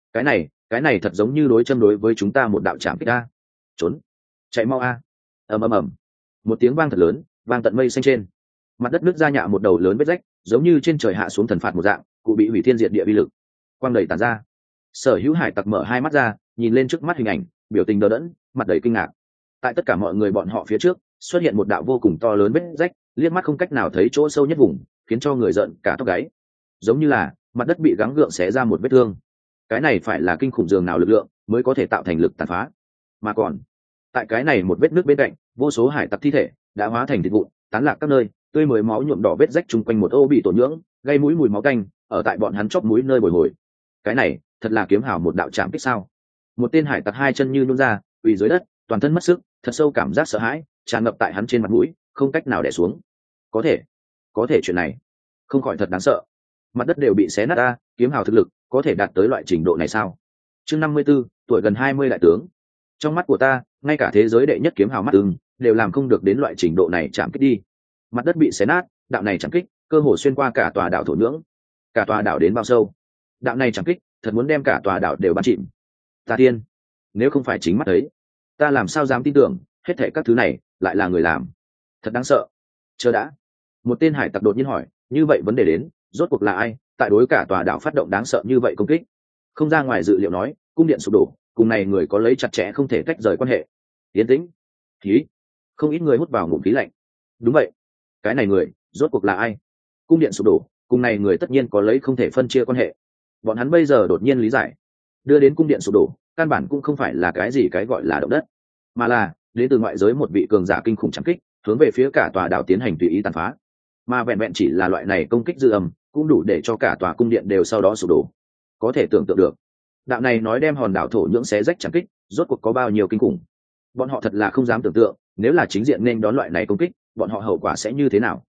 Cái này thật giống như đối châm đối với chúng ta một đạo trảm kích a. Trốn, chạy mau a. Ầm ầm ầm. Một tiếng vang thật lớn, vang tận mây xanh trên. Mặt đất nứt ra nhạ một đầu lớn vết rách, giống như trên trời hạ xuống thần phạt một dạng, cụ bị hủy thiên diệt địa uy lực. Quang đầy tản ra. Sở hữu hải tặc mở hai mắt ra, nhìn lên trước mắt hình ảnh, biểu tình đờ đẫn, mặt đầy kinh ngạc. Tại tất cả mọi người bọn họ phía trước xuất hiện một đạo vô cùng to lớn vết rách, liếc mắt không cách nào thấy chỗ sâu nhất vùng, khiến cho người giận cả tóc gáy. Giống như là mặt đất bị gắng gượng xé ra một vết thương. Cái này phải là kinh khủng dường nào lực lượng mới có thể tạo thành lực tàn phá. Mà còn tại cái này một vết nước bên cạnh, vô số hải tặc thi thể đã hóa thành thịt vụn, tán lạc các nơi, tươi mới máu nhuộm đỏ vết rách chung quanh một ô bị tổn nhưỡng, gây mũi mùi máu tanh ở tại bọn hắn chóp mũi nơi bồi hồi. Cái này thật là kiếm hào một đạo chạm kích sao? Một tên hải tặc hai chân như nhún ra, quỳ dưới đất, toàn thân mất sức, thật sâu cảm giác sợ hãi tràn ngập tại hắn trên mặt mũi, không cách nào đè xuống. Có thể chuyện này không khỏi thật đáng sợ. Mặt đất đều bị xé nát ra, kiếm hào thực lực có thể đạt tới loại trình độ này sao? Chương 54, tuổi gần 20 đại tướng. Trong mắt của ta, ngay cả thế giới đệ nhất kiếm hào mắt ưng đều làm không được đến loại trình độ này chạm kích đi. Mặt đất bị xé nát, đạo này chạm kích cơ hồ xuyên qua cả tòa đảo thổ nhưỡng. Cả tòa đảo đến bao sâu? Đạo này chạm kích thật muốn đem cả tòa đảo đều bắn chìm. Ta tiên, nếu không phải chính mắt thấy, ta làm sao dám tin tưởng hết thảy các thứ này lại là người làm? Thật đáng sợ. Chờ đã. Một tên hải tặc đột nhiên hỏi, như vậy vấn đề đến, rốt cuộc là ai tại đối cả tòa đảo phát động đáng sợ như vậy công kích? Không ra ngoài dự liệu nói, cung điện sụp đổ cùng này người có lấy chặt chẽ không thể tách rời quan hệ. Yên tĩnh. Khí. Không ít người hút vào ngụm khí lạnh. Đúng vậy, cái này người rốt cuộc là ai? Cung điện sụp đổ cùng này người tất nhiên có lấy không thể phân chia quan hệ. Bọn hắn bây giờ đột nhiên lý giải, đưa đến cung điện sụp đổ căn bản cũng không phải là cái gì cái gọi là động đất, mà là đến từ ngoại giới một vị cường giả kinh khủng chạm kích, hướng về phía cả tòa đảo tiến hành tùy ý tàn phá. Mà vẹn vẹn chỉ là loại này công kích dư âm cũng đủ để cho cả tòa cung điện đều sau đó sụp đổ. Có thể tưởng tượng được, đạo này nói đem hòn đảo thổ nhưỡng xé rách chạm kích rốt cuộc có bao nhiêu kinh khủng. Bọn họ thật là không dám tưởng tượng, nếu là chính diện nên đón loại này công kích, bọn họ hậu quả sẽ như thế nào.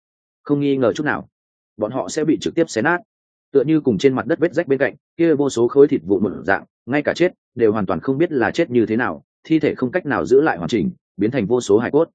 không nghi ngờ chút nào bọn họ sẽ bị trực tiếp xé nát, tựa như cùng trên mặt đất vết rách bên cạnh kia vô số khối thịt vụn một dạng, ngay cả chết đều hoàn toàn không biết là chết như thế nào, thi thể không cách nào giữ lại hoàn chỉnh, biến thành vô số hải cốt.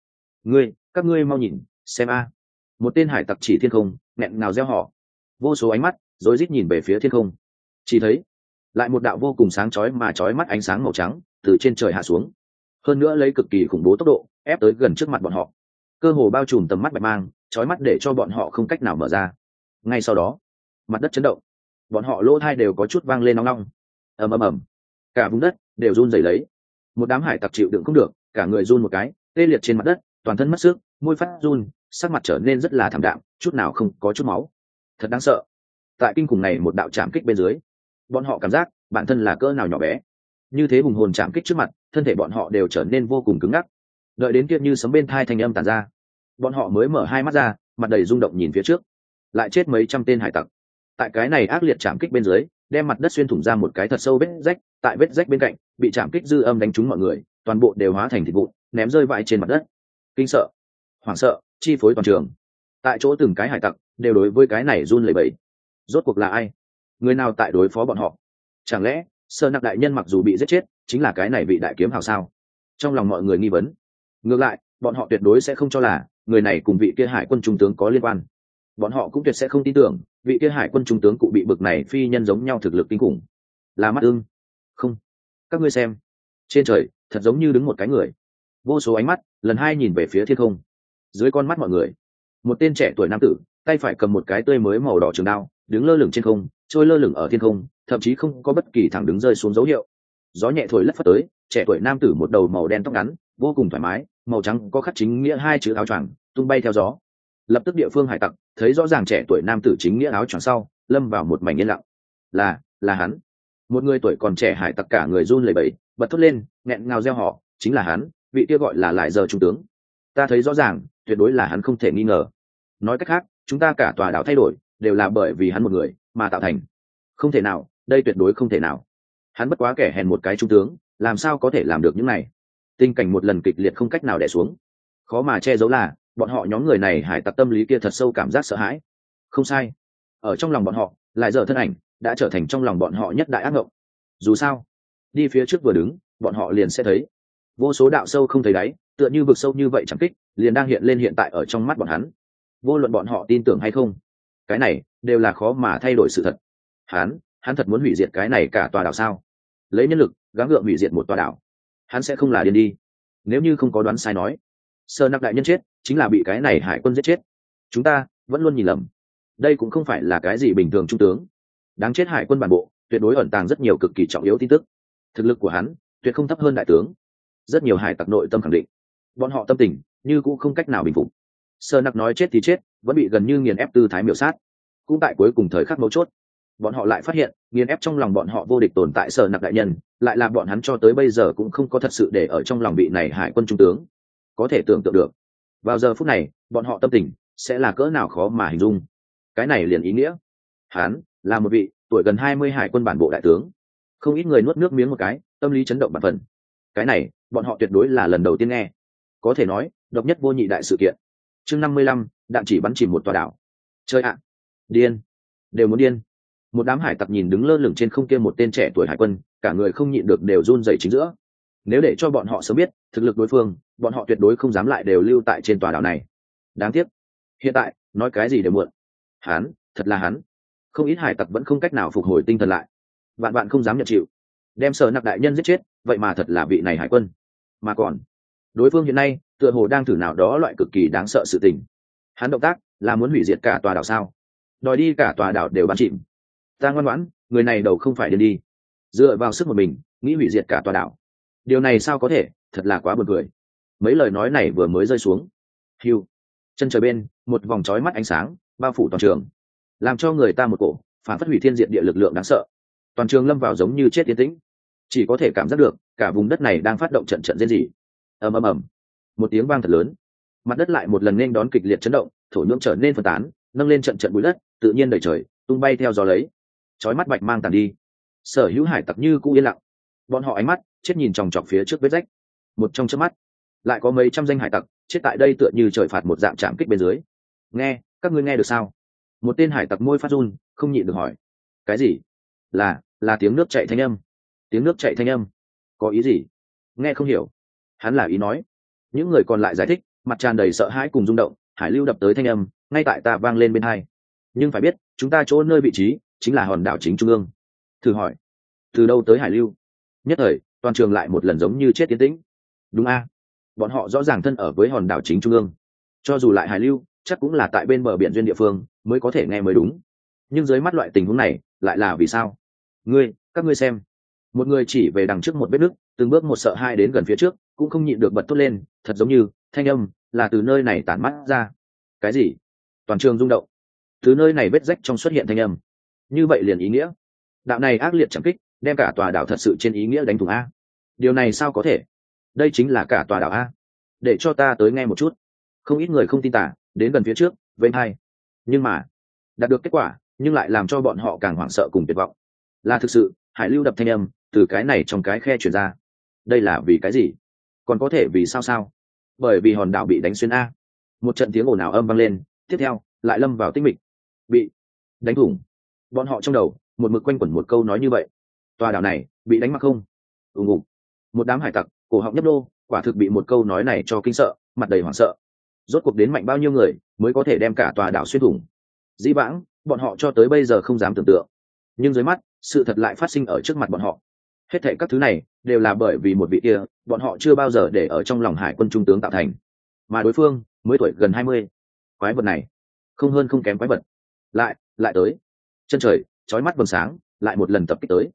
Các ngươi mau nhìn xem a. Một tên hải tặc chỉ thiên không nghẹn ngào reo hò, vô số ánh mắt rối rít nhìn về phía thiên không. Chỉ thấy lại một đạo vô cùng sáng chói mà chói mắt ánh sáng màu trắng từ trên trời hạ xuống, hơn nữa lấy cực kỳ khủng bố tốc độ ép tới gần trước mặt bọn họ, cơ hồ bao trùm tầm mắt bạch mang chói mắt để cho bọn họ không cách nào mở ra. Ngay sau đó mặt đất chấn động, bọn họ lỗ thai đều có chút vang lên nong nong, ầm ầm ầm, cả vùng đất đều run rẩy lấy. Một đám hải tặc chịu đựng không được, cả người run một cái, tê liệt trên mặt đất, toàn thân mất sức, môi phát run, sắc mặt trở nên rất là thảm đạm, chút nào không có chút máu. Thật đáng sợ. Tại kinh khủng này một đạo chạm kích bên dưới, bọn họ cảm giác bản thân là cỡ nào nhỏ bé. Như thế hùng hồn chạm kích trước mặt, thân thể bọn họ đều trở nên vô cùng cứng ngắc. Đợi đến kia như sấm bên thai thanh âm tản ra, bọn họ mới mở hai mắt ra, mặt đầy rung động nhìn phía trước. Lại chết mấy trăm tên hải tặc. Tại cái này ác liệt chạm kích bên dưới, đem mặt đất xuyên thủng ra một cái thật sâu vết rách, tại vết rách bên cạnh bị chạm kích dư âm đánh trúng mọi người, toàn bộ đều hóa thành thịt vụn, ném rơi vãi trên mặt đất. Kinh sợ, hoảng sợ chi phối toàn trường. Tại chỗ từng cái hải tặc đều đối với cái này run lẩy bẩy. Rốt cuộc là ai? Người nào tại đối phó bọn họ? Chẳng lẽ Sơ Nặc đại nhân mặc dù bị giết chết, chính là cái này vị đại kiếm hào sao? Trong lòng mọi người nghi vấn. Ngược lại, bọn họ tuyệt đối sẽ không cho là người này cùng vị kia hải quân trung tướng có liên quan. Bọn họ cũng tuyệt sẽ không tin tưởng vị kia hải quân trung tướng cụ bị bực này phi nhân giống nhau thực lực kinh khủng. Là mắt ưng? Không. Các ngươi xem, trên trời thật giống như đứng một cái người. Vô số ánh mắt lần hai nhìn về phía thiên không. Dưới con mắt mọi người, một tên trẻ tuổi nam tử tay phải cầm một cái tươi mới màu đỏ trường đao, đứng lơ lửng trên không, trôi lơ lửng ở thiên không, thậm chí không có bất kỳ thẳng đứng rơi xuống dấu hiệu. Gió nhẹ thổi lất phất tới, trẻ tuổi nam tử một đầu màu đen tóc ngắn, vô cùng thoải mái, màu trắng có khắc chính nghĩa hai chữ áo choàng tung bay theo gió. Lập tức địa phương hải tặc thấy rõ ràng trẻ tuổi nam tử chính nghĩa áo choàng sau, lâm vào một mảnh yên lặng. Là hắn. Một người tuổi còn trẻ hải tặc cả người run lẩy bẩy, bật thốt lên, nghẹn ngào reo hò, chính là hắn, vị kia gọi là Lại Giờ trung tướng. Ta thấy rõ ràng, tuyệt đối là hắn không thể nghi ngờ. Nói cách khác, chúng ta cả tòa đảo thay đổi đều là bởi vì hắn một người mà tạo thành. Không thể nào, đây tuyệt đối không thể nào. Hắn bất quá kẻ hèn một cái trung tướng, làm sao có thể làm được những này? Tình cảnh một lần kịch liệt không cách nào đè xuống. Khó mà che giấu là bọn họ nhóm người này hải tặc tâm lý kia thật sâu cảm giác sợ hãi. Không sai, ở trong lòng bọn họ, Lại Giờ thân ảnh đã trở thành trong lòng bọn họ nhất đại ác ngộng. Dù sao, đi phía trước vừa đứng, bọn họ liền sẽ thấy vô số đạo sâu không thấy đáy, tựa như vực sâu như vậy chẳng kích, liền đang hiện lên hiện tại ở trong mắt bọn hắn. Vô luận bọn họ tin tưởng hay không, cái này đều là khó mà thay đổi sự thật. Hắn thật muốn hủy diệt cái này cả tòa đảo sao? Lấy nhân lực gắng gượng hủy diệt một tòa đảo, hắn sẽ không là điên đi. Nếu như không có đoán sai nói, Sơ Nặc đại nhân chết chính là bị cái này hải quân giết chết. Chúng ta vẫn luôn nhìn lầm. Đây cũng không phải là cái gì bình thường trung tướng. Đáng chết, hải quân bản bộ tuyệt đối ẩn tàng rất nhiều cực kỳ trọng yếu tin tức. Thực lực của hắn tuyệt không thấp hơn đại tướng. Rất nhiều hải tặc nội tâm khẳng định, bọn họ tâm tình như cũng không cách nào bình phục. Sơ Nặc nói chết thì chết, vẫn bị gần như nghiền ép tư thái miểu sát. Cũng tại cuối cùng thời khắc mấu chốt, bọn họ lại phát hiện nghiền ép trong lòng bọn họ vô địch tồn tại Sơ Nặc đại nhân, lại là bọn hắn cho tới bây giờ cũng không có thật sự để ở trong lòng vị này hải quân trung tướng. Có thể tưởng tượng được, vào giờ phút này bọn họ tâm tình sẽ là cỡ nào khó mà hình dung. Cái này liền ý nghĩa hắn là một vị tuổi gần 20 hải quân bản bộ đại tướng. Không ít người nuốt nước miếng một cái, tâm lý chấn động bạt phần. Cái này bọn họ tuyệt đối là lần đầu tiên nghe, có thể nói độc nhất vô nhị đại sự kiện. Chương 55, đạn chỉ bắn chìm một tòa đảo. Chơi ạ, điên, đều muốn điên. Một đám hải tặc nhìn đứng lơ lửng trên không kia một tên trẻ tuổi hải quân, cả người không nhịn được đều run rẩy chính giữa. Nếu để cho bọn họ sớm biết thực lực đối phương, bọn họ tuyệt đối không dám lại đều lưu tại trên tòa đảo này. Đáng tiếc, hiện tại nói cái gì đều muộn. Hắn, thật là hắn. Không ít hải tặc vẫn không cách nào phục hồi tinh thần lại. Vạn vạn không dám nhận chịu, đem Sơ Nặc đại nhân giết chết, vậy mà thật là vị này hải quân. Mà còn, đối phương hiện nay tựa hồ đang thử nào đó loại cực kỳ đáng sợ sự tình. Hắn động tác là muốn hủy diệt cả tòa đảo sao? Đòi đi cả tòa đảo đều bắn chìm. Ta ngoan ngoãn, người này đầu không phải điên đi. Dựa vào sức một mình nghĩ hủy diệt cả tòa đảo, điều này sao có thể? Thật là quá buồn cười. Mấy lời nói này vừa mới rơi xuống, hiu, chân trời bên một vòng chói mắt ánh sáng bao phủ toàn trường, làm cho người ta một cổ phản phất hủy thiên diệt địa lực lượng đáng sợ. Toàn trường lâm vào giống như chết yên tĩnh, chỉ có thể cảm giác được cả vùng đất này đang phát động trận trận rên rỉ. Ầm ầm ầm, một tiếng vang thật lớn, mặt đất lại một lần nên đón kịch liệt chấn động, thổ nhưỡng trở nên phân tán, nâng lên trận trận bụi đất tự nhiên đầy trời, tung bay theo gió lấy. Chói mắt bạch mang tàn đi, sở hữu hải tặc như cũ yên lặng. Bọn họ ánh mắt chết nhìn chòng chọc phía trước vết rách. Một trong chớp mắt, lại có mấy trăm danh hải tặc chết tại đây tựa như trời phạt một dạng chạm kích bên dưới. Nghe các ngươi nghe được sao? Một tên hải tặc môi phát run, không nhịn được hỏi. Cái gì? Là tiếng nước chảy thanh âm. Tiếng nước chảy thanh âm? Có ý gì? Nghe không hiểu. Hắn là ý nói. Những người còn lại giải thích, mặt tràn đầy sợ hãi cùng rung động, hải lưu đập tới thanh âm, ngay tại ta vang lên bên hai. Nhưng phải biết, chúng ta chỗ nơi vị trí chính là hòn đảo chính trung ương. Thử hỏi, từ đâu tới hải lưu? Nhất thời, toàn trường lại một lần giống như chết tiến tĩnh. Đúng a, bọn họ rõ ràng thân ở với hòn đảo chính trung ương, cho dù lại hải lưu chắc cũng là tại bên bờ biển duyên địa phương mới có thể nghe mới đúng. Nhưng dưới mắt loại tình huống này lại là vì sao? Các ngươi xem. Một người chỉ về đằng trước một vết nứt, từng bước một sợ hai đến gần phía trước, cũng không nhịn được bật thốt lên, thật giống như thanh âm là từ nơi này tản mắt ra. Cái gì? Toàn trường rung động. Từ nơi này vết rách trong xuất hiện thanh âm, như vậy liền ý nghĩa đạo này ác liệt chẳng kích đem cả tòa đảo thật sự trên ý nghĩa đánh thủng a. Điều này sao có thể? Đây chính là cả tòa đảo a. Để cho ta tới nghe một chút. Không ít người không tin tả, đến gần phía trước bên hai, nhưng mà đạt được kết quả nhưng lại làm cho bọn họ càng hoảng sợ cùng tuyệt vọng. Là thực sự hải lưu đập thanh âm từ cái này trong cái khe chuyển ra. Đây là vì cái gì? Còn có thể vì sao? Bởi vì hòn đảo bị đánh xuyên a. Một trận tiếng ồn ào âm vang lên, tiếp theo lại lâm vào tĩnh mịch. Bị đánh thủng. Bọn họ trong đầu một mực quanh quẩn một câu nói như vậy. Tòa đảo này bị đánh mặc không? Ùng ùng. Một đám hải tặc cổ họng nhấp đô, quả thực bị một câu nói này cho kinh sợ, mặt đầy hoảng sợ. Rốt cuộc đến mạnh bao nhiêu người mới có thể đem cả tòa đảo xuyên thủng? Dĩ vãng bọn họ cho tới bây giờ không dám tưởng tượng, nhưng dưới mắt sự thật lại phát sinh ở trước mặt bọn họ. Hết thảy các thứ này đều là bởi vì một vị kia bọn họ chưa bao giờ để ở trong lòng hải quân trung tướng tạo thành, mà đối phương mới tuổi gần 20. Quái vật này không hơn không kém quái vật, lại tới. Chân trời chói mắt vầng sáng lại một lần tập kích tới.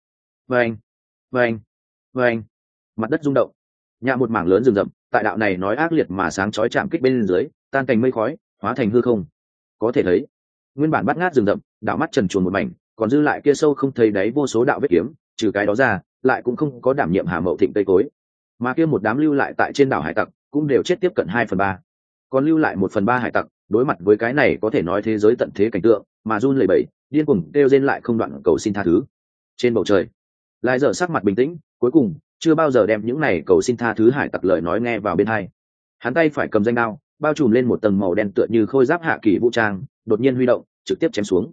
Vâng. Mặt đất rung động, nhạ một mảng lớn rừng rậm tại đạo này nói ác liệt mà sáng chói chạm kích bên dưới tan thành mây khói, hóa thành hư không. Có thể thấy nguyên bản bát ngát rừng rậm đạo mắt trần truồng một mảnh, còn dư lại kia sâu không thấy đáy vô số đạo vết kiếm, trừ cái đó ra lại cũng không có đảm nhiệm hà mậu thịnh tây cối. Mà kia một đám lưu lại tại trên đảo hải tặc cũng đều chết tiếp cận 2/3, còn lưu lại 1/3 hải tặc đối mặt với cái này có thể nói thế giới tận thế cảnh tượng mà run lẩy bẩy, điên cuồng kêu rên lại không đoạn cầu xin tha thứ. Trên bầu trời lại giờ sắc mặt bình tĩnh, cuối cùng chưa bao giờ đem những này cầu xin tha thứ hải tặc lời nói nghe vào bên tai. Hắn tay phải cầm danh đao bao trùm lên một tầng màu đen tựa như khôi giáp hạ kỳ vũ trang, đột nhiên huy động trực tiếp chém xuống.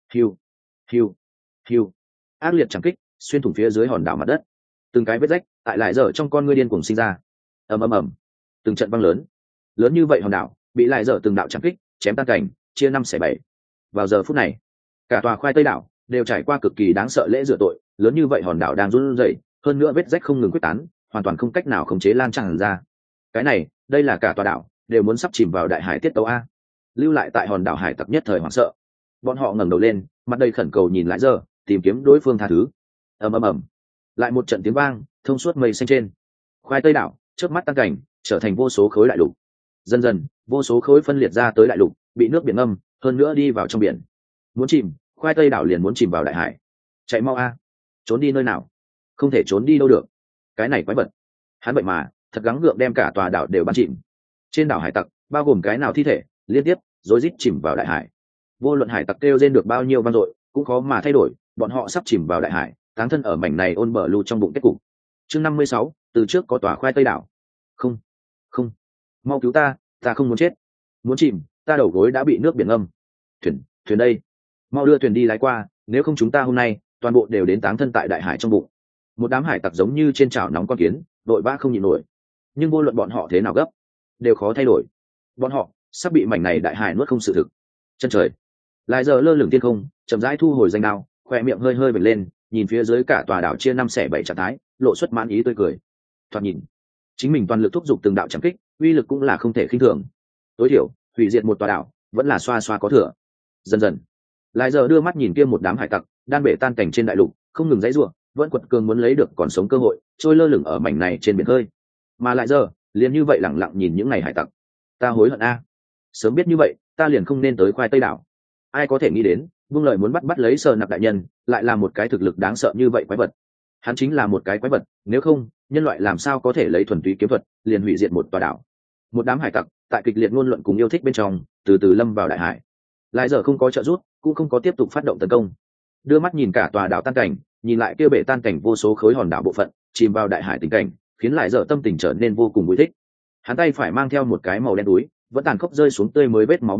Hiu. Ác liệt chẳng kích xuyên thủng phía dưới hòn đảo mặt đất, từng cái vết rách tại lại giờ trong con ngươi điên cuồng sinh ra. Ầm. Từng trận băng lớn như vậy hòn đảo bị lại giờ từng đạo chẳng kích chém tan cảnh, chia 5/7. Vào giờ phút này cả tòa khoai tây đảo đều trải qua cực kỳ đáng sợ lễ rửa tội. Lớn như vậy hòn đảo đang run rẩy, hơn nữa vết rách không ngừng quyết tán, hoàn toàn không cách nào khống chế lan tràn ra. Đây là cả tòa đảo đều muốn sắp chìm vào đại hải tiết tấu a. Lưu lại tại hòn đảo hải tặc nhất thời hoảng sợ, bọn họ ngẩng đầu lên, mặt đầy khẩn cầu nhìn lại giờ, tìm kiếm đối phương tha thứ. Ầm. Lại một trận tiếng vang thông suốt mây xanh trên khoai tây đảo, chớp mắt tăng cảnh trở thành vô số khối đại lục. Dần dần vô số khối phân liệt ra tới đại lục, bị nước biển ngâm, hơn nữa đi vào trong biển. Muốn chìm, khoai tây đảo liền muốn chìm vào đại hải. Chạy mau a. Trốn đi nơi nào? Không thể trốn đi đâu được. Cái này quái vật, hắn vậy mà thật gắng gượng đem cả tòa đảo đều bắn chìm. Trên đảo hải tặc bao gồm cái nào thi thể liên tiếp rối rít chìm vào đại hải. Vô luận hải tặc kêu rên được bao nhiêu vang dội cũng khó mà thay đổi, bọn họ sắp chìm vào đại hải, táng thân ở mảnh này ôn bờ lưu trong bụng kết cục. Chương 56, từ trước có tòa khoai tây đảo. Không, mau cứu ta không muốn chết. Muốn chìm, ta đầu gối đã bị nước biển ngâm. Thuyền đây, mau đưa thuyền đi lái qua, nếu không chúng ta hôm nay toàn bộ đều đến táng thân tại đại hải trong bụng. Một đám hải tặc giống như trên chảo nóng con kiến, đội vã không nhịn nổi. Nhưng vô luận bọn họ thế nào gấp đều khó thay đổi, bọn họ sắp bị mảnh này đại hải nuốt không sự thực. Chân trời lại giờ lơ lửng thiên không, chậm rãi thu hồi danh đao, khoe miệng hơi vểnh lên, nhìn phía dưới cả tòa đảo chia 5/7 trạng thái, lộ xuất mãn ý tươi cười. Thoạt nhìn chính mình toàn lực thúc giục từng đạo chẳng kích, uy lực cũng là không thể khinh thường. Tối thiểu hủy diệt một tòa đảo vẫn là xoa có thừa. Dần lại giờ đưa mắt nhìn kia một đám hải tặc đan bể tan cảnh trên đại lục, không ngừng dãy rủa, vẫn quật cường muốn lấy được còn sống cơ hội, trôi lơ lửng ở mảnh này trên biển hơi. Mà lại giờ liền như vậy lẳng lặng nhìn những ngày hải tặc. Ta hối hận a, sớm biết như vậy ta liền không nên tới khoai tây đảo. Ai có thể nghĩ đến vương lợi muốn bắt lấy Sơ Nặc đại nhân lại là một cái thực lực đáng sợ như vậy quái vật. Hắn chính là một cái quái vật, nếu không nhân loại làm sao có thể lấy thuần túy kiếm thuật liền hủy diệt một tòa đảo. Một đám hải tặc tại kịch liệt ngôn luận cùng yêu thích bên trong từ từ lâm vào đại hải. Lại giờ không có trợ giúp, cũng không có tiếp tục phát động tấn công, đưa mắt nhìn cả tòa đảo tan cảnh, nhìn lại kia bể tan cảnh vô số khối hòn đảo bộ phận chìm vào đại hải tình cảnh, khiến lại giờ tâm tình trở nên vô cùng vui thích. Hắn tay phải mang theo một cái màu đen túi, vẫn tàn khốc rơi xuống tươi mới vết máu màu đỏ,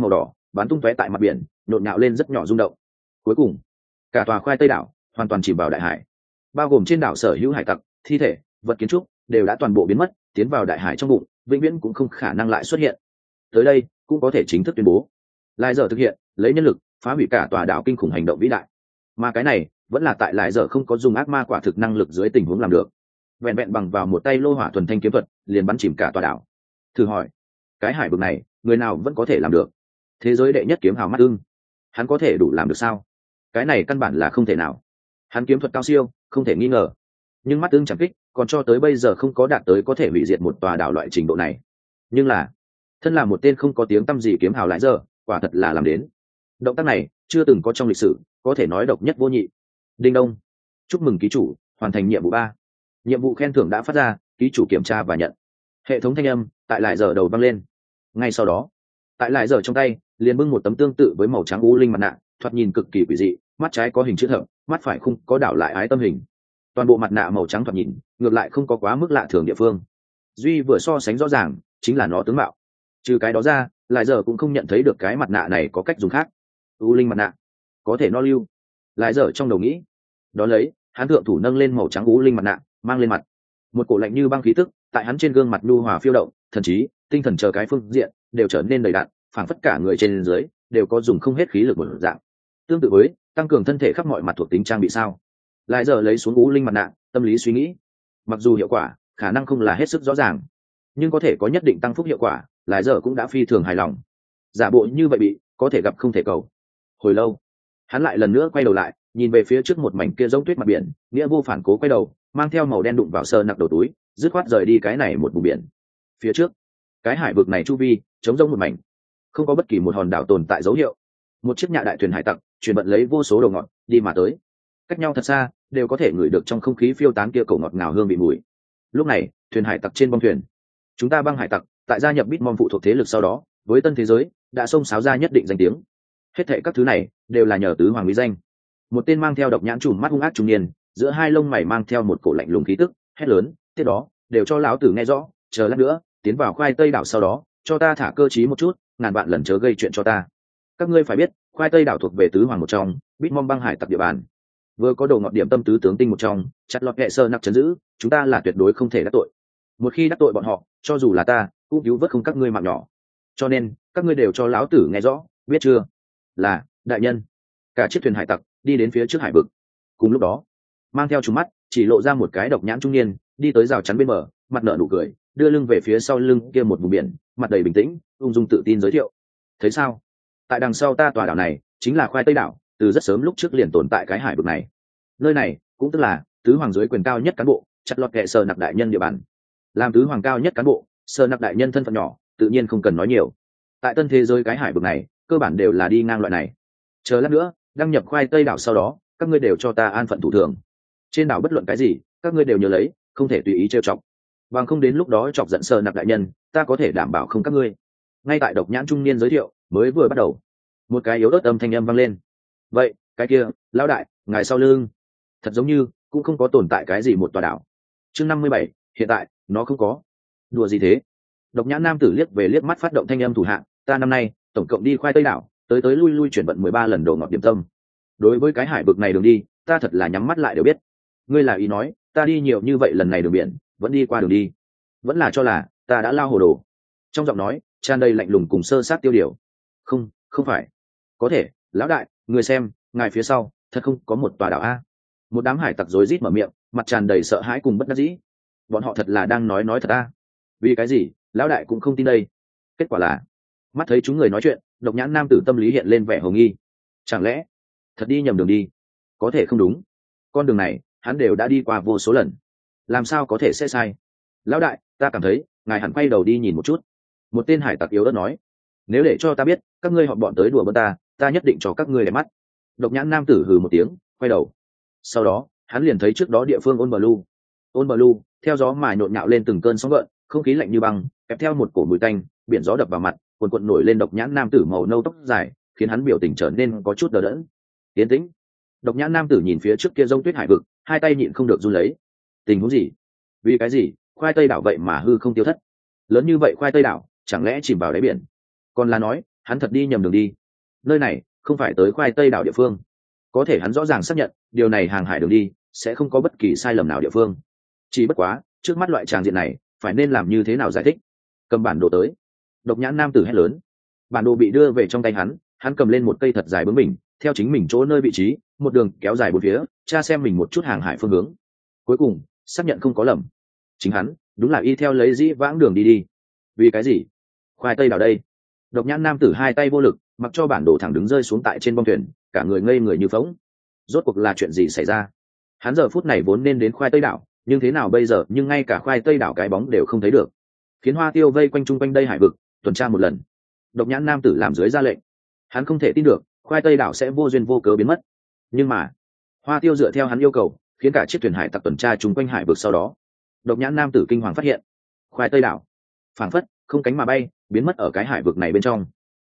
bắn tung tóe tại mặt biển, nhộn nhạo lên rất nhỏ rung động. Cuối cùng, cả tòa khoai tây đảo hoàn toàn chìm vào đại hải, bao gồm trên đảo sở hữu hải tặc, thi thể, vật kiến trúc đều đã toàn bộ biến mất, tiến vào đại hải trong bụng, vĩnh viễn cũng không khả năng lại xuất hiện. Tới đây cũng có thể chính thức tuyên bố, lại giờ thực hiện lấy nhân lực phá hủy cả tòa đảo kinh khủng hành động vĩ đại, mà cái này vẫn là tại lại giờ không có dùng ác ma quả thực năng lực dưới tình huống làm được. Vẹn vẹn bằng vào một tay lô hỏa thuần thanh kiếm thuật liền bắn chìm cả tòa đảo. Thử hỏi, cái hải vực này người nào vẫn có thể làm được? Thế giới đệ nhất kiếm hào mắt ưng, hắn có thể đủ làm được sao? Cái này căn bản là không thể nào. Hắn kiếm thuật cao siêu không thể nghi ngờ, nhưng mắt ưng chẳng kích còn cho tới bây giờ không có đạt tới có thể hủy diệt một tòa đảo loại trình độ này. Nhưng là thân là một tên không có tiếng tăm gì kiếm hào lại giờ quả thật là làm đến. Động tác này chưa từng có trong lịch sử, có thể nói độc nhất vô nhị. Đinh đông, chúc mừng ký chủ hoàn thành nhiệm vụ 3. Nhiệm vụ khen thưởng đã phát ra, ký chủ kiểm tra và nhận. Hệ thống thanh âm tại lại giờ đầu vang lên. Ngay sau đó, tại lại giờ trong tay liền bưng một tấm tương tự với màu trắng u linh mặt nạ, thoạt nhìn cực kỳ quỷ dị, mắt trái có hình chữ thập, mắt phải khung có đảo lại ái tâm hình. Toàn bộ mặt nạ màu trắng thoạt nhìn ngược lại không có quá mức lạ thường địa phương, duy vừa so sánh rõ ràng chính là nó tướng mạo. Trừ cái đó ra, lại giờ cũng không nhận thấy được cái mặt nạ này có cách dùng khác. U linh mặt nạ có thể no lưu, lại giờ trong đầu nghĩ. Đó lấy, hắn thượng thủ nâng lên màu trắng u linh mặt nạ, mang lên mặt. Một cổ lạnh như băng khí tức tại hắn trên gương mặt nhu hòa phiêu động, thần trí, tinh thần chờ cái phương diện đều trở nên đầy đặn, phảng phất cả người trên dưới đều có dùng không hết khí lực một dạng. Tương tự với tăng cường thân thể khắp mọi mặt thuộc tính trang bị sao. Lại giờ lấy xuống u linh mặt nạ, tâm lý suy nghĩ. Mặc dù hiệu quả khả năng không là hết sức rõ ràng, nhưng có thể có nhất định tăng phúc hiệu quả, lại giờ cũng đã phi thường hài lòng. Giả bộ như vậy bị có thể gặp không thể cầu. Hồi lâu, hắn lại lần nữa quay đầu lại, nhìn về phía trước một mảnh kia giống tuyết mặt biển, nghĩa vô phản cố quay đầu, mang theo màu đen đụng vào sơ nặc đầu túi, dứt khoát rời đi cái này một vùng biển. Phía trước, cái hải vực này chu vi trống rỗng một mảnh, không có bất kỳ một hòn đảo tồn tại dấu hiệu. Một chiếc nhạ đại thuyền hải tặc chuyển bận lấy vô số đầu ngọt đi mà tới, cách nhau thật xa đều có thể ngửi được trong không khí phiêu tán kia cổ ngọt ngào hương vị mùi. Lúc này, thuyền hải tặc trên bong thuyền, chúng ta băng hải tặc tại gia nhập Bitmom phụ thuộc thế lực sau đó, với tân thế giới đã xông xáo ra nhất định danh tiếng. Hết thệ các thứ này đều là nhờ tứ hoàng lý danh. Một tên mang theo độc nhãn trùm mắt hung ác trung niên, giữa hai lông mày mang theo một cổ lạnh lùng khí tức, hét lớn, tiếp đó đều cho lão tử nghe rõ, chờ lát nữa tiến vào khoai tây đảo sau đó cho ta thả cơ trí một chút, ngàn vạn lần chớ gây chuyện cho ta. Các ngươi phải biết, khoai tây đảo thuộc về tứ hoàng một trong Bitmom băng hải tặc địa bàn, vừa có đồ ngọt điểm tâm tứ tướng tinh một trong chặt lọt kệ sơ nặc chấn giữ, chúng ta là tuyệt đối không thể đắc tội. Một khi đắc tội bọn họ, cho dù là ta cũng cứu vớt không các ngươi mạng nhỏ, cho nên các ngươi đều cho lão tử nghe rõ, biết chưa? Là đại nhân. Cả chiếc thuyền hải tặc đi đến phía trước hải vực. Cùng lúc đó, mang theo trùng mắt chỉ lộ ra một cái độc nhãn trung niên đi tới rào chắn bên bờ, mặt nở nụ cười, đưa lưng về phía sau lưng kia một vùng biển, mặt đầy bình tĩnh, ung dung tự tin giới thiệu. Thấy sao? Tại đằng sau ta tòa đảo này chính là khoai tây đảo, từ rất sớm lúc trước liền tồn tại cái hải vực này. Nơi này cũng tức là tứ hoàng dưới quyền cao nhất cán bộ chặt lọt kệ sờ nặc đại nhân địa bàn. Làm tứ hoàng cao nhất cán bộ, sờ nặc đại nhân thân phận nhỏ tự nhiên không cần nói nhiều. Tại tân thế giới cái hải vực này cơ bản đều là đi ngang loại này. Chờ lát nữa đăng nhập khoai tây đảo sau đó, các ngươi đều cho ta an phận thủ thường. Trên đảo bất luận cái gì các ngươi đều nhớ lấy, không thể tùy ý trêu chọc, bằng không đến lúc đó chọc giận sờ nặc đại nhân, ta có thể đảm bảo không các ngươi. Ngay tại độc nhãn trung niên giới thiệu mới vừa bắt đầu, một cái yếu ớt âm thanh âm vang lên. Vậy cái kia lão đại ngài sau lưng thật giống như cũng không có tồn tại cái gì một tòa đảo. Chương 57, hiện tại nó không có. Đùa gì thế? Độc nhãn nam tử liếc về liếc mắt phát động thanh âm thủ hạng, ta năm nay tổng cộng đi khoai tây đảo tới tới lui lui chuyển vận 13 lần đồ ngọt điểm tâm. Đối với cái hải vực này đường đi, ta thật là nhắm mắt lại đều biết. Ngươi là ý nói ta đi nhiều như vậy lần này đường biển vẫn đi qua đường đi, vẫn là cho là ta đã lao hồ đồ? Trong giọng nói tràn đầy lạnh lùng cùng sơ sát tiêu điều. Không phải. Có thể lão đại, người xem ngài phía sau thật không có một tòa đảo a? Một đám hải tặc rối rít mở miệng, mặt tràn đầy sợ hãi cùng bất đắc dĩ. Bọn họ thật là đang nói thật a? Vì cái gì lão đại cũng không tin đây? Kết quả là, mắt thấy chúng người nói chuyện, độc nhãn nam tử tâm lý hiện lên vẻ hồ nghi. Chẳng lẽ thật đi nhầm đường đi? Có thể không đúng, con đường này hắn đều đã đi qua vô số lần, làm sao có thể sẽ sai? Lão đại, ta cảm thấy ngài hẳn quay đầu đi nhìn một chút. Một tên hải tặc yếu ớt nói, nếu để cho ta biết các ngươi họ bọn tới đùa bỡn ta nhất định cho các ngươi để mắt. Độc nhãn nam tử hừ một tiếng, quay đầu. Sau đó hắn liền thấy trước đó địa phương ôn blue theo gió mà nhộn nhạo lên từng cơn sóng gợn, không khí lạnh như băng kèm theo một cổ mùi tanh, biển gió đập vào mặt, cuồn cuộn nổi lên. Độc nhãn nam tử màu nâu tóc dài khiến hắn biểu tình trở nên có chút đờ đẫn. Tiến tĩnh. Độc nhãn nam tử nhìn phía trước kia rông tuyết hải vực, hai tay nhịn không được run lấy. Tình huống gì? Vì cái gì khoai tây đảo vậy mà hư không tiêu thất? Lớn như vậy khoai tây đảo chẳng lẽ chìm vào đáy biển? Còn là nói hắn thật đi nhầm đường đi. Nơi này không phải tới khoai tây đảo địa phương. Có thể hắn rõ ràng xác nhận điều này hàng hải đường đi sẽ không có bất kỳ sai lầm nào địa phương. Chỉ bất quá trước mắt loại tràng diện này phải nên làm như thế nào giải thích. Cầm bản đồ tới. Độc nhãn nam tử hét lớn. Bản đồ bị đưa về trong tay hắn cầm lên một cây thật dài bướng mình, theo chính mình chỗ nơi vị trí một đường kéo dài bốn phía, tra xem mình một chút hàng hải phương hướng. Cuối cùng xác nhận không có lầm, chính hắn đúng là y theo lấy dĩ vãng đường đi. Vì cái gì? Khoai tây đảo đây. Độc nhãn nam tử hai tay vô lực, mặc cho bản đồ thẳng đứng rơi xuống tại trên bông thuyền, cả người ngây người như phóng. Rốt cuộc là chuyện gì xảy ra? Hắn giờ phút này vốn nên đến khoai tây đảo, nhưng thế nào bây giờ, nhưng ngay cả khoai tây đảo cái bóng đều không thấy được. Khiến Hoa Tiêu vây quanh chung quanh đây hải vực tuần tra một lần. Độc nhãn nam tử làm dưới ra lệnh. Hắn không thể tin được khoai tây đảo sẽ vô duyên vô cớ biến mất. Nhưng mà Hoa Tiêu dựa theo hắn yêu cầu, khiến cả chiếc thuyền hải tặc tuần tra chung quanh hải vực. Sau đó độc nhãn nam tử kinh hoàng phát hiện khoai tây đảo phảng phất không cánh mà bay, biến mất ở cái hải vực này bên trong.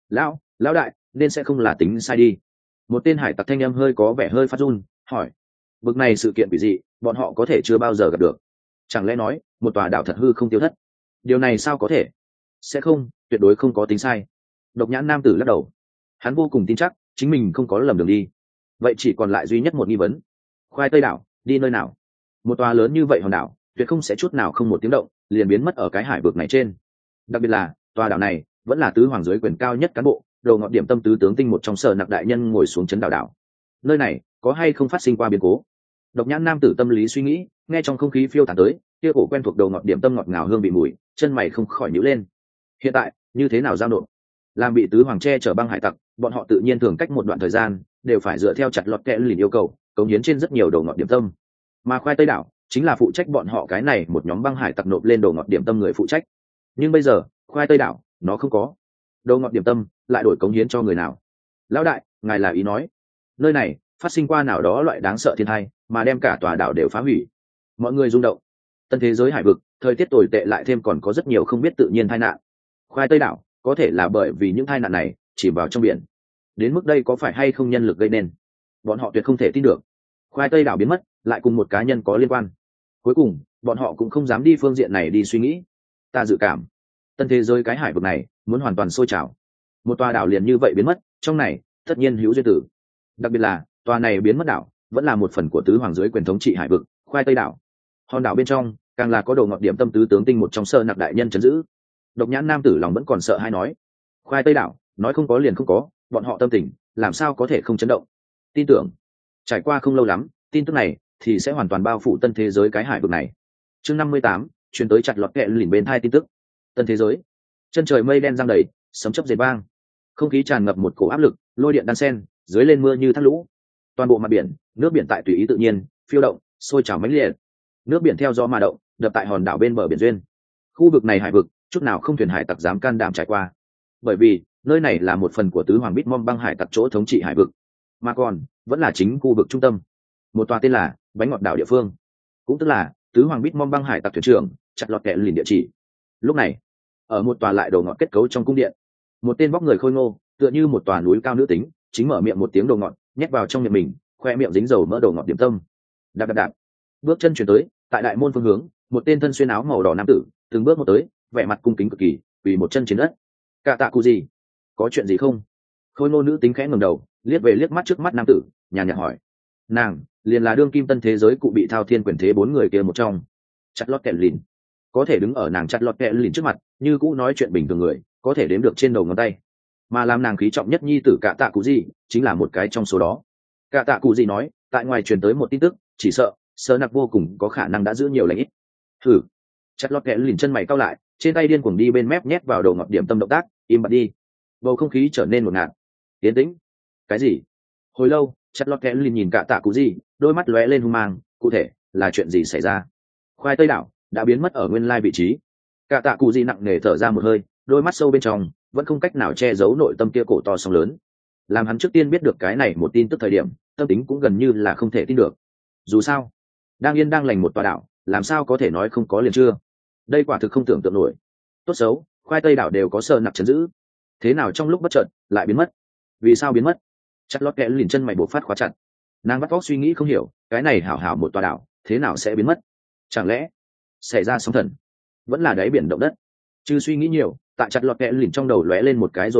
Lão đại, nên sẽ không là tính sai đi. Một tên hải tặc thanh âm hơi có vẻ hơi phát run hỏi. Vực này sự kiện quỷ dị, bọn họ có thể chưa bao giờ gặp được. Chẳng lẽ nói một tòa đảo thật hư không tiêu thất? Điều này sao có thể? Sẽ không, tuyệt đối không có tính sai. Độc nhãn nam tử lắc đầu. Hắn vô cùng tin chắc chính mình không có lầm đường đi. Vậy chỉ còn lại duy nhất một nghi vấn. Khoai tây đảo đi nơi nào? Một tòa lớn như vậy hòn đảo tuyệt không sẽ chút nào không một tiếng động liền biến mất ở cái hải vực này trên. Đặc biệt là tòa đảo này vẫn là tứ hoàng dưới quyền cao nhất cán bộ đầu ngọn điểm tâm tứ tướng tinh một trong sở nặc đại nhân ngồi xuống chấn đảo. Nơi này có hay không phát sinh qua biến cố? Độc nhãn nam tử tâm lý suy nghĩ, nghe trong không khí phiêu tán tới kia cổ quen thuộc đầu ngọn điểm tâm ngọt ngào hương vị mùi, chân mày không khỏi nhíu lên. Hiện tại như thế nào giao nộp? Làm bị tứ hoàng che chở băng hải tặc, bọn họ tự nhiên thường cách một đoạn thời gian đều phải dựa theo chặt lọt kẽ lìn yêu cầu cống hiến trên rất nhiều đầu ngọn điểm tâm, mà khoai tây đảo chính là phụ trách bọn họ cái này một nhóm băng hải tặc nộp lên đầu ngọn điểm tâm người phụ trách. Nhưng bây giờ khoai tây đảo nó không có đầu ngọn điểm tâm, lại đổi cống hiến cho người nào? Lão đại, ngài là ý nói nơi này phát sinh qua nào đó loại đáng sợ thiên tai mà đem cả tòa đảo đều phá hủy? Mọi người rung động. Tân thế giới hải vực thời tiết tồi tệ, lại thêm còn có rất nhiều không biết tự nhiên tai nạn. Khoai tây đảo có thể là bởi vì những tai nạn này chìm vào trong biển. Đến mức đây có phải hay không nhân lực gây nên? Bọn họ tuyệt không thể tin được khoai tây đảo biến mất lại cùng một cá nhân có liên quan. Cuối cùng bọn họ cũng không dám đi phương diện này đi suy nghĩ. Ta dự cảm tân thế giới cái hải vực này muốn hoàn toàn sôi trào. Một tòa đảo liền như vậy biến mất, trong này tất nhiên hữu duyên tử. Đặc biệt là tòa này biến mất đảo vẫn là một phần của tứ hoàng dưới quyền thống trị hải vực khoai tây đảo. Hòn đảo bên trong càng là có đầu ngọn điểm tâm tứ tướng tinh một trong sơ nặc đại nhân trấn giữ. Độc nhãn nam tử lòng vẫn còn sợ hay nói. Khoai tây đảo nói không có liền không có, bọn họ tâm tình làm sao có thể không chấn động? Tin tưởng trải qua không lâu lắm, tin tức này thì sẽ hoàn toàn bao phủ tân thế giới cái hải vực này. Chương 58, chuyến tới chặt lọt kẹ lìn bên hai tin tức. Tân thế giới, chân trời mây đen giăng đầy, sấm chớp dệt vang, không khí tràn ngập một cổ áp lực, lôi điện đan sen, dưới lên mưa như thác lũ. Toàn bộ mặt biển, nước biển tại tùy ý tự nhiên phiêu động, sôi trào mãnh liệt. Nước biển theo gió mà động, đập tại hòn đảo bên bờ biển duyên. Khu vực này hải vực, chút nào không thuyền hải tặc dám can đảm trải qua, bởi vì nơi này là một phần của tứ hoàng Bitmom băng hải tặc chỗ thống trị hải vực, mà còn vẫn là chính khu vực trung tâm, một tòa tên là bánh ngọt đảo địa phương, cũng tức là tứ hoàng Bitmom băng hải tặc thuyền trưởng chặt lọt kẹ lìn địa chỉ. Lúc này ở một tòa lại đồ ngọt kết cấu trong cung điện, một tên vóc người khôi ngô tựa như một tòa núi cao nữ tính chính mở miệng một tiếng đồ ngọt nhét vào trong miệng mình, khoe miệng dính dầu mỡ đồ ngọt điểm tâm. Đạp đạp đạp, bước chân chuyển tới tại đại môn phương hướng, một tên thân xuyên áo màu đỏ nam tử từng bước một tới, vẻ mặt cung kính cực kỳ, vì một chân trên đất. Cả tạ cụ gì, có chuyện gì không? Khôi ngô nữ tính khẽ ngẩng đầu liếc về liếc mắt trước mắt nam tử, nhàn nhạt hỏi. Nàng liền là đương kim tân thế giới cụ bị thao thiên quyền thế bốn người kia một trong, chặt lọt kẹ lìn. Có thể đứng ở nàng chặt lọt kẹ lìn trước mặt như cũ nói chuyện bình thường người có thể đếm được trên đầu ngón tay, mà làm nàng khí trọng nhất nhi tử cả tạ cụ gì chính là một cái trong số đó. Cả tạ cụ gì nói, tại ngoài truyền tới một tin tức, chỉ sợ sơ nặc vô cùng có khả năng đã giữ nhiều lãnh ít. Thử. Chặt lọt kẹ lìn chân mày cau lại, trên tay điên cuồng đi bên mép nhét vào đầu ngọt điểm tâm động tác im bặt đi. Bầu không khí trở nên ngột ngạt tiến tĩnh. Cái gì? Hồi lâu chặt lọt kẹ lìn nhìn cả tạ cụ gì, đôi mắt lóe lên hung mang. Cụ thể là chuyện gì xảy ra? Khoai tây đảo đã biến mất ở nguyên lai vị trí. Cả tạ cụ gì nặng nề thở ra một hơi, đôi mắt sâu bên trong vẫn không cách nào che giấu nội tâm kia cổ to sóng lớn. Làm hắn trước tiên biết được cái này một tin tức thời điểm, tâm tính cũng gần như là không thể tin được. Dù sao đang yên đang lành một tòa đảo, làm sao có thể nói không có liền chưa? Đây quả thực không tưởng tượng nổi. Tốt xấu khoai tây đảo đều có sơ nặc chấn giữ, thế nào trong lúc bất chợt lại biến mất? Vì sao biến mất? Chặt lót kẽ liền chân mày bộc phát khóa chặt. Nàng bắt óc suy nghĩ không hiểu, cái này hảo hảo một tòa đảo thế nào sẽ biến mất? Chẳng lẽ xảy ra sóng thần, vẫn là đáy biển động đất? Chứ suy nghĩ nhiều, tại chặt lọt kẽ lìn trong đầu lóe lên một cái rồi biến mất,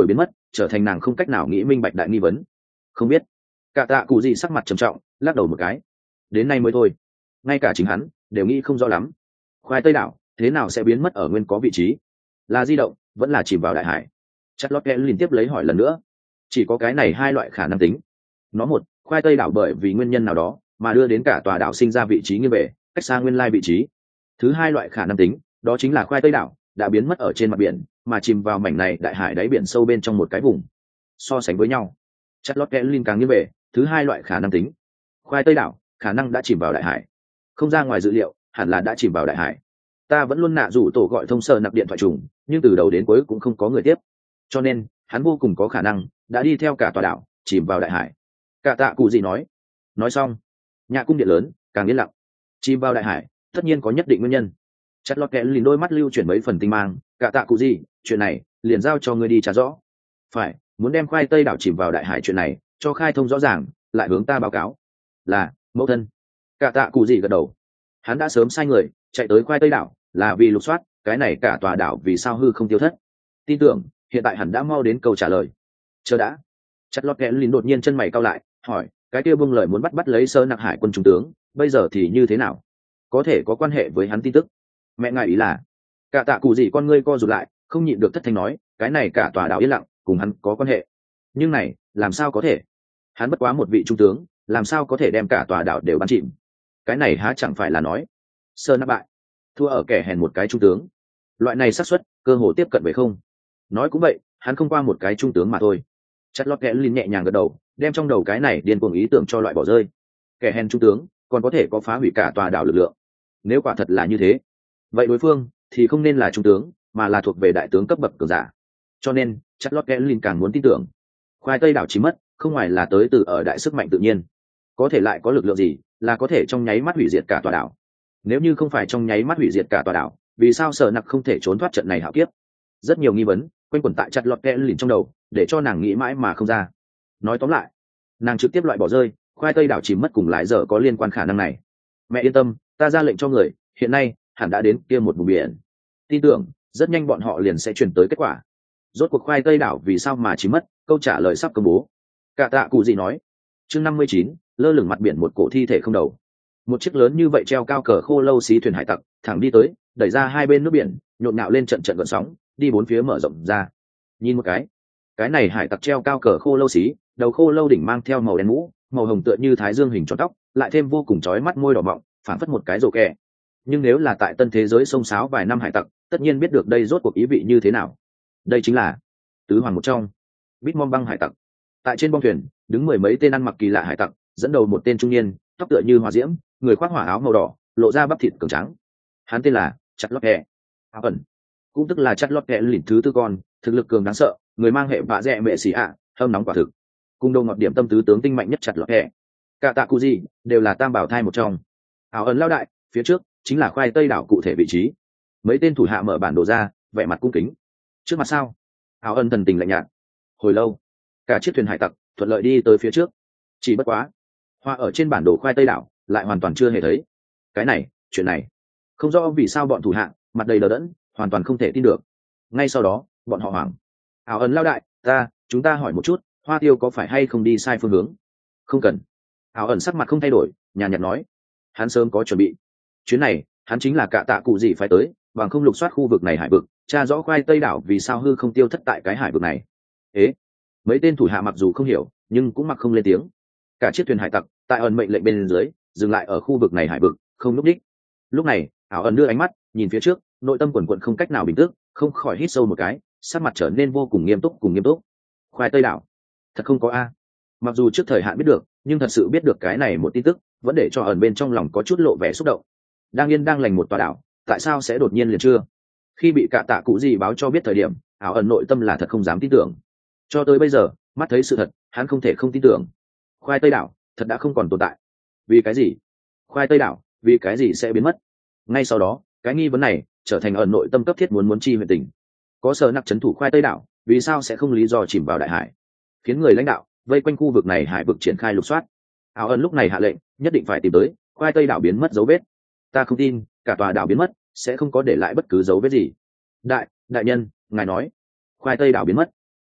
trở thành nàng không cách nào nghĩ minh bạch đại nghi vấn. Không biết. Cả tạ cụ gì sắc mặt trầm trọng, lắc đầu một cái. Đến nay mới thôi, ngay cả chính hắn đều nghĩ không rõ lắm. Khoai tây đảo thế nào sẽ biến mất ở nguyên có vị trí? Là di động, vẫn là chìm vào đại hải? Charlotte liên tiếp lấy hỏi lần nữa. Chỉ có cái này hai loại khả năng tính. Nó một, khoai tây đảo bởi vì nguyên nhân nào đó mà đưa đến cả tòa đảo sinh ra vị trí nghiêng về, cách xa nguyên lai vị trí. Thứ hai loại khả năng tính, đó chính là khoai tây đảo đã biến mất ở trên mặt biển, mà chìm vào mảnh này đại hải đáy biển sâu bên trong một cái vùng. So sánh với nhau, Charlotte Lin càng nghiêng về thứ hai loại khả năng tính. Khoai tây đảo khả năng đã chìm vào đại hải. Không ra ngoài dự liệu, hẳn là đã chìm vào đại hải. Ta vẫn luôn nạ rủ tổ gọi thông sơ nạp điện thoại trùng, nhưng từ đầu đến cuối cũng không có người tiếp, cho nên hắn vô cùng có khả năng đã đi theo cả tòa đảo chìm vào đại hải. Cả tạ cụ gì nói xong, nhà cung điện lớn càng yên lặng. Chìm vào đại hải tất nhiên có nhất định nguyên nhân. Chặt lọt kẽ lìn đôi mắt lưu chuyển mấy phần tinh mang. Cả tạ cụ gì, chuyện này liền giao cho ngươi đi trả rõ. Phải, muốn đem khoai tây đảo chìm vào đại hải chuyện này cho khai thông rõ ràng, lại hướng ta báo cáo. Là mẫu thân. Cả tạ cụ gì gật đầu. Hắn đã sớm sai người chạy tới khoai tây đảo là vì lục soát cái này cả tòa đảo vì sao hư không tiêu thất. Tin tưởng hiện tại hẳn đã mau đến câu trả lời. Chờ đã. Chặt lọt kẽ lìn đột nhiên chân mày cau lại, hỏi, cái kia bưng lời muốn bắt lấy sơ nặc hải quân trung tướng, bây giờ thì như thế nào? Có thể có quan hệ với hắn tin tức? Mẹ ngài ý là? Cả tạ cụ gì con ngươi co rụt lại, không nhịn được thất thanh nói, cái này cả tòa đảo yên lặng cùng hắn có quan hệ. Nhưng này làm sao có thể? Hắn bất quá một vị trung tướng, làm sao có thể đem cả tòa đảo đều bắn chìm? Cái này há chẳng phải là nói sơ nặc bại, thua ở kẻ hèn một cái trung tướng? Loại này xác suất cơ hồ tiếp cận với không. Nói cũng vậy, hắn không qua một cái trung tướng mà thôi. Chặt lót kẽ lin nhẹ nhàng gật đầu, đem trong đầu cái này điên cuồng ý tưởng cho loại bỏ rơi. Kẻ hèn trung tướng còn có thể có phá hủy cả tòa đảo lực lượng? Nếu quả thật là như thế, vậy đối phương thì không nên là trung tướng, mà là thuộc về đại tướng cấp bậc cường giả. Cho nên chặt lót kẽ lin càng muốn tin tưởng khoai tây đảo chỉ mất không ngoài là tới từ ở đại sức mạnh tự nhiên. Có thể lại có lực lượng gì là có thể trong nháy mắt hủy diệt cả tòa đảo? Nếu như không phải trong nháy mắt hủy diệt cả tòa đảo, vì sao sở nặc không thể trốn thoát trận này hạo kiếp? Rất nhiều nghi vấn quanh quẩn tại chặt lọt kẽ lìn trong đầu, để cho nàng nghĩ mãi mà không ra. Nói tóm lại, nàng trực tiếp loại bỏ rơi khoai tây đảo chìm mất cùng lại giờ có liên quan khả năng này. Mẹ yên tâm, ta ra lệnh cho người, hiện nay hẳn đã đến kia một vùng biển. Tin tưởng rất nhanh bọn họ liền sẽ truyền tới kết quả. Rốt cuộc khoai tây đảo vì sao mà chìm mất, câu trả lời sắp công bố. Cả tạ cụ gì nói. Chương 59, lơ lửng mặt biển một cổ thi thể không đầu. Một chiếc lớn như vậy treo cao cờ khô lâu xí thuyền hải tặc thẳng đi tới, đẩy ra hai bên nước biển, nhộn nhạo lên trận trận gợn sóng, đi bốn phía mở rộng ra. Nhìn một cái này hải tặc treo cao cờ khô lâu xí, đầu khô lâu đỉnh mang theo màu đen mũ, màu hồng tựa như thái dương hình tròn tóc, lại thêm vô cùng chói mắt môi đỏ mọng, phản phất một cái rổ kẹ. Nhưng nếu là tại tân thế giới sông sáo vài năm hải tặc, tất nhiên biết được đây rốt cuộc ý vị như thế nào. Đây chính là tứ hoàng một trong Bitmom băng hải tặc. Tại trên bong thuyền đứng mười mấy tên ăn mặc kỳ lạ hải tặc, dẫn đầu một tên trung niên, tóc tựa như hỏa diễm, người khoác hỏa áo màu đỏ, lộ ra bắp thịt cường trắng. Hắn tên là chặt lót kẹ ẩn, cũng tức là chặt lót kẹ lìn thứ tư con, thực lực cường đáng sợ, người mang hệ vạ dẹ mẹ xì ạ, hâm nóng quả thực, cùng đầu ngọt điểm tâm tứ tướng tinh mạnh nhất chặt lót kẹ. Cả tạ cụ gì đều là tam bảo thai một trong. Áo ẩn lao đại, phía trước chính là khoai tây đảo cụ thể vị trí. Mấy tên thủ hạ mở bản đồ ra, vẻ mặt cung kính. Trước mặt sao? Áo ẩn thần tình lạnh nhạt. Hồi lâu, cả chiếc thuyền hải tặc thuận lợi đi tới phía trước. Chỉ bất quá, hoa ở trên bản đồ khoai tây đảo lại hoàn toàn chưa hề thấy. Cái này, chuyện này, không rõ vì sao bọn thủ hạ mặt đầy đờ đẫn, hoàn toàn không thể tin được. Ngay sau đó, bọn họ hoảng. Áo ẩn lao đại, chúng ta hỏi một chút, Hoa Tiêu có phải hay không đi sai phương hướng? Không cần. Áo ẩn sắc mặt không thay đổi, nhàn nhạt nói. Hắn sớm có chuẩn bị. Chuyến này, hắn chính là cả tạ cụ gì phải tới, bằng không lục soát khu vực này hải vực, tra rõ khoai tây đảo vì sao hư không tiêu thất tại cái hải vực này. Ế, mấy tên thủ hạ mặc dù không hiểu, nhưng cũng mặc không lên tiếng. Cả chiếc thuyền hải tặc tại ẩn mệnh lệnh bên dưới dừng lại ở khu vực này hải vực, không núp đích. Lúc này ảo ẩn đưa ánh mắt nhìn phía trước, nội tâm quần quận không cách nào bình tĩnh, không khỏi hít sâu một cái, sắc mặt trở nên vô cùng nghiêm túc Khoai tây đảo thật không có a? Mặc dù trước thời hạn biết được, nhưng thật sự biết được cái này một tin tức, vẫn để cho ẩn bên trong lòng có chút lộ vẻ xúc động. Đang yên đang lành một tòa đảo, tại sao sẽ đột nhiên liền chưa? Khi bị cả tạ cụ gì báo cho biết thời điểm, ảo ẩn nội tâm là thật không dám tin tưởng. Cho tới bây giờ, mắt thấy sự thật, hắn không thể không tin tưởng. Khoai tây đảo thật đã không còn tồn tại. Vì cái gì? Khoai tây đảo vì cái gì sẽ biến mất? Ngay sau đó, cái nghi vấn này trở thành ẩn nội tâm cấp thiết muốn chi huyện tình. Có sở nặc trấn thủ khoai tây đảo, vì sao sẽ không lý do chìm vào đại hải? Khiến người lãnh đạo vây quanh khu vực này hải vực triển khai lục soát. Áo ẩn lúc này hạ lệnh, nhất định phải tìm tới khoai tây đảo biến mất dấu vết. Ta không tin cả tòa đảo biến mất sẽ không có để lại bất cứ dấu vết gì. Đại nhân, ngài nói khoai tây đảo biến mất,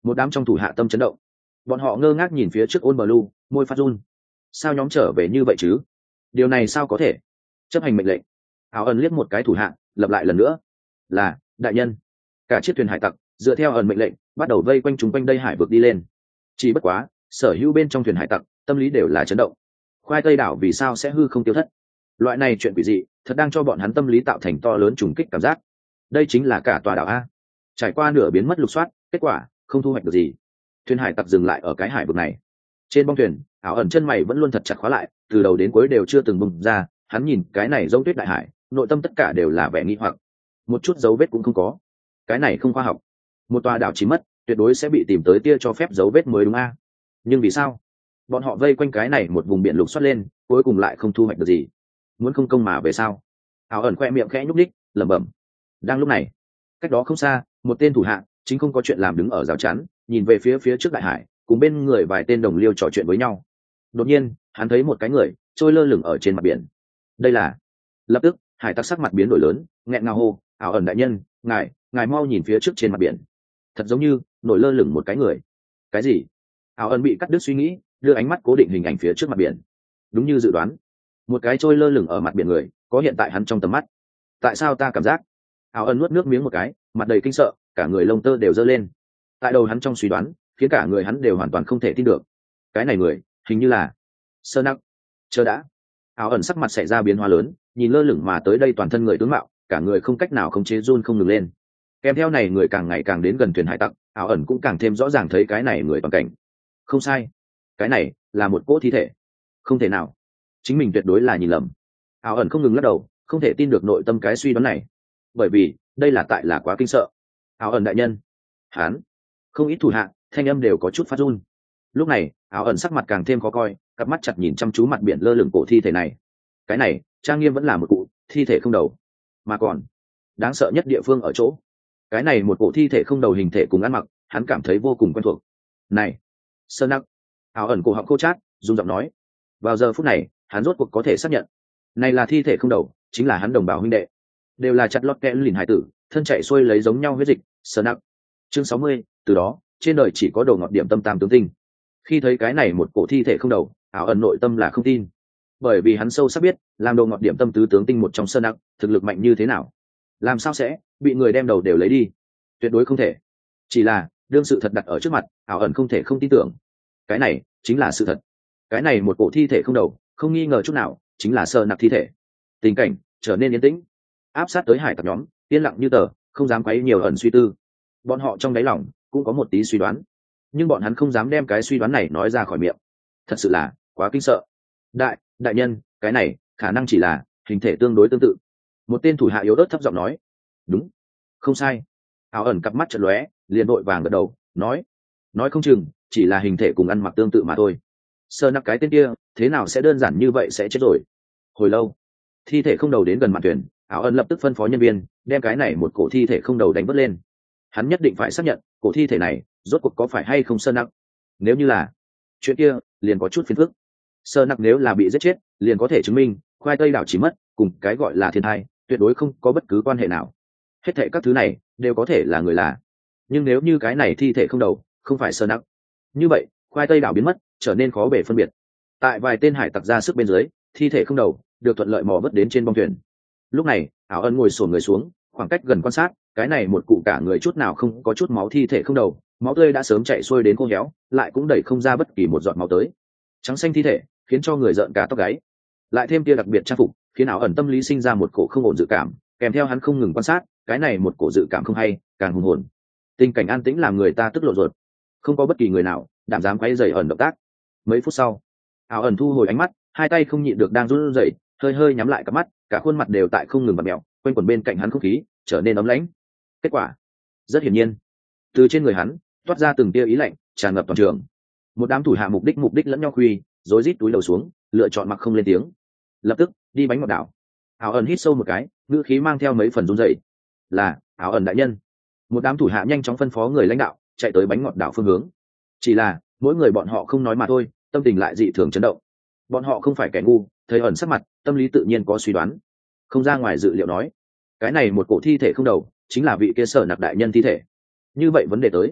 Một đám trong thủ hạ tâm chấn động, bọn họ ngơ ngác nhìn phía trước ôn bờ lu, môi phát run. Sao nhóm trở về như vậy chứ? Điều này sao có thể? Chấp hành mệnh lệnh. Áo ẩn liếc một cái thủ hạ, lặp lại lần nữa. Là đại nhân. Cả chiếc thuyền hải tặc dựa theo ẩn mệnh lệnh bắt đầu vây quanh chúng quanh đây hải vực đi lên. Chỉ bất quá sở hữu bên trong thuyền hải tặc tâm lý đều là chấn động. Khoai tây đảo vì sao sẽ hư không tiêu thất? Loại này chuyện quỷ dị thật đang cho bọn hắn tâm lý tạo thành to lớn trùng kích cảm giác. Đây chính là cả tòa đảo a. Trải qua nửa biến mất lục soát, kết quả không thu hoạch được gì. Thuyền hải tặc dừng lại ở cái hải vực này. Trên bong thuyền, áo ẩn chân mày vẫn luôn thật chặt khóa lại, từ đầu đến cuối đều chưa từng bùng ra. Hắn nhìn cái này giống tuyết đại hải, nội tâm tất cả đều là vẻ nghi hoặc, một chút dấu vết cũng không có. Cái này không khoa học. Một tòa đảo chỉ mất, tuyệt đối sẽ bị tìm tới tia cho phép dấu vết mới đúng a. Nhưng vì sao bọn họ vây quanh cái này một vùng biển lục soát lên, cuối cùng lại không thu hoạch được gì? Muốn không công mà về sao? Áo ẩn khoe miệng khẽ nhúc nhích, lẩm bẩm. Đang lúc này, cách đó không xa, một tên thủ hạ chính không có chuyện làm đứng ở rào chắn, nhìn về phía trước đại hải, cùng bên người vài tên đồng liêu trò chuyện với nhau. Đột nhiên hắn thấy một cái người trôi lơ lửng ở trên mặt biển. Đây là... Lập tức hải tặc sắc mặt biến đổi lớn, nghẹn ngào hô: Áo ẩn đại nhân, ngài mau nhìn phía trước trên mặt biển, thật giống như nổi lơ lửng một cái người. Cái gì? Áo ẩn bị cắt đứt suy nghĩ, đưa ánh mắt cố định hình ảnh phía trước mặt biển. Đúng như dự đoán, một cái trôi lơ lửng ở mặt biển người có hiện tại hắn trong tầm mắt. Tại sao ta cảm giác... Áo ẩn nuốt nước miếng một cái, mặt đầy kinh sợ, cả người lông tơ đều dơ lên. Tại đầu hắn trong suy đoán khiến cả người hắn đều hoàn toàn không thể tin được. Cái này người hình như là Sơ Nặc. Chờ đã. Áo ẩn sắc mặt xảy ra biến hóa lớn, nhìn lơ lửng mà tới đây toàn thân người tướng mạo, cả người không cách nào khống chế run không ngừng lên. Kèm theo này người càng ngày càng đến gần thuyền hải tặc, áo ẩn cũng càng thêm rõ ràng thấy cái này người toàn cảnh. Không sai, cái này là một cỗ thi thể. Không thể nào, chính mình tuyệt đối là nhìn lầm. Áo ẩn không ngừng lắc đầu, không thể tin được nội tâm cái suy đoán này, bởi vì đây là quá kinh sợ. Áo ẩn đại nhân, hán, không ít thủ hạ thanh âm đều có chút phát run. Lúc này áo ẩn sắc mặt càng thêm khó coi, cặp mắt chặt nhìn chăm chú mặt biển lơ lửng cổ thi thể này. Cái này trang nghiêm vẫn là một cụ thi thể không đầu, mà còn đáng sợ nhất địa phương ở chỗ cái này một cổ thi thể không đầu hình thể cùng ăn mặc hắn cảm thấy vô cùng quen thuộc. Này, Sơn Nặc. Áo ẩn cổ họng khô chát, run giọng nói. Vào giờ phút này hắn rốt cuộc có thể xác nhận này là thi thể không đầu, chính là hắn đồng bào huynh đệ, đều là chặt lót kẽ lìn hải tử, thân chạy xuôi lấy giống nhau huyết dịch. Sơn Nặc. Chương 60, từ đó trên đời chỉ có đồ ngọt điểm tâm tam tướng tinh. Khi thấy cái này một cổ thi thể không đầu, áo ẩn nội tâm là không tin, bởi vì hắn sâu sắc biết làm đồ ngọt điểm tâm tứ tướng tinh một trong Sơn Nặc thực lực mạnh như thế nào, làm sao sẽ bị người đem đầu đều lấy đi? Tuyệt đối không thể. Chỉ là đương sự thật đặt ở trước mặt, áo ẩn không thể không tin tưởng. Cái này chính là sự thật. Cái này một cổ thi thể không đầu, không nghi ngờ chút nào chính là Sơn Nặc thi thể. Tình cảnh trở nên yên tĩnh, áp sát tới hải tặc nhóm, yên lặng như tờ, không dám quấy nhiều ẩn suy tư. Bọn họ trong đáy lòng cũng có một tí suy đoán, nhưng bọn hắn không dám đem cái suy đoán này nói ra khỏi miệng. Thật sự là quá kinh sợ. Đại nhân, cái này khả năng chỉ là hình thể tương đối tương tự. Một tên thủ hạ yếu ớt thấp giọng nói. Đúng, không sai. Áo ẩn cặp mắt chợt lóe, liền vội vàng gật đầu, nói không chừng chỉ là hình thể cùng ăn mặc tương tự mà thôi. Sơn Nặc cái tên kia thế nào sẽ đơn giản như vậy sẽ chết rồi? Hồi lâu, thi thể không đầu đến gần mặt thuyền, áo ẩn lập tức phân phó nhân viên đem cái này một cổ thi thể không đầu đánh vớt lên. Hắn nhất định phải xác nhận cổ thi thể này rốt cuộc có phải hay không Sơn Nặc. Nếu như là, chuyện kia liền có chút phiền phức. Sơn Nặc nếu là bị giết chết, liền có thể chứng minh khoai tây đảo chỉ mất cùng cái gọi là thiên thai tuyệt đối không có bất cứ quan hệ nào. Hết thệ các thứ này đều có thể là người là, nhưng nếu như cái này thi thể không đầu không phải Sơn Nặc, như vậy khoai tây đảo biến mất trở nên khó bề phân biệt. Tại vài tên hải tặc ra sức bên dưới, thi thể không đầu được thuận lợi mò vớt đến trên bong thuyền. Lúc này áo ân ngồi xổm người xuống, khoảng cách gần quan sát cái này một cụ cả người chút nào không có chút máu thi thể không đầu, máu tươi đã sớm chạy xuôi đến khô héo, lại cũng đẩy không ra bất kỳ một giọt máu tới. Trắng xanh thi thể khiến cho người rợn cả tóc gáy, lại thêm tia đặc biệt trang phục khiến áo ẩn tâm lý sinh ra một cổ không ổn dự cảm, kèm theo hắn không ngừng quan sát cái này một cổ dự cảm không hay càng hùng hồn. Tình cảnh an tĩnh làm người ta tức lộ ruột, không có bất kỳ người nào đảm dám quay dày ẩn động tác. Mấy phút sau, áo ẩn thu hồi ánh mắt, hai tay không nhịn được đang run rẩy, hơi hơi nhắm lại cặp mắt, cả khuôn mặt đều tại không ngừng bật mẹo, quanh quẩn bên cạnh hắn không khí trở nên ấm lãnh. Kết quả rất hiển nhiên, từ trên người hắn toát ra từng tia ý lạnh tràn ngập toàn trường. Một đám thủ hạ mục đích lẫn nhau khuy rối rít túi đầu xuống, lựa chọn mặc không lên tiếng. Lập tức đi bánh ngọt đảo. Áo ẩn hít sâu một cái, ngữ khí mang theo mấy phần run rẩy. Là áo ẩn đại nhân. Một đám thủ hạ nhanh chóng phân phó người lãnh đạo chạy tới bánh ngọt đảo phương hướng. Chỉ là mỗi người bọn họ không nói mà thôi, tâm tình lại dị thường chấn động. Bọn họ không phải kẻ ngu, thấy ẩn sắc mặt, tâm lý tự nhiên có suy đoán. Không ra ngoài dự liệu nói, cái này một cổ thi thể không đầu chính là vị kia Sở Nặc đại nhân thi thể. Như vậy vấn đề tới,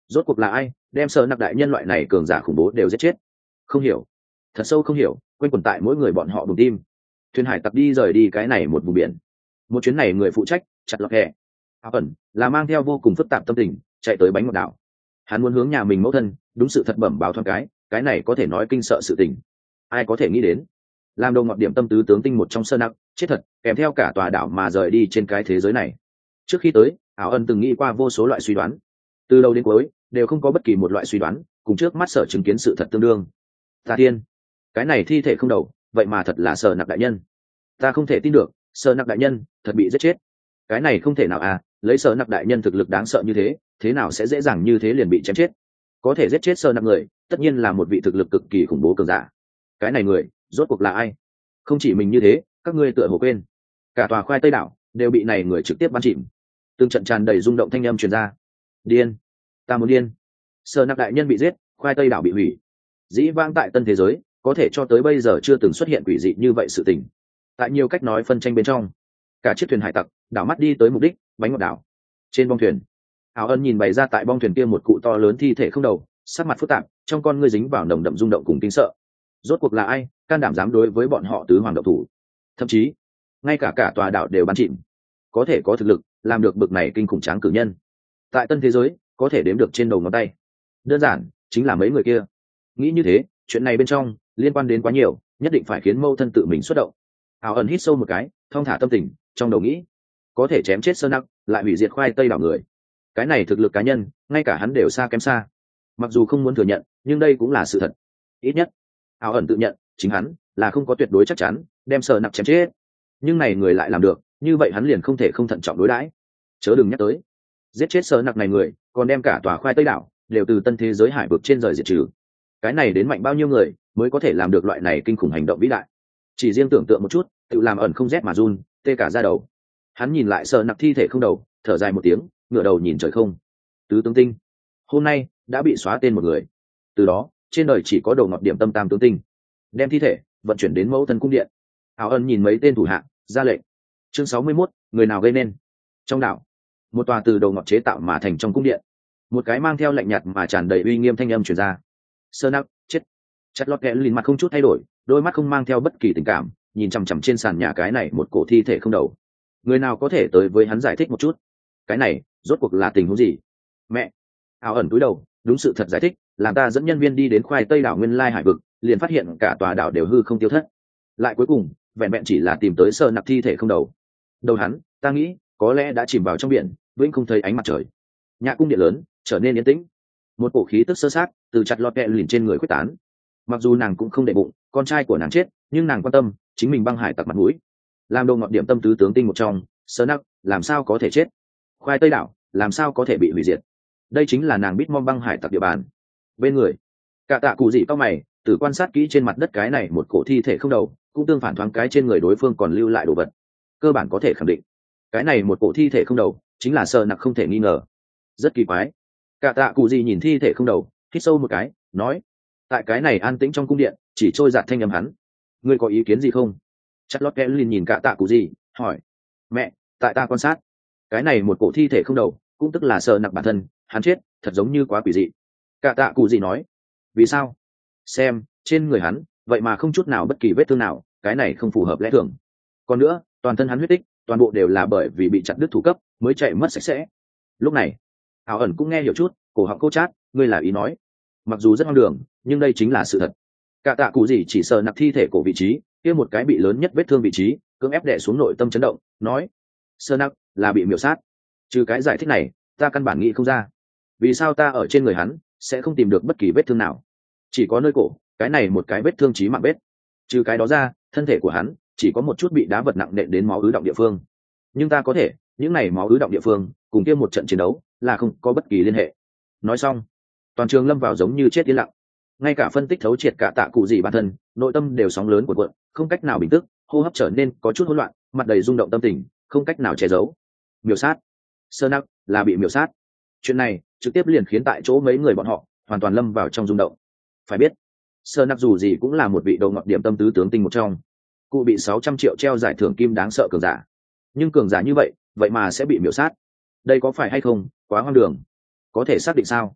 rốt cuộc là ai đem sơ nặc đại nhân loại này cường giả khủng bố đều giết chết? Không hiểu, thật sâu không hiểu, quanh quẩn tại mỗi người bọn họ bùng tim. Thuyền hải tặc đi rời đi cái này một vùng biển. Một chuyến này người phụ trách chặt lọt kẹ áo ẩn là mang theo vô cùng phức tạp tâm tình chạy tới bánh ngọt đảo. Hắn muốn hướng nhà mình mẫu thân đúng sự thật bẩm báo thoáng cái này có thể nói kinh sợ sự tình. Ai có thể nghĩ đến làm đầu ngọt điểm tâm tứ tướng tinh một trong sơ nặc chết thật kèm theo cả tòa đảo mà rời đi trên cái thế giới này. Trước khi tới áo ẩn từng nghĩ qua vô số loại suy đoán, từ đầu đến cuối đều không có bất kỳ một loại suy đoán cùng trước mắt sở chứng kiến sự thật tương đương. Ta tiên, cái này thi thể không đầu vậy mà thật là sơ nặc đại nhân. Ta không thể tin được sơ nặc đại nhân thật bị giết chết. Cái này không thể nào à, lấy sơ nặc đại nhân thực lực đáng sợ như thế nào sẽ dễ dàng như thế liền bị chém chết? Có thể giết chết sơ nặc người tất nhiên là một vị thực lực cực kỳ khủng bố cường giả. Cái này người rốt cuộc là ai? Không chỉ mình như thế, các ngươi tựa hồ quên cả tòa khoai tây đảo đều bị này người trực tiếp bắn chìm. Từng trận tràn đầy rung động thanh âm truyền ra. Điên, ta muốn điên. Sơ nặc đại nhân bị giết, khoai tây đảo bị hủy. Dĩ vãng tại tân thế giới có thể cho tới bây giờ chưa từng xuất hiện quỷ dị như vậy sự tình. Tại nhiều cách nói phân tranh bên trong, cả chiếc thuyền hải tặc đảo mắt đi tới mục đích bánh ngọt đảo. Trên bong thuyền, áo ân nhìn bày ra tại bong thuyền kia một cụ to lớn thi thể không đầu, sắc mặt phức tạp, trong con ngươi dính vào nồng đậm rung động cùng kinh sợ. Rốt cuộc là ai can đảm dám đối với bọn họ tứ hoàng động thủ? Thậm chí ngay cả tòa đảo đều bắn chìm. Có thể có thực lực làm được bực này kinh khủng tráng cử nhân, tại tân thế giới có thể đếm được trên đầu ngón tay. Đơn giản chính là mấy người kia. Nghĩ như thế, chuyện này bên trong liên quan đến quá nhiều, nhất định phải khiến mâu thân tự mình xuất động. Áo ẩn hít sâu một cái, thong thả tâm tình, trong đầu nghĩ có thể chém chết sơn nặc lại hủy diệt khoai tây đảo người, cái này thực lực cá nhân ngay cả hắn đều xa kém xa. Mặc dù không muốn thừa nhận nhưng đây cũng là sự thật. Ít nhất áo ẩn tự nhận chính hắn là không có tuyệt đối chắc chắn đem sơn nặc chém chết, nhưng này người lại làm được, như vậy hắn liền không thể không thận trọng đối đãi. Chớ đừng nhắc tới giết chết sơn nặc này người còn đem cả tòa khoai tây đảo đều từ tân thế giới hải vực trên rời diệt trừ. Cái này đến mạnh bao nhiêu người mới có thể làm được loại này kinh khủng hành động vĩ đại? Chỉ riêng tưởng tượng một chút tự làm ẩn không rét mà run, tê cả da đầu. Hắn nhìn lại sợ nặc thi thể không đầu, thở dài một tiếng, ngửa đầu nhìn trời không. Tứ tướng tinh hôm nay đã bị xóa tên một người, từ đó trên đời chỉ có đầu ngọt điểm tâm tam tướng tinh. Đem thi thể vận chuyển đến mẫu thân cung điện. Áo ân nhìn mấy tên thủ hạ ra lệnh. Chương 61, người nào gây nên? Trong đảo, một tòa từ đầu ngọt chế tạo mà thành trong cung điện, một cái mang theo lạnh nhạt mà tràn đầy uy nghiêm thanh âm truyền ra. Sơ nặc chết. Chặt lọt kẽ lìn mặt không chút thay đổi, đôi mắt không mang theo bất kỳ tình cảm, nhìn chằm chằm trên sàn nhà cái này một cổ thi thể không đầu. Người nào có thể tới với hắn giải thích một chút, cái này rốt cuộc là tình huống gì? Mẹ. Áo ẩn cúi đầu đúng sự thật giải thích, làm ta dẫn nhân viên đi đến khoai tây đảo nguyên lai hải vực, liền phát hiện cả tòa đảo đều hư không tiêu thất, lại cuối cùng vẹn vẹn chỉ là tìm tới sơ nặc thi thể không đầu. Đầu hắn ta nghĩ có lẽ đã chìm vào trong biển, vĩnh không thấy ánh mặt trời. Nhà cung điện lớn trở nên yên tĩnh, một cổ khí tức sơ sát từ chặt lọt kẹ lìn trên người quyết tán. Mặc dù nàng cũng không để bụng con trai của nàng chết, nhưng nàng quan tâm chính mình băng hải tặc mặt mũi. Làm đồ ngọt điểm tâm tứ tướng tinh một trong, sơ nặc làm sao có thể chết? Khoai tây đảo làm sao có thể bị hủy diệt? Đây chính là nàng Bitmom băng hải tặc địa bàn. Bên người cả tạ cụ dị cao mày, từ quan sát kỹ trên mặt đất cái này một cổ thi thể không đầu, cũng tương phản thoáng cái trên người đối phương còn lưu lại đồ vật. Cơ bản có thể khẳng định cái này một cổ thi thể không đầu chính là sơ nặc không thể nghi ngờ. Rất kỳ quái. Cả tạ cụ dị nhìn thi thể không đầu, hít sâu một cái, nói: tại cái này an tĩnh trong cung điện chỉ trôi giạt thanh âm hắn, ngươi có ý kiến gì không? Chặt lót kẽ liền nhìn cả tạ cụ gì hỏi. Mẹ, tại ta quan sát cái này một cổ thi thể không đầu, cũng tức là sơ nặc bản thân, hắn chết thật giống như quá quỷ dị. Cả tạ cụ gì nói. Vì sao? Xem trên người hắn vậy mà không chút nào bất kỳ vết thương nào, cái này không phù hợp lẽ thường. Còn nữa toàn thân hắn huyết tích toàn bộ đều là bởi vì bị chặt đứt thủ cấp mới chạy mất sạch sẽ. Lúc này ảo ẩn cũng nghe hiểu chút, cổ họng cô chát, ngươi là ý nói. Mặc dù rất hoang đường nhưng đây chính là sự thật. Cả tạ cụ gì chỉ sờ nặc thi thể cổ vị trí kia một cái bị lớn nhất vết thương vị trí, cưỡng ép đè xuống nội tâm chấn động, nói: sơ nặc là bị miểu sát. Trừ cái giải thích này ta căn bản nghĩ không ra vì sao ta ở trên người hắn sẽ không tìm được bất kỳ vết thương nào, chỉ có nơi cổ cái này một cái vết thương chí mạng vết. Trừ cái đó ra thân thể của hắn chỉ có một chút bị đá vật nặng nện đến máu ứ động địa phương, nhưng ta có thể những này máu ứ động địa phương cùng kia một trận chiến đấu là không có bất kỳ liên hệ. Nói xong toàn trường lâm vào giống như chết yên lặng, ngay cả phân tích thấu triệt cả tạ cụ gì bản thân nội tâm đều sóng lớn của cuộn, không cách nào bình tức, hô hấp trở nên có chút hỗn loạn, mặt đầy rung động tâm tình không cách nào che giấu. Miểu sát. Sơ nặc là bị miểu sát. Chuyện này trực tiếp liền khiến tại chỗ mấy người bọn họ hoàn toàn lâm vào trong rung động. Phải biết sơ nặc dù gì cũng là một vị đầu ngọt điểm tâm tứ tướng tinh một trong, cụ bị 600 triệu treo giải thưởng kim đáng sợ cường giả, nhưng cường giả như vậy vậy mà sẽ bị miểu sát, đây có phải hay không quá hoang đường? Có thể xác định sao?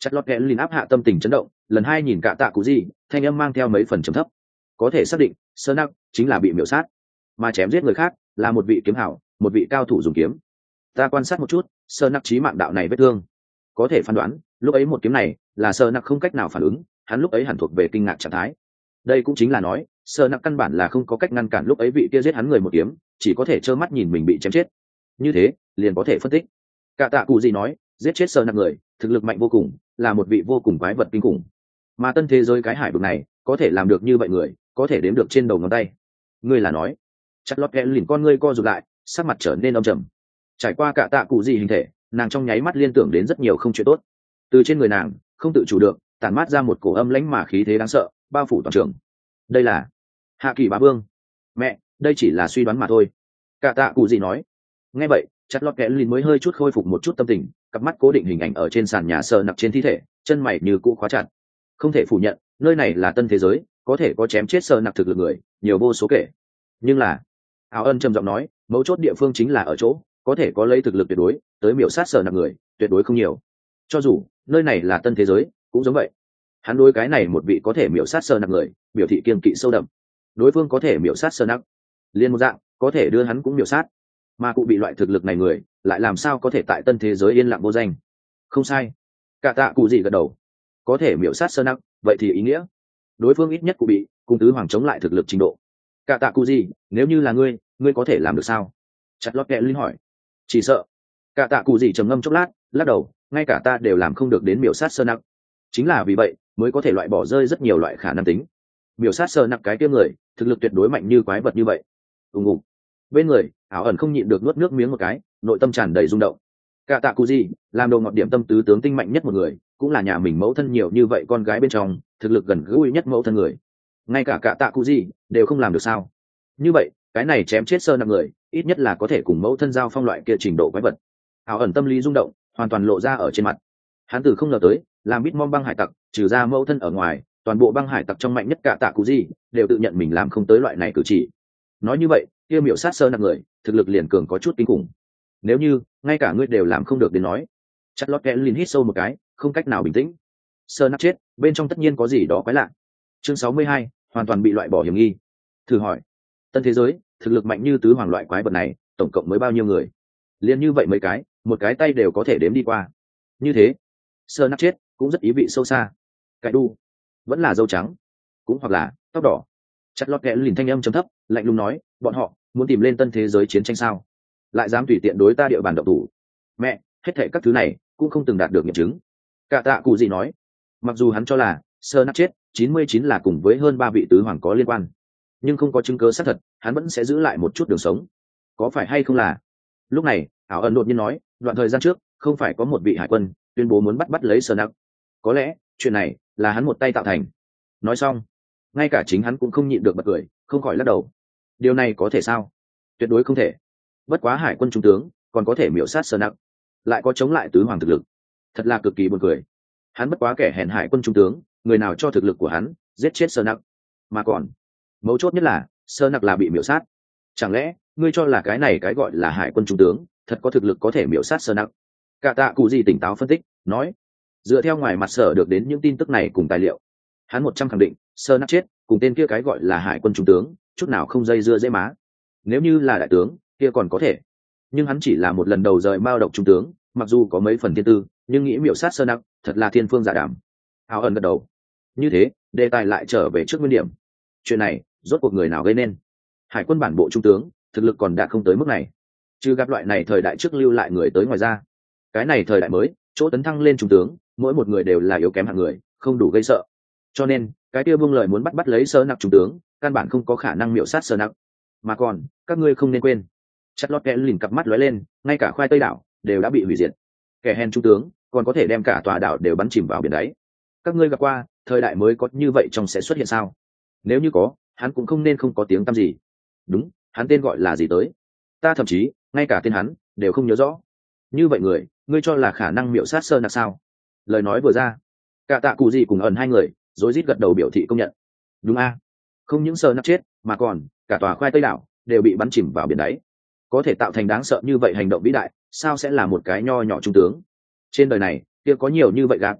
Chặt lọt kẽ lìn áp hạ tâm tình chấn động, lần hai nhìn cả tạ cụ gì, thanh âm mang theo mấy phần trầm thấp. Có thể xác định sơ nặc chính là bị miểu sát, mà chém giết người khác là một vị kiếm hảo, một vị cao thủ dùng kiếm. Ta quan sát một chút sơ nặc chí mạng đạo này vết thương, có thể phán đoán lúc ấy một kiếm này là sơ nặc không cách nào phản ứng, hắn lúc ấy hẳn thuộc về kinh ngạc trạng thái. Đây cũng chính là nói sơ nặc căn bản là không có cách ngăn cản lúc ấy vị kia giết hắn người một kiếm, chỉ có thể trơ mắt nhìn mình bị chém chết. Như thế liền có thể phân tích cả tạ cụ gì nói giết chết sơ nặc người thực lực mạnh vô cùng, là một vị vô cùng quái vật kinh khủng, mà tân thế giới cái hải vực này có thể làm được như vậy người có thể đếm được trên đầu ngón tay. Ngươi là nói? Chặt lọt kẽ lìn con ngươi co rụt lại, sắc mặt trở nên âm trầm. Trải qua cả tạ cụ gì hình thể, nàng trong nháy mắt liên tưởng đến rất nhiều không chuyện tốt. Từ trên người nàng không tự chủ được tản mát ra một cổ âm lãnh mà khí thế đáng sợ, bao phủ toàn trường. Đây là hạ kỳ bá vương. Mẹ, đây chỉ là suy đoán mà thôi. Cả tạ cụ gì nói. Nghe vậy chặt lọt kẽ lìn mới hơi chút khôi phục một chút tâm tình, cặp mắt cố định hình ảnh ở trên sàn nhà sờ nặc trên thi thể, chân mày như cũ khóa chặt. Không thể phủ nhận nơi này là tân thế giới, có thể có chém chết sờ nặc thực lực người nhiều vô số kể, nhưng là áo ân trầm giọng nói mấu chốt địa phương chính là ở chỗ có thể có lấy thực lực tuyệt đối tới miểu sát sờ nặc người tuyệt đối không nhiều. Cho dù nơi này là tân thế giới cũng giống vậy. Hắn đối cái này một vị có thể miểu sát sờ nặc người biểu thị kiên kỵ sâu đậm. Đối phương có thể miểu sát sờ nặc liên một dạng có thể đưa hắn cũng miểu sát, mà cụ bị loại thực lực này người lại làm sao có thể tại tân thế giới yên lặng vô danh. Không sai, cả tạ cụ gì gật đầu. Có thể miểu sát sơ nặc vậy thì ý nghĩa đối phương ít nhất cụ bị cùng tứ hoàng chống lại thực lực trình độ. Cả tạ cụ gì, nếu như là ngươi có thể làm được sao? Chặt lót kẹ linh hỏi. Chỉ sợ. Cả tạ cụ gì trầm ngâm chốc lát, lắc đầu, ngay cả ta đều làm không được đến miểu sát sơ nặc. Chính là vì vậy mới có thể loại bỏ rơi rất nhiều loại khả năng tính. Miểu sát sơ nặc cái kia người thực lực tuyệt đối mạnh như quái vật như vậy. Ùng ùng. Bên người ảo ẩn không nhịn được nuốt nước miếng một cái, nội tâm tràn đầy rung động. Cả tạ cụ gì làm đồ ngọt điểm tâm tứ tướng tinh mạnh nhất một người, cũng là nhà mình mẫu thân nhiều như vậy con gái bên trong thực lực gần gũi nhất mẫu thân người, ngay cả tạ cụ gì đều không làm được sao? Như vậy cái này chém chết sơ nặc người ít nhất là có thể cùng mẫu thân giao phong loại kia trình độ quái vật. Ảo ẩn tâm lý rung động hoàn toàn lộ ra ở trên mặt. Hắn từ không ngờ tới làm Bitmom băng hải tặc trừ ra mẫu thân ở ngoài, toàn bộ băng hải tặc trong mạnh nhất cả tạ cụ gì đều tự nhận mình làm không tới loại này cử chỉ. Nói như vậy kia miểu sát sơ nặc người thực lực liền cường có chút kinh khủng. Nếu như ngay cả ngươi đều làm không được đến nói. Chặt lót kẽ lìn hít sâu một cái, không cách nào bình tĩnh. Sơ nặc chết bên trong tất nhiên có gì đó quái lạ. Chương 62, hoàn toàn bị loại bỏ hiểm nghi. Thử hỏi tân thế giới thực lực mạnh như tứ hoàng loại quái vật này tổng cộng mới bao nhiêu người? Liên như vậy mấy cái, một cái tay đều có thể đếm đi qua. Như thế sơ nặc chết cũng rất ý vị sâu xa. Cái đu vẫn là dâu trắng, cũng hoặc là tóc đỏ. Chặt lót kẽ lìn thanh âm trầm thấp, lạnh lùng nói, bọn họ muốn tìm lên tân thế giới chiến tranh sao? Lại dám tùy tiện đối ta địa bàn động thủ. Mẹ, hết thảy các thứ này cũng không từng đạt được nghiệm chứng. Cả tạ cụ gì nói, mặc dù hắn cho là sơ nặc chết 99 là cùng với hơn 3 vị tứ hoàng có liên quan, nhưng không có chứng cứ xác thật, hắn vẫn sẽ giữ lại một chút đường sống. Có phải hay không là? Lúc này ảo ẩn đột nhiên nói, đoạn thời gian trước không phải có một vị hải quân tuyên bố muốn bắt lấy sơ nặc? Có lẽ chuyện này là hắn một tay tạo thành. Nói xong ngay cả chính hắn cũng không nhịn được bật cười, không khỏi lắc đầu. Điều này có thể sao? Tuyệt đối không thể. Bất quá hải quân trung tướng còn có thể miểu sát sơ nặc, lại có chống lại tứ hoàng thực lực, thật là cực kỳ buồn cười. Hắn bất quá kẻ hèn hải quân trung tướng, người nào cho thực lực của hắn giết chết sơ nặc? Mà còn mấu chốt nhất là sơ nặc là bị miểu sát. Chẳng lẽ ngươi cho là cái này cái gọi là hải quân trung tướng thật có thực lực có thể miểu sát sơ nặc? Cả tạ cụ gì tỉnh táo phân tích nói, dựa theo ngoài mặt sở được đến những tin tức này cùng tài liệu, hắn 100 khẳng định sơ nặc chết cùng tên kia cái gọi là hải quân trung tướng chút nào không dây dưa dễ má. Nếu như là đại tướng kia còn có thể, nhưng hắn chỉ là một lần đầu rời mao độc trung tướng, mặc dù có mấy phần thiên tư nhưng nghĩ miểu sát sơ nặc thật là thiên phương giả đảm. Áo ẩn gật đầu. Như thế đề tài lại trở về trước nguyên điểm. Chuyện này rốt cuộc người nào gây nên? Hải quân bản bộ trung tướng thực lực còn đạt không tới mức này, trừ gặp loại này thời đại trước lưu lại người tới ngoài ra, cái này thời đại mới chỗ tấn thăng lên trung tướng mỗi một người đều là yếu kém hạng người, không đủ gây sợ. Cho nên cái kia buông lời muốn bắt lấy sơ nặc trung tướng căn bản không có khả năng miểu sát sơ nặc. Mà còn các ngươi không nên quên, chặt lót kẽ lìn cặp mắt lóe lên, ngay cả khoai tây đảo đều đã bị hủy diệt, kẻ hèn trung tướng còn có thể đem cả tòa đảo đều bắn chìm vào biển đáy. Các ngươi gặp qua thời đại mới có như vậy trong sẽ xuất hiện sao? Nếu như có, hắn cũng không nên không có tiếng tăm gì. Đúng, hắn tên gọi là gì tới? Ta thậm chí ngay cả tên hắn đều không nhớ rõ. Như vậy người, ngươi cho là khả năng miểu sát sơ nặc sao? Lời nói vừa ra, cả tạ cụ gì cùng ẩn hai người rối rít gật đầu biểu thị công nhận. Đúng a, không những sơ nặc chết mà còn cả tòa khoai tây đảo đều bị bắn chìm vào biển đáy. Có thể tạo thành đáng sợ như vậy hành động vĩ đại, sao sẽ là một cái nho nhỏ trung tướng? Trên đời này kia có nhiều như vậy gạt.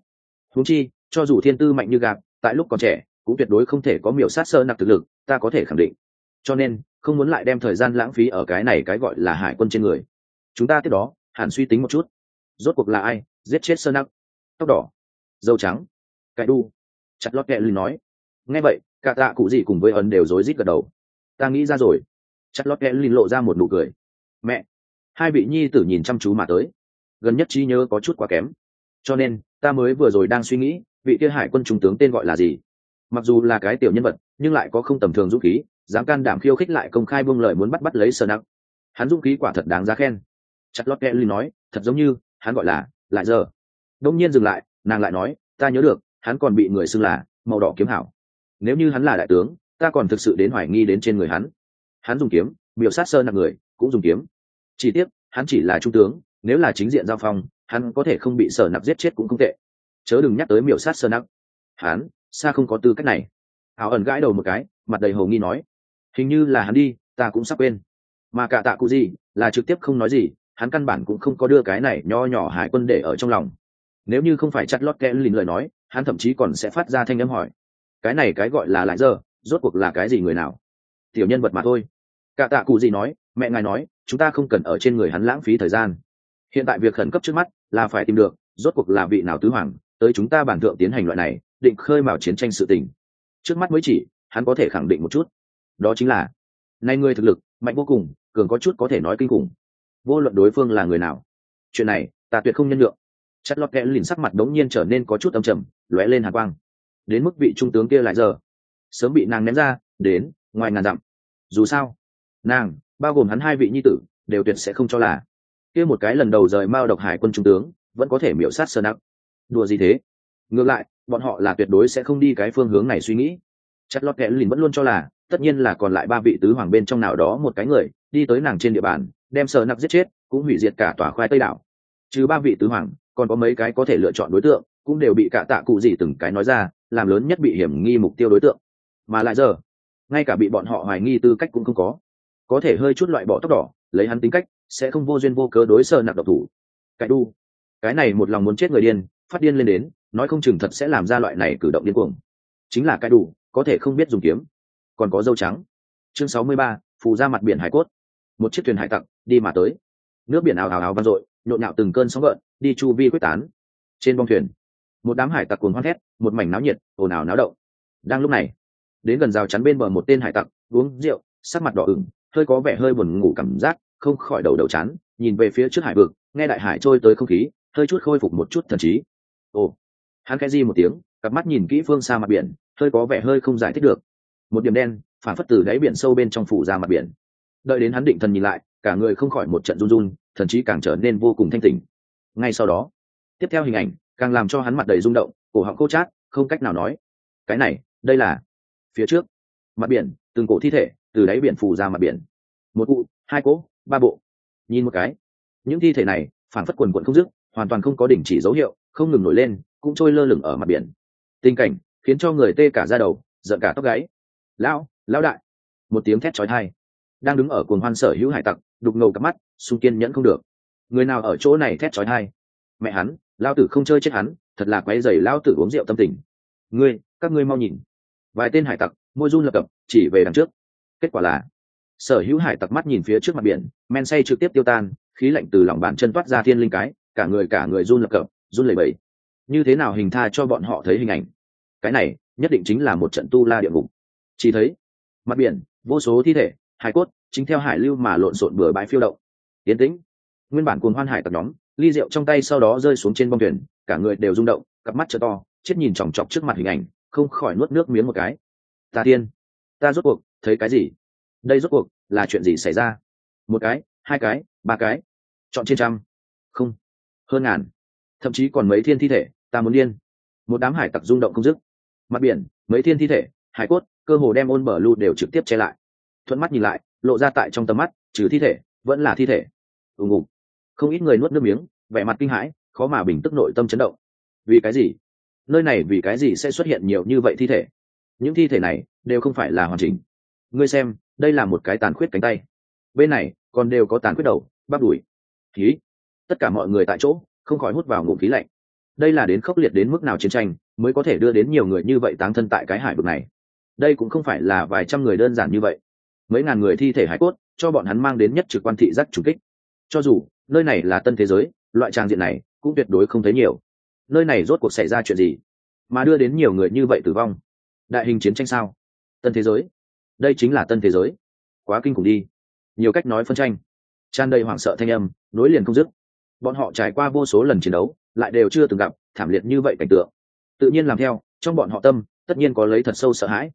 Huống chi cho dù thiên tư mạnh như gạp tại lúc còn trẻ cũng tuyệt đối không thể có miểu sát sơ nặc thực lực, ta có thể khẳng định. Cho nên không muốn lại đem thời gian lãng phí ở cái này cái gọi là hải quân trên người. Chúng ta tiếp đó hẳn suy tính một chút, rốt cuộc là ai giết chết sơ nặc? Tóc đỏ, dâu trắng, cái đu. Chặt lót kẹ lì nói. Nghe vậy cả tạ cụ gì cùng với ấn đều rối rít gật đầu. Ta nghĩ ra rồi. Chặt lót kẹ lì lộ ra một nụ cười. Mẹ. Hai vị nhi tử nhìn chăm chú mà tới. Gần nhất trí nhớ có chút quá kém, cho nên ta mới vừa rồi đang suy nghĩ vị kia hải quân trung tướng tên gọi là gì. Mặc dù là cái tiểu nhân vật nhưng lại có không tầm thường dũng khí, dám can đảm khiêu khích lại công khai buông lời muốn bắt lấy sơ nặc. Hắn dũng khí quả thật đáng giá khen. Chặt lót kẹ lì nói, thật giống như hắn gọi là lại giờ. Đông nhiên dừng lại, nàng lại nói, ta nhớ được hắn còn bị người xưng là màu đỏ kiếm hảo. Nếu như hắn là đại tướng, ta còn thực sự đến hoài nghi đến trên người hắn. Hắn dùng kiếm miểu sát sơ nặc người cũng dùng kiếm, chỉ tiếc hắn chỉ là trung tướng, nếu là chính diện giao phong hắn có thể không bị sở nặc giết chết cũng không tệ, chớ đừng nhắc tới miểu sát sơ nặc. Hắn xa không có tư cách này. Áo ẩn gãi đầu một cái, mặt đầy hồ nghi nói, hình như là hắn đi, ta cũng sắp quên. Mà cả tạ cụ gì là trực tiếp không nói gì, hắn căn bản cũng không có đưa cái này nho nhỏ hải quân để ở trong lòng. Nếu như không phải chặt lót kẽ lìn lời nói, hắn thậm chí còn sẽ phát ra thanh âm hỏi, cái này cái gọi là lại giờ rốt cuộc là cái gì người nào? Tiểu nhân vật mà thôi. Cả tạ cụ gì nói, mẹ ngài nói chúng ta không cần ở trên người hắn lãng phí thời gian. Hiện tại việc khẩn cấp trước mắt là phải tìm được rốt cuộc là vị nào tứ hoàng tới chúng ta bản thượng tiến hành loại này định khơi mào chiến tranh sự tình. Trước mắt mới chỉ hắn có thể khẳng định một chút, đó chính là nay người thực lực mạnh vô cùng, cường có chút có thể nói kinh khủng. Vô luận đối phương là người nào, chuyện này ta tuyệt không nhân lượng. Chất lót kẽ lìn sắc mặt đống nhiên trở nên có chút âm trầm, lóe lên hàn quang. Đến mức vị trung tướng kia lại giờ sớm bị nàng ném ra đến ngoài ngàn dặm. Dù sao nàng bao gồm hắn hai vị nhi tử đều tuyệt sẽ không cho là kia một cái lần đầu rời mao độc hải quân trung tướng vẫn có thể miểu sát sơ nặc. Đùa gì thế? Ngược lại bọn họ là tuyệt đối sẽ không đi cái phương hướng này suy nghĩ. Chất lót kẽ lìn vẫn luôn cho là tất nhiên là còn lại ba vị tứ hoàng bên trong nào đó một cái người đi tới nàng trên địa bàn đem sơ nặc giết chết, cũng hủy diệt cả tòa khoai tây đảo. Trừ ba vị tứ hoàng còn có mấy cái có thể lựa chọn đối tượng cũng đều bị cả tạ cụ gì từng cái nói ra làm lớn nhất bị hiểm nghi mục tiêu đối tượng. Mà lại giờ ngay cả bị bọn họ hoài nghi tư cách cũng không có thể hơi chút loại bỏ tóc đỏ lấy hắn tính cách sẽ không vô duyên vô cớ đối sơ nặc độc thủ. Cái đu cái này một lòng muốn chết người điên phát điên lên đến, nói không chừng thật sẽ làm ra loại này cử động điên cuồng. Chính là cái đủ có thể không biết dùng kiếm. Còn có dâu trắng. Chương 63, phù ra mặt biển hải cốt. Một chiếc thuyền hải tặc đi mà tới, nước biển ào ào ào vang dội, nhộn nhạo từng cơn sóng gợn đi chu vi quyết tán. Trên bong thuyền một đám hải tặc cuồng hoan thét, một mảnh náo nhiệt ồn ào náo động. Đang lúc này đến gần rào chắn bên bờ một tên hải tặc uống rượu, sắc mặt đỏ ửng, hơi có vẻ hơi buồn ngủ cảm giác, không khỏi đầu chán, nhìn về phía trước hải vực, nghe đại hải trôi tới không khí, hơi chút khôi phục một chút thần trí. Ồ, hắn khẽ di một tiếng, cặp mắt nhìn kỹ phương xa mặt biển, hơi có vẻ hơi không giải thích được. Một điểm đen phản phất từ đáy biển sâu bên trong phủ ra mặt biển. Đợi đến hắn định thần nhìn lại, cả người không khỏi một trận run run, thần trí càng trở nên vô cùng thanh tỉnh. Ngay sau đó, tiếp theo hình ảnh càng làm cho hắn mặt đầy rung động, cổ họng khô chát, không cách nào nói. Cái này, đây là phía trước mặt biển, từng cổ thi thể từ đáy biển phủ ra mặt biển. Một cụ, hai cỗ, ba bộ. Nhìn một cái, những thi thể này phản phất quần quần không dứt, hoàn toàn không có đỉnh chỉ dấu hiệu, không ngừng nổi lên, cũng trôi lơ lửng ở mặt biển. Tình cảnh khiến cho người tê cả da đầu, giận cả tóc gáy. Lão đại! Một tiếng thét chói tai. Đang đứng ở cuồng hoan sở hữu hải tặc đục ngầu cặp mắt, sung kiên nhẫn không được. Người nào ở chỗ này thét chói tai? Mẹ hắn, lao tử không chơi chết hắn, thật là quấy rầy lao tử uống rượu tâm tình. Các ngươi mau nhìn. Vài tên hải tặc môi run lập cập chỉ về đằng trước. Kết quả là sở hữu hải tặc mắt nhìn phía trước mặt biển, men say trực tiếp tiêu tan, khí lạnh từ lòng bàn chân toát ra thiên linh cái, cả người run lập cập, run lẩy bẩy. Như thế nào hình tha cho bọn họ thấy hình ảnh? Cái này nhất định chính là một trận tu la địa ngục. Chỉ thấy mặt biển vô số thi thể hải cốt chính theo hải lưu mà lộn xộn bừa bãi phiêu động. Tiến tĩnh. Nguyên bản cuồng hoan hải tặc nhóm ly rượu trong tay sau đó rơi xuống trên bông thuyền, cả người đều rung động, cặp mắt trợ to chết nhìn chòng chọc trước mặt hình ảnh, không khỏi nuốt nước miếng một cái. Ta rốt cuộc thấy cái gì? Đây rốt cuộc là chuyện gì xảy ra? Một cái, hai cái, ba cái, chọn trên trăm, không, hơn ngàn, thậm chí còn mấy thiên thi thể, ta muốn điên. Một đám hải tặc rung động không dứt. Mặt biển mấy thiên thi thể hải cốt cơ hồ đem ôn bờ lưu đều trực tiếp che lại. Thuận mắt nhìn lại, lộ ra tại trong tầm mắt trừ thi thể vẫn là thi thể. Ùng. Không ít người nuốt nước miếng, vẻ mặt kinh hãi, khó mà bình tức nội tâm chấn động. Vì cái gì? Nơi này vì cái gì sẽ xuất hiện nhiều như vậy thi thể? Những thi thể này đều không phải là hoàn chỉnh. Ngươi xem, đây là một cái tàn khuyết cánh tay, bên này còn đều có tàn khuyết đầu, bắp đùi. Khí. Tất cả mọi người tại chỗ không khỏi hút vào ngụm khí lạnh. đây là đến khốc liệt đến mức nào chiến tranh mới có thể đưa đến nhiều người như vậy táng thân tại cái hải vực này. Đây cũng không phải là vài trăm người đơn giản như vậy, mấy ngàn người thi thể hải cốt cho bọn hắn mang đến nhất trực quan thị giác trùng kích. Cho dù nơi này là tân thế giới, loại trang diện này cũng tuyệt đối không thấy nhiều. Nơi này rốt cuộc xảy ra chuyện gì mà đưa đến nhiều người như vậy tử vong? Đại hình chiến tranh sao? Tân thế giới? Đây chính là tân thế giới? Quá kinh khủng đi. Nhiều cách nói phân tranh, tràn đầy hoảng sợ thanh âm nối liền không dứt. Bọn họ trải qua vô số lần chiến đấu lại đều chưa từng gặp thảm liệt như vậy cảnh tượng, tự nhiên làm theo, trong bọn họ tâm tất nhiên có lấy thật sâu sợ hãi.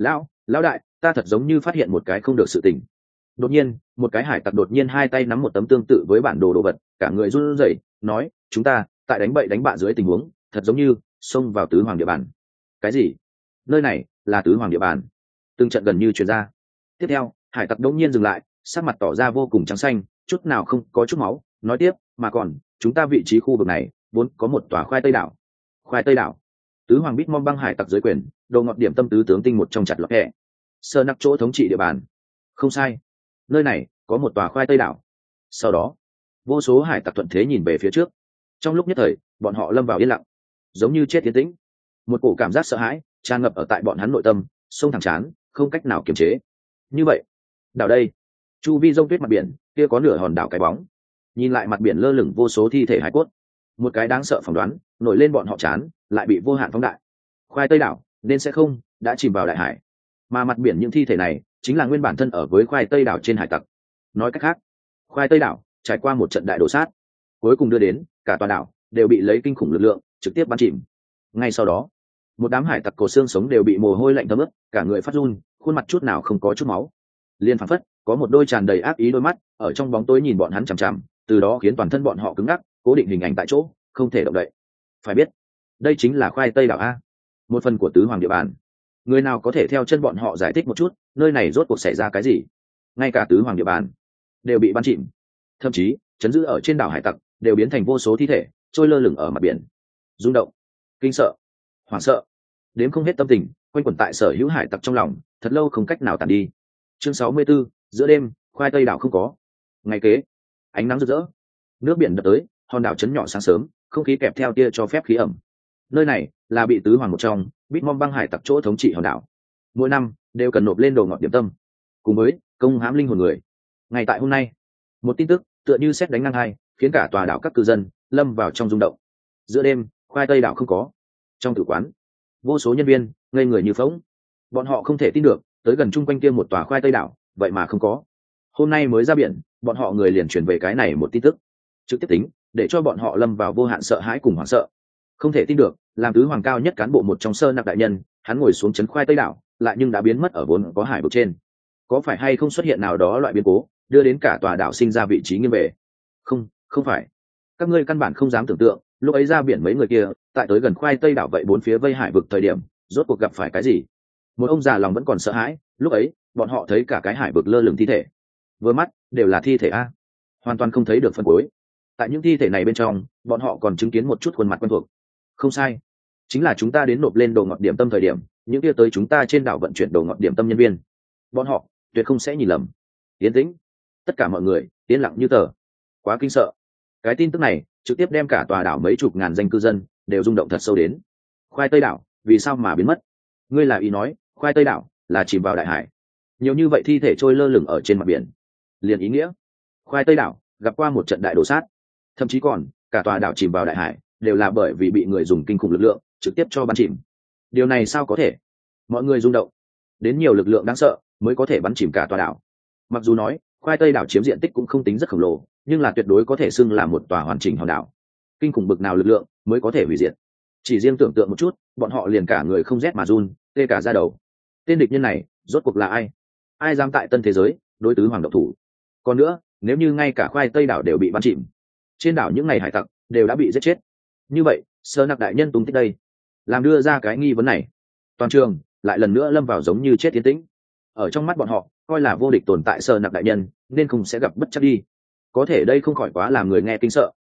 Lão đại, ta thật giống như phát hiện một cái không được sự tình. Đột nhiên một cái hải tặc đột nhiên hai tay nắm một tấm tương tự với bản đồ đồ vật, cả người run rẩy nói, chúng ta tại đánh bậy đánh bạ dưới tình huống thật giống như xông vào tứ hoàng địa bàn. Cái gì? Nơi này là tứ hoàng địa bàn? Từng trận gần như truyền ra. Tiếp theo hải tặc đột nhiên dừng lại, sắc mặt tỏ ra vô cùng trắng xanh, chút nào không có chút máu, nói tiếp, mà còn chúng ta vị trí khu vực này vốn có một tòa khoai tây đảo. Khoai tây đảo? Tứ hoàng bít mong băng hải tặc dưới quyền đầu ngọt điểm tâm tứ tướng tinh một trong chặt lọt hẹ sơ nặc chỗ thống trị địa bàn. Không sai, nơi này có một tòa khoai tây đảo. Sau đó vô số hải tặc thuận thế nhìn về phía trước, trong lúc nhất thời bọn họ lâm vào yên lặng, giống như chết tiến tĩnh. Một cổ cảm giác sợ hãi tràn ngập ở tại bọn hắn nội tâm, sông thẳng chán, không cách nào kiềm chế. Như vậy đảo đây, chu vi rông tuyết mặt biển kia có nửa hòn đảo cái bóng, nhìn lại mặt biển lơ lửng vô số thi thể hải cốt, một cái đáng sợ phỏng đoán nổi lên bọn họ chán, lại bị vô hạn phóng đại. Khoai tây đảo nên sẽ không đã chìm vào đại hải, mà mặt biển những thi thể này chính là nguyên bản thân ở với khoai tây đảo trên hải tặc. Nói cách khác, khoai tây đảo trải qua một trận đại đổ sát, cuối cùng đưa đến cả tòa đảo đều bị lấy kinh khủng lực lượng trực tiếp bắn chìm. Ngay sau đó một đám hải tặc cổ xương sống đều bị mồ hôi lạnh thấm ướt, cả người phát run, khuôn mặt chút nào không có chút máu. Liên phảng phất có một đôi tràn đầy ác ý đôi mắt ở trong bóng tối nhìn bọn hắn chằm chằm, từ đó khiến toàn thân bọn họ cứng ngắc, cố định hình ảnh tại chỗ, không thể động đậy. Phải biết, đây chính là khoai tây đảo a, một phần của tứ hoàng địa bàn. Người nào có thể theo chân bọn họ giải thích một chút, nơi này rốt cuộc xảy ra cái gì? Ngay cả tứ hoàng địa bàn đều bị bắn chìm, thậm chí chấn giữ ở trên đảo hải tặc đều biến thành vô số thi thể trôi lơ lửng ở mặt biển. Rung động, kinh sợ, hoảng sợ, đến không hết tâm tình quanh quẩn tại sở hữu hải tặc trong lòng, thật lâu không cách nào tàn đi. Chương 64, giữa đêm, khoai tây đảo không có. Ngày kế, ánh nắng rực rỡ, nước biển đập tới, hòn đảo chấn nhỏ sáng sớm, không khí kèm theo tia cho phép khí ẩm. Nơi này là bị tứ hoàng một trong Bitmom băng hải tặc chỗ thống trị hòn đảo, mỗi năm đều cần nộp lên đồ ngọt điểm tâm cùng với công hãm linh hồn người. Ngày tại hôm nay, một tin tức tựa như sét đánh ngang hai, khiến cả tòa đảo các cư dân lâm vào trong rung động. Giữa đêm, khoai tây đảo không có. Trong tử quán, vô số nhân viên ngây người như phỗng. Bọn họ không thể tin được, tới gần chung quanh kia một tòa khoai tây đảo vậy mà không có. Hôm nay mới ra biển, bọn họ người liền truyền về cái này một tin tức, trực tiếp tính để cho bọn họ lâm vào vô hạn sợ hãi cùng hoảng sợ. Không thể tin được, làm tứ hoàng cao nhất cán bộ một trong sơ nặc đại nhân, hắn ngồi xuống trấn khoai tây đảo lại nhưng đã biến mất ở vốn có hải vực trên. Có phải hay không xuất hiện nào đó loại biến cố đưa đến cả tòa đảo sinh ra vị trí nghiêng về? Không phải. Các ngươi căn bản không dám tưởng tượng, lúc ấy ra biển mấy người kia tại tới gần khoai tây đảo vậy bốn phía vây hải vực thời điểm rốt cuộc gặp phải cái gì? Một ông già lòng vẫn còn sợ hãi, lúc ấy bọn họ thấy cả cái hải vực lơ lửng thi thể, vừa mắt đều là thi thể a, hoàn toàn không thấy được phần cuối. Tại những thi thể này bên trong, bọn họ còn chứng kiến một chút khuôn mặt quen thuộc. Không sai, chính là chúng ta đến nộp lên đồ ngọt điểm tâm thời điểm, những kia tới chúng ta trên đảo vận chuyển đồ ngọt điểm tâm nhân viên. Bọn họ tuyệt không sẽ nhìn lầm. Yên tĩnh, tất cả mọi người yên lặng như tờ. Quá kinh sợ. Cái tin tức này trực tiếp đem cả tòa đảo mấy chục ngàn danh cư dân đều rung động thật sâu đến. Khoai tây đảo vì sao mà biến mất? Ngươi là ý nói khoai tây đảo là chìm vào đại hải? Nhiều như vậy thi thể trôi lơ lửng ở trên mặt biển, liền ý nghĩa khoai tây đảo gặp qua một trận đại đổ sát, thậm chí còn cả tòa đảo chìm vào đại hải đều là bởi vì bị người dùng kinh khủng lực lượng trực tiếp cho bắn chìm. Điều này sao có thể? Mọi người rung động, đến nhiều lực lượng đáng sợ mới có thể bắn chìm cả tòa đảo. Mặc dù nói khoai tây đảo chiếm diện tích cũng không tính rất khổng lồ, nhưng là tuyệt đối có thể xưng là một tòa hoàn chỉnh hòn đảo. Kinh khủng bực nào lực lượng mới có thể hủy diệt? Chỉ riêng tưởng tượng một chút, bọn họ liền cả người không rét mà run, tê cả da đầu. Tên địch nhân này rốt cuộc là ai? Ai dám tại tân thế giới đối tứ hoàng độc thủ? Còn nữa, nếu như ngay cả khoai tây đảo đều bị bắn chìm, trên đảo những ngày hải tặc đều đã bị giết chết, như vậy sơ nặc đại nhân tung tích đây? Làm đưa ra cái nghi vấn này, toàn trường lại lần nữa lâm vào giống như chết tiến tĩnh. Ở trong mắt bọn họ, coi là vô địch tồn tại sơ nặc đại nhân nên không sẽ gặp bất chấp đi. Có thể đây không khỏi quá làm người nghe kinh sợ.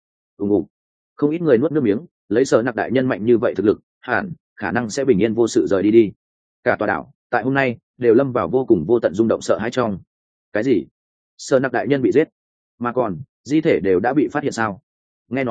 Không ít người nuốt nước miếng, lấy sơ nặc đại nhân mạnh như vậy thực lực, hẳn khả năng sẽ bình yên vô sự rời đi. Cả tòa đảo tại hôm nay đều lâm vào vô cùng vô tận rung động sợ hãi trong. Cái gì? Sơ nặc đại nhân bị giết, mà còn di thể đều đã bị phát hiện sao? Nghe nói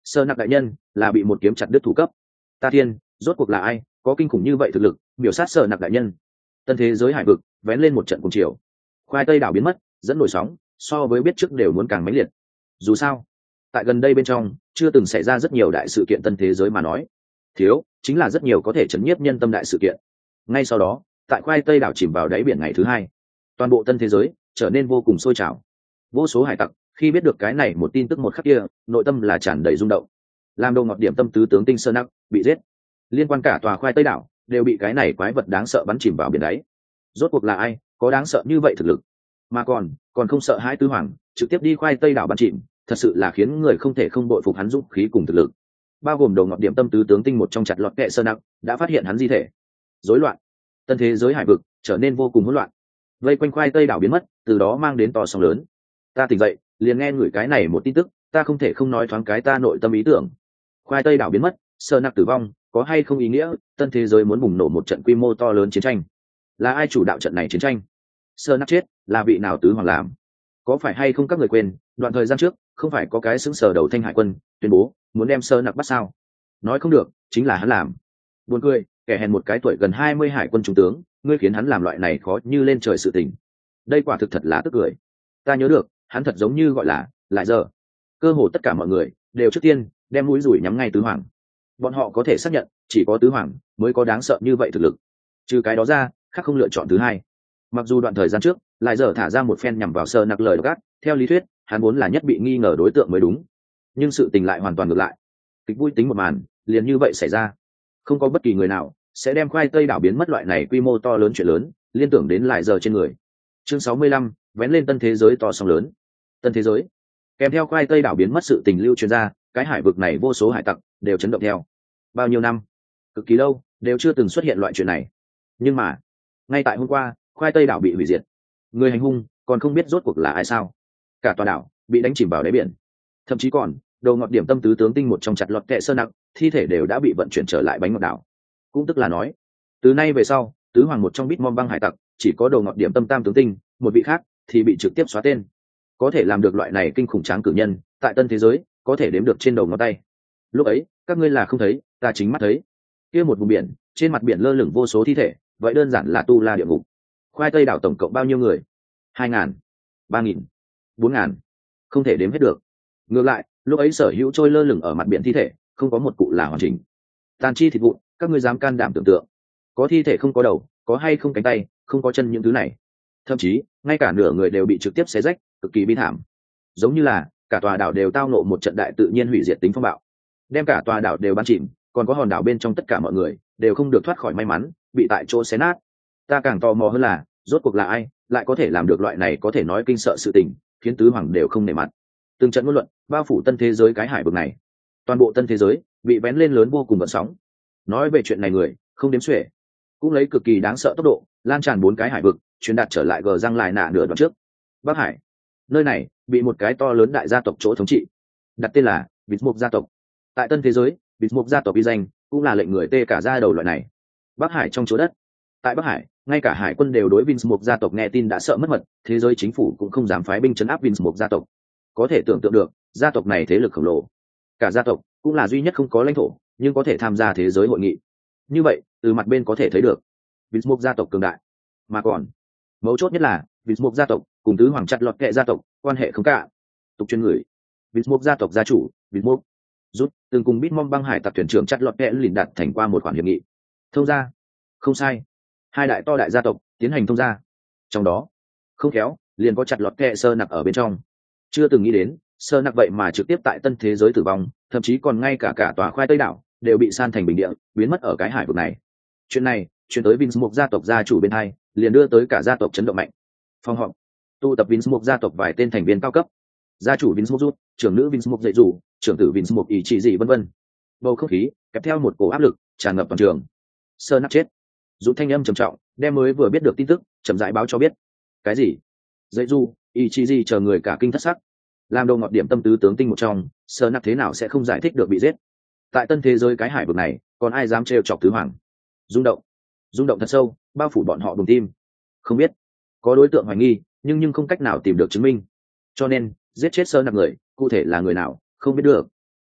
Sơ nặc đại nhân là bị một kiếm chặt đứt thủ cấp. Ta thiên, rốt cuộc là ai có kinh khủng như vậy thực lực miểu sát Sơ nặc đại nhân? Tân thế giới hải vực vén lên một trận cùng chiều. Khoai tây đảo biến mất dẫn nổi sóng so với biết trước đều muốn càng mãnh liệt. Dù sao tại gần đây bên trong chưa từng xảy ra rất nhiều đại sự kiện tân thế giới mà nói, thiếu chính là rất nhiều có thể chấn nhiếp nhân tâm đại sự kiện. Ngay sau đó tại khoai tây đảo chìm vào đáy biển ngày thứ hai, toàn bộ tân thế giới trở nên vô cùng sôi trào. Vô số hải tặc khi biết được cái này một tin tức một khắc kia nội tâm là tràn đầy rung động. Làm đầu ngọt điểm tâm tứ tướng tinh Sơ nặc bị giết, liên quan cả tòa khoai tây đảo đều bị cái này quái vật đáng sợ bắn chìm vào biển đáy. Rốt cuộc là ai có đáng sợ như vậy thực lực, mà còn không sợ hãi tứ hoàng trực tiếp đi khoai tây đảo bắn chìm, thật sự là khiến người không thể không bội phục hắn dũng khí cùng thực lực. Bao gồm đầu ngọt điểm tâm tứ tướng tinh một trong chặt lọt kệ Sơ nặc đã phát hiện hắn di thể. Rối loạn, tân thế giới hải vực trở nên vô cùng hỗn loạn. Vây quanh khoai tây đảo biến mất, từ đó mang đến to sóng lớn. Ta tỉnh dậy liền nghe ngửi cái này một tin tức, ta không thể không nói thoáng cái ta nội tâm ý tưởng. Khoai tây đảo biến mất, Sơ nặc tử vong, có hay không ý nghĩa tân thế giới muốn bùng nổ một trận quy mô to lớn chiến tranh? Là ai chủ đạo trận này chiến tranh? Sơ nặc chết là vị nào tứ hoàng làm? Có phải hay không các người quên đoạn thời gian trước không phải có cái xứng sở đầu Thanh Hải quân tuyên bố muốn đem Sơ nặc bắt sao? Nói không được chính là hắn làm. Buồn cười, kẻ hèn một cái tuổi gần 20 hải quân trung tướng, ngươi khiến hắn làm loại này khó như lên trời sự tình. Đây quả thực thật là tức cười. Ta nhớ được hắn thật giống như gọi là lại giờ. Cơ hồ tất cả mọi người đều trước tiên đem mũi rủi nhắm ngay tứ hoàng. Bọn họ có thể xác nhận chỉ có tứ hoàng mới có đáng sợ như vậy thực lực, trừ cái đó ra khác không lựa chọn thứ hai. Mặc dù đoạn thời gian trước lại giờ thả ra một phen nhằm vào Sơ nặc lời gắt, theo lý thuyết hắn vốn là nhất bị nghi ngờ đối tượng mới đúng, nhưng sự tình lại hoàn toàn ngược lại. Kịch vui tính một màn liền như vậy xảy ra. Không có bất kỳ người nào sẽ đem khoai tây đảo biến mất loại này quy mô to lớn chuyện lớn liên tưởng đến lại giờ trên người. Chương 65, vén lên tân thế giới to sóng lớn. Tân thế giới kèm theo khoai tây đảo biến mất sự tình lưu truyền ra, cái hải vực này vô số hải tặc đều chấn động theo. Bao nhiêu năm, cực kỳ lâu đều chưa từng xuất hiện loại chuyện này. Nhưng mà ngay tại hôm qua khoai tây đảo bị hủy diệt, người hành hung còn không biết rốt cuộc là ai sao? Cả tòa đảo bị đánh chìm vào đáy biển, thậm chí còn đầu ngọt điểm tâm tứ tướng tinh một trong chặt lọt kệ Sơ nặc thi thể đều đã bị vận chuyển trở lại bánh ngọt đảo. Cũng tức là nói từ nay về sau tứ hoàng một trong bít mom băng hải tặc chỉ có đầu ngọt điểm tâm tam tướng tinh, một vị khác thì bị trực tiếp xóa tên. Có thể làm được loại này kinh khủng tráng cử nhân tại tân thế giới có thể đếm được trên đầu ngón tay. Lúc ấy các ngươi là không thấy, ta chính mắt thấy. Kia một vùng biển, trên mặt biển lơ lửng vô số thi thể, vậy đơn giản là tu la địa ngục. Khoai tây đảo tổng cộng bao nhiêu người? 2.000, 3.000, 4.000, không thể đếm hết được. Ngược lại lúc ấy sở hữu trôi lơ lửng ở mặt biển thi thể không có một cụ là hoàn chỉnh, tàn chi thịt vụn. Các ngươi dám can đảm tưởng tượng, có thi thể không có đầu, có hay không cánh tay, không có chân, những thứ này thậm chí ngay cả nửa người đều bị trực tiếp xé rách, cực kỳ bi thảm. Giống như là cả tòa đảo đều tao nộ một trận đại tự nhiên hủy diệt tính phong bạo, đem cả tòa đảo đều bắn chìm, còn có hòn đảo bên trong tất cả mọi người đều không được thoát khỏi may mắn bị tại chỗ xé nát. Ta càng tò mò hơn là rốt cuộc là ai lại có thể làm được loại này có thể nói kinh sợ sự tình, khiến tứ hoàng đều không nể mặt. Từng trận ngôn luận bao phủ tân thế giới cái hải vực này, toàn bộ tân thế giới bị vén lên lớn vô cùng gợn sóng. Nói về chuyện này người không đếm xuể, cũng lấy cực kỳ đáng sợ tốc độ lan tràn 4 cái hải vực, truyền đạt trở lại gờ răng lại nạ nửa đoạn trước. Bắc Hải, nơi này bị một cái to lớn đại gia tộc chỗ thống trị, đặt tên là Bịt Mục gia tộc. Tại tân thế giới, Bịt Mục gia tộc uy danh cũng là lệnh người tê cả da đầu loại này. Bắc Hải trong chỗ đất, tại Bắc Hải ngay cả hải quân đều đối Vince Mục gia tộc nghe tin đã sợ mất mật, thế giới chính phủ cũng không dám phái binh trấn áp Vince Mục gia tộc. Có thể tưởng tượng được gia tộc này thế lực khổng lồ, cả gia tộc cũng là duy nhất không có lãnh thổ nhưng có thể tham gia thế giới hội nghị. Như vậy từ mặt bên có thể thấy được Vince Mục gia tộc cường đại. Mà còn mấu chốt nhất là Vince Mục gia tộc cùng tứ hoàng chặt lọt kệ gia tộc quan hệ không cạn. Tục truyền người, Vince Mục gia tộc gia chủ Vince Mục rút từng cùng Bitmom băng hải tặc thuyền trưởng chặt lọt kệ lìn đạt thành qua một khoản hiệp nghị thông gia. Không sai, hai đại to đại gia tộc tiến hành thông gia, trong đó không khéo liền có chặt lọt kệ Sơ nặc ở bên trong. Chưa từng nghĩ đến Sơ nặc vậy mà trực tiếp tại tân thế giới tử vong, thậm chí còn ngay cả tòa khoai tây đảo đều bị san thành bình địa, biến mất ở cái hải vực này. Chuyện này chuyển tới Vince Mục gia tộc gia chủ bên hai, liền đưa tới cả gia tộc chấn động mạnh. Phòng họp tụ tập Vince Mục gia tộc vài tên thành viên cao cấp, gia chủ Vince Mục rút, trưởng nữ Vince Mục dạy dù, trưởng tử Vince Mục ý chỉ gì vân vân. Bầu không khí kèm theo một cổ áp lực tràn ngập toàn trường. Sơ nặc chết. Dụ thanh âm trầm trọng đem mới vừa biết được tin tức chậm rãi báo cho biết. Cái gì? Dạy dù ý chỉ gì chờ người cả kinh thất sắc. Làm đầu ngọt điểm tâm tứ tướng tinh một trong, Sơ nặc thế nào sẽ không giải thích được bị giết? Tại tân thế giới cái hải vực này còn ai dám trêu chọc tứ hoàng? Rung động thật sâu bao phủ bọn họ bùng tim. Không biết, có đối tượng hoài nghi nhưng không cách nào tìm được chứng minh, cho nên giết chết Sơ nặc người cụ thể là người nào không biết được.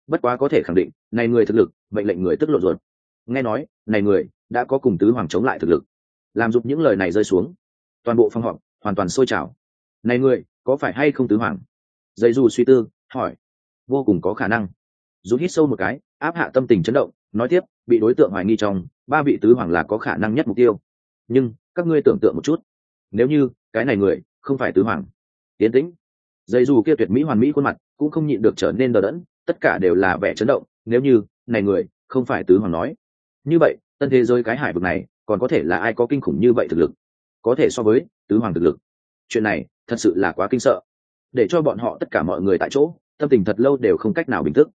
bất quá có thể khẳng định này người thực lực mệnh lệnh người tức lộ ruột. Nghe nói này người đã có cùng tứ hoàng chống lại thực lực. Làm giúp những lời này rơi xuống, toàn bộ phòng họp hoàn toàn sôi trào. Này người có phải hay không tứ hoàng? Dây Du suy tư hỏi. Vô cùng có khả năng. Dù hít sâu một cái, áp hạ tâm tình chấn động, nói tiếp, bị đối tượng hoài nghi trong 3 vị tứ hoàng là có khả năng nhất mục tiêu. Nhưng các ngươi tưởng tượng một chút, nếu như cái này người không phải tứ hoàng. Tiến tĩnh. Dây Du kia tuyệt mỹ hoàn mỹ khuôn mặt cũng không nhịn được trở nên đờ đẫn, tất cả đều là vẻ chấn động. Nếu như này người không phải tứ hoàng nói, như vậy tân thế giới cái hải vực này còn có thể là ai có kinh khủng như vậy thực lực, có thể so với tứ hoàng thực lực. Chuyện này thật sự là quá kinh sợ, để cho bọn họ tất cả mọi người tại chỗ tâm tình thật lâu đều không cách nào bình tức.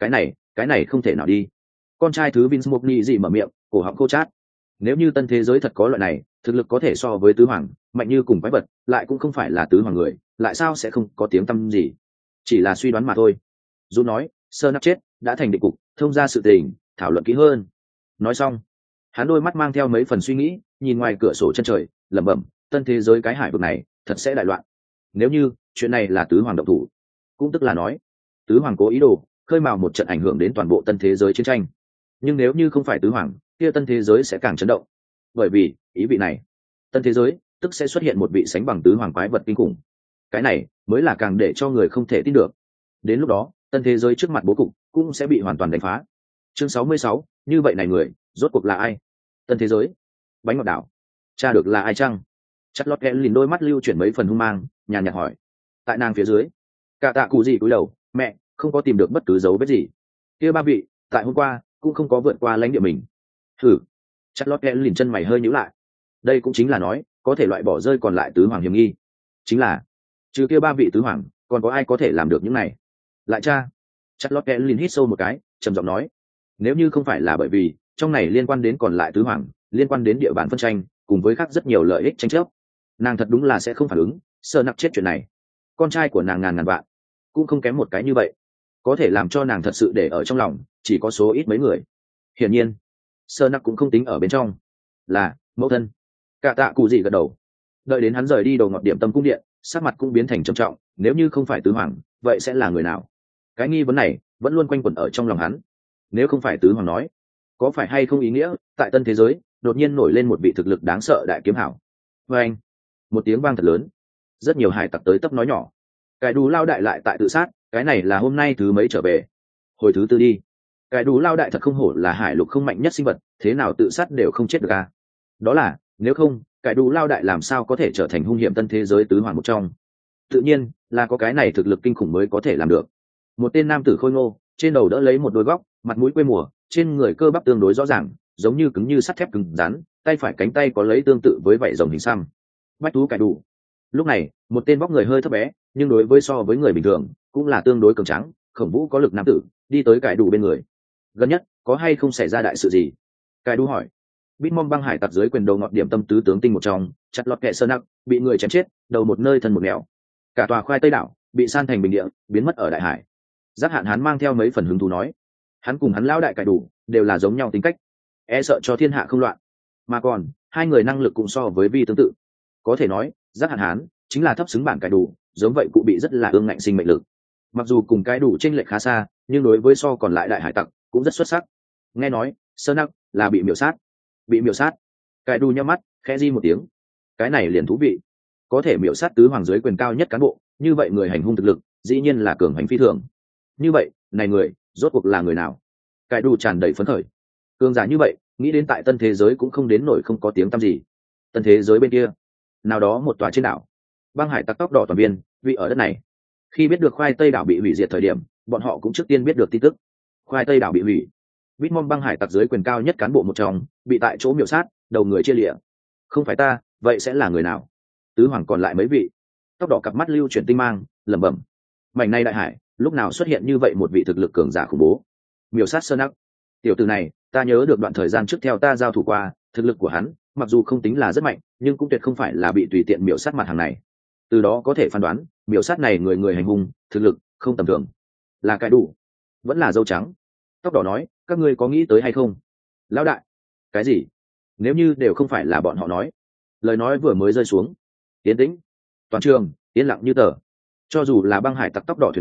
Cái này không thể nào đi. Con trai thứ Vince Mokni gì mở miệng, cổ họng khô chát. Nếu như tân thế giới thật có loại này thực lực có thể so với tứ hoàng, mạnh như cùng quái vật, lại cũng không phải là tứ hoàng người, lại sao sẽ không có tiếng tăm gì? Chỉ là suy đoán mà thôi. Dù nói sơ nắp chết đã thành định cục, thông ra sự tình, thảo luận kỹ hơn. Nói xong, hắn đôi mắt mang theo mấy phần suy nghĩ, nhìn ngoài cửa sổ chân trời, lẩm bẩm, tân thế giới cái hải vực này thật sẽ đại loạn. Nếu như chuyện này là tứ hoàng động thủ, cũng tức là nói tứ hoàng cố ý đồ khơi mào một trận ảnh hưởng đến toàn bộ tân thế giới chiến tranh. Nhưng nếu như không phải tứ hoàng, kia tân thế giới sẽ càng chấn động, bởi vì ý vị này tân thế giới tức sẽ xuất hiện một vị sánh bằng tứ hoàng quái vật kinh khủng. Cái này mới là càng để cho người không thể tin được. Đến lúc đó tân thế giới trước mặt bố cục cũng sẽ bị hoàn toàn đánh phá. Chương 66, như vậy này người rốt cuộc là ai? Tân thế giới, bánh ngọt đảo, cha được là ai chăng? Chặt lót kẽ lìn đôi mắt lưu chuyển mấy phần hung mang, nhàn nhạt hỏi. Tại nàng phía dưới, cả tạ cụ gì cúi đầu, mẹ không có tìm được bất cứ dấu vết gì. Kia 3 vị tại hôm qua cũng không có vượt qua lãnh địa mình. Thử. Chặt lót kẽ lìn chân mày hơi nhíu lại. Đây cũng chính là nói có thể loại bỏ rơi còn lại tứ hoàng hiểm nghi. Chính là trừ kia 3 vị tứ hoàng, còn có ai có thể làm được những này? Lại cha. Chặt lót kẽ lìn hít sâu một cái, trầm giọng nói, nếu như không phải là bởi vì trong này liên quan đến còn lại tứ hoàng, liên quan đến địa bàn phân tranh cùng với khác rất nhiều lợi ích tranh chấp, nàng thật đúng là sẽ không phản ứng sơ nặc chết chuyện này. Con trai của nàng ngàn vạn cũng không kém một cái như vậy, có thể làm cho nàng thật sự để ở trong lòng chỉ có số ít mấy người. Hiển nhiên sơ nặc cũng không tính ở bên trong. Là mẫu thân. Cả tạ cụ gì gật đầu. Đợi đến hắn rời đi đầu ngọt điểm tâm cung điện, sắc mặt cũng biến thành trầm trọng. Nếu như không phải tứ hoàng, vậy sẽ là người nào? Cái nghi vấn này vẫn luôn quanh quẩn ở trong lòng hắn. Nếu không phải tứ hoàng nói, có phải hay không ý nghĩa tại tân thế giới đột nhiên nổi lên một vị thực lực đáng sợ đại kiếm hảo? Và anh, một tiếng vang thật lớn, rất nhiều hải tặc tới tấp nói nhỏ. Cái đù lao đại lại tại tự sát, cái này là hôm nay thứ mấy trở về? Hồi thứ 4 đi. Cái đù lao đại thật không hổ là hải lục không mạnh nhất sinh vật, thế nào tự sát đều không chết được à? Đó là nếu không cái đù lao đại làm sao có thể trở thành hung hiểm tân thế giới tứ hoàng một trong? Tự nhiên là có cái này thực lực kinh khủng mới có thể làm được. Một tên nam tử khôi ngô, trên đầu đỡ lấy một đôi góc, mặt mũi quê mùa, trên người cơ bắp tương đối rõ ràng, giống như cứng như sắt thép cứng rắn, tay phải cánh tay có lấy tương tự với vảy rồng hình xăm. Bách thú cải đủ. Lúc này một tên vóc người hơi thấp bé, nhưng đối với so với người bình thường cũng là tương đối cường tráng, khổng vũ có lực nam tử đi tới cải đủ bên người. Gần nhất có hay không xảy ra đại sự gì? Cải đủ hỏi. Bitmom băng hải tặc dưới quyền đầu ngọt điểm tâm tứ tướng tinh một trong, chặt lọt kẹ sơ nặc, bị người chém chết, đầu một nơi thân một nẻo. Cả tòa khoai tây đảo bị san thành bình địa, biến mất ở đại hải. Giác Hạn Hán mang theo mấy phần hứng thú nói, hắn cùng hắn lão đại cải đủ đều là giống nhau tính cách, e sợ cho thiên hạ không loạn, mà còn hai người năng lực cũng so với vi tương tự. Có thể nói Giác Hạn Hán chính là thấp xứng bản cải đủ, giống vậy cụ bị rất là ương ngạnh sinh mệnh lực. Mặc dù cùng cái đủ chênh lệch khá xa, nhưng đối với so còn lại đại hải tặc cũng rất xuất sắc. Nghe nói sơ nặc là bị miểu sát. Bị miểu sát? Cải đủ nhắm mắt khẽ di một tiếng. Cái này liền thú vị, có thể miểu sát tứ hoàng dưới quyền cao nhất cán bộ, như vậy người hành hung thực lực dĩ nhiên là cường hành phi thường. Như vậy này người rốt cuộc là người nào? Cải đủ tràn đầy phấn khởi. Cường giả như vậy nghĩ đến tại tân thế giới cũng không đến nổi không có tiếng tăm gì. Tân thế giới bên kia, nào đó một tòa trên đảo, băng hải tặc tóc đỏ toàn viên vị ở đất này. Khi biết được khoai tây đảo bị hủy diệt thời điểm, bọn họ cũng trước tiên biết được tin tức khoai tây đảo bị hủy. Bitmom băng hải tặc dưới quyền cao nhất cán bộ một trong bị tại chỗ miểu sát, đầu người chia lịa. Không phải ta, vậy sẽ là người nào? Tứ hoàng còn lại mấy vị? Tóc đỏ cặp mắt lưu chuyển tinh mang, lẩm bẩm. Mảnh này đại hải lúc nào xuất hiện như vậy một vị thực lực cường giả khủng bố? Miểu sát sơn nắc. Tiểu tử này ta nhớ được đoạn thời gian trước theo ta giao thủ qua, thực lực của hắn mặc dù không tính là rất mạnh, nhưng cũng tuyệt không phải là bị tùy tiện miểu sát mặt hàng này. Từ đó có thể phán đoán miểu sát này người người hành hung thực lực không tầm thường. Là cái đủ vẫn là dâu trắng? Tóc đỏ nói, các ngươi có nghĩ tới hay không? Lão đại. Cái gì? Nếu như đều không phải là bọn họ nói. Lời nói vừa mới rơi xuống, yên tĩnh, toàn trường yên lặng như tờ. Cho dù là băng hải tặc tóc đỏ thuyền viên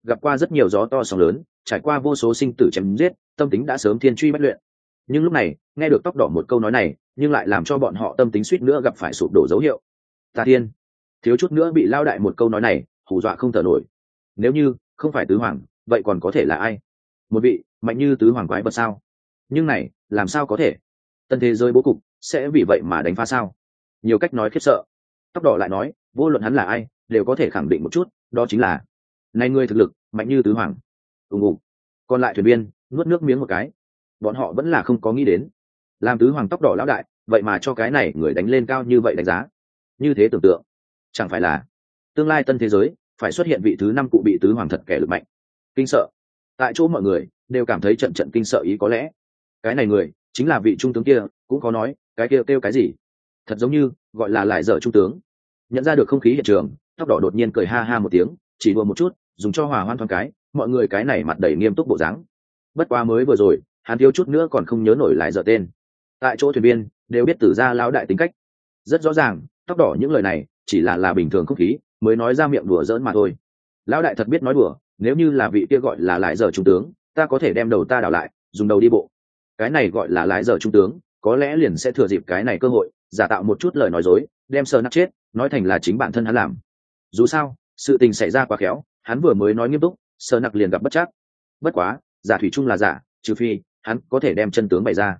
gặp qua rất nhiều gió to sóng lớn, trải qua vô số sinh tử chém giết, tâm tính đã sớm thiên truy bách luyện. Nhưng lúc này nghe được tóc đỏ một câu nói này, nhưng lại làm cho bọn họ tâm tính suýt nữa gặp phải sụp đổ dấu hiệu. Tà Thiên thiếu chút nữa bị lao đại một câu nói này hù dọa không thở nổi. Nếu như không phải tứ hoàng, vậy còn có thể là ai? Một vị mạnh như tứ hoàng quái vật sao? Nhưng này làm sao có thể? Tân thế giới bố cục sẽ vì vậy mà đánh phá sao? Nhiều cách nói khiếp sợ. Tóc đỏ lại nói, vô luận hắn là ai đều có thể khẳng định một chút, đó chính là này người thực lực mạnh như tứ hoàng. Còn lại thuyền viên nuốt nước miếng một cái, bọn họ vẫn là không có nghĩ đến làm tứ hoàng tóc đỏ lão đại vậy mà cho cái này người đánh lên cao như vậy đánh giá. Như thế tưởng tượng, chẳng phải là tương lai tân thế giới phải xuất hiện vị thứ 5 cụ bị tứ hoàng thật kẻ lực mạnh. Kinh sợ, tại chỗ mọi người đều cảm thấy trận trận kinh sợ. Ý có lẽ cái này người chính là vị trung tướng kia, cũng có nói cái kia kêu cái gì, thật giống như gọi là lại dở trung tướng. Nhận ra được không khí hiện trường, tóc đỏ đột nhiên cười ha ha một tiếng, chỉ đùa một chút, dùng cho hòa hoan thoáng cái, mọi người cái này mặt đầy nghiêm túc bộ dáng. Bất quá mới vừa rồi hắn thiếu chút nữa còn không nhớ nổi lại dở tên. Tại chỗ thuyền viên đều biết Tử gia lão đại tính cách, rất rõ ràng tóc đỏ những lời này chỉ là bình thường không khí mới nói ra miệng đùa giỡn mà thôi. Lão đại thật biết nói đùa, nếu như là vị kia gọi là lại dở trung tướng, ta có thể đem đầu ta đảo lại, dùng đầu đi bộ. Cái này gọi là lại dở trung tướng, có lẽ liền sẽ thừa dịp cái này cơ hội giả tạo một chút lời nói dối, đem sờ nắc chết nói thành là chính bản thân hắn làm. Dù sao sự tình xảy ra quá khéo, hắn vừa mới nói nghiêm túc, sờ nắc liền gặp bất chắc. Bất quá giả thủy chung là giả, trừ phi hắn có thể đem chân tướng bày ra.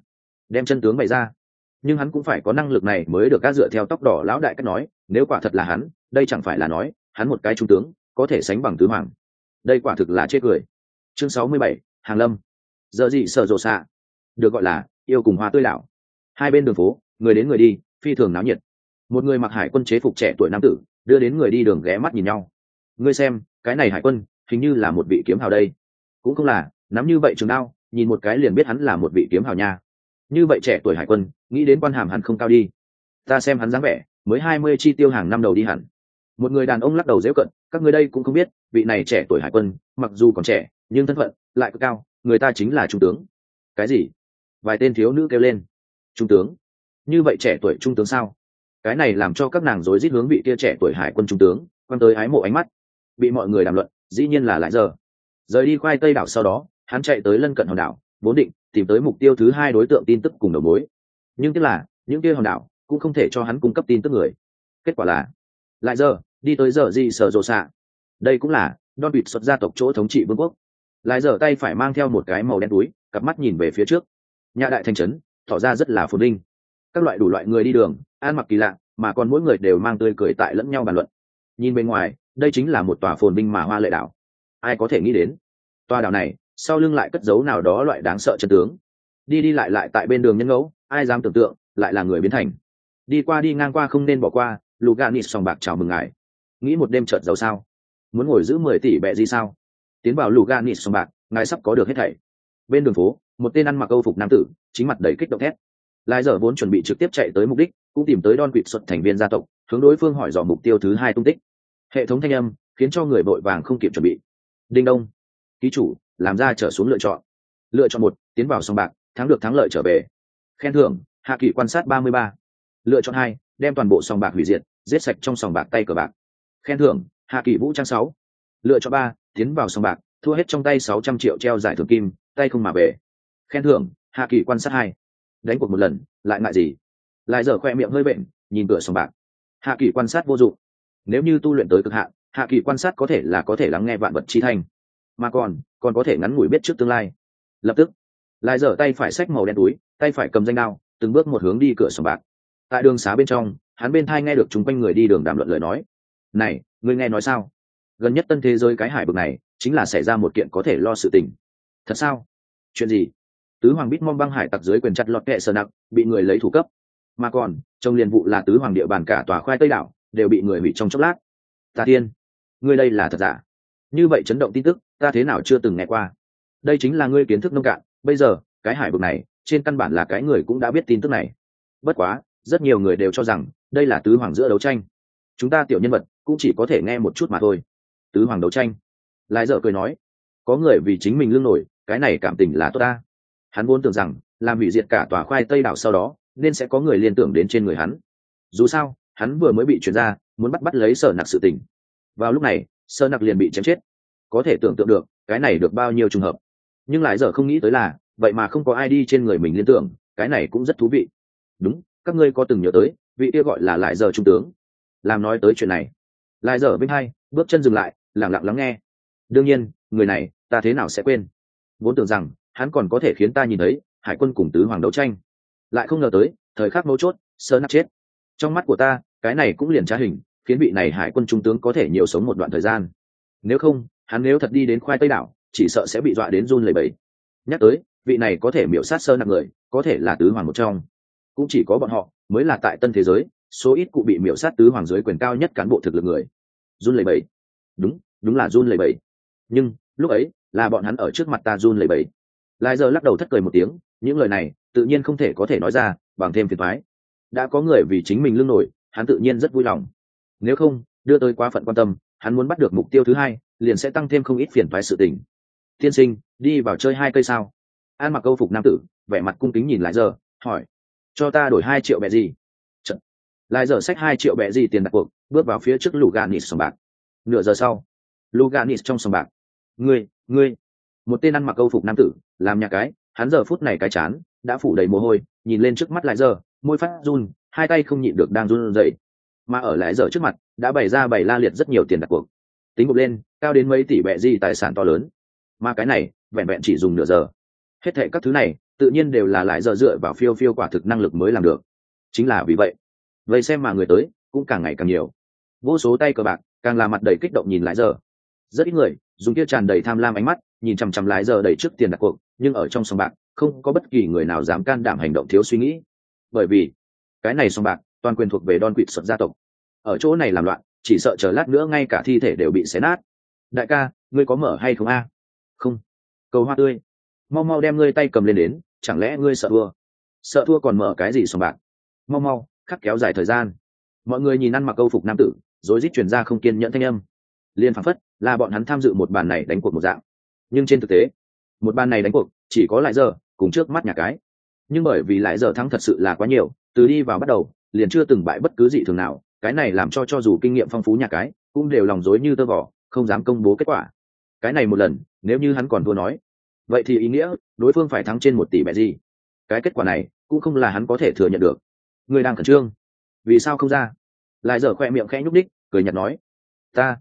Nhưng hắn cũng phải có năng lực này mới được. Các dựa theo tóc đỏ lão đại cách nói, nếu quả thật là hắn, đây chẳng phải là nói hắn một cái trung tướng có thể sánh bằng tứ hoàng. Đây quả thực là chết cười. Chương 67, Hàng Lâm. Giờ gì sở rộ xạ, được gọi là yêu cùng hoa tươi lão. Hai bên đường phố người đến người đi, phi thường náo nhiệt. Một người mặc hải quân chế phục trẻ tuổi nam tử đưa đến người đi đường ghé mắt nhìn nhau. Ngươi xem cái này hải quân hình như là một vị kiếm hào đây. Cũng không là, nắm như vậy trường đao nhìn một cái liền biết hắn là một vị kiếm hào nha. Như vậy trẻ tuổi hải quân, nghĩ đến quan hàm hắn không cao đi. Ta xem hắn dáng vẻ mới 20 chi tiêu hàng năm đầu đi hẳn. Một người đàn ông lắc đầu giễu cận, các ngươi đây cũng không biết vị này trẻ tuổi hải quân mặc dù còn trẻ nhưng thân phận lại cực cao, người ta chính là trung tướng. Cái gì? Vài tên thiếu nữ kêu lên. Trung tướng? Như vậy trẻ tuổi trung tướng sao? Cái này làm cho các nàng rối rít hướng vị kia trẻ tuổi hải quân trung tướng quan tới ái mộ ánh mắt. Bị mọi người đàm luận, dĩ nhiên là lại giờ. Rời đi khoai tây đảo sau đó, hắn chạy tới lân cận hòn đảo, vốn định tìm tới mục tiêu thứ 2 đối tượng tin tức cùng đầu mối. Nhưng tiếc là những kia hòn đảo cũng không thể cho hắn cung cấp tin tức người. Kết quả là lại giờ đi tới giờ gì sở rồ xạ. Đây cũng là Don Vịt xuất gia tộc chỗ thống trị vương quốc. Lại giờ tay phải mang theo một cái màu đen túi, cặp mắt nhìn về phía trước. Nhà đại thành trấn tỏ ra rất là phồn vinh, các loại đủ loại người đi đường ăn mặc kỳ lạ, mà còn mỗi người đều mang tươi cười tại lẫn nhau bàn luận. Nhìn bên ngoài, đây chính là một tòa phồn vinh mà hoa lệ đảo. Ai có thể nghĩ đến tòa đảo này sau lưng lại cất giấu nào đó loại đáng sợ chân tướng. Đi đi lại lại tại bên đường nhân ngẫu, ai dám tưởng tượng lại là người biến thành. Đi qua đi ngang qua không nên bỏ qua. Luganis sòng bạc chào mừng ngài. Nghĩ một đêm chợt giàu sao? Muốn ngồi giữ 10 tỷ bẹ gì sao? Tiến vào Luganis sòng bạc, ngài sắp có được hết thảy. Bên đường phố, một tên ăn mặc âu phục nam tử chính mặt đầy kích động thét. Lai giờ vốn chuẩn bị trực tiếp chạy tới mục đích, cũng tìm tới Don Quỵt xuất thành viên gia tộc, hướng đối phương hỏi dò mục tiêu thứ 2 tung tích. Hệ thống thanh âm khiến cho người vội vàng không kịp chuẩn bị. Đinh đông, ký chủ làm ra trở xuống lựa chọn. Lựa chọn 1, tiến vào sòng bạc, thắng được thắng lợi trở về. Khen thưởng, hạ kỳ quan sát 33. Lựa chọn 2, đem toàn bộ sòng bạc hủy diệt, giết sạch trong sòng bạc tay cờ bạc. Khen thưởng, hạ kỳ vũ trang 6. Lựa chọn 3, tiến vào sòng bạc, thua hết trong tay 600 triệu treo giải thưởng kim, tay không mà về. Khen thưởng, hạ kỳ quan sát 2. Đánh cuộc một lần, lại ngại gì? Lại giờ khoe miệng hơi bệnh, nhìn cửa sòng bạc. Hạ kỳ quan sát vô dụng. Nếu như tu luyện tới cực hạn, hạ kỳ quan sát có thể lắng nghe vạn vật chi thanh, mà còn có thể ngắn ngủi biết trước tương lai. Lập tức, lại giờ tay phải xách màu đen túi, tay phải cầm danh đao, từng bước một hướng đi cửa sòng bạc. Tại đường xá bên trong, hắn bên thai nghe được chúng quanh người đi đường đàm luận lời nói. Này, ngươi nghe nói sao? Gần nhất tân thế giới cái hải vực này chính là xảy ra một kiện có thể lo sự tình. Thật sao? Chuyện gì? Tứ hoàng Bitmom băng hải tặc dưới quyền chặt lọt kệ sờ nặng bị người lấy thủ cấp, mà còn trong liền vụ là tứ hoàng địa bàn cả tòa khoai tây đảo đều bị người hủy trong chốc lát. Tà Tiên, ngươi đây là thật giả? Như vậy chấn động tin tức ta thế nào chưa từng nghe qua. Đây chính là ngươi kiến thức nông cạn. Bây giờ cái hải vực này trên căn bản là cái người cũng đã biết tin tức này. Bất quá rất nhiều người đều cho rằng đây là tứ hoàng giữa đấu tranh, chúng ta tiểu nhân vật cũng chỉ có thể nghe một chút mà thôi. Tứ hoàng đấu tranh? Lại dở cười nói, có người vì chính mình lương nổi, cái này cảm tình là tốt ta. Hắn vốn tưởng rằng làm hủy diệt cả tòa khoai tây đảo sau đó nên sẽ có người liên tưởng đến trên người hắn. Dù sao hắn vừa mới bị chuyển ra muốn bắt lấy Sở Nặc sự tình. Vào lúc này Sở Nặc liền bị chém chết. có thể tưởng tượng được cái này được bao nhiêu trùng hợp. Nhưng lại giờ không nghĩ tới là vậy mà không có ai đi trên người mình liên tưởng, cái này cũng rất thú vị. Đúng, các ngươi có từng nhớ tới vị kia gọi là lại giờ trung tướng? Làm nói tới chuyện này, lại giờ bên hai bước chân dừng lại, lặng lặng lắng nghe. Đương nhiên, người này ta thế nào sẽ quên, vốn tưởng rằng hắn còn có thể khiến ta nhìn thấy hải quân cùng tứ hoàng đấu tranh, lại không ngờ tới thời khắc mấu chốt sơ nát chết. Trong mắt của ta cái này cũng liền trá hình, khiến vị này hải quân trung tướng có thể nhiều sống một đoạn thời gian. Nếu không, hắn nếu thật đi đến khoai tây đảo chỉ sợ sẽ bị dọa đến run lẩy bẩy. Nhắc tới vị này có thể miểu sát sơ nặng người, có thể là tứ hoàng một trong, cũng chỉ có bọn họ mới là tại tân thế giới số ít cụ bị miểu sát tứ hoàng dưới quyền cao nhất cán bộ thực lực người. Run lẩy bẩy, đúng, đúng là run lẩy bẩy. Nhưng lúc ấy là bọn hắn ở trước mặt ta run lẩy bẩy. Lại giờ lắc đầu thất cười một tiếng, những lời này tự nhiên không thể có thể nói ra, bằng thêm phiền toái. Đã có người vì chính mình lưng nổi, hắn tự nhiên rất vui lòng. Nếu không, đưa tới quá phận quan tâm, hắn muốn bắt được mục tiêu thứ hai, liền sẽ tăng thêm không ít phiền toái sự tình. Tiên sinh, đi vào chơi 2 cây sao? An mặc câu phục nam tử, vẻ mặt cung kính nhìn lại giờ, hỏi. Cho ta đổi 2 triệu bẹ gì? Chật. Lại giờ xách 2 triệu bẹ gì tiền đặt cuộc, bước vào phía trước Luganis sòng bạc. Nửa giờ sau, Luganis trong sòng bạc. Ngươi. Một tên ăn mặc câu phục nam tử, làm nhà cái, hắn giờ phút này cái chán đã phủ đầy mồ hôi, nhìn lên trước mắt lại giờ, môi phát run, hai tay không nhịn được đang run rẩy. Mà ở lại giờ trước mặt đã bày ra bày la liệt rất nhiều tiền đặt cuộc, tính gộp lên cao đến mấy tỷ bẹ gì tài sản to lớn. Mà cái này vẹn vẹn chỉ dùng nửa giờ, hết thệ các thứ này tự nhiên đều là lại giờ dựa vào phiêu phiêu quả thực năng lực mới làm được. Chính là vì vậy vậy xem mà người tới cũng càng ngày càng nhiều, vô số tay cờ bạc càng là mặt đầy kích động nhìn lại giờ. Rất ít người dùng kia tràn đầy tham lam ánh mắt nhìn chằm chằm lại giờ đầy trước tiền đặt cuộc, nhưng ở trong sòng bạc không có bất kỳ người nào dám can đảm hành động thiếu suy nghĩ, bởi vì cái này sòng bạc toàn quyền thuộc về Don Quỵt Xuất gia tộc. Ở chỗ này làm loạn chỉ sợ chờ lát nữa ngay cả thi thể đều bị xé nát. Đại ca, ngươi có mở hay không a? Không. Cầu hoa tươi, mau mau đem ngươi tay cầm lên đến, chẳng lẽ ngươi sợ thua? Sợ thua còn mở cái gì sòng bạc? Mau mau khắc kéo dài thời gian. Mọi người nhìn ăn mặc câu phục nam tử rối rít truyền ra không kiên nhẫn thanh âm, liên phảng phất là bọn hắn tham dự một bàn này đánh cuộc một dạng. Nhưng trên thực tế một bàn này đánh cuộc chỉ có lại giờ cùng trước mắt nhà cái, nhưng bởi vì lại giờ thắng thật sự là quá nhiều, từ đi vào bắt đầu liền chưa từng bại bất cứ dị thường nào. Cái này làm cho dù kinh nghiệm phong phú nhà cái cũng đều lòng rối như tơ vò, không dám công bố kết quả. Cái này một lần nếu như hắn còn thua nói, vậy thì ý nghĩa đối phương phải thắng trên 1 tỷ bẹ gì. Cái kết quả này cũng không là hắn có thể thừa nhận được. Người đang khẩn trương, vì sao không ra? Lại giờ khoe miệng khẽ nhúc đích, cười nhạt nói. Ta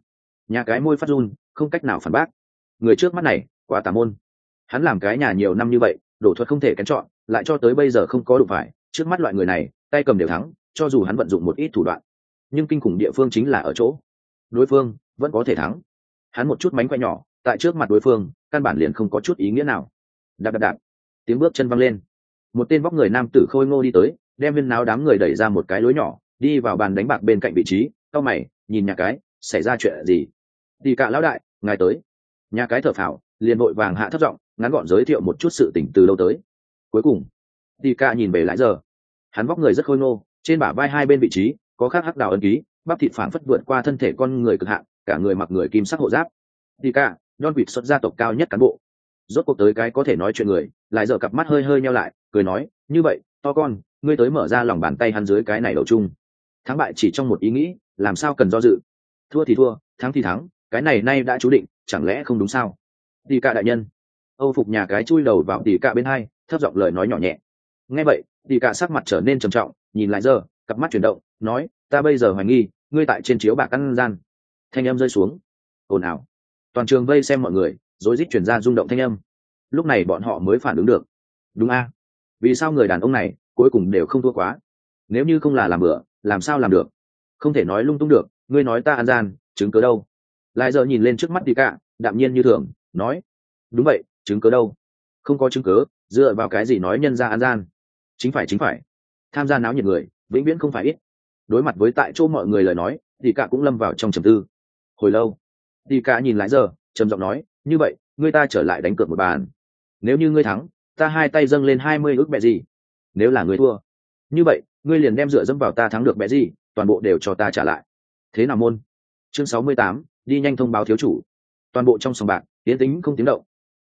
nhà cái môi phát run, không cách nào phản bác. Người trước mắt này quả tà môn, hắn làm cái nhà nhiều năm như vậy, đổ thuật không thể kén chọn, lại cho tới bây giờ không có đụng phải. Trước mắt loại người này tay cầm đều thắng, cho dù hắn vận dụng một ít thủ đoạn, nhưng kinh khủng địa phương chính là ở chỗ đối phương vẫn có thể thắng. Hắn một chút mánh khỏe nhỏ tại trước mặt đối phương căn bản liền không có chút ý nghĩa nào. Đạp, tiếng bước chân văng lên, một tên vóc người nam tử khôi ngô đi tới, đem viên náo đám người đẩy ra một cái lối nhỏ, đi vào bàn đánh bạc bên cạnh vị trí. Cau mày nhìn nhà cái, xảy ra chuyện gì? Tỷ cả lão đại, ngài tới. Nhà cái thở phào, liền vội vàng hạ thấp giọng ngắn gọn giới thiệu một chút sự tình từ lâu tới. Cuối cùng tỷ cả nhìn về lại giờ, hắn vóc người rất khôi ngô, trên bả vai hai bên vị trí có khắc hắc đào ấn ký, bắp thịt phảng phất vượt qua thân thể con người cực hạn, cả người mặc người kim sắc hộ giáp. Tỷ cả Don Quỵt Xuất gia tộc cao nhất cán bộ, rốt cuộc tới cái có thể nói chuyện người. Lại giờ cặp mắt hơi hơi nheo lại, cười nói, như vậy to con, ngươi tới mở ra lòng bàn tay hắn dưới cái này đầu chung. Thắng bại chỉ trong một ý nghĩ, làm sao cần do dự. Thua thì thua, thắng thì thắng, cái này nay đã chú định, chẳng lẽ không đúng sao? Tỷ cả đại nhân. Âu phục nhà cái chui đầu vào tỷ cả bên hai, thấp giọng lời nói nhỏ nhẹ. Nghe vậy tỷ cả sắc mặt trở nên trầm trọng, nhìn lại giờ, cặp mắt chuyển động, nói, ta bây giờ hoài nghi ngươi tại trên chiếu bạc ăn gian. Thanh âm rơi xuống, ồn ào, toàn trường vây xem mọi người rối rít chuyển ra rung động thanh âm. Lúc này bọn họ mới phản ứng được, đúng a, vì sao người đàn ông này cuối cùng đều không thua quá? Nếu như không là làm bữa, làm sao làm được? Không thể nói lung tung được, ngươi nói ta ăn gian, chứng cứ đâu? Lại giờ nhìn lên trước mắt tỷ cả, đạm nhiên như thường, nói, đúng vậy, chứng cứ đâu? Không có chứng cứ, dựa vào cái gì nói nhân ra ăn gian? Chính phải, tham gia náo nhiệt người vĩnh viễn không phải ít. Đối mặt với tại chỗ mọi người lời nói, tỷ cả cũng lâm vào trong trầm tư. Hồi lâu tỷ cả nhìn lại giờ, trầm giọng nói, như vậy ngươi ta trở lại đánh cược một bàn. Nếu như ngươi thắng, ta hai tay dâng lên 20 ức bẹ gì. Nếu là ngươi thua, như vậy ngươi liền đem dựa dẫm vào ta thắng được bẹ gì, toàn bộ đều cho ta trả lại. Thế nào môn? Chương 68, đi nhanh thông báo thiếu chủ. Toàn bộ trong sòng bạc tiến tĩnh không tiếng động.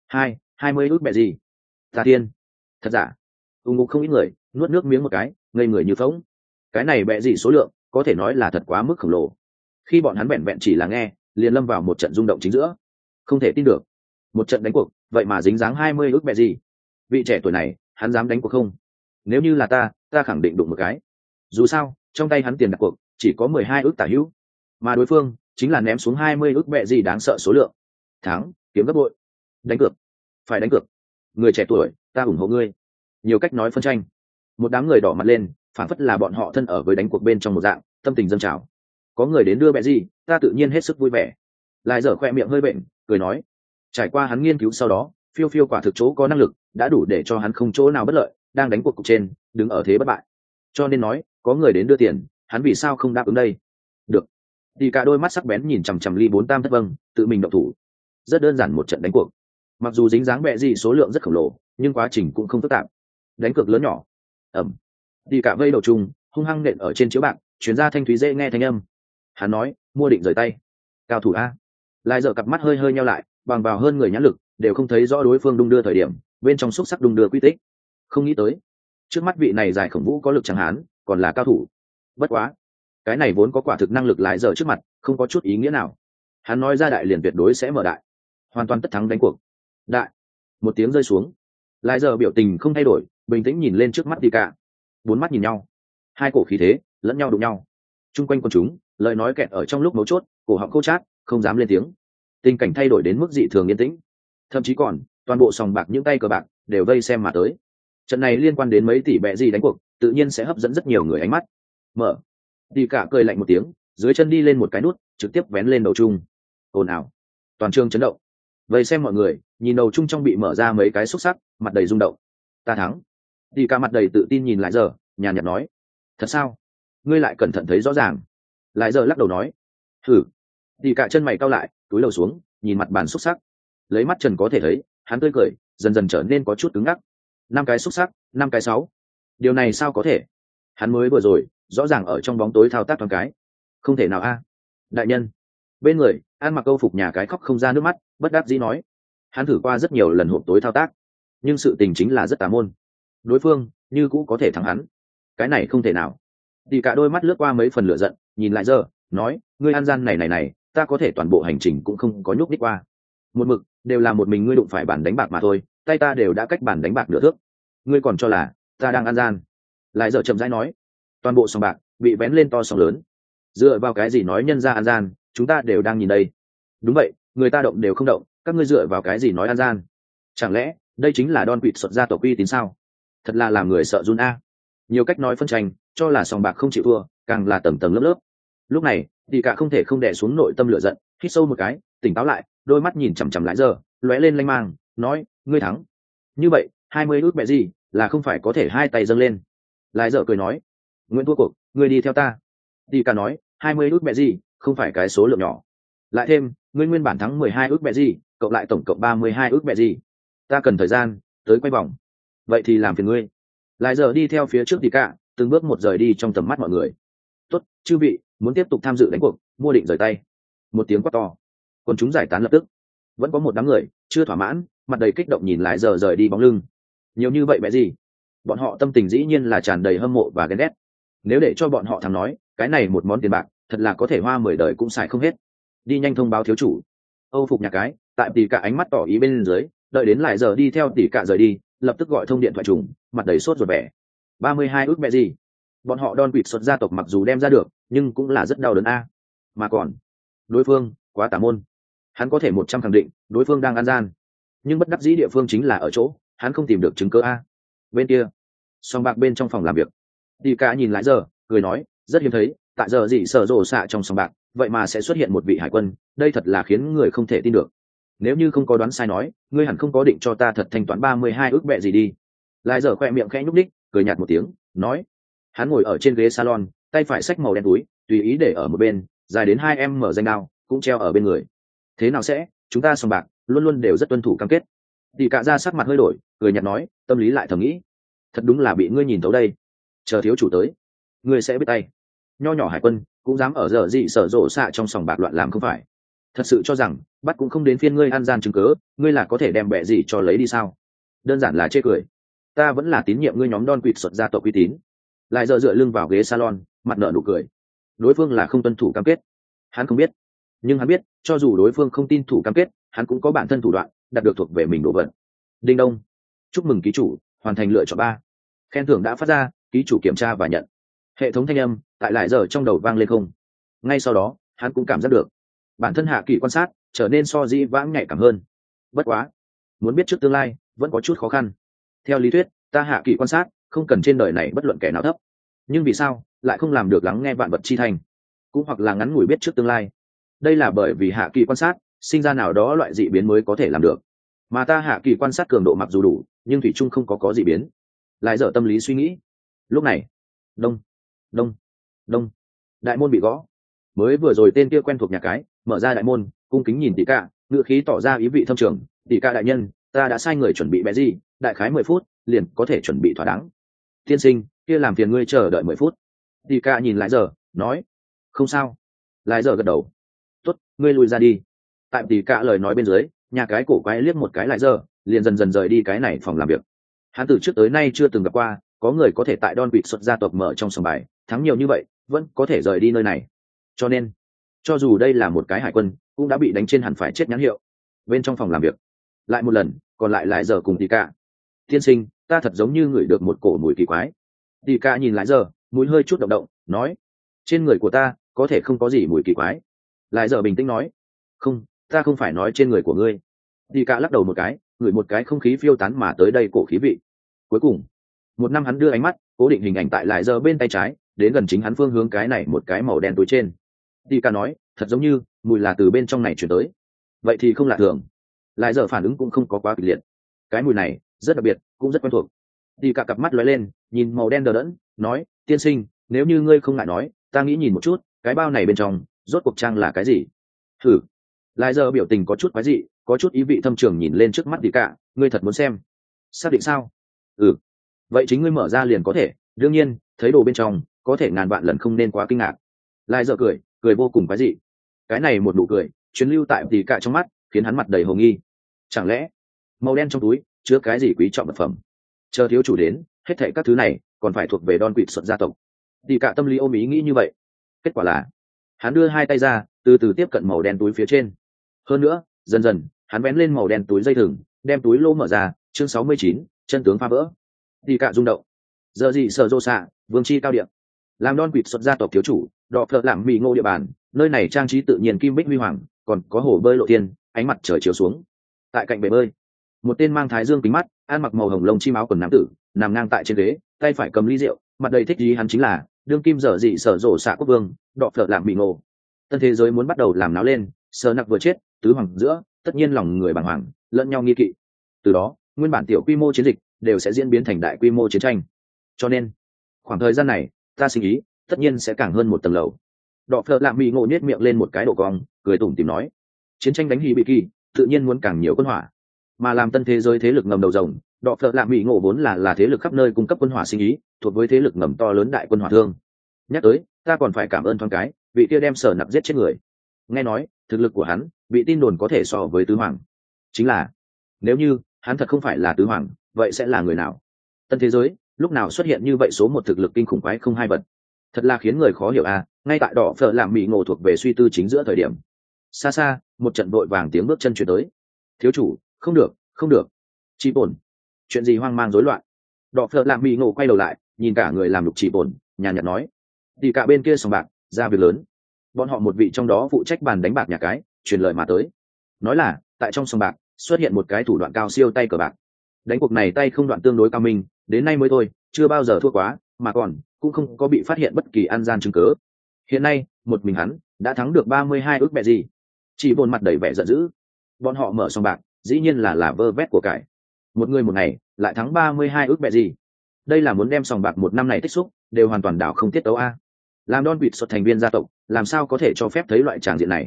20 ức bẹ gì? Ta tiên, thật giả? Ung ngục không ít người nuốt nước miếng một cái, ngây người như phỗng. Cái này bẹ gì số lượng có thể nói là thật quá mức khổng lồ. Khi bọn hắn vẹn vẹn chỉ là nghe, liền lâm vào một trận rung động chính giữa. Không thể tin được, một trận đánh cuộc vậy mà dính dáng 20 ức bẹ gì. Vị trẻ tuổi này hắn dám đánh cuộc không? Nếu như là ta khẳng định đụng một cái. Dù sao trong tay hắn tiền đặt cuộc chỉ có 12 ức tả hữu, mà đối phương chính là ném xuống 20 ức bẹ gì đáng sợ số lượng. Thắng kiếm gấp bội. Đánh cược, phải đánh cược. Người trẻ tuổi, ta ủng hộ ngươi. Nhiều cách nói phân tranh. Một đám người đỏ mặt lên, phản phất là bọn họ thân ở với đánh cuộc bên trong một dạng, tâm tình dâng trào. Có người đến đưa bẹ gì, ta tự nhiên hết sức vui vẻ. Lại dở khoe miệng hơi bệnh, cười nói, trải qua hắn nghiên cứu sau đó, phiêu phiêu quả thực chỗ có năng lực đã đủ để cho hắn không chỗ nào bất lợi, đang đánh cuộc cục trên đứng ở thế bất bại. Cho nên nói có người đến đưa tiền, hắn vì sao không đáp ứng đây? Được. Thì cả đôi mắt sắc bén nhìn chằm chằm ly 4 tam thất vâng, tự mình động thủ. Rất đơn giản một trận đánh cuộc, mặc dù dính dáng bẹ gì số lượng rất khổng lồ, nhưng quá trình cũng không phức tạp. Đánh cược lớn nhỏ. Ẩm. Thì cả vây đầu chung hung hăng nện ở trên chiếu bạc, chuyển ra thanh thúy dễ nghe thanh âm. Hắn nói, mua định rời tay. Cao thủ a. Lại dở cặp mắt hơi hơi nheo lại, bằng vào hơn người nhãn lực đều không thấy rõ đối phương đung đưa thời điểm, bên trong xúc sắc đung đưa quy tích. Không nghĩ tới trước mắt vị này giải khổng vũ có lực chẳng hán, còn là cao thủ. Bất quá cái này vốn có quả thực năng lực lại dở trước mặt không có chút ý nghĩa nào. Hắn nói ra đại liền tuyệt đối sẽ mở đại, hoàn toàn tất thắng đánh cuộc. Đại. Một tiếng rơi xuống, lại giờ biểu tình không thay đổi, bình tĩnh nhìn lên trước mắt đi cả. Bốn mắt nhìn nhau, hai cổ khí thế lẫn nhau đụng nhau. Trung quanh quần chúng lời nói kẹt ở trong lúc mấu chốt, cổ họng khô chát, không dám lên tiếng. Tình cảnh thay đổi đến mức dị thường yên tĩnh, thậm chí còn toàn bộ sòng bạc những tay cờ bạc đều vây xem mà tới. Trận này liên quan đến mấy tỷ bẹ gì đánh cuộc, tự nhiên sẽ hấp dẫn rất nhiều người ánh mắt. Mở. Đi cả cười lạnh một tiếng, dưới chân đi lên một cái nút, trực tiếp vén lên đầu chung. Ồn ào, toàn trường chấn động. Vây xem mọi người nhìn đầu chung trong bị mở ra mấy cái xúc sắc, mặt đầy rung động. Ta thắng. Đi cả mặt đầy tự tin nhìn lại giờ, nhàn nhạt nói, thật sao? Ngươi lại cẩn thận thấy rõ ràng. Lại giờ lắc đầu nói, thử. Đi cả chân mày cau lại, túi lầu xuống nhìn mặt bàn xúc sắc, lấy mắt trần có thể thấy hắn tươi cười dần dần trở nên có chút cứng ngắc. 5 cái xúc sắc, 5 cái 6. Điều này sao có thể? Hắn mới vừa rồi rõ ràng ở trong bóng tối thao tác thoáng cái. Không thể nào a. Đại nhân bên người An mặc câu phục nhà cái khóc không ra nước mắt, bất đắc dĩ nói, hắn thử qua rất nhiều lần hộp tối thao tác, nhưng sự tình chính là rất tà môn, đối phương như cũ có thể thắng hắn. Cái này không thể nào. Thì cả đôi mắt lướt qua mấy phần lửa giận, nhìn lại giờ nói, ngươi an gian này ta có thể toàn bộ hành trình cũng không có nhúc nhích qua. Một mực đều là một mình ngươi đụng phải bàn đánh bạc mà thôi, tay ta đều đã cách bàn đánh bạc nửa thước, ngươi còn cho là ta đang an gian? Lại giờ chậm rãi nói, toàn bộ sòng bạc bị vén lên to sóng lớn, dựa vào cái gì nói nhân ra an gian? Chúng ta đều đang nhìn đây. Đúng vậy, người ta động đều không động, các ngươi dựa vào cái gì nói an gian? Chẳng lẽ đây chính là Don Quỵt xuất ra tổ uy tín sao? Thật là làm người sợ run a. Nhiều cách nói phân tranh, cho là sòng bạc không chịu thua, càng là tầng tầng lớp lớp. Lúc này thì cả không thể không đè xuống nội tâm lửa giận, hít sâu một cái, tỉnh táo lại, đôi mắt nhìn chằm chằm lại giờ, lóe lên lanh mang, nói, ngươi thắng. Như vậy 20 ước bẹ gì là không phải có thể hai tay dâng lên? Lại giờ cười nói, Nguyễn thua cuộc, ngươi đi theo ta. Thì cả nói, 20 ước bẹ gì không phải cái số lượng nhỏ. Lại thêm ngươi nguyên bản thắng 12 ước bẹ gì, cộng lại tổng cộng 32 ước bẹ gì. Ta cần thời gian tới quay vòng. Vậy thì làm phiền ngươi. Lại giờ đi theo phía trước thì cả, từng bước một rời đi trong tầm mắt mọi người. Tốt, chư vị muốn tiếp tục tham dự đánh cuộc, mua định rời tay. Một tiếng quát to, còn chúng giải tán lập tức. Vẫn có một đám người chưa thỏa mãn, mặt đầy kích động nhìn lại giờ rời đi bóng lưng. Nhiều như vậy bẹ gì, bọn họ tâm tình dĩ nhiên là tràn đầy hâm mộ và ghen ghét. Nếu để cho bọn họ thắng nói, cái này một món tiền bạc thật là có thể hoa 10 đời cũng xài không hết. Đi nhanh thông báo thiếu chủ. Âu phục nhà cái tại tỷ cả ánh mắt tỏ ý bên dưới, đợi đến lại giờ đi theo tỷ cả rời đi, lập tức gọi thông điện thoại trùng, mặt đầy sốt ruột vẻ. 32 ước bẹ gì, bọn họ Don Quỵt xuất gia tộc mặc dù đem ra được, nhưng cũng là rất đau đớn a. Mà còn đối phương quá tà môn, hắn có thể 100 khẳng định đối phương đang ăn gian, nhưng bất đắc dĩ địa phương chính là ở chỗ hắn không tìm được chứng cứ a. Bên kia song bạc bên trong phòng làm việc, tỷ cả nhìn lại giờ cười nói, rất hiếm thấy tại giờ gì sở rộ xạ trong sòng bạc vậy mà sẽ xuất hiện một vị hải quân, đây thật là khiến người không thể tin được. Nếu như không có đoán sai nói, ngươi hẳn không có định cho ta thật thanh toán 32 ước bẹ gì đi. Lại giờ khoe miệng khẽ nhúc đích, cười nhạt một tiếng, nói. Hắn ngồi ở trên ghế salon, tay phải xách màu đen túi, tùy ý để ở một bên, dài đến 2 em mở danh đao cũng treo ở bên người. Thế nào sẽ, chúng ta sòng bạc luôn luôn đều rất tuân thủ cam kết. Tỷ cả ra sắc mặt hơi đổi, cười nhạt nói, tâm lý lại thầm nghĩ, thật đúng là bị ngươi nhìn thấu đây. Chờ thiếu chủ tới, ngươi sẽ biết tay. Nho nhỏ hải quân cũng dám ở giờ gì sở rộ xạ trong sòng bạc loạn làm không phải? Thật sự cho rằng bắt cũng không đến phiên ngươi ăn gian chứng cớ, ngươi là có thể đem bẹ gì cho lấy đi sao? Đơn giản là chê cười. Ta vẫn là tín nhiệm ngươi nhóm Don Quỵt xuất gia tộc uy tín. Lại dựa lưng vào ghế salon, mặt nở nụ cười. Đối phương là không tuân thủ cam kết, hắn không biết, nhưng hắn biết cho dù đối phương không tin thủ cam kết, hắn cũng có bản thân thủ đoạn đạt được thuộc về mình đồ vật. Đinh đông, chúc mừng ký chủ hoàn thành lựa chọn 3. Khen thưởng đã phát ra, ký chủ kiểm tra và nhận. Hệ thống thanh âm tại lại giờ trong đầu vang lên không. Ngay sau đó hắn cũng cảm giác được bản thân hạ kỳ quan sát trở nên so dĩ vãng nhạy cảm hơn. Bất quá, muốn biết trước tương lai vẫn có chút khó khăn. Theo lý thuyết, ta hạ kỳ quan sát không cần trên đời này bất luận kẻ nào thấp, nhưng vì sao lại không làm được lắng nghe vạn vật chi thành, cũng hoặc là ngắn ngủi biết trước tương lai? Đây là bởi vì hạ kỳ quan sát sinh ra nào đó loại dị biến mới có thể làm được, mà ta hạ kỳ quan sát cường độ mặc dù đủ, nhưng thủy chung không có dị biến. Lại dở tâm lý suy nghĩ. Lúc này, đông đông đông, đại môn bị gõ. Mới vừa rồi tên kia quen thuộc nhà cái mở ra đại môn, cung kính nhìn tỷ cả, ngựa khí tỏ ra ý vị thâm trường. Tỷ cả đại nhân, ta đã sai người chuẩn bị bé gì, đại khái 10 phút liền có thể chuẩn bị thỏa đáng. Tiên sinh, kia làm phiền ngươi chờ đợi 10 phút. Tỷ cả nhìn lại giờ nói, không sao. Lại giờ gật đầu, tốt, ngươi lùi ra đi. Tại tỷ cả lời nói bên dưới, nhà cái cổ quái liếc một cái lại giờ, liền dần dần rời đi cái này phòng làm việc. Hắn từ trước tới nay chưa từng gặp qua có người có thể tại Don Quỵt xuất gia tộc mở trong sòng bài thắng nhiều như vậy vẫn có thể rời đi nơi này, cho nên cho dù đây là một cái hải quân cũng đã bị đánh trên hẳn phải chết nhãn hiệu. Bên trong phòng làm việc lại một lần còn lại giờ cùng tỷ cả. Tiên sinh, ta thật giống như ngửi được một cổ mùi kỳ quái. Tỷ cả nhìn lại giờ, mũi hơi chút động động, nói, trên người của ta có thể không có gì mùi kỳ quái. Lại giờ bình tĩnh nói, không, ta không phải nói trên người của ngươi. Tỷ cả lắc đầu một cái, ngửi một cái không khí phiêu tán mà tới đây cổ khí vị. Cuối cùng một năm hắn đưa ánh mắt cố định hình ảnh tại lại giờ bên tay trái, đến gần chính hắn phương hướng cái này một cái màu đen túi trên. Tỷ cả nói, thật giống như mùi là từ bên trong này chuyển tới. Vậy thì không lạ thường. Lại giờ phản ứng cũng không có quá kịch liệt. Cái mùi này rất đặc biệt, cũng rất quen thuộc. Tỷ cả cặp mắt lóe lên, nhìn màu đen đờ đẫn, nói, tiên sinh, nếu như ngươi không ngại nói, ta nghĩ nhìn một chút cái bao này bên trong rốt cuộc trang là cái gì. Thử. Lại giờ biểu tình có chút quái dị, có chút ý vị thâm trường nhìn lên trước mắt tỷ cả, ngươi thật muốn xem? Xác định sao? Ừ. Vậy chính ngươi mở ra liền có thể, đương nhiên thấy đồ bên trong có thể ngàn vạn lần không nên quá kinh ngạc. Lại giờ cười vô cùng quái dị. Cái này một nụ cười chuyến lưu tại tỷ cả trong mắt, khiến hắn mặt đầy hồ nghi. Chẳng lẽ màu đen trong túi chứa cái gì quý trọng vật phẩm? Chờ thiếu chủ đến, hết thảy các thứ này còn phải thuộc về Don Quỵt xuất gia tộc. Tỷ cả tâm lý ôm ý nghĩ như vậy. Kết quả là hắn đưa hai tay ra, từ từ tiếp cận màu đen túi phía trên. Hơn nữa, dần dần hắn vén lên màu đen túi dây thừng, đem túi lô mở ra. Chương 69, chân tướng phá vỡ. Tỷ cả rung động. Giờ gì sở rô xạ, vương chi cao điệp, làm Don Quỵt xuất gia tộc thiếu chủ, đọ phợ làm mì ngô địa bàn, nơi này trang trí tự nhiên kim bích huy hoàng, còn có hồ bơi lộ thiên, ánh mặt trời chiếu xuống. Tại cạnh bể bơi, một tên mang thái dương kính mắt, ăn mặc màu hồng lông chim áo quần nam tử nằm ngang tại trên ghế, tay phải cầm ly rượu, mặt đầy thích ý. Hắn chính là đương kim dở dị sở rổ xạ quốc vương, đọ phợ làm mì ngô. Tân thế giới muốn bắt đầu làm náo lên, sờ nặc vừa chết, tứ hoàng giữa tất nhiên lòng người bàng hoàng, lẫn nhau nghi kỵ. Từ đó nguyên bản tiểu quy mô chiến dịch đều sẽ diễn biến thành đại quy mô chiến tranh. Cho nên khoảng thời gian này ta suy nghĩ tất nhiên sẽ càng hơn một tầng lầu. Đọ phợ lạm bị ngộ nhếch miệng lên một cái độ cong, cười tủm tỉm nói, chiến tranh đánh hì bị kỳ tự nhiên muốn càng nhiều quân hỏa, mà làm tân thế giới thế lực ngầm đầu rồng, đọ phợ lạm bị ngộ vốn là thế lực khắp nơi cung cấp quân hỏa sinh ý, thuộc với thế lực ngầm to lớn đại quân hỏa thương. Nhắc tới ta còn phải cảm ơn thoáng cái vị kia đem sở nặc giết chết người. Nghe nói thực lực của hắn bị tin đồn có thể so với tứ hoàng. Chính là nếu như hắn thật không phải là tứ hoàng, vậy sẽ là người nào? Tân thế giới lúc nào xuất hiện như vậy số một thực lực kinh khủng quái không hai vật, thật là khiến người khó hiểu à. Ngay tại đỏ phở làm bị ngộ thuộc về suy tư chính giữa thời điểm, xa xa một trận vội vàng tiếng bước chân chuyển tới. Thiếu chủ, không được, không được. Chị bổn, chuyện gì hoang mang rối loạn? Đỏ phở làm bị ngộ quay đầu lại, nhìn cả người làm lục chị bổn, nhàn nhạt nói, thì cả bên kia sòng bạc ra việc lớn. Bọn họ một vị trong đó phụ trách bàn đánh bạc nhà cái truyền lời mà tới, nói là tại trong sòng bạc xuất hiện một cái thủ đoạn cao siêu tay cờ bạc. Đánh cuộc này tay không đoạn tương đối cao minh, đến nay mới thôi chưa bao giờ thua quá, mà còn cũng không có bị phát hiện bất kỳ ăn gian chứng cớ. Hiện nay một mình hắn đã thắng được 32 ức bẹ gì. Chỉ bồn mặt đầy vẻ giận dữ. Bọn họ mở sòng bạc dĩ nhiên là vơ vét của cải, một người một ngày lại thắng 32 ức bẹ gì. Đây là muốn đem sòng bạc một năm này tích xúc đều hoàn toàn đảo không tiết tấu a. Làm Don Quỵt xuất thành viên gia tộc làm sao có thể cho phép thấy loại tràng diện này?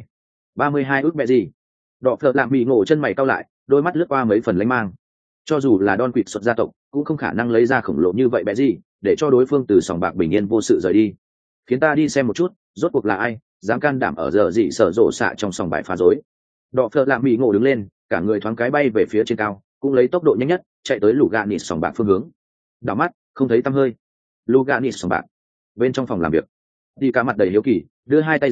32 ức bẹ gì? Đọ phợ làm bị ngộ chân mày cau lại, đôi mắt lướt qua mấy phần lanh mang. Cho dù là Don Quỵt xuất gia tộc cũng không khả năng lấy ra khổng lồ như vậy bẹ gì để cho đối phương từ sòng bạc bình yên vô sự rời đi. Khiến ta đi xem một chút rốt cuộc là ai dám can đảm ở giờ dị sở rộ xạ trong sòng bài phá rối. Đọ phợ lạm bị ngộ đứng lên, cả người thoáng cái bay về phía trên cao, cũng lấy tốc độ nhanh nhất chạy tới lù gà nịt sòng bạc phương hướng. Đảo mắt không thấy tăm hơi. Lù gà nịt sòng bạc bên trong phòng làm việc, đi cả mặt đầy hiếu kỳ đưa hai tay ra,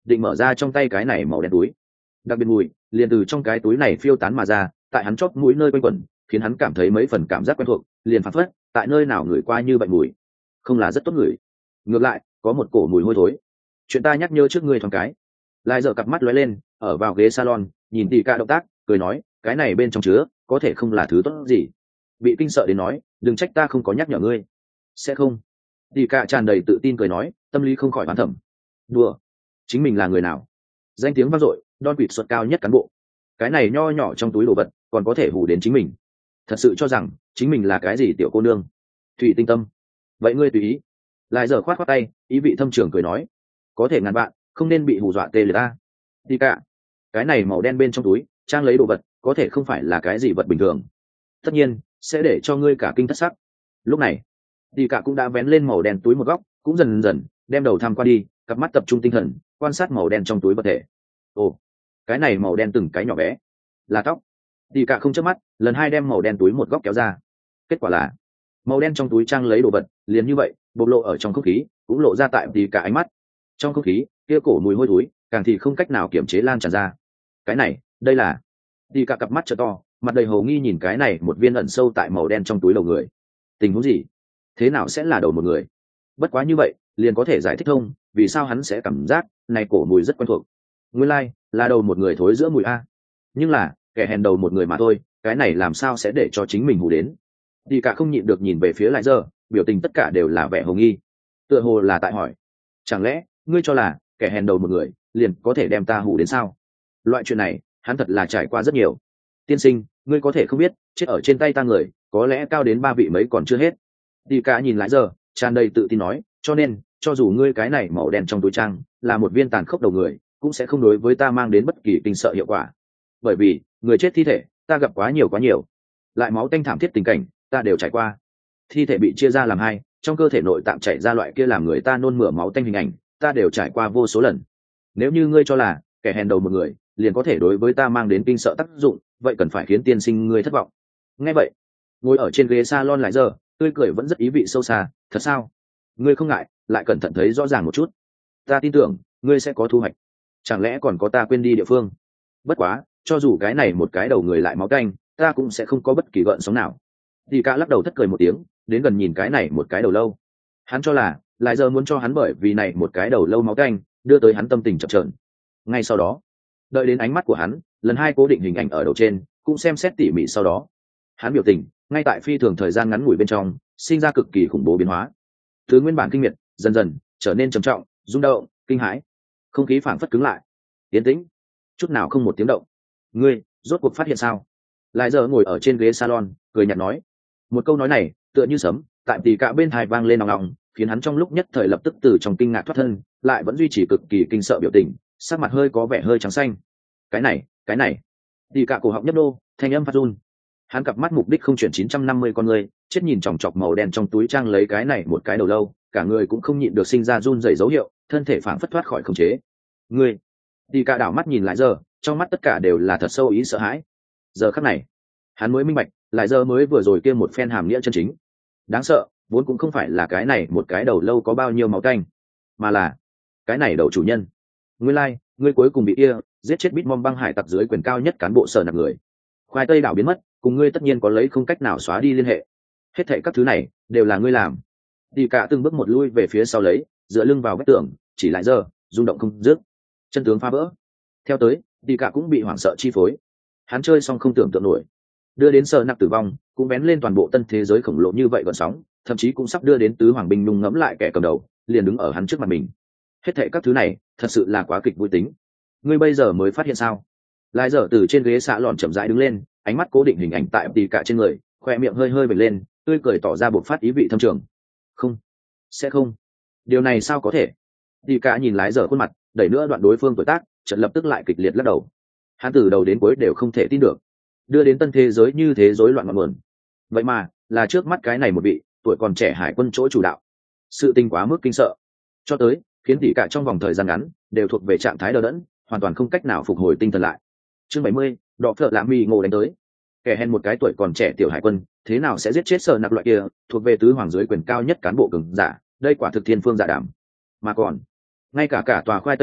định mở ra trong tay cái này màu đen túi. Đặc biệt mùi liền từ trong cái túi này phiêu tán mà ra, tại hắn chóp mũi nơi quanh quẩn, khiến hắn cảm thấy mấy phần cảm giác quen thuộc, liền phảng phất tại nơi nào ngửi qua như vậy mùi, không là rất tốt ngửi, ngược lại có một cổ mùi hôi thối. Chuyện ta nhắc nhớ trước ngươi thoáng cái. Lại giờ cặp mắt lóe lên, ở vào ghế salon, nhìn tỉ cả động tác, cười nói, cái này bên trong chứa có thể không là thứ tốt gì. Bị kinh sợ đến nói, đừng trách ta không có nhắc nhở ngươi. Sẽ không. Tỉ cả tràn đầy tự tin cười nói, tâm lý không khỏi oán thầm. Đùa, chính mình là người nào? Danh tiếng vang dội, Don quỵt xuất cao nhất cán bộ. Cái này nho nhỏ trong túi đồ vật còn có thể hù đến chính mình. Thật sự cho rằng chính mình là cái gì tiểu cô nương? Thủy Tinh Tâm. Vậy ngươi tùy ý. Lại giờ khoát khoát tay, ý vị thâm trường cười nói, có thể ngàn bạn không nên bị hù dọa tê liệt ta. Đi cả, cái này màu đen bên trong túi trang lấy đồ vật có thể không phải là cái gì vật bình thường, tất nhiên sẽ để cho ngươi cả kinh thất sắc. Lúc này đi cả cũng đã vén lên màu đen túi một góc, cũng dần dần đem đầu tham qua đi, cặp mắt tập trung tinh thần quan sát màu đen trong túi vật thể. Ồ, cái này màu đen từng cái nhỏ bé, là tóc. Đi cả không chớp mắt, lần hai đem màu đen túi một góc kéo ra. Kết quả là màu đen trong túi trang lấy đồ vật liền như vậy bộc lộ ở trong không khí, cũng lộ ra tại đi cả ánh mắt. Trong không khí kia cổ mùi hôi thối càng thì không cách nào kiểm chế lan tràn ra. Cái này đây là. Đi cả cặp mắt trợ to, mặt đầy hồ nghi nhìn cái này một viên ẩn sâu tại màu đen trong túi đầu người. Tình huống gì? Thế nào sẽ là đầu một người? Bất quá như vậy liền có thể giải thích thông vì sao hắn sẽ cảm giác này cổ mùi rất quen thuộc. Nguyên lai là đầu một người thối giữa mùi a. Nhưng là kẻ hèn đầu một người mà thôi, cái này làm sao sẽ để cho chính mình hù đến? Đi cả không nhịn được nhìn về phía lại giờ, biểu tình tất cả đều là vẻ hồ nghi, tựa hồ là tại hỏi, chẳng lẽ ngươi cho là kẻ hèn đầu một người liền có thể đem ta hù đến sao? Loại chuyện này hắn thật là trải qua rất nhiều. Tiên sinh, ngươi có thể không biết chết ở trên tay ta người có lẽ cao đến 3 vị mấy còn chưa hết. Đi cả nhìn lại giờ tràn đầy tự tin nói, cho nên cho dù ngươi cái này màu đen trong túi trang là một viên tàn khốc đầu người cũng sẽ không đối với ta mang đến bất kỳ kinh sợ hiệu quả, bởi vì người chết thi thể ta gặp quá nhiều, lại máu tanh thảm thiết tình cảnh ta đều trải qua. Thi thể bị chia ra làm hai, trong cơ thể nội tạng chảy ra loại kia làm người ta nôn mửa máu tanh hình ảnh ta đều trải qua vô số lần. Nếu như ngươi cho là kẻ hèn đầu một người liền có thể đối với ta mang đến kinh sợ tác dụng, vậy cần phải khiến tiên sinh ngươi thất vọng. Nghe vậy, ngồi ở trên ghế salon lại giờ tươi cười vẫn rất ý vị sâu xa. Thật sao? Ngươi không ngại lại cẩn thận thấy rõ ràng một chút, ta tin tưởng ngươi sẽ có thu hoạch. Chẳng lẽ còn có ta quên đi địa phương? Bất quá cho dù cái này một cái đầu người lại máu canh, ta cũng sẽ không có bất kỳ gợn sóng nào. Thì cả lắc đầu thất cười một tiếng, đến gần nhìn cái này một cái đầu lâu. Hắn cho là lại giờ muốn cho hắn bởi vì này một cái đầu lâu máu canh đưa tới hắn tâm tình chập chờn. Ngay sau đó, đợi đến ánh mắt của hắn lần hai cố định hình ảnh ở đầu trên, cũng xem xét tỉ mỉ, sau đó hắn biểu tình ngay tại phi thường thời gian ngắn ngủi bên trong sinh ra cực kỳ khủng bố biến hóa. Thứ nguyên bản kinh miệt dần dần trở nên trầm trọng, rung động, kinh hãi. Không khí phảng phất cứng lại, yên tĩnh, chút nào không một tiếng động. Ngươi rốt cuộc phát hiện sao? Lại giờ ngồi ở trên ghế salon cười nhạt nói. Một câu nói này tựa như sấm tại tỉ cả bên tai vang lên nòng nòng, khiến hắn trong lúc nhất thời lập tức từ trong kinh ngạc thoát thân, lại vẫn duy trì cực kỳ kinh sợ biểu tình, sắc mặt hơi có vẻ hơi trắng xanh. Cái này tỉ cả cổ họng nhấp đô, thanh âm phát run. Hắn cặp mắt mục đích không chuyển 950 con người chết nhìn chòng chọc màu đen trong túi trang lấy cái này một cái đầu lâu, cả người cũng không nhịn được sinh ra run rẩy dấu hiệu, thân thể phảng phất thoát khỏi khống chế. Ngươi. Tỉ cả đảo mắt nhìn lại giờ, trong mắt tất cả đều là thật sâu ý sợ hãi. Giờ khắc này hắn mới minh bạch, lại giờ mới vừa rồi kia một phen hàm nghĩa chân chính. Đáng sợ vốn cũng không phải là cái này một cái đầu lâu có bao nhiêu máu tanh, mà là cái này đầu chủ nhân. Ngươi lai, ngươi cuối cùng bị kia giết chết Bitmom băng hải tặc dưới quyền cao nhất cán bộ sở nạp người. Khoai tây đảo biến mất, cùng ngươi tất nhiên có lấy không cách nào xóa đi liên hệ. Hết thảy các thứ này đều là ngươi làm. Đi cả từng bước một lui về phía sau lấy, dựa lưng vào vách tường, chỉ lại giờ rung động không dứt. Chân tướng phá vỡ. Theo tới, đi cả cũng bị hoảng sợ chi phối. Hắn chơi xong không tưởng tượng nổi, đưa đến sở nạp tử vong, cũng vén lên toàn bộ tân thế giới khổng lồ như vậy gợn sóng, thậm chí cũng sắp đưa đến tứ hoàng binh nung ngẫm lại kẻ cầm đầu liền đứng ở hắn trước mặt mình. Hết thảy các thứ này thật sự là quá kịch vui tính. Ngươi bây giờ mới phát hiện sao? Lại giờ từ trên ghế xạ lòn chậm rãi đứng lên, ánh mắt cố định hình ảnh tại tỉ cả trên người, khoe miệng hơi hơi vểnh lên, tươi cười tỏ ra bộc phát ý vị thâm trường. Không, sẽ không, điều này sao có thể? Tỉ cả nhìn lái giờ khuôn mặt đẩy nữa đoạn đối phương tuổi tác, chợt lập tức lại kịch liệt lắc đầu. Hắn từ đầu đến cuối đều không thể tin được, đưa đến tân thế giới như thế rối loạn ngọn nguồn, vậy mà là trước mắt cái này một vị tuổi còn trẻ hải quân chỗ chủ đạo. Sự tình quá mức kinh sợ, cho tới khiến tỉ cả trong vòng thời gian ngắn đều thuộc về trạng thái đờ đẫn, hoàn toàn không cách nào phục hồi tinh thần lại. Chương 70, đọ phợ lạ mì ngộ đánh tới. Kẻ hèn một cái tuổi còn trẻ tiểu hải quân thế nào sẽ giết chết sở nặc loại kia thuộc về tứ hoàng dưới quyền cao nhất cán bộ cường giả, đây quả thực thiên phương giả đảm. Mà còn ngay cả tòa khoai tây đảo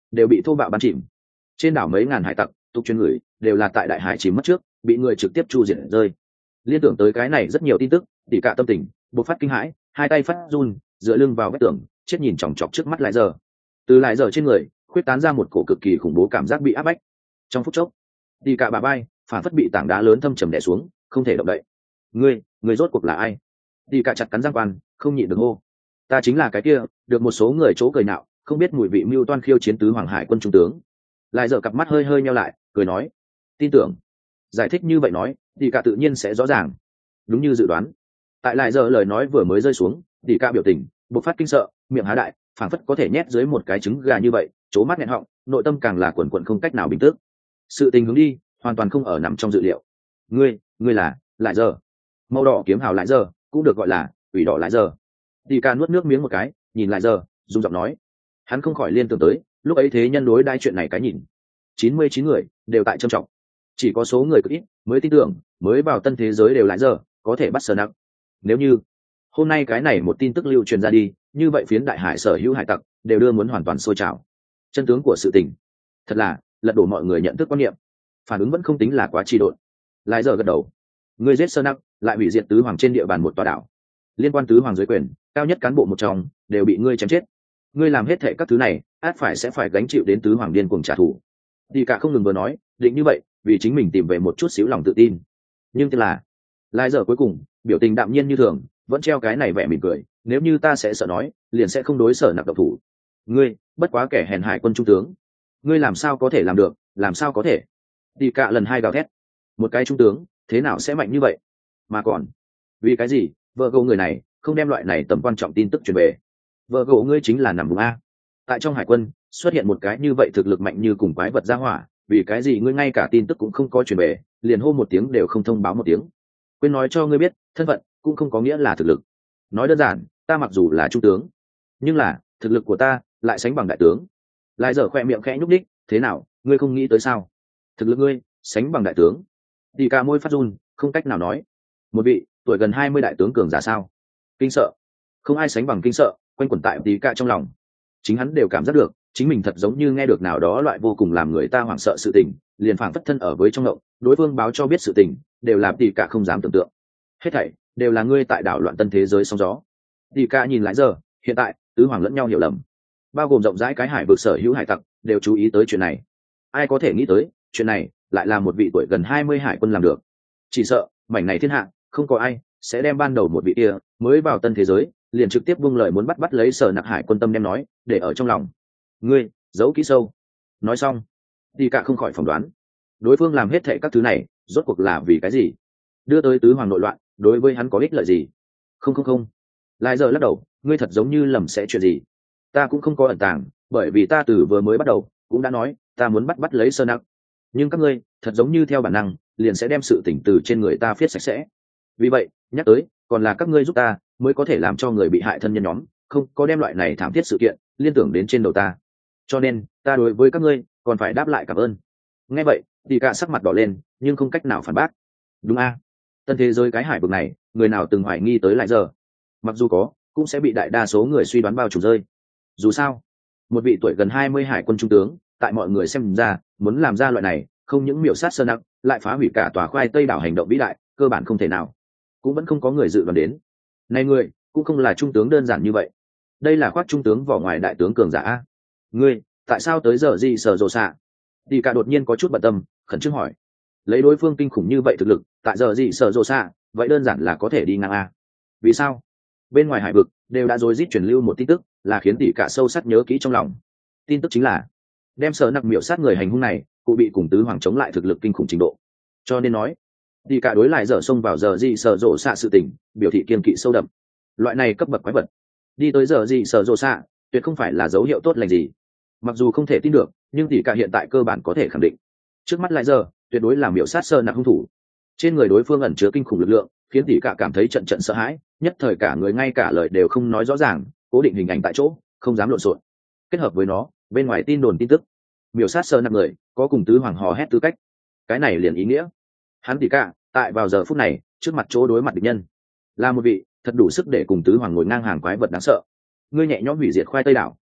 đều bị thô bạo bắn chìm. Trên đảo mấy ngàn hải tặc tục chuyên người đều là tại đại hải chìm mất trước bị người trực tiếp chu diệt rơi. Liên tưởng tới cái này rất nhiều tin tức, tỉ cả tâm tình bộc phát kinh hãi, hai tay phát run, dựa lưng vào vách tường, chết nhìn chòng chọc trước mắt lại giờ. Từ lại giờ trên người khuyết tán ra một cổ cực kỳ khủng bố cảm giác bị áp bách. Trong phút chốc, tỉ cả bà bay phản phất bị tảng đá lớn thâm trầm đè xuống, không thể động đậy. Ngươi rốt cuộc là ai? Tỉ cả chặt cắn răng quan, không nhịn được hô. Ta chính là cái kia được một số người chỗ cười nạo, không biết mùi vị mưu toan khiêu chiến tứ hoàng hải quân trung tướng. Lại giờ cặp mắt hơi hơi nheo lại, cười nói, tin tưởng. Giải thích như vậy nói, tỉ cả tự nhiên sẽ rõ ràng. Đúng như dự đoán, tại lại giờ lời nói vừa mới rơi xuống, tỉ cả biểu tình bộc phát kinh sợ, miệng há đại, phảng phất có thể nhét dưới một cái trứng gà như vậy, trố mắt nghẹn họng, nội tâm càng là quần quần không cách nào bình tĩnh. Sự tình hướng đi hoàn toàn không ở nằm trong dự liệu. Ngươi là lại giờ. Màu đỏ kiếm hào lại giờ, cũng được gọi là ủy đỏ lại giờ. Tỉ cả nuốt nước miếng một cái, nhìn lại giờ, rung giọng nói. Hắn không khỏi liên tưởng tới lúc ấy thế nhân đối đai chuyện này cái nhìn. 99 người đều tại trầm trọng, chỉ có số người cực ít mới tin tưởng mới vào tân thế giới đều lại giờ có thể bắt sờ nặng. Nếu như hôm nay cái này một tin tức lưu truyền ra đi, như vậy phiến đại hải sở hữu hải tặc đều đưa muốn hoàn toàn sôi trào. Chân tướng của sự tình thật là lật đổ mọi người nhận thức quan niệm. Phản ứng vẫn không tính là quá trì độn. Lại giờ gật đầu. Ngươi giết sơ nặng, lại hủy diệt tứ hoàng trên địa bàn một tòa đảo, liên quan tứ hoàng dưới quyền cao nhất cán bộ một trong đều bị ngươi chém chết. Ngươi làm hết thệ các thứ này át sẽ phải gánh chịu đến tứ hoàng điên cuồng trả thù. Thì cả không ngừng vừa nói định như vậy vì chính mình tìm về một chút xíu lòng tự tin. Nhưng tức là lại giờ cuối cùng biểu tình đạm nhiên như thường, vẫn treo cái này vẻ mỉm cười. Nếu như ta sẽ sợ nói liền sẽ không đối sở nặc độc thủ. Ngươi bất quá kẻ hèn hải quân trung tướng, ngươi làm sao có thể làm được, làm sao có thể. Thì cả lần hai gào thét, một cái trung tướng thế nào sẽ mạnh như vậy, mà còn vì cái gì vợ gấu người này không đem loại này tầm quan trọng tin tức truyền về. Vợ gấu ngươi chính là nằm vùng a. Tại trong hải quân xuất hiện một cái như vậy thực lực mạnh như cùng quái vật ra hỏa, vì cái gì ngươi ngay cả tin tức cũng không có truyền về, liền hô một tiếng đều không thông báo một tiếng. Quên nói cho ngươi biết, thân phận cũng không có nghĩa là thực lực. Nói đơn giản, ta mặc dù là trung tướng, nhưng là thực lực của ta lại sánh bằng đại tướng. Lại giờ khoe miệng khẽ nhúc đích, thế nào, ngươi không nghĩ tới sao? Thực lực ngươi sánh bằng đại tướng. Đi cả môi phát run, không cách nào nói. Một vị tuổi gần 20 đại tướng cường giả sao? Kinh sợ, không ai sánh bằng kinh sợ quanh quẩn tại tí cả trong lòng. Chính hắn đều cảm giác được chính mình thật giống như nghe được nào đó loại vô cùng làm người ta hoảng sợ sự tình, liền phảng phất thân ở với trong động, đối phương báo cho biết sự tình đều làm tí cả không dám tưởng tượng. Hết thảy đều là ngươi tại đảo loạn tân thế giới sóng gió. Tí cả nhìn lại giờ, hiện tại tứ hoàng lẫn nhau hiểu lầm, bao gồm rộng rãi cái hải vực sở hữu hải tặc đều chú ý tới chuyện này. Ai có thể nghĩ tới chuyện này lại là một vị tuổi gần 20 hải quân làm được. Chỉ sợ mảnh này thiên hạ không có ai sẽ đem ban đầu một vị kia mới vào tân thế giới liền trực tiếp buông lời muốn bắt lấy sở nặc hải quân tâm đem nói để ở trong lòng. Ngươi giấu kỹ sâu. Nói xong thì cả không khỏi phỏng đoán đối phương làm hết thệ các thứ này rốt cuộc là vì cái gì, đưa tới tứ hoàng nội loạn đối với hắn có ích lợi gì. Không lại giờ lắc đầu, ngươi thật giống như lầm sẽ chuyện gì. Ta cũng không có ẩn tàng, bởi vì ta từ vừa mới bắt đầu cũng đã nói ta muốn bắt lấy sơ nặc, nhưng các ngươi thật giống như theo bản năng liền sẽ đem sự tỉnh từ trên người ta viết sạch sẽ. Vì vậy nhắc tới còn là các ngươi giúp ta mới có thể làm cho người bị hại thân nhân nhóm không có đem loại này thảm thiết sự kiện liên tưởng đến trên đầu ta, cho nên ta đối với các ngươi còn phải đáp lại cảm ơn. Nghe vậy thì cả sắc mặt đỏ lên nhưng không cách nào phản bác. Đúng a, tân thế giới cái hải vực này người nào từng hoài nghi tới lại giờ, mặc dù có cũng sẽ bị đại đa số người suy đoán bao trùm rơi. Dù sao một vị tuổi gần 20 hải quân trung tướng tại mọi người xem ra muốn làm ra loại này không những miểu sát sơn nặc lại phá hủy cả tòa khoai tây đảo hành động vĩ đại cơ bản không thể nào, cũng vẫn không có người dự đoán đến. Này người cũng không là trung tướng đơn giản như vậy, đây là khoác trung tướng vỏ ngoài đại tướng cường giả. Ngươi tại sao tới giờ gì sở rộ xạ? Đi cả đột nhiên có chút bận tâm khẩn trương hỏi. Lấy đối phương kinh khủng như vậy thực lực tại giờ gì sở rộ xạ vậy đơn giản là có thể đi ngang a. Vì sao bên ngoài hải vực đều đã rối rít truyền lưu một tin tức là khiến tỷ cả sâu sắc nhớ kỹ trong lòng. Tin tức chính là đem sở nặc miểu sát người hành hung này cụ bị cùng tứ hoàng chống lại thực lực kinh khủng trình độ, cho nên nói tỷ cả đối lại dở xông vào giờ gì sở rộ xạ sự tình biểu thị kiên kỵ sâu đậm. Loại này cấp bậc quái vật đi tới giờ gì sở rộ xạ tuyệt không phải là dấu hiệu tốt lành gì. Mặc dù không thể tin được nhưng tỷ cả hiện tại cơ bản có thể khẳng định trước mắt lại giờ tuyệt đối là miểu sát sở nặc hung thủ. Trên người đối phương ẩn chứa kinh khủng lực lượng khiến tỷ cả cảm thấy trận trận sợ hãi, nhất thời cả người ngay cả lời đều không nói rõ ràng, cố định hình ảnh tại chỗ không dám lộn xộn. Kết hợp với nó bên ngoài tin đồn tin tức miểu sát sở nặc người có cùng tứ hoàng hò hét tư cách, cái này liền ý nghĩa hắn tỷ cả tại vào giờ phút này trước mặt chỗ đối mặt địch nhân là một vị thật đủ sức để cùng tứ hoàng ngồi ngang hàng quái vật đáng sợ. Ngươi nhẹ nhõm hủy diệt khoai tây đảo,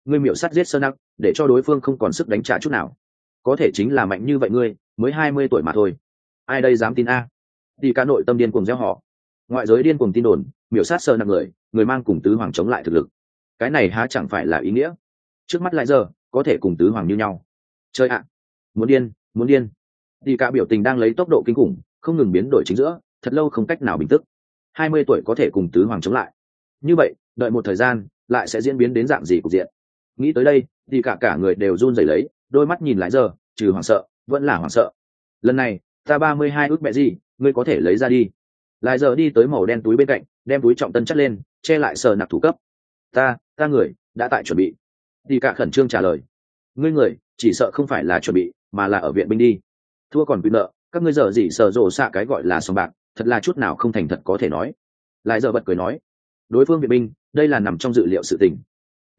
ngươi miểu sát giết sơ nặc, để cho đối phương không còn sức đánh trả chút nào. Có thể chính là mạnh như vậy ngươi, mới 20 tuổi mà thôi. Ai đây dám tin a? Tỷ cả nội tâm điên cuồng gieo họ. Ngoại giới điên cuồng tin đồn, miểu sát sơ nặc người mang cùng tứ hoàng chống lại thực lực. Cái này há chẳng phải là ý nghĩa? Trước mắt lại giờ, có thể cùng tứ hoàng như nhau. Chơi ạ, muốn điên, muốn điên. Tỷ cả biểu tình đang lấy tốc độ kinh khủng, không ngừng biến đổi chính giữa, thật lâu không cách nào bình tức. 20 tuổi có thể cùng tứ hoàng chống lại. Như vậy, đợi một thời gian, lại sẽ diễn biến đến dạng gì cục diện. Nghĩ tới đây, thì cả người đều run rẩy lấy, đôi mắt nhìn lại giờ, trừ hoảng sợ, vẫn là hoảng sợ. Lần này, ta 32 ước mẹ gì, ngươi có thể lấy ra đi. Lại giờ đi tới màu đen túi bên cạnh, đem túi trọng tân chất lên, che lại sờ nặc thủ cấp. Ta người, đã tại chuẩn bị. Thì cả khẩn trương trả lời. Ngươi người, chỉ sợ không phải là chuẩn bị, mà là ở viện binh đi. Thua còn bị nợ, các ngươi giờ gì sờ rồ xạ cái gọi là sòng bạc, thật là chút nào không thành thật có thể nói. Lại giờ bật cười nói, đối phương viện binh, đây là nằm trong dự liệu sự tình.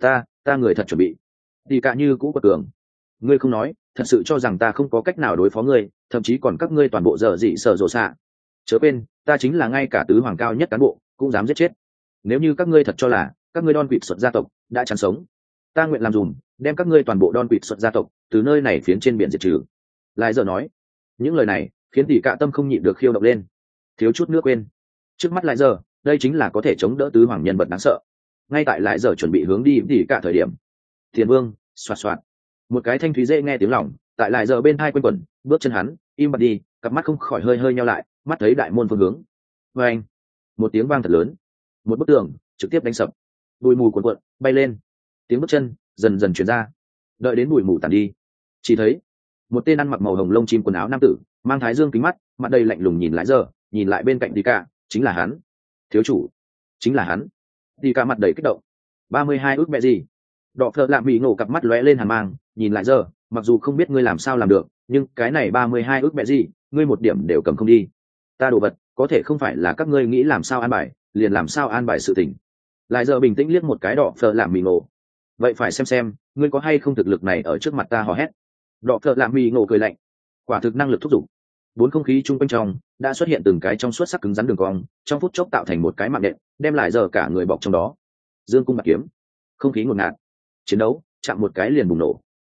Ta người thật chuẩn bị. Thì cả như cũ quật cường. Ngươi không nói, thật sự cho rằng ta không có cách nào đối phó ngươi, thậm chí còn các ngươi toàn bộ giờ dị sở rồ xạ. Chớ quên, ta chính là ngay cả tứ hoàng cao nhất cán bộ, cũng dám giết chết. Nếu như các ngươi thật cho là các ngươi Don Quỵt xuất gia tộc đã chán sống, ta nguyện làm dùm, đem các ngươi toàn bộ Don Quỵt xuất gia tộc từ nơi này phiến trên biển diệt trừ. Lại giờ nói, những lời này khiến tỷ cả tâm không nhịn được khiêu động lên, thiếu chút nữa quên. Trước mắt lại giờ, đây chính là có thể chống đỡ tứ hoàng nhân vật đáng sợ. Ngay tại lại giờ chuẩn bị hướng đi tỷ cả thời điểm, Tiền Vương xoạt xoạt, một cái thanh thúy dễ nghe tiếng lòng tại lại giờ bên hai quanh quẩn, bước chân hắn im bặt đi, cặp mắt không khỏi hơi nheo lại, mắt thấy đại môn phương hướng. Và anh, một tiếng vang thật lớn, một bức tường trực tiếp đánh sập, bụi mù cuồn cuộn bay lên, tiếng bước chân dần dần chuyển ra. Đợi đến bụi mù tàn đi, chỉ thấy một tên ăn mặc màu hồng lông chim quần áo nam tử, mang thái dương kính mắt, mặt đầy lạnh lùng nhìn lại giờ, nhìn lại bên cạnh đi cả, chính là hắn. Thiếu chủ, chính là hắn. Đi cả mặt đầy kích động. 32 ước mẹ gì? Đọ phợ lạm bị nổ cặp mắt lóe lên hàn mang, nhìn lại giờ, mặc dù không biết ngươi làm sao làm được, nhưng cái này 32 ước mẹ gì, ngươi một điểm đều cầm không đi. Ta đồ vật, có thể không phải là các ngươi nghĩ làm sao an bài, liền làm sao an bài sự tình. Lại giờ bình tĩnh liếc một cái đọ phợ lạm bị nổ. Vậy phải xem, ngươi có hay không thực lực này ở trước mặt ta hò hét. Đọ phợ lạm bị nổ cười lạnh. Quả thực năng lực thúc giục. Bốn không khí chung quanh trong đã xuất hiện từng cái trong suốt sắc cứng rắn đường cong, trong phút chốc tạo thành một cái mạng nện, đem lại giờ cả người bọc trong đó. Dương cung bạc kiếm, không khí ngột ngạt, chiến đấu chạm một cái liền bùng nổ.